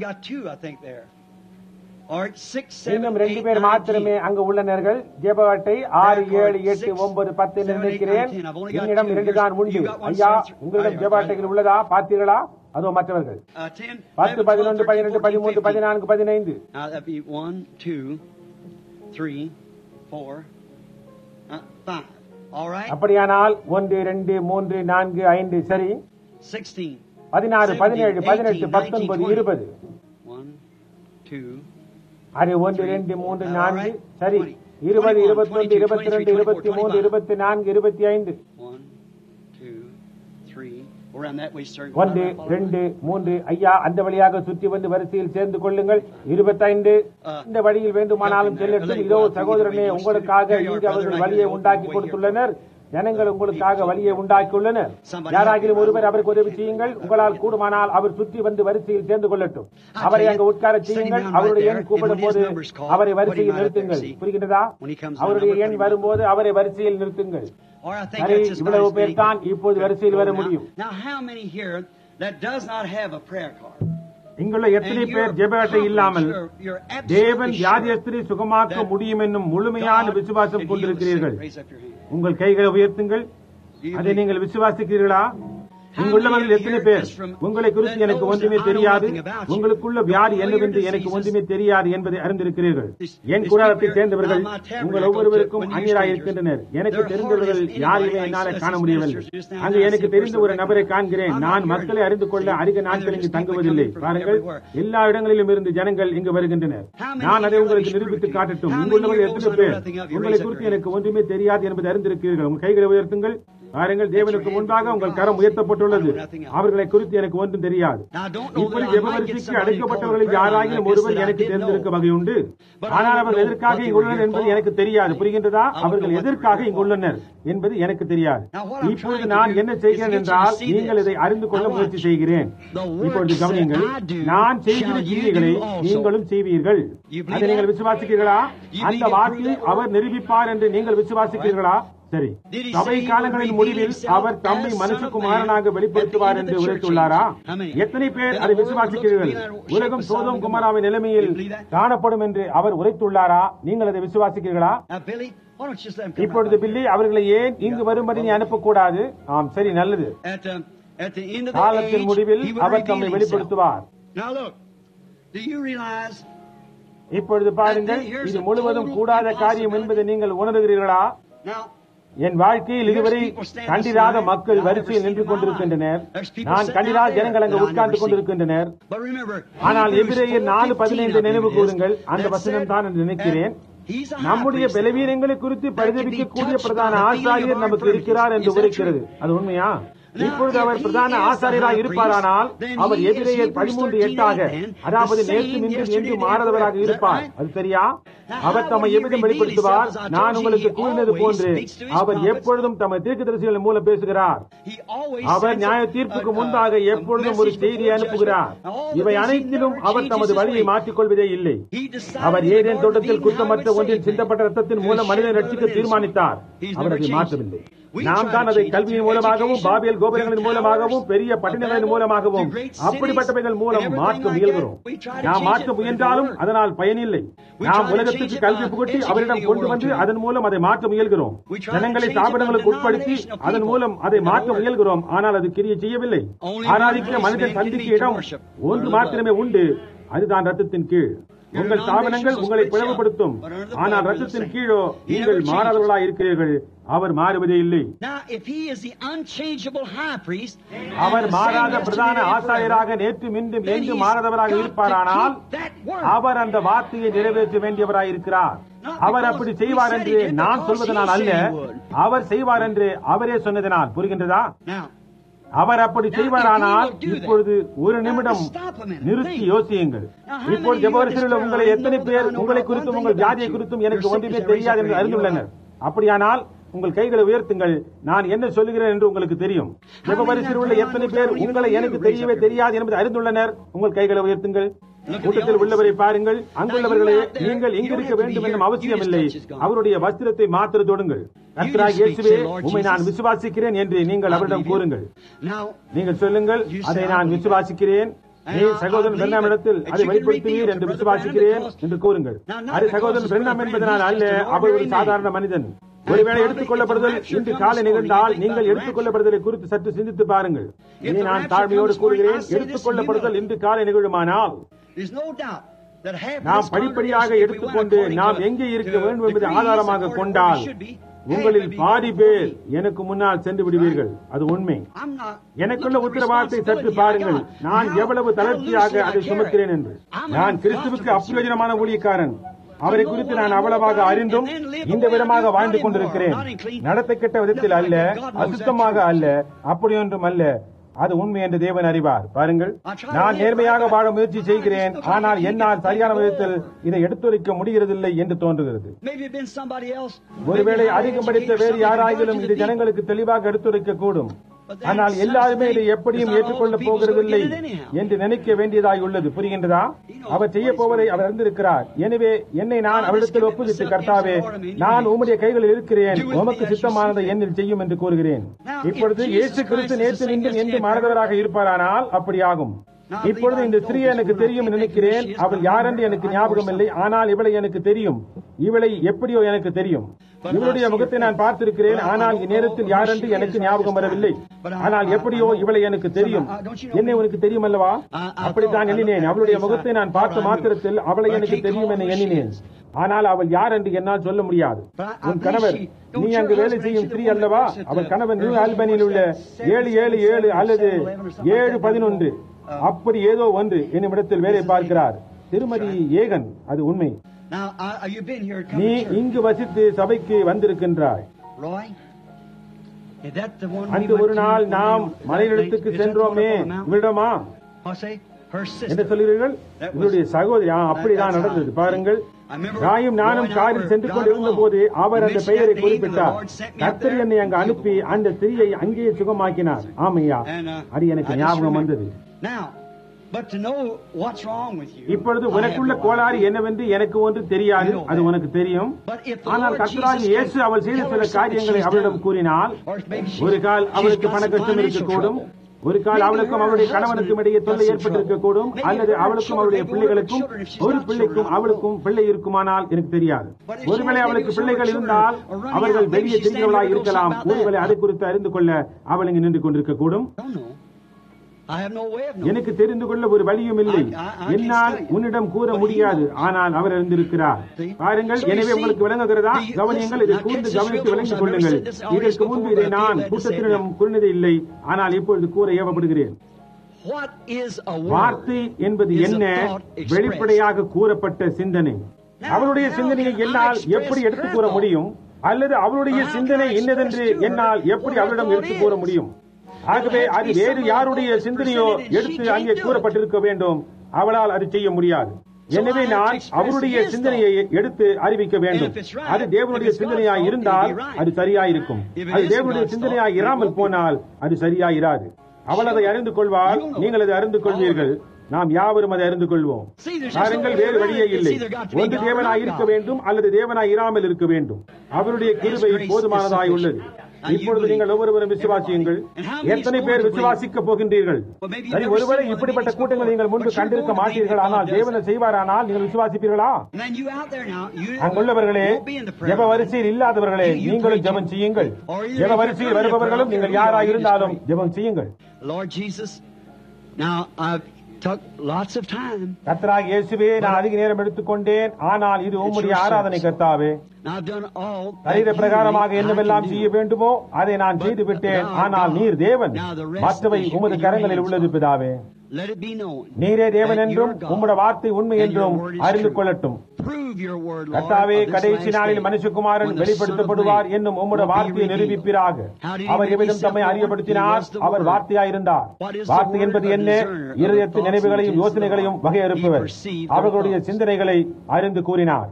இன்னும் 2 பேர் மாத்திரமே அங்கு உள்ளனர்கள். ஜெப அட்டை 6 7 8 9 10 நினைக்கிறேன். என்னிடம் 2 தான் உண்டு. ஐயா, உங்களிடம் ஜெப அட்டைகள் உள்ளதா? பார்த்தீர்களா? அதோ மற்றவர்கள் 10 11 12 13 14 15 1 2 3 4 5. அப்படியானால் 1 2 3 4 5 சரி. 16 17 18 19 20 அது 1 2 3 4 சரி. 20 21 22 23 24 25 1 2 3 ஐயா, அந்த வழியாக சுற்றி வந்து வரிசையில் சேர்ந்து கொள்ளுங்கள். 25 இந்த வழியில் வேண்டுமானாலும் செல்லட்டும். இதோ சகோதரனே, உங்களுக்காக இங்கு அவர்கள் வழியை உண்டாக்கி கொடுத்துள்ளனர். ஜனங்கள் உங்களுக்காக வழியை உண்டாக்கியுள்ளனர். யாராகிலும் ஒருவர் அவருக்கு உதவி செய்யுங்கள். உங்களால் கூடுமானால் அவர் சுற்றி வந்து வரிசையில் சேர்ந்து கொள்ளட்டும். அவரை அங்கு உட்கார செய்யுங்கள். அவருடைய எண் கூப்பிடும் போது அவரை வரிசையில் நிறுத்துங்கள். புரிகின்றதா? அவருடைய எண் வரும்போது அவரை வரிசையில் நிறுத்துங்கள். சரி, இவ்வளவு பேர் தான் இப்போது வரிசையில் வர முடியும். இங்குள்ள எத்தனை பேர் ஜெப அட்டை இல்லாமல் தேவன் வியாதியஸ்தரை சுகமாக்க முடியும் என்னும் முழுமையான விசுவாசம் கொண்டிருக்கிறீர்கள்? உங்கள் கைகளை உயர்த்துங்கள். அதை நீங்கள் விசுவாசிக்கிறீர்களா? இங்குள்ளவர்கள் எத்தனை பேர் உங்களை குறித்து எனக்கு ஒன்றுமே தெரியாது, உங்களுக்குள்ள வியாதி என்னவென்று எனக்கு ஒன்றுமே தெரியாது என்பதை அறிந்திருக்கிறீர்கள்? என் குடாரத்தை சேர்ந்தவர்கள் உங்கள் ஒவ்வொருவருக்கும் அந்நியராக இருக்கின்றனர். எனக்கு தெரிந்தவர்கள் யாரையுமே என்னால் காண முடியவில்லை. அங்கு எனக்கு தெரிந்த ஒரு நபரை காண்கிறேன். நான் மக்களை அறிந்து கொள்ள அதிக நாட்கள் இங்கு தங்குவதில்லை. பாருங்கள், எல்லா இடங்களிலும் இருந்து ஜனங்கள் இங்கு வருகின்றனர். நான் அதை உங்களுக்கு நிரூபித்து காட்டட்டும். இங்குள்ளவர்கள் எத்தனை பேர் உங்களை குறித்து எனக்கு ஒன்றுமே தெரியாது என்பதை அறிந்திருக்கிறீர்கள்? உங்கள் கைகளை உயர்த்துங்கள். பாருங்கள், தேவனுக்கு முன்பாக உங்கள் கரம் உயர்த்தப்பட்டுள்ளது. அவர்களை குறித்து எனக்கு ஒன்றும் தெரியாது. இப்படி ஜெப வரிசைக்கு அழைக்கப்பட்டவர்களில் யாராகிலும் ஒருவர் எனக்கு தெரிந்திருக்க வகையுண்டு. ஆனால் அவர்கள் எதற்காக இங்குள்ளனர் என்பது எனக்கு தெரியாது. புரிகின்றதா? அவர்கள் எதற்காக இங்குள்ளனர் என்பது எனக்கு தெரியாது. இப்பொழுது நான் என்ன செய்கிறேன் என்றால், நீங்கள் இதை அறிந்து கொள்ள முயற்சி செய்கிறேன். இப்பொழுது கவனியுங்கள். நான் செய்கிற கிரியைகளை நீங்களும் செய்வீர்கள். அதை நீங்கள் விசுவாசிக்கிறீர்களா? அந்த வாக்கில் அவர் நிரூபிப்பார் என்று நீங்கள் விசுவாசிக்கிறீர்களா? சரி. சபை காலங்களின் முடிவில் அவர் தம்மை மனுஷகுமாரனாக வெளிப்படுத்துவார் என்று உரைத்துள்ளாரா? எத்தனை பேர் அதை விசுவாசிக்கிறீர்கள்? உலகம் சோதோம் குமாராவின் நிலைமையில் காணப்படும் என்று அவர் உரைத்துள்ளாரா? நீங்கள் அதை விசுவாசிக்கிறீர்களா? இப்பொழுது பில்லி, அவர்களை ஏன் இங்கு வரும்படி நீ அனுப்பக்கூடாது? ஆம், சரி, நல்லது. காலத்தின் முடிவில் அவர் தம்மை வெளிப்படுத்துவார். இப்பொழுது பாருங்கள், இது முழுவதும் கூடாத காரியம் என்பதை நீங்கள் உணர்கிறீர்களா? என் வாழ்க்கையில் இதுவரை கண்டிராத மக்கள் வரிசையில் நின்று கொண்டிருக்கின்றனர். நான் கண்டிராத ஜனங்கள் அங்கு உட்கார்ந்து கொண்டிருக்கின்றனர். ஆனால் எபிரேயர் 4:15 நினைவு கூறுங்கள். அந்த வசனம் தான் என்று நினைக்கிறேன். நம்முடைய பலவீனங்களை குறித்து பரிதபிக்கக்கூடிய பிரதான ஆசாரியர் நமக்கு இருக்கிறார் என்று விவரிக்கிறது. அது உண்மையா? இப்பொழுது அவர் பிரதான ஆசாரியராக இருப்பாரானால் அவர் எபிரேயர் 13:8 அதாவது நேற்று நின்று என்று மாறாதவராக இருப்பார். அது சரியா? அவர் தம்மை எவ்விதம் வெளிப்படுத்துவார்? நான் உங்களுக்கு கூறினது போன்று அவர் எப்பொழுதும் தம்மை தீர்க்கதரிசிகளின் மூலம் பேசுகிறார். அவர் நியாய தீர்ப்புக்கு முன்பாக எப்பொழுதும் ஒரு செய்தியை அனுப்புகிறார். இவை அனைத்திலும் அவர் தமது வழியை மாற்றிக்கொள்வதே இல்லை. அவர் ஏதேன் தோட்டத்தில் குற்றமற்ற ஒன்றில் சிந்தப்பட்ட ரத்தத்தின் மூலம் மனிதனை ரட்சிக்க தீர்மானித்தார். அவர் அதை மாற்றவில்லை. நாம் தான் அதை கல்வியின் மூலமாகவும் பாபியல் கோபுரங்களின் மூலமாகவும் பெரிய பட்டினங்களின் மூலமாகவும் அப்படிப்பட்டவைகள் மூலம் மாற்ற முயல்கிறோம். நாம் மாற்ற முயன்றாலும் அதனால் பயனில்லை. நாம் உலகத்துக்கு கல்வி புகட்டி அவரிடம் கொண்டு வந்து அதன் மூலம் அதை மாற்ற முயல்கிறோம். ஜனங்களை சாபனங்களுக்கு உட்படுத்தி அதன் மூலம் அதை மாற்ற முயல்கிறோம். ஆனால் அது கிரியை செய்யவில்லை. ஆராதிக்க மனிதன் சந்திக்க இடம் ஒன்று மாத்திரமே உண்டு. அதுதான் ரத்தத்தின் கீழ். உங்கள் ஸ்தாபனங்கள் உங்களை பிளவுபடுத்தும். ஆனால் ரத்தத்தின் கீழோ நீங்கள் மாறாதவர்களாக இருக்கிறீர்கள். அவர் மாறுவதே இல்லை. அவர் மாறாத பிரதான ஆசாரியராக நேற்று மீண்டும் என்று மாறாதவராக இருப்பாரானால் அவர் அந்த வார்த்தையை நிறைவேற்ற வேண்டியவராக இருக்கிறார். அவர் அப்படி செய்வார் என்று நான் சொல்வதனால் அல்ல, அவர் செய்வார் என்று அவரே சொன்னதனால். புரிகின்றதா? அவர் அப்படி செய்வாரானால் இப்பொழுது ஒரு நிமிடம் நிறுத்தி யோசியுங்கள். இப்போது ஜெபவரிசையில் உங்களை எத்தனை பேர் உங்களை குறித்தும் உங்கள் ஜாதியை குறித்தும் எனக்கு ஒன்றுமே தெரியாது என்று அறிந்துள்ளனர்? அப்படியானால் உங்கள் கைகளை உயர்த்துங்கள். நான் என்ன சொல்லுகிறேன் என்று உங்களுக்கு தெரியும். ஜெபவரிசையில் உள்ள எத்தனை பேர் உங்களை எனக்கு தெரியவே தெரியாது என்பதை அறிந்துள்ளனர்? உங்கள் கைகளை உயர்த்துங்கள். கூட்டத்தில் உள்ளவரை பாருங்கள். அங்குள்ளவர்களே, நீங்கள் இங்கிருக்க வேண்டும் என்னும் அவசியமில்லை. அவருடைய வஸ்திரத்தை மாத்திர தொடுங்கள். கர்த்தராகிய இயேசுவே, உம்மை நான் விசுவாசிக்கிறேன் என்று நீங்கள் அவரிடம் கூறுங்கள். நீங்கள் சொல்லுங்கள், அதை நான் விசுவாசிக்கிறேன். நீ சகோதரன் பெர்னாம் இடத்தில் அதை வெளிப்படுத்துவீர் என்று விசுவாசிக்கிறேன் என்று கூறுங்கள். அது சகோதரன் பெர்னாம் என்பதனால் அல்ல, அவர் ஒரு சாதாரண மனிதன். ஒருவேளை எடுத்துக் கொள்ளப்படுதல் இன்று காலை நிகழ்ந்தால் நீங்கள் எடுத்துக் கொள்ளப்படுதலை குறித்து சற்று சிந்தித்து பாருங்கள். இனி நான் தாழ்மையோடு கூறுகிறேன், எடுத்துக் கொள்ளப்படுதல் இன்று காலை நிகழுமானால் நாம் படிப்படியாக எடுத்துக்கொண்டு நாம் எங்கே இருக்க வேண்டும் என்பதை ஆதாரமாக கொண்டால் உங்களில் பாதி பேர் எனக்கு முன்னால் சென்று விடுவீர்கள். அது உண்மை. எனக்குள்ள உத்தரவாதத்தை சற்று பாருங்கள். நான் எவ்வளவு தளர்ச்சியாக அதை சுமக்கிறேன் என்று. நான் கிறிஸ்துவுக்கு அப்பிரயோஜனமான ஊழியக்காரன். அவரை குறித்து நான் அவ்வளவாக அறிந்தும் இந்த விதமாக வாழ்ந்து கொண்டிருக்கிறேன். நடத்த கெட்ட விதத்தில் அல்ல, அசுத்தமாக அல்ல, அப்படியொன்றும் அல்ல. அது உண்மை என்று தேவன் அறிவார். பாருங்கள், நான் நேர்மையாக வாழ முயற்சி செய்கிறேன். ஆனால் என்னால் சரியான விதத்தில் இதை எடுத்துரைக்க முடிகிறதில்லை என்று தோன்றுகிறது. ஒருவேளை அதிகம் படித்த வேறு யாராயிலும் இது ஜனங்களுக்கு தெளிவாக எடுத்துரைக்க கூடும். ஆனால் எல்லாருமே இதை எப்படியும் ஏற்றுக்கொள்ளப் போகிறதில்லை என்று நினைக்க வேண்டியதாய் உள்ளது. புரிகின்றதா? அவர் செய்ய போவதை அவர் அறிந்திருக்கிறார். எனவே என்னை நான் அவரிடத்தில் ஒப்புவித்து, கர்த்தாவே, நான் உம்முடைய கைகளில் இருக்கிறேன், உமக்கு சித்தமானதை என்னில் செய்யும் என்று கூறுகிறேன். இப்பொழுது இயேசு கிறிஸ்து நேற்று நின்று என்று மாறுதவராக இருப்பாரானால் அப்படியாகும். இப்பொழுது இந்த ஸ்திரீ எனக்கு தெரியும் நினைக்கிறேன். அவள் யாரென்று எனக்கு ஞாபகம் இல்லை. ஆனால் இவளை எனக்கு தெரியும். இவளை எப்படியோ எனக்கு தெரியும். இவளுடைய முகத்தை நான் பார்த்திருக்கிறேன். ஆனால் இந்நேரத்தில் யாரென்று எனக்கு ஞாபகம் வரவில்லை. ஆனால் எப்படியோ இவளை எனக்கு தெரியும். என்னை உனக்கு தெரியும் அல்லவா? அப்படித்தான் எண்ணினேன். அவளுடைய முகத்தை நான் பார்த்த மாத்திரத்தில் அவளை எனக்கு தெரியும் என எண்ணினேன். ஆனால் அவள் யார் என்று என்னால் சொல்ல முடியாது. உன் கணவர், நீ அங்கு வேலை செய்யும் ஸ்திரீ அல்லவா? அவள் கணவர் நியூ ஆல்பனியில் உள்ள 777 அல்லது 711 அப்படி ஏதோ ஒன்று என்னிடத்தில் வேலை பார்க்கிறார். திருமதி ஏகன். அது உண்மை. நீ இங்கு வசித்து சபைக்கு வந்திருக்கின்றாய். அன்று ஒரு நாள் நாம் மலையிடத்துக்கு சென்றோமே, இவ்விடமா என்ன சொல்கிறீர்கள்? இவருடைய சகோதரி. அப்படிதான் நடந்தது. பாருங்கள், ராயும் நானும் காரில் சென்று கொண்டிருந்த போது அவர் அந்த பெயரை குறிப்பிட்டார். கர்த்தர் என்னை அங்கு அனுப்பி அந்த ஸ்திரீயை அங்கேயே சுகமாக்கினார். ஆமையா, அது எனக்கு ஞாபகம் வந்தது. இப்பொழுது உனக்குள்ள கோளாறு என்னவென்று எனக்கு ஒன்று தெரியாது, அது உனக்கு தெரியும். ஆனால் கர்த்தராகிய இயேசு அவள் செய்த சில காரியங்களை அவளிடம் கூறினால், ஒரு கால் அவளுக்கு பண கஷ்டம் இருக்கக்கூடும், ஒரு கால் அவளுக்கும் அவளுடைய கணவனுக்கும் இடையே தொல்லை ஏற்பட்டிருக்கக்கூடும், அல்லது அவளுக்கும் அவளுடைய பிள்ளைகளுக்கும், ஒரு பிள்ளைக்கும் அவளுக்கும் பிள்ளை இருக்குமானால் எனக்கு தெரியாது. ஒருவேளை அவளுக்கு பிள்ளைகள் இருந்தால் அவர்கள் வெளியே தெரிந்தவளாய் இருக்கலாம். ஒருவேளை அதை குறித்து அறிந்து கொள்ள அவள் இங்கு நின்று கொண்டிருக்கக்கூடும். எனக்கு தெரிந்து கொள்ள ஒரு வழியும் இல்லை, என்னால் உன்னிடம் கூற முடியாது, ஆனால் அவர் அறிந்திருக்கிறார். பாருங்கள், எனவே உங்களுக்கு விளங்குகிறதா? கவனியங்கள், இதை கூர்ந்து கவனித்து விளங்கிக் கொள்ளுங்கள். இதற்கு முன்பு இதை நான் கூட்டத்தினிடம் கூறினதே இல்லை, ஆனால் இப்பொழுது கூற ஏவப்படுகிறேன். வார்த்தை என்பது என்ன? வெளிப்படையாக கூறப்பட்ட சிந்தனை. அவருடைய சிந்தனையை என்னால் எப்படி எடுத்து கூற முடியும்? அல்லது அவருடைய சிந்தனை என்னதென்று என்னால் எப்படி அவரிடம் எடுத்து கூற முடியும்? ஆகவே அது வேறு யாருடைய சிந்தனையோ எடுத்து அங்கே கூறப்பட்டிருக்க வேண்டும். அவளால் அது செய்ய முடியாது. எனவே நான் அவருடைய சிந்தனையை எடுத்து அறிவிக்க வேண்டும். அது தேவனுடைய சிந்தனையாய் இருந்தால் அது சரியாயிருக்கும். அது தேவனுடைய சிந்தனையாய் இராமல் போனால் அது சரியாயிராது. அவள் அதை அறிந்து கொள்வாள், நீங்கள் அதை அறிந்து கொள்வீர்கள், நாம் யாவரும் அதை அறிந்து கொள்வோம். பாருங்கள், வேறு வழியே இல்லை. ஒன்று தேவனாய் இருக்க வேண்டும் அல்லது தேவனாய் இராமல் இருக்க வேண்டும். அவருடைய கிருபை போதுமானதாய் உள்ளது. இப்பொழுது நீங்கள் ஒவ்வொருவரும் விசுவாசியுங்கள். எத்தனை பேர் விசுவாசிக்க போகின்றீர்கள்? சரி, ஒருவேளை இப்படிப்பட்ட கூட்டங்கள் நீங்கள் முன்பு கண்டிருக்க மாட்டீர்கள், ஆனால் தேவனை செய்வாரானால் நீங்கள் விசுவாசிப்பீர்களா? அங்குள்ளவர்களே, ஜெப வரிசையில் இல்லாதவர்களே, நீங்களும் ஜெபம் செய்யுங்கள். ஜெப வரிசையில் வருபவர்களும் நீங்கள் யாராய் இருந்தாலும் ஜெபம் செய்யுங்கள். கர்த்தராகிய இயேசுவே, நான் அதிக நேரம் எடுத்துக்கொண்டேன், ஆனால் இது உம்முடைய ஆராதனை கர்த்தாவே. சரீர பிரகாரமாக என்னவெல்லாம் செய்ய வேண்டுமோ அதை நான் செய்து விட்டேன், ஆனால் நீர் தேவன், மற்றவை உமது கரங்களில் உள்ளது பிதாவே. நீரே தேவன் என்றும் உம்முடைய வார்த்தை உண்மை என்றும் அறிந்து கொள்ளட்டும். கர்த்தாவே, கடைசி நாளில் மனுஷகுமாரன் வெளிப்படுத்தப்படுவார் என்னும் உம்முடைய வார்த்தையை நிரூபிப்பீராக. அவர் எவ்விதம் தம்மை அறியப்படுத்தினார்? அவர் வார்த்தையாயிருந்தார். வார்த்தை என்பது என்ன? இருதயத்தின் நினைவுகளையும் யோசனைகளையும் வகையறுப்பவர். அவர்களுடைய சிந்தனைகளை அறிந்து கூறினார்.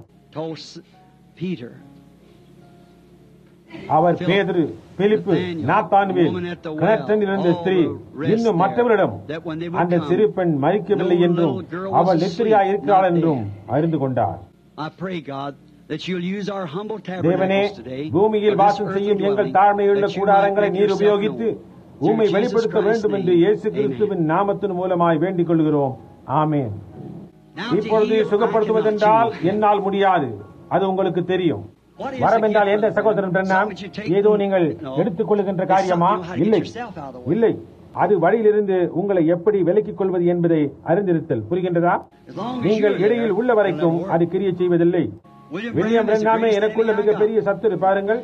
அவர் பேதுரு, பிலிப்பு, நாத்தான்வேல், கிணற்றில் இருந்த ஸ்திரீ, இன்னும் மற்றவரிடம் அந்த சிறு பெண் மரிக்கவில்லை என்றும் அவள் நித்திரையாய் இருக்கிறாள் என்றும் அறிந்து கொண்டார். தேவனே, பூமியில் வாசம் செய்யும் எங்கள் தாழ்மையுள்ள கூடாரங்களை நீர் உபயோகித்து உம்மை வெளிப்படுத்த வேண்டும் என்று இயேசு கிறிஸ்துவின் நாமத்தின் மூலமாய் வேண்டிக் கொள்கிறோம். ஆமென். இப்பொழுது சுகப்படுத்துவதென்றால் என்னால் முடியாது, அது உங்களுக்கு தெரியும். வரம் என்றால் எந்த சகோதரன் பிரணாம் ஏதோ நீங்கள் எடுத்துக் கொள்ளுகின்ற காரியமா? இல்லை, இல்லை. அது வழியிலிருந்து உங்களை எப்படி விலக்கிக் கொள்வது என்பதை அறிந்திருத்தல். புரிகின்றதா? நீங்கள் இடையில் உள்ள வரைக்கும் அது கிரியை செய்வதில்லை. வில்லியம் பிரணாமே எனக்குள்ள மிகப்பெரிய சத்துரு. பாருங்கள்,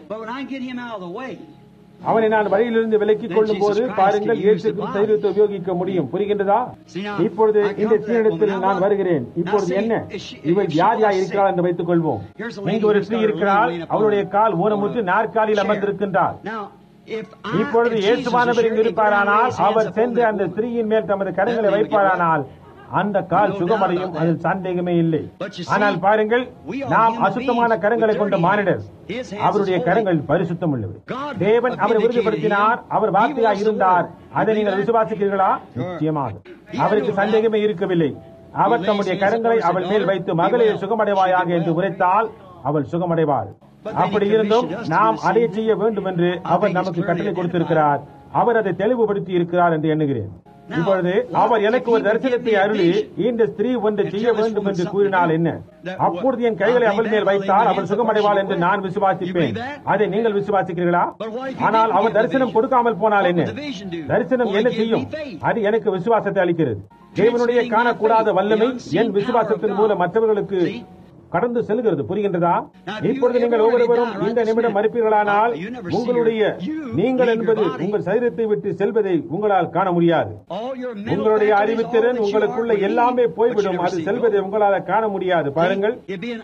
அவனை நான் வழியிலிருந்து விலக்கிக் கொள்ளும் போது பாருங்கள், இயேசுவின் சரீரத்தை உபயோகிக்க முடியும். புரிகின்றதா? இப்பொழுது இந்த ஸ்ரீனிடத்தில் நான் வருகிறேன். இப்பொழுது என்ன, இவள் யார் இருக்கிறாள் என்று வைத்துக் கொள்வோம். இங்கு ஒரு ஸ்ரீ இருக்கிறாள், அவருடைய கால் ஊனமுற்று நாற்காலியில் அமர்ந்திருக்கின்றார். இப்பொழுது இயேசுவானவர் இங்கு இருப்பாரானால், அவர் சென்று அந்த ஸ்திரீயின் மேல் தமது கரங்களை வைப்பாரானால் அந்த கால் சுகமடையும், அதில் சந்தேகமே இல்லை. ஆனால் பாருங்கள், நாம் அசுத்தமான கரங்களை கொண்ட மானிடர், அவருடைய கரங்கள் பரிசுத்தம் உள்ளவை. தேவன் அவரை உறுதிப்படுத்தினார், அவர் வார்த்தையாய் இருந்தார். அதை நீங்கள் விசுவாசிக்கிறீர்களா? நிச்சயமாக. அவருக்கு சந்தேகமே இருக்கவில்லை. அவர் தம்முடைய கரங்களை அவள் மேல் வைத்து மகளே சுகமடைவாயாக என்று உரைத்தால் அவள் சுகமடைவாள். அப்படி இருந்தும் நாம் அதை செய்ய வேண்டும் என்று அவர் நமக்கு கட்டளை கொடுத்திருக்கிறார். அவர் அதை தெளிவுபடுத்தி இருக்கிறார் என்று எண்ணுகிறேன். இப்பொழுது அவர் எனக்கு ஒரு தரிசனத்தை அருளி இந்த ஸ்திரீ ஒன்று செய்ய வேண்டும் என்று கூறினால் என்ன? அப்பொழுது என் கைகளை அவள் மேல் வைத்தால் அவள் சுகமடைவாள் என்று நான் விசுவாசிப்பேன். அதை நீங்கள் விசுவாசிக்கிறீர்களா? ஆனால் அவர் தரிசனம் கொடுக்காமல் போனால் என்ன? தரிசனம் என்ன செய்யும்? அது எனக்கு விசுவாசத்தை அளிக்கிறது. தேவனுடைய காணக்கூடாத வல்லமை என் விசுவாசத்தின் மூலம் மற்றவர்களுக்கு கடந்து செல்கிறது. புரிகின்றதா? இப்பொழுது நீங்கள் ஒவ்வொருவரும் இந்த நிமிடம் மறுப்பீர்களானால் உங்களுடைய நீங்கள் என்பது உங்கள் சரீரத்தை விட்டு செல்வதை உங்களால் காண முடியாது. உங்களுடைய அறிவுத்திறன் உங்களுக்குள்ள எல்லாமே போய்விடும். அது செல்வதை உங்களால் காண முடியாது. பாருங்கள்,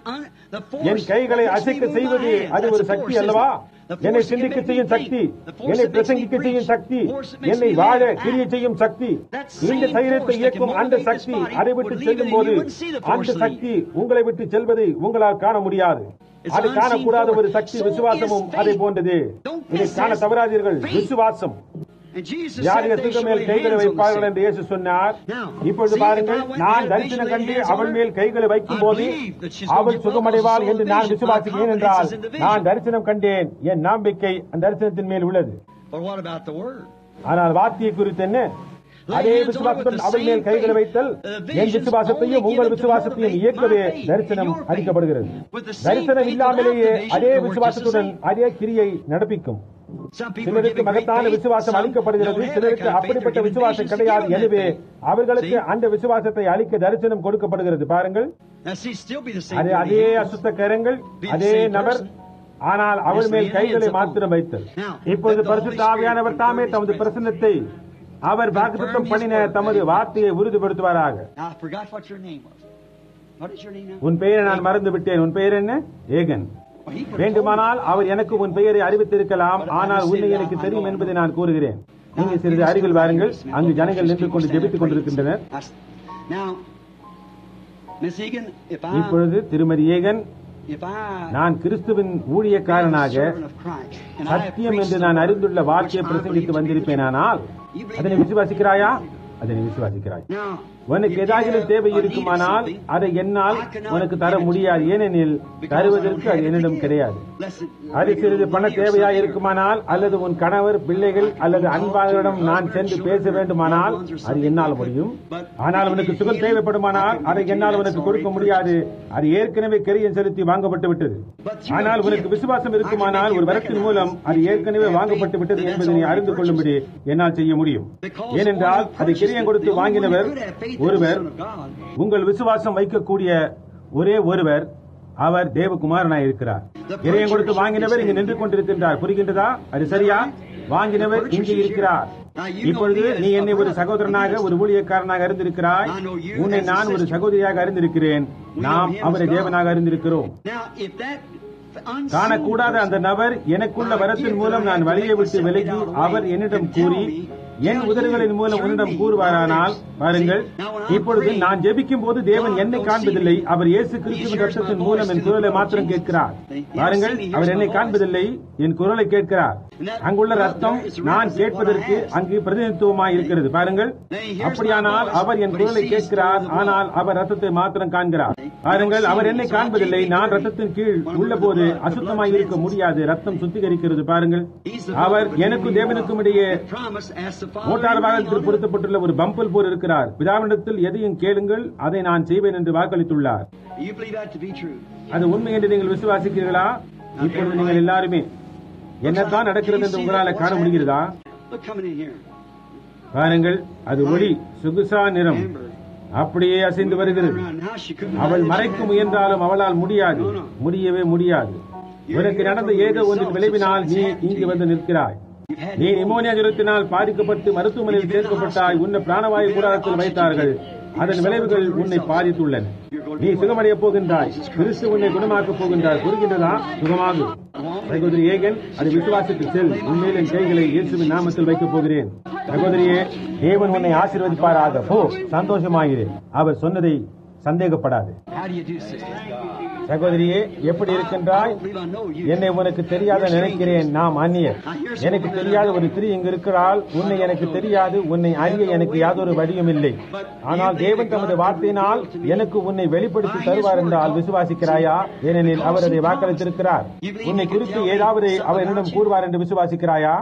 என் கைகளை அசைக்க செய்வது அது ஒரு சக்தி அல்லவா? என்னை சிந்திக்க செய்யும் சக்தி, என்னை பிரசங்கிக்க செய்யும் சக்தி, என்னை வாழ கிரிய செய்யும் சக்தி, இந்த சரீரத்தை இயக்கும் அந்த சக்தி அதை விட்டு செல்லும் போது அந்த சக்தி உங்களை விட்டு செல்வதை உங்களால் காண முடியாது. அது காணக்கூடாத ஒரு சக்தி விசுவாசமும் அதை போன்றது. இதை காண தவறாதீர்கள். விசுவாசம். யார் எசுக்கு மேல் கைகளை வைப்பார்கள் என்று இயேசு சொன்னார். இப்பொழுது பாருங்கள், நான் தரிசனம் கண்டு அவள் மேல் கைகளை வைக்கும் போது அவள் சுகமடைவாள் என்று நான் விசுவாசிக்கிறேன் என்றால் நான் தரிசனம் கண்டேன். என் நம்பிக்கை அந்த தரிசனத்தின் மேல் உள்ளது. ஆனால் வார்த்தையை குறித்து என்ன? அதே விசுவாசத்துடன் அவள் மேல் கைகளை வைத்தல் என் விசுவாசத்தையும் உங்கள் விசுவாசத்தையும் இயக்கவே தரிசனம் அளிக்கப்படுகிறது. தரிசனம் இல்லாமலேயே அதே விசுவாசத்துடன் அதே கிரியை நடப்பிக்கும். சிலருக்கு மகத்தான விசுவாசம் அளிக்கப்படுகிறது, சிலருக்கு அப்படிப்பட்ட விசுவாசம் கிடையாது. எனவே அவர்களுக்கு அந்த விசுவாசத்தை அளிக்க தரிசனம் கொடுக்கப்படுகிறது. பாருங்கள், அதே அசுத்த கரங்கள், அதே நபர், ஆனால் அவள் மேல் கைகளை மாத்திரம் வைத்தல். இப்பொழுது பரிசுத்த ஆவியானவர் தாமே தமது பிரசன்னத்தை அவர் வாக்குத்தத்தம் பண்ணின தமது வார்த்தையை உறுதிப்படுத்துவாராக. உன் பெயரை நான் மறந்து விட்டேன். உன் பெயர் என்ன? ஏகன். வேண்டுமானால் அவர் எனக்கு உன் பெயரை அறிவித்திருக்கலாம், ஆனால் உன்னை எனக்கு தெரியும் என்பதை நான் கூறுகிறேன். நீங்க சிறிது அருகில் வாருங்கள். அங்கு ஜனங்கள் நின்று கொண்டு ஜெபித்துக் கொண்டிருக்கின்றனர். இப்பொழுது திருமதி ஏகன், நான் கிறிஸ்துவின் ஊழியக்காரனாக சத்தியம் என்று நான் அறிந்துள்ள வார்த்தையை பிரசங்கித்து வந்திருப்பேனானால் அதனை விசுவாசிக்கிறாயா? அதனை விசுவாசிக்கிறாய். உனக்கு ஏதாவது தேவை இருக்குமானால் அதை என்னால் உனக்கு தர முடியாது, ஏனெனில் தருவதற்கு அது என்னிடம் கிடையாது. அது சிறிது பண தேவையா இருக்குமானால், அல்லது உன் கணவர், பிள்ளைகள் அல்லது அன்பாளரிடம் நான் சென்று பேச வேண்டுமானால் அது என்னால் முடியும். ஆனால் உனக்கு சுகம் தேவைப்படுமானால் அதை என்னால் உனக்கு கொடுக்க முடியாது, அது ஏற்கனவே கிரயம் செலுத்தி வாங்கப்பட்டு விட்டது. ஆனால் உனக்கு விசுவாசம் இருக்குமானால் ஒரு வரத்தின் மூலம் அது ஏற்கனவே வாங்கப்பட்டு விட்டது என்பதை நீ அறிந்து கொள்ளும்படி என்னால் செய்ய முடியும். ஏனென்றால் அதை கிரயம் கொடுத்து வாங்கினவர் ஒருவர், உங்கள் விசுவாசம் வைக்கக்கூடிய ஒரே ஒருவர், அவர் தேவகுமாரனாய் இருக்கிறார். கிரயம் கொடுத்து வாங்கினவர் இங்கு நின்று கொண்டிருக்கின்றார். புரிகின்றதா? அது சரியா? வாங்கினவர் இங்கே இருக்கிறார். இப்பொழுது நீ என்னை ஒரு சகோதரனாக, ஒரு ஊழியக்காரனாக அறிந்திருக்கிறாய். உன்னை நான் ஒரு சகோதரியாக அறிந்திருக்கிறேன். நாம் அவரை தேவனாக அறிந்திருக்கிறோம். காணக்கூடாத அந்த நபர் எனக்குள்ள வரத்தின் மூலம் நான் வழியை விட்டு விலகி அவர் என்னிடம் கூறி என் உதடுகளின் மூலம் உன்னிடம் கூறுவாரானால், பாருங்கள், இப்பொழுது நான் ஜெபிக்கும் போது தேவன் என்னை காண்பதில்லை, அவர் இயேசு கிறிஸ்துவின் ரத்தத்தின் மூலம் என் குரலை மாத்திரம் கேட்கிறார். பாருங்கள், அவர் என்னை காண்பதில்லை, என் குரலை கேட்கிறார். அங்குள்ள ரத்தம் நான் கேட்பதற்கு அங்கு பிரதிநிதித்துவமாய் இருக்கிறது. பாருங்கள், அப்படியானால் அவர் என் குரலை கேட்கிறார், ஆனால் அவர் ரத்தத்தை மாத்திரம் காண்கிறார். பாருங்கள், அவர் என்னை காண்பதில்லை. நான் ரத்தத்தின் கீழ் உள்ள போது அசுத்தமாய் இருக்க முடியாது. ரத்தம் சுத்திகரிக்கிறது. பாருங்கள், அவர் எனக்கும் தேவனுக்கும் இடையே மோட்டார் வாகனத்தில் பொருத்தப்பட்டுள்ள ஒரு பம்பல் போல் இருக்கிறார். பிதாவினிடத்தில் எதையும் கேளுங்கள், அதை நான் செய்வேன் என்று வாக்களித்துள்ளார். அது உண்மை என்று நீங்கள் விசுவாசிக்கிறீர்களா? இப்பொழுது நீங்கள் எல்லாருமே என்னத்தான் நடக்கிறது என்று உங்களால் காண முடிகிறதா? பாருங்கள், அது ஒளி, சுகுசா நிறம் அப்படியே அசைந்து வருகிறது. அவள் மறைக்க முயன்றாலும் அவளால் முடியாது, முடியவே முடியாது. உனக்கு நடந்த ஏதோ ஒன்றின் விளைவினால் நீ இங்கு வந்து நிற்கிறாய். நீ நிமோனியா ஜுரத்தினால் பாதிக்கப்பட்டு மருத்துவமனையில் சேர்க்கப்பட்டாய். உன்னை பிராணவாயு கூடாரத்தில் வைத்தார்கள். அதன் விளைவுகள் உன்னை பாதித்துள்ளன. நீ சுகமடைய போகின்றாய். கிறிஸ்து உன்னை குணமாக்கப் போகின்றார். புரிகின்றதா? சுகமாகும். சகோதரி ஏகன், அது விசுவாசித்து செல். உண்மையில் என் கைகளை இயேசுவின் நாமத்தில் வைக்கப் போகிறேன். சகோதரியே, தேவன் உன்னை ஆசீர்வதிப்பாராக. போ, சந்தோஷமாகிறே. அவர் சொன்னதை சந்தேகப்படாது. சகோதரியே, எப்படி இருக்கின்றாய்? என்னை உனக்கு தெரியாத நினைக்கிறேன். நாம் அந்நியர். எனக்கு தெரியாத ஒரு ஸ்திரீ இங்கு இருக்கிறாள். உன்னை எனக்கு தெரியாது. உன்னை அறிய எனக்கு யாதொரு வழியும் இல்லை. ஆனால் தேவன் தமது வார்த்தையினால் எனக்கு உன்னை வெளிப்படுத்தி தருவார் என்றால் விசுவாசிக்கிறாயா? ஏனெனில் அவர் அதை வாக்களித்திருக்கிறார். உன்னை குறித்து ஏதாவது அவர் என்னிடம் கூறுவார் என்று விசுவாசிக்கிறாயா?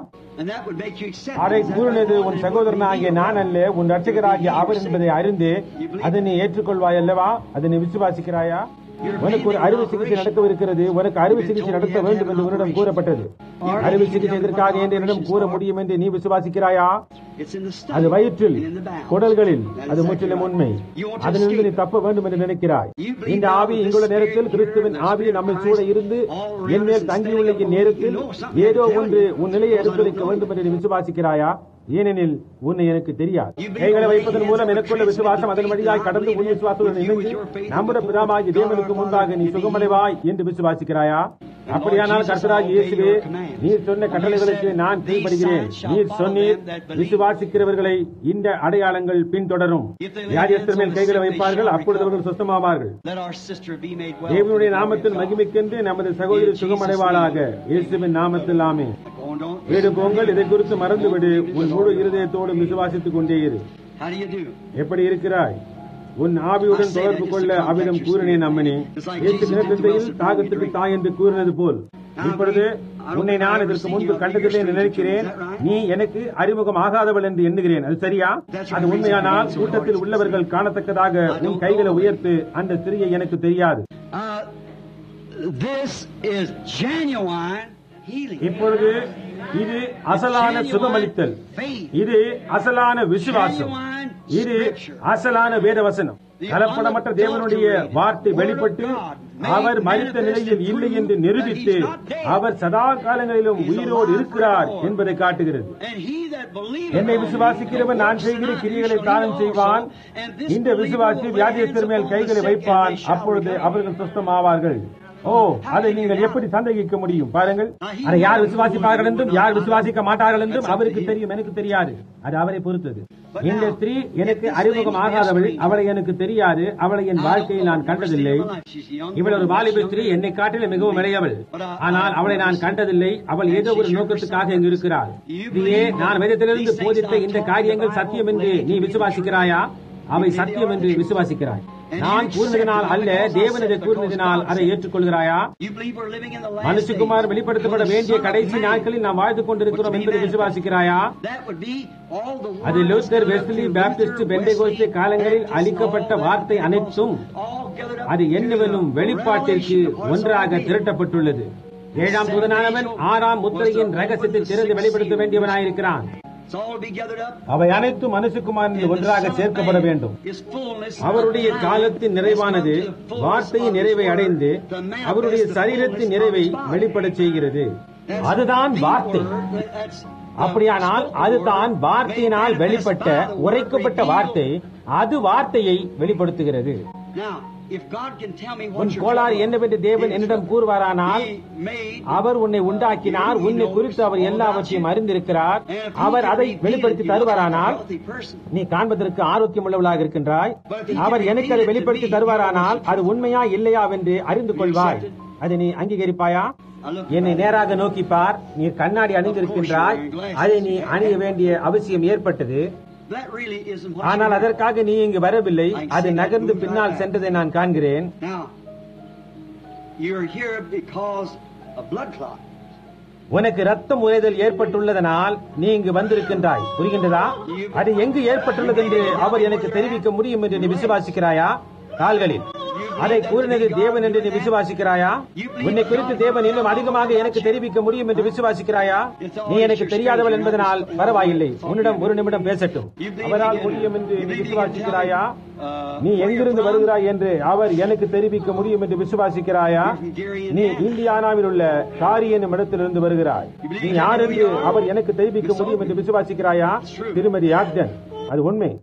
அதை கூறினது உன் சகோதரனாகிய நான் அல்ல, உன் ரட்சகராகிய அவர் என்பதை அறிந்து அதை நீ ஏற்றுக்கொள்வாய் அல்லவா? அதை நீ விசுவாசிக்கிறாயா? உனக்கு ஒரு அறுவை சிகிச்சை நடக்கவிருக்கிறது. உனக்கு அறுவை சிகிச்சை நடத்த வேண்டும் என்று உன்னிடம் கூறப்பட்டது. அறுவை சிகிச்சை எதற்காக என்று என்னிடம் கூற முடியும் என்று நீ விசுவாசிக்கிறாயா? அது வயிற்றில், குடல்களில். அது முற்றிலும் உண்மை. அதிலிருந்து நீ தப்ப வேண்டும் என்று நினைக்கிறாய். இந்த ஆவி இங்குள்ள நேரத்தில், கிறிஸ்துவின் ஆவி நம்மை சூழ இருந்து என் மேல் தங்கியுள்ள நேரத்தில் ஏதோ ஒன்று உன் நிலையை எடுத்துரைக்க வேண்டும் என்று நீ விசுவாசிக்கிறாயா? ஏனெனில் உன்னை எனக்கு தெரியாது. கைகளை வைப்பதன் மூலம் எனக்குள்ள விசுவாசம் அதன் வழியாய் கடந்து உன் விசுவாசத்துடன் இணைந்து நம்முடைய பிதாவாகிய தேவனுக்கு முன்பாக நீ சுகமடைவாய் என்று விசுவாசிக்கிறாயா? அப்படியானால் கர்த்தராகிய இயேசுவே, நீர் சொன்ன கட்டளைகளுக்கு நான் கீழ்ப்படுகிறேன். நீர் சொன்னீர், விசுவாசிக்கிறவர்களை இந்த அடையாளங்கள் பின்தொடரும். யார் எத்தனை மேல் கைகளை வைப்பார்கள் அப்பொழுது அவர்கள் சுத்தமாவார்கள். தேவனுடைய நாமத்தில் மகிமைக்கென்று நமது சகோதரி சுகமடைவாளாக. இயேசுவின் நாமத்தில் ஆமென். வீடு போங்கள், இதை குறித்து மறந்துவிடு. உன் முழு இருதயத்தோடு விசுவாசித்துக் கொண்டே இரு. எப்படி இருக்கிறாய்? உன் ஆவியுடன் தொடர்பு கொள்ள அவ்விடம் கூறினேன் அம்மனே. ஏற்று நிலத்தில் தாகத்துக்கு தாய் என்று கூறினது போல் இப்பொழுது உன்னை நான் இதற்கு முன்பு கண்டதில்லை நினைக்கிறேன். நீ எனக்கு அறிமுகம் ஆகாதவள் என்று எண்ணுகிறேன். அது சரியா? அது உண்மையானால் கூட்டத்தில் உள்ளவர்கள் காணத்தக்கதாக உன் கைகளை உயர்த்து. அந்த ஸ்திரியை எனக்கு தெரியாது. This is genuine இப்பொழுது இது அசலான சுகமளித்தல், இது அசலான விசுவாசம், இது அசலான வேதவசனம். கலப்படமற்ற தேவனுடைய வார்த்தை வெளிப்பட்டு அவர் மரித்த நிலையில் இல்லை என்று நிரூபித்து அவர் சதா காலங்களிலும் உயிரோடு இருக்கிறார் என்பதை காட்டுகிறது. என்னை விசுவாசிக்கிறவன் நான் செய்கிற கிரியைகளை தானும் செய்வான். இந்த விசுவாசி வியாதியஸ்தர் மேல் கைகளை வைப்பான், அப்பொழுது அவர்கள் சுத்தமாவார்கள். ஓ, அதை நீங்கள் எப்படி சந்தேகிக்க முடியும்? பாருங்கள், அதை யார் விசுவாசிப்பார்கள் என்றும் யார் விசுவாசிக்க மாட்டார்கள் என்றும் அவருக்கு தெரியும், எனக்கு தெரியாது. அது அவரை பொறுத்தது. இந்த ஸ்திரீ எனக்கு அறிமுகம் ஆகாதவள், அவளை எனக்கு தெரியாது, அவளை என் வாழ்க்கையில் நான் கண்டதில்லை. இவள் ஒரு வாலிப ஸ்திரீ, என்னை காட்டிலும் மிகவும் இளையவள், ஆனால் அவளை நான் கண்டதில்லை. அவள் ஏதோ ஒரு நோக்கத்துக்காக இங்கு இருக்கிறாள். நீயே நான் வேதத்திலிருந்து போதித்த இந்த காரியங்கள் சத்தியம் என்று நீ விசுவாசிக்கிறாயா? அவை சத்தியம் என்று விசுவாசிக்கிறாய். நான் கூறினதினால் அல்ல, தேவன் அதை கூறினதினால் அதை ஏற்றுக்கொள்கிறாயா? மனுஷகுமார் வெளிப்படுத்தப்பட வேண்டிய கடைசி நாட்களில் நாம் வாழ்ந்து கொண்டிருக்கிறோம் என்பதை விசுவாசிக்கிறாயா? அது லூத்தர், வெஸ்லி, பாப்டிஸ்ட், பெந்தேகோஸ்தே காலங்களில் அளிக்கப்பட்ட வார்த்தை அனைத்தும் அது என்னவெனும் வெளிப்பாட்டிற்கு ஒன்றாக திரட்டப்பட்டுள்ளது. 7ஆம் தூதனானவன் 6ஆம் முத்திரையின் ரகசியத்தை திறந்து வெளிப்படுத்த வேண்டியவனாயிருக்கிறான். அவை அனைத்தும் மனுஷகுமாரனில் ஒன்றாக சேர்க்கப்பட வேண்டும். அவருடைய காலத்தின் நிறைவானது வார்த்தையின் நிறைவை அடைந்து அவருடைய சரீரத்தின் நிறைவை வெளிப்படச் செய்கிறது. அதுதான் வார்த்தை. அப்படியானால் அதுதான் வார்த்தையினால் வெளிப்பட்ட உரைக்கப்பட்ட வார்த்தை. அது வார்த்தையை வெளிப்படுத்துகிறது. உன் கோளாறு என்னவென்று தேவன் என்னிடம் கூறுவாரானால், அவர் உன்னை உண்டாக்கினார், உன்னை குறித்து அவர் எல்லாவற்றையும் அறிந்திருக்கிறார், அவர் அதை வெளிப்படுத்தி தருவாரானால் நீ காண்பதற்கு ஆரோக்கியம் உள்ளவளாக இருக்கின்றாய். அவர் எனக்கு அதை வெளிப்படுத்தி தருவாரானால் அது உண்மையா இல்லையா என்று அறிந்து கொள்வாய். அதை நீ அங்கீகரிப்பாயா? என்னை நேராக நோக்கிப்பார். நீ கண்ணாடி அணிந்திருக்கின்றாய், அதை நீ அணிய வேண்டிய அவசியம் ஏற்பட்டது. ஆனால் அதற்காக நீ இங்கு வரவில்லை. அது நகர்ந்து பின்னால் சென்றதை நான் காண்கிறேன். உனக்கு ரத்தம் உறைதல் ஏற்பட்டுள்ளதனால் நீ இங்கு வந்திருக்கின்றாய். புரிகின்றதா? அது எங்கு ஏற்பட்டுள்ளது என்று அவர் எனக்கு தெரிவிக்க முடியும் என்று நீ விசுவாசிக்கிறாயா? கால்களில். அதை கூறினது தேவன் என்று நீ விசுவாசிக்கிறாயா? உன்னை குறித்து தேவன் இன்னும் அதிகமாக எனக்கு தெரிவிக்க முடியும் என்று விசுவாசிக்கிறாயா? நீ எனக்கு தெரியாதவள் என்பதனால் பரவாயில்லை, உன்னிடம் ஒரு நிமிடம் பேசட்டும். அவரால் முடியும் என்று நீ விசுவாசிக்கிறாயா? நீ எங்கிருந்து வருகிறாய் என்று அவர் எனக்கு தெரிவிக்க முடியும் என்று விசுவாசிக்கிறாயா? நீ இந்தியானாவில் உள்ள காரி என்னும் இடத்திலிருந்து வருகிறாய். நீ யார் என்று அவர் எனக்கு தெரிவிக்க முடியும் என்று விசுவாசிக்கிறாயா? திருமதி ஆக்டன், அது உண்மை.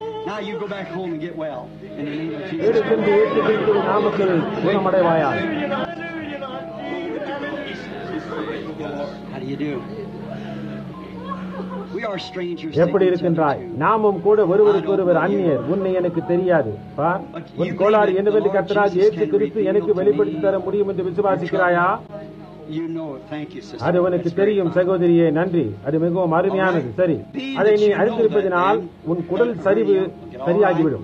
நாமத்தில் குணமடைவாயா? எப்படி இருக்கின்றாய்? நாமும் கூட ஒருவருக்கு ஒருவர் அந்நியர். உன்னை எனக்கு தெரியாது. உன் கோளாறு என்னவென்று கர்த்தராகிய இயேசு கிறிஸ்து எனக்கு வெளிப்படுத்தி தர முடியும் என்று விசுவாசிக்கிறாயா? அது உனக்கு தெரியும் சகோதரியே. நன்றி, அது மிகவும் அருமையானது. சரி, அதை நீ அறிந்திருப்பதனால் உன் குடல் சரிவு சரியாகிவிடும்.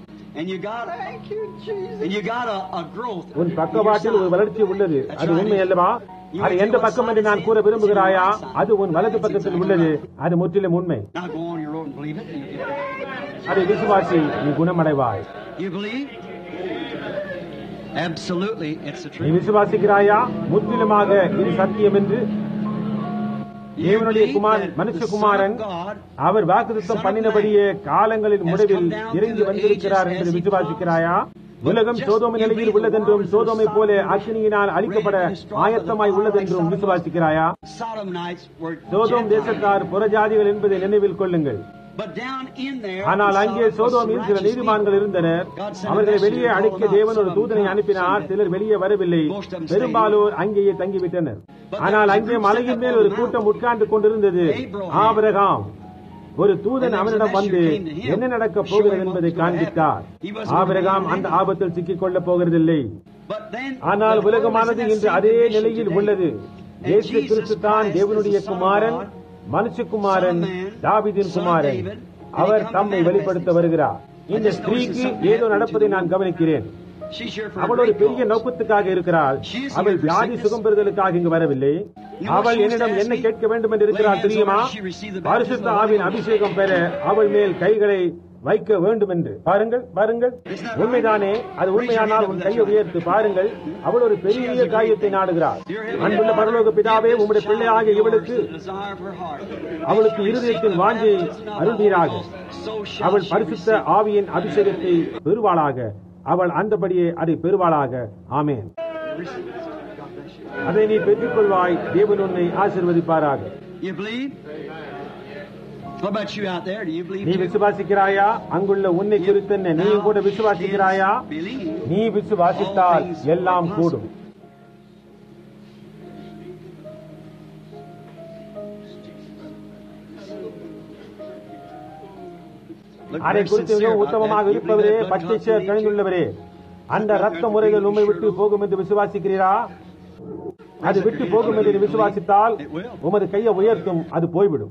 உன் பக்கவாட்டில் ஒரு வளர்ச்சி உள்ளது. அது உண்மை அல்லவா? அது எந்த பக்கம் என்று நான் கூற விரும்புகிறாயா? அது உன் வலது பக்கத்தில் உள்ளது. அது முற்றிலும் உண்மை. அதை விசுவாசி, நீ குணமடைவாய். நீ விசுவாசிக்கிறாயா? முற்றிலுமாக இது சத்தியம் என்று தேவனுடைய மனுஷகுமாரன் அவர் வாக்குத்தத்தம் பண்ணினபடியே காலங்களின் முடிவில் இறங்கி வந்திருக்கிறார் என்று விசுவாசிக்கிறாயா? உலகம் சோதோம நிலையில் உள்ளதென்றும் சோதோமை போல அக்கினியினால் அழிக்கப்பட ஆயத்தமாய் உள்ளதென்றும் விசுவாசிக்கிறாயா? சோதோம் தேசத்தார் புறஜாதிகள் என்பதை நினைவில் கொள்ளுங்கள். ஆனால் அங்கே சோதோமில் சில நீதிமான்கள் இருந்தனர். அவர்களை வெளியே அழைக்க தேவன் ஒரு தூதனை அனுப்பினார். சிலர் வெளியே வரவில்லை, பெரும்பாலோர் அங்கேயே தங்கிவிட்டனர். ஆனால் அங்கே மலையின் மேல் ஒரு கூட்டம் உட்கார்ந்து கொண்டிருந்தது. ஆபிரகாம் ஒரு தூதன் அவனிடம் வந்து என்ன நடக்கப் போகிறது என்பதை காண்பித்தார். ஆபிரகாம் அந்த ஆபத்தில் சிக்கிக் கொள்ளப் போகிறதில்லை. ஆனால் உலகமானது இன்று அதே நிலையில் உள்ளது. இயேசு கிறிஸ்து தான் தேவனுடைய குமாரன், மனுஷகுமாரன், தாவீதின் குமாரன். அவர் தம்மை வெளிப்படுத்த வருகிறார். இந்த ஸ்திரீக்கு ஏதோ நடப்பதை நான் கவனிக்கிறேன். அவள் ஒரு பெரிய நோக்கத்துக்காக இருக்கிறாள். அவள் வியாதி சுகம் பெறுதலுக்காக இங்கு வரவில்லை. அவள் என்னிடம் என்ன கேட்க வேண்டும் என்று இருக்கிறாள் தெரியுமா? பரிசுத்த ஆவியின் அபிஷேகம் பெற அவள் மேல் கைகளை வைக்க வேண்டும் என்று. பாருங்கள் பாருங்கள், உண்மைதானே? அது உண்மையானால் உன் கையை உயர்த்து பாருங்கள். அவள் ஒரு பெரிய காரியத்தை நாடுகிறாள். அன்புள்ள பரலோக பிதாவே, உம்முடைய பிள்ளையாகிய இவளுக்கு அவளுக்கு இருதயத்தின் வாஞ்சையை அருள்வீராக. அவள் பரிசுத்த ஆவியின் அபிஷேகத்தை பெறுவாளாக. அவள் அந்தபடியே அதை பெறுவாளாக. ஆமென். அதை நீ பெற்றுக் கொள்வாய். தேவன் உன்னை ஆசீர்வதிப்பாராக. நீ விசுவாசிக்கிறாயா? அங்குள்ள உன்னை குறித்து நீயும் கூட விசுவாசிக்கிறாயா? நீ விசுவாசித்தால் எல்லாம் கூடும். அதை குறித்து மிகவும் உத்தமமாக இருப்பவரே, பச்சை கணிந்துள்ளவரே, அந்த ரத்த முறைகள் உண்மை விட்டு போகும் என்று விசுவாசிக்கிறீரா? அது விட்டு போகும் என்று விசுவாசித்தால் உமது கையை உயர்த்தும், அது போய்விடும்.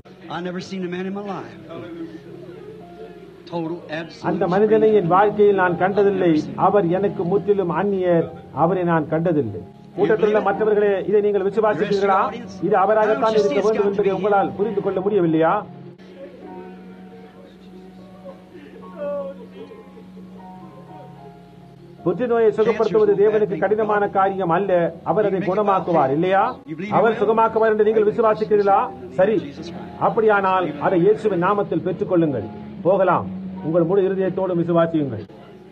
அந்த மனிதனை என் வாழ்க்கையில் நான் கண்டதில்லை. அவர் எனக்கு முற்றிலும் அந்நியர். அவரை நான் கண்டதில்லை. கூட்டத்தில் உள்ள மற்றவர்களே, இதை நீங்கள் விசுவாசிக்கிறீர்களா? இது அவராகத்தான் இருக்க வேண்டும் என்பதை உங்களால் புரிந்து கொள்ள முடியவில்லையா? புற்றுநோயை சுகப்படுத்துவது தேவனுக்கு கடினமான காரியம் அல்ல. அவர் அதை குணமாக்குவார், இல்லையா? அவர் சுகமாக்குவார் என்று நீங்கள் விசுவாசிக்கிறீர்களா? சரி, அப்படியானால் அதை இயேசுவின் நாமத்தில் பெற்றுக் கொள்ளுங்கள். போகலாம். உங்கள் முழு இருதயத்தோடு விசுவாசியுங்கள்.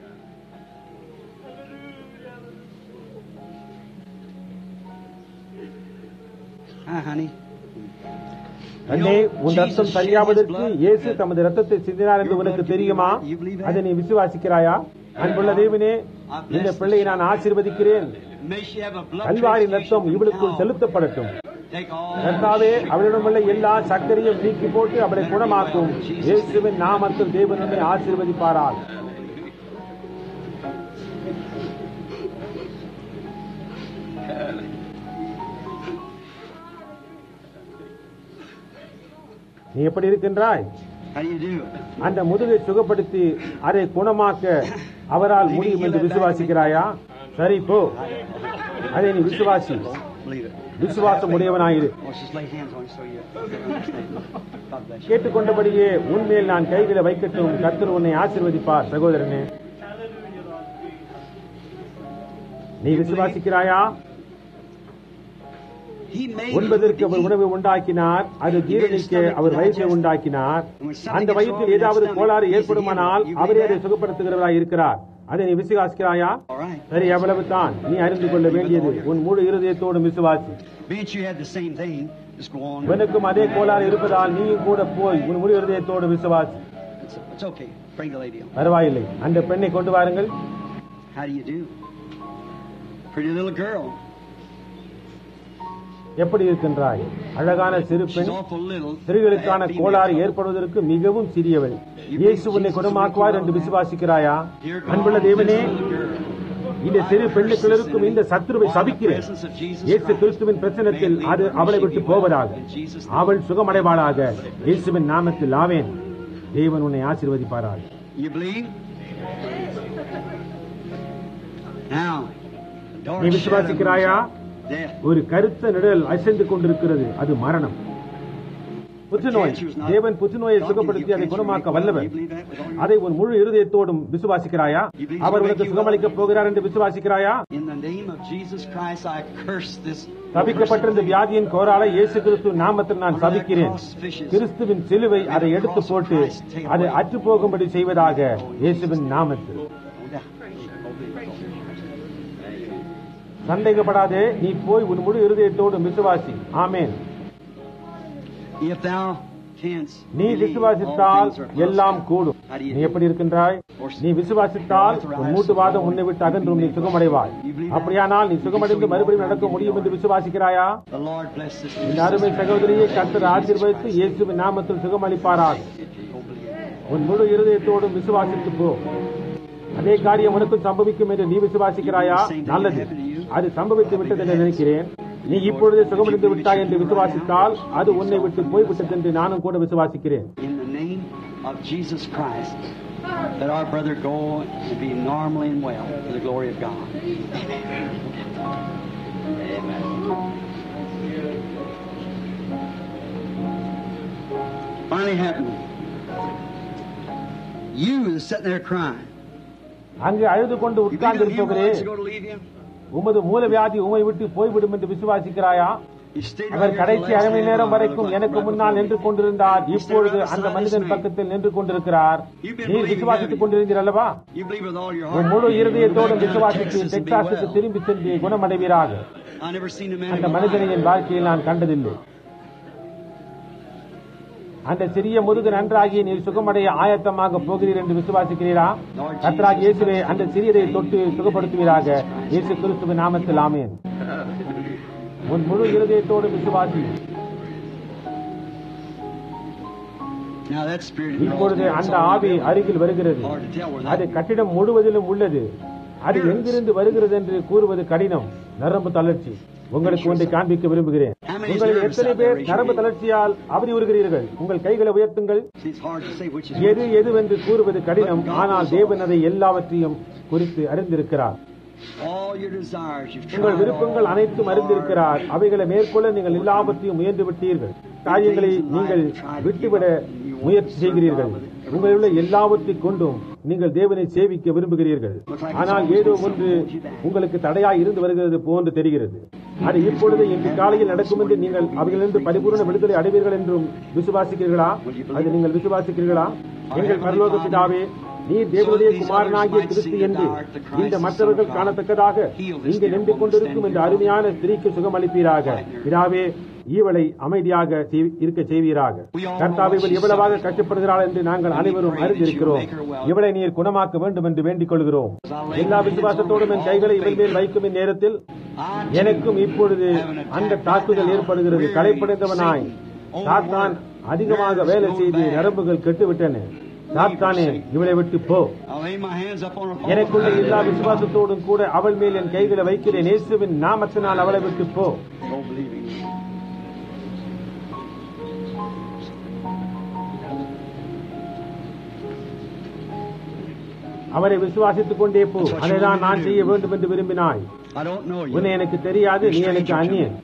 அண்ணே, உன் ரத்தம் சரியாவதற்கு இயேசு தமது ரத்தத்தை சிந்தினார் என்று உனக்கு தெரியுமா? அதை நீ விசுவாசிக்கிறாயா? அன்புள்ள தேவனே, இந்த பிள்ளையை நான் ஆசீர்வதிக்கிறேன். கல்வாரி ரத்தம் இவளுக்குள் செலுத்தப்படட்டும். கர்த்தாவே, அவளிடமுள்ள எல்லா சக்கரையும் நீக்கி போட்டு அவளை குணமாக்கும். இயேசுவின் நாமத்தில் தேவன் உன்னை ஆசீர்வதிப்பாரால். நீ எப்படி இருக்கின்றாய்? அந்த முதுகை சுகப்படுத்தி அதை குணமாக்க அவரால் முடியும் என்று விசுவாசிக்கிறாயா? சரி, போ. அதை நீ விசுவாசி. விசுவாசம் உடையவனாயிரு. கேட்டுக்கொண்டபடியே உன்மேல் நான் கைகளை வைக்கட்டும். கர்த்தர் உன்னை ஆசீர்வதிப்பார். சகோதரனே, நீ விசுவாசிக்கிறாயா? உண்பதற்கு அவர் உணவை உண்டாக்கினார். அது ஜீரணிக்க அவர் வயிற்றை உண்டாக்கினார். அந்த வயிற்றில் ஏதாவது கோளாறு ஏற்படுமானால் அவரே அதை சுகப்படுத்துகிறவராய் இருக்கிறார். அதை நீ விசுவாசிக்கிறாயா? சரி, அவ்வளவு தான் நீ அறிந்து கொள்ள வேண்டியது. உன் முழு இருதயத்தோடு விசுவாசி. உனக்கும் அதே கோளாறு இருப்பதால் நீயும் கூட போய் உன் முழு இருதயத்தோடு விசுவாசி. பரவாயில்லை, அந்த பெண்ணை கொண்டு வாருங்கள். எப்படி இருக்கின்றாய்? அழகான சிறு பெண். சிறுகளுக்கான கோளாறு ஏற்படுவதற்கு மிகவும் சிறியவள். இயேசு உன்னை குணமாக்குவார் என்று விசுவாசிக்கிறாயா? அன்புள்ள தேவனே, இந்த சிறு பெண்ணுக்களுக்கும் இந்த சத்துருவை சபிக்கிறேன். இயேசு கிறிஸ்துவின் பிரசனத்தில் அது அவளை விட்டு போவதாக. அவள் சுகமடைவாளாக. இயேசுவின் நாமத்தில் ஆமென். தேவன் உன்னை ஆசீர்வதிப்பாராக. நீ விசுவாசிக்கிறாயா? ஒரு கருத்த நிழல் அசைந்து கொண்டிருக்கிறது. அது மரணம். புற்றுநோய். தேவன் புற்றுநோயை சுகப்படுத்தி அதை குணமாக்க வல்லவர். அதை உன் முழு இருதயத்தோடும் விசுவாசிக்கிறாயா? அவர் உனக்கு சுகமளிக்கப் போகிறார் என்று விசுவாசிக்கிறாயா? சபிக்கப்பட்டிருந்த வியாதியின் கோராலை இயேசு கிறிஸ்து நாமத்தில் நான் சபிக்கிறேன். கிறிஸ்துவின் சிலுவை அதை எடுத்து போட்டு அதை அற்று போகும்படி செய்வதாக. இயேசுவின் நாமத்தில். சந்தேகப்படாதே, நீ போய் உன் முழு இருதயத்தோடு விசுவாசி. ஆமென். நீ விசுவாசித்தால் எல்லாம் கூடும். நீ எப்படி இருக்கின்றாய்? நீ விசுவாசித்தால் உன் மூட்டுவாதம் உன்னை விட்டு அகன்றும் நீ சுகமடைவாய். அப்படியானால் நீ சுகமடைந்து மறுபடியும் நடக்க முடியும் என்று விசுவாசிக்கிறாயா? இந்த அருமை சகோதரியை கர்த்தர் ஆசீர்வதித்து இயேசுவின் நாமத்தில் சுகமளிப்பாராக. உன் முழு இருதயத்தோடும் விசுவாசித்து போ. அதே காரியம் உனக்கும் சம்பவிக்கும் என்று நீ விசுவாசிக்கிறாயா? நல்லது, அது சம்பவித்து விட்டது என்று நினைக்கிறேன். நீ இப்பொழுதே சுகமடைந்து விட்டாய் என்று விசுவாசித்தால் அது உன்னை விட்டு போய்விட்டது என்று நானும் கூட விசுவாசிக்கிறேன். Let our brother go and be normally and well for the glory of God. Amen. Finally happened. You is sitting there crying. அங்கு அழுது கொண்டு You believe உட்கார்ந்து that Him இருப்பவரே, wants to go to leave you? உமது மூல வியாதி உமை விட்டு போய்விடும் என்று விசுவாசிக்கிறாயா? He stayed right our here கடைசி till அரை the மணி last நேரம் minute, வரைக்கும் எனக்கு முன்னால் நின்று கொண்டிருந்தார். இப்பொழுது அந்த மனிதன் பக்கத்தில் நின்று கொண்டிருக்கிறார். நீ விசுவாசித்துக் கொண்டிருந்தீர் அல்லவா? You believe with all your உன் heart. முழு You இருதயத்தோடு go back down to விசுவாசித்து Texas and be டெக்சாஸுக்கு well. திரும்பி சென்று குணமடைவீராக. I never seen a man அந்த in my மனிதனை life. என் வாழ்க்கையில் நான் கண்டதில்லை. அந்த சிறிய முதுகு நன்றாகி நீர் சுகமடைய ஆயத்தமாக போகிறீர் என்று விசுவாசிக்கிறீரா? கர்த்தராகிய இயேசுவே அந்த சிறியதை தொட்டு சுகப்படுத்துவீராக. இயேசு கிறிஸ்துவின் நாமத்தில் ஆமென். உன் முழு இருதயத்தோடு விசுவாசி. Now that spirit இப்பொழுது அந்த ஆவி அருகில் வருகிறது. அது கட்டிடம் முழுவதிலும் உள்ளது. அது எங்கிருந்து வருகிறது என்று கூறுவது கடினம். நரம்பு தளர்ச்சி. உங்களுக்கு ஒன்றை காண்பிக்க விரும்புகிறேன். உங்களில் எத்தனை பேர் நரம்பு தளர்ச்சியால் அவதி உறுகிறீர்கள்? உங்கள் கைகளை உயர்த்துங்கள். It's hard to say which is எது எதுவென்று கூறுவது கடினம். ஆனால் தேவன் அதை எல்லாவற்றையும் குறித்து அறிந்திருக்கிறார். all your desires. You've உங்கள் tried விருப்பங்கள் all அனைத்தும் அறிந்திருக்கிறார். அவைகளை மேற்கொள்ள நீங்கள் எல்லாவற்றையும் முயன்று விட்டீர்கள். காரியங்களை நீங்கள் விட்டுவிட முயற்சி செய்கிறீர்கள். உங்களில் உள்ள எல்லாவற்றை கொண்டும் நீங்கள் தேவனை சேவிக்க விரும்புகிறீர்கள். ஆனால் ஏதோ ஒன்று உங்களுக்கு தடையாய் இருந்து வருகிறது போன்று தெரிகிறது. அது இப்பொழுது இன்று காலையில் நடக்கும் என்று நீங்கள் அவைகளிலிருந்து பரிபூர்ண விடுதலை அடைவீர்கள் என்றும் விசுவாசிக்கிறீர்களா? அது நீங்கள் விசுவாசிக்கிறீர்களா? எங்கள் பரலோக பிதாவே, நீர் தேவனுடைய குமாரனாகிய கிறிஸ்து என்று இந்த மற்றவர்கள் காணத்தக்கதாக இங்கு நின்று கொண்டிருக்கும் இந்த அருமையான ஸ்திரீக்கு சுகம் அளிப்பீராக. பிதாவே, இவளை அமைதியாக இருக்க செய்வீராக. கர்த்தாவே, இவள் எவ்வளவாக கஷ்டப்படுகிறாள் என்று நாங்கள் அனைவரும் அறிந்திருக்கிறோம். இவளை நீர் குணமாக்க வேண்டும் என்று வேண்டிக் கொள்கிறோம். எல்லா விசுவாசத்தோடும் என் கைகளை இவள் மேல் வைக்கும் இந்நேரத்தில் எனக்கும் இப்பொழுது அந்த தாக்குதல் ஏற்படுகிறது. களைப்படைந்தவனாய் சாத்தான் அதிகமாக வேலை செய்து நரம்புகள் கெட்டுவிட்டன. சாத்தானே, இவளை விட்டு போ. எனக்குள்ள எல்லா விசுவாசத்தோடும் கூட அவள் மேல் என் கைகளை வைக்கிறேன். இயேசுவின் நாமத்தினால் அவளை விட்டு போ. அவரை விசுவாசித்துக் கொண்டே போ. அதைதான் நான் செய்ய வேண்டும் என்று விரும்பினாய். உன்னை எனக்கு தெரியாது, நீ எனக்கு அந்நியன்.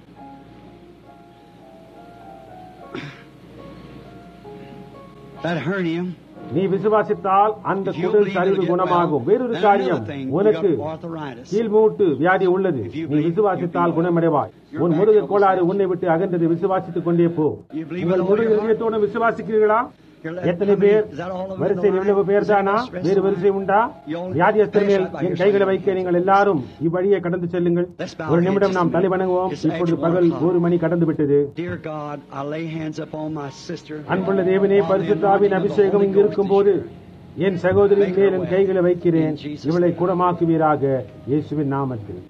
நீ விசுவாசித்தால் அந்த குடல் சரிவு குணமாகும். வேறொரு காரியம், உனக்கு கீழ்மூட்டு வியாதி உள்ளது. நீ விசுவாசித்தால் குணமடைவாய். உன் முருக கோளாறு உன்னை விட்டு அகன்றது. விசுவாசித்துக் கொண்டே போ. உங்கள் முழு இதயத்தோடு விசுவாசிக்கிறீர்களா? எத்தனை பேர்? வரிசை எவ்வளவு பேர் தானா? வேறு வரிசை உண்டா? வியாதியஸ்தர் மேல் என் கைகளை வைக்க நீங்கள் எல்லாரும் இவ்வழியை கடந்து செல்லுங்கள். ஒரு நிமிடம் நாம் தலை வணங்குவோம். இப்பொழுது பகல் 1 மணி கடந்து விட்டது. அன்புள்ள தேவனே, பரிசுத்த ஆவியின் அபிஷேகம் இங்கு இருக்கும் போது என் சகோதரின் மேல் என் கைகளை வைக்கிறேன். இவளை குணமாக்குவீராக இயேசுவின் நாமத்தில்.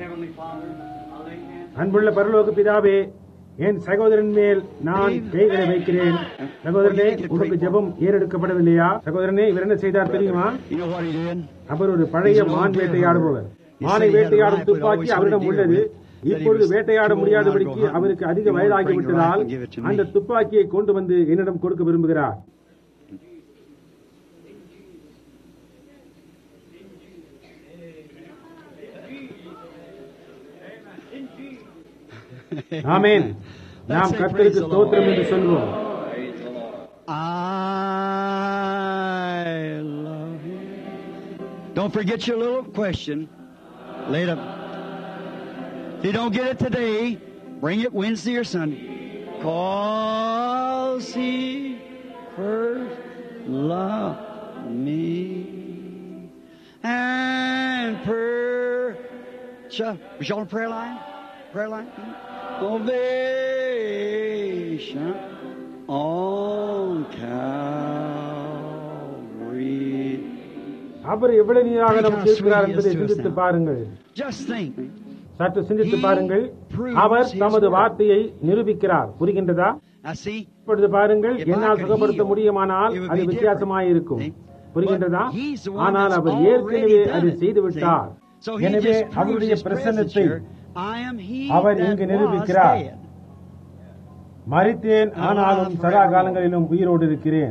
அன்புள்ள பரலோக பிதாவே, என் சகோதரன் மேல் நான் கைகளை வைக்கிறேன். சகோதரனே, உனக்கு ஜெபம் ஏறெடுக்கப்படவில்லையா? சகோதரனே, இவர் என்ன செய்தார் தெரியுமா? அவர் ஒரு பழைய மான் வேட்டையாடுபவர். மானை வேட்டையாடும் துப்பாக்கி அவரிடம் உள்ளது. இப்பொழுது வேட்டையாட முடியாதபடிக்கு அவருக்கு அதிக வயதாகிவிட்டதால் அந்த துப்பாக்கியை கொண்டு வந்து என்னிடம் கொடுக்க விரும்புகிறார். ஆமென். நாம் கர்த்தருக்கு ஸ்தோத்திரம் என்று சொல்வோம். I love you. Don't forget your little question. Later. If you don't get it today, bring it Wednesday or Sunday. 'Cause He first loved me and was y'all on prayer line? Prayer line? Salvation on Calvary. அவர் எவ்வளவு நீராக நமக்கு இருக்கிறார் என்பதை சிந்தித்து பாருங்கள். Just think. சற்று சிந்தித்து பாருங்கள். அவர் தமது வார்த்தையை நிரூபிக்கிறார். புரிகின்றதா? இப்பொழுது பாருங்கள், என்னால் சுகப்படுத்த முடியுமானால் அது வித்தியாசமாயிருக்கும். புரிகின்றதா? ஆனால் அவர் ஏற்கனவே அதை செய்துவிட்டார். எனவே அவருடைய பிரசன்னத்தை அவர் இங்கு நிரூபிக்கிறார். மரித்தேன், ஆனாலும் சதா காலங்களிலும் உயிரோடு இருக்கிறேன்.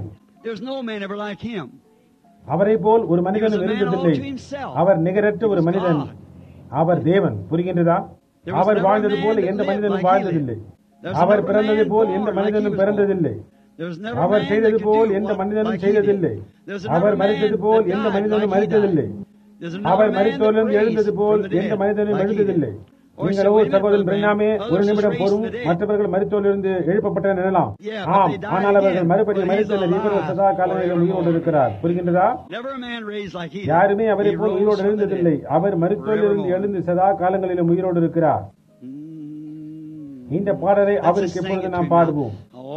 அவரை போல் ஒரு மனிதனும் இருந்ததில்லை. அவர் நிகரற்ற ஒரு மனிதன். அவர் தேவன். புரிகின்றதா? அவர் வாழ்ந்தது போல எந்த மனிதனும் வாழ்ந்ததில்லை. அவர் பிறந்தது போல் எந்த மனிதனும் பிறந்ததில்லை. அவர் செய்தது போல் எந்த மனிதனும் செய்ததில்லை. அவர் மரித்தது போல் எந்த மனிதனும் மரித்ததில்லை. அவர் மரித்தோரிலிருந்து எழுந்தது போல் எந்த மனிதனும் எழுந்ததில்லை. நீங்களோ சகோதரன் பிரணாமே ஒரு நிமிடம் பொறும், மற்றவர்கள் மரித்தோரிலிருந்து எழுப்பப்பட்ட நினைலாம். ஆம், ஆனால் அவர்கள் மறுபடியும் மரித்தனர். இவர் சதா காலங்களிலும் உயிரோடு இருக்கிறார். புரிகின்றதா? யாருமே அவரை போல் உயிரோடு எழுந்ததில்லை. அவர் மரித்தோரிலிருந்து எழுந்து சதா காலங்களிலும் உயிரோடு இருக்கிறார். இந்த பாடலை அவருக்கு எப்பொழுது நாம் பாடுவோம்.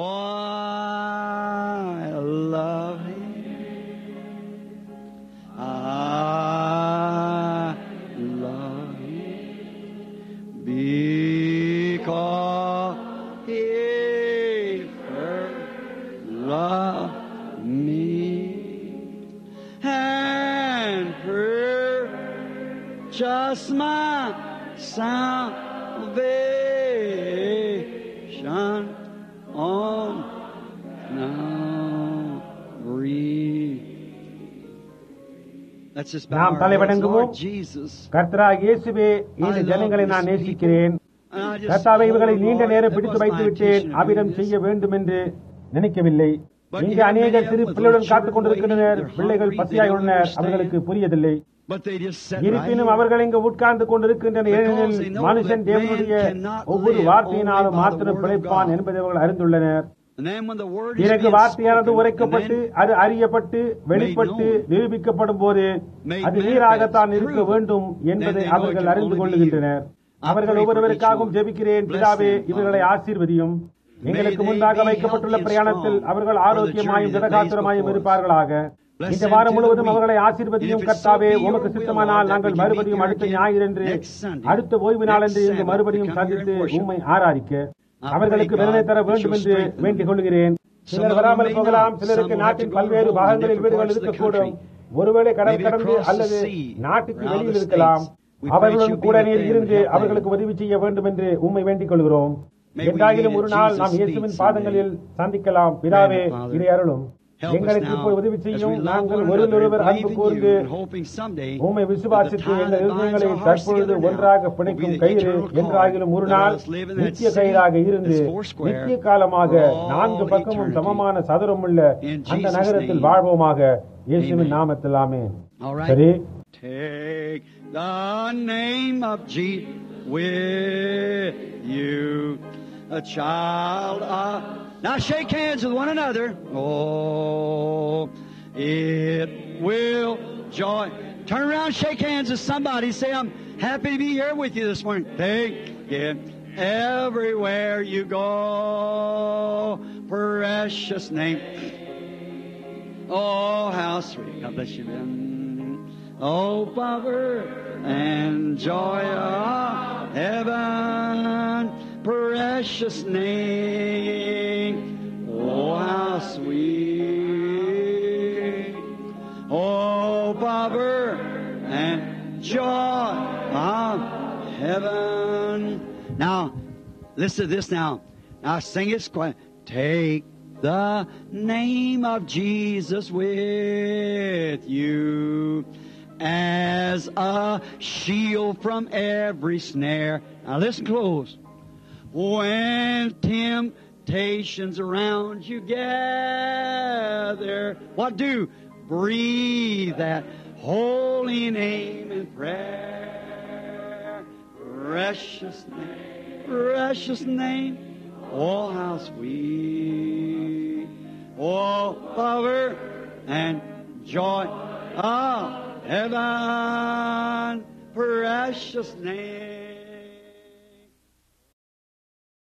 Because he first loved me and purchased my salvation on Calvary. நாம் தலைவணங்குவோம். கர்த்தராகிய இயேசுவே, இந்த ஜனங்களை நான் நேசிக்கிறேன். கர்த்தாவே, இவர்களை நீண்ட நேரம் பிடித்து வைத்து விட்டேன். அவ்விதம் செய்ய வேண்டும் என்று நினைக்கவில்லை. இங்கே அநேகர் சிறு பிள்ளையுடன் காத்துக் கொண்டிருக்கின்றனர். பிள்ளைகள் பசியாய் உள்ளனர். அவர்களுக்கு புரியதில்லை. இருப்பினும் அவர்கள் இங்கு உட்கார்ந்து கொண்டிருக்கின்றனர். ஏனெனில் மனுஷன் தேவனுடைய ஒவ்வொரு வார்த்தையினாலும் மாத்திரம் பிழைப்பான் என்பதை அவர்கள் அறிந்துள்ளனர். பிறகு வார்த்தையானது உரைக்கப்பட்டு அது அறியப்பட்டு வெளிப்பட்டு நிரூபிக்கப்படும் போது அது நீராகத்தான் இருக்க வேண்டும் என்பதை அவர்கள் அறிந்து கொள்ளுகின்றனர். அவர்கள் ஒவ்வொருவருக்காகவும் ஜெபிக்கிறேன். பிதாவே, இவர்களை ஆசீர்வதியும். எங்களுக்கு முன்பாக வைக்கப்பட்டுள்ள பிரயாணத்தில் அவர்கள் ஆரோக்கியமாயும் திடகாத்திரமாயும் இருப்பார்களாக. இந்த வாரம் முழுவதும் அவர்களை ஆசீர்வதியும். கர்த்தாவே, உமக்கு சித்தமானால் நாங்கள் மறுபடியும் அடுத்த ஞாயிறன்று அடுத்த ஓய்வு நாள் என்று இங்கு மறுபடியும் சந்தித்து உம்மை ஆராதிக்க அவர்களுக்கு வேதனை தர வேண்டும் என்று வேண்டிக் கொள்கிறேன். சிலர் வராமல் போகலாம். சிலருக்கு நாட்டின் பல்வேறு பாகங்களில் வீடுகள் இருக்கக்கூடும். ஒருவேளை கடல் கடந்து அல்லது நாட்டுக்கு வெளியில் இருக்கலாம். அவர்களுடன் கூட நீர் இருந்து அவர்களுக்கு உதவி செய்ய வேண்டும் என்று உம்மை வேண்டிக் கொள்கிறோம். என்றாகிலும் ஒரு நாள் நாம் இயேசுவின் பாதங்களில் சந்திக்கலாம். பிதாவே, இதை அருளும். எங்களுக்கு இப்போ உதவி செய்யும். நாங்கள் ஒருவர் அன்பு கூர்ந்து உம்மை விசுவாசித்து எங்கள் இருதயங்களை தற்பொழுது ஒன்றாக பிணைக்கும் கயிறு என்றாகிலும் ஒரு நாள் நித்திய கயிறாக இருந்து நித்திய காலமாக 4 பக்கமும் சமமான சதுரம் உள்ள அந்த நகரத்தில் வாழ்வோமாக. இயேசுவின் நாமத்தில் ஆமென். சரி, take the name of Jesus with you, a child of... Now shake hands with one another. Oh, it will joy. Turn around, shake hands with somebody. Say, I'm happy to be here with you this morning. Take it everywhere you go. Precious name. Oh, how sweet. God bless you, man. Oh, power and joy of heaven. Precious name, oh how sweet, oh power and joy of heaven. Now, listen to this now. Now sing it quiet. Take the name of Jesus with you as a shield from every snare. Now listen close. When temptations around you gather, what do? Breathe that holy name in prayer. Precious name, oh how sweet, oh power and joy of heaven. Precious name.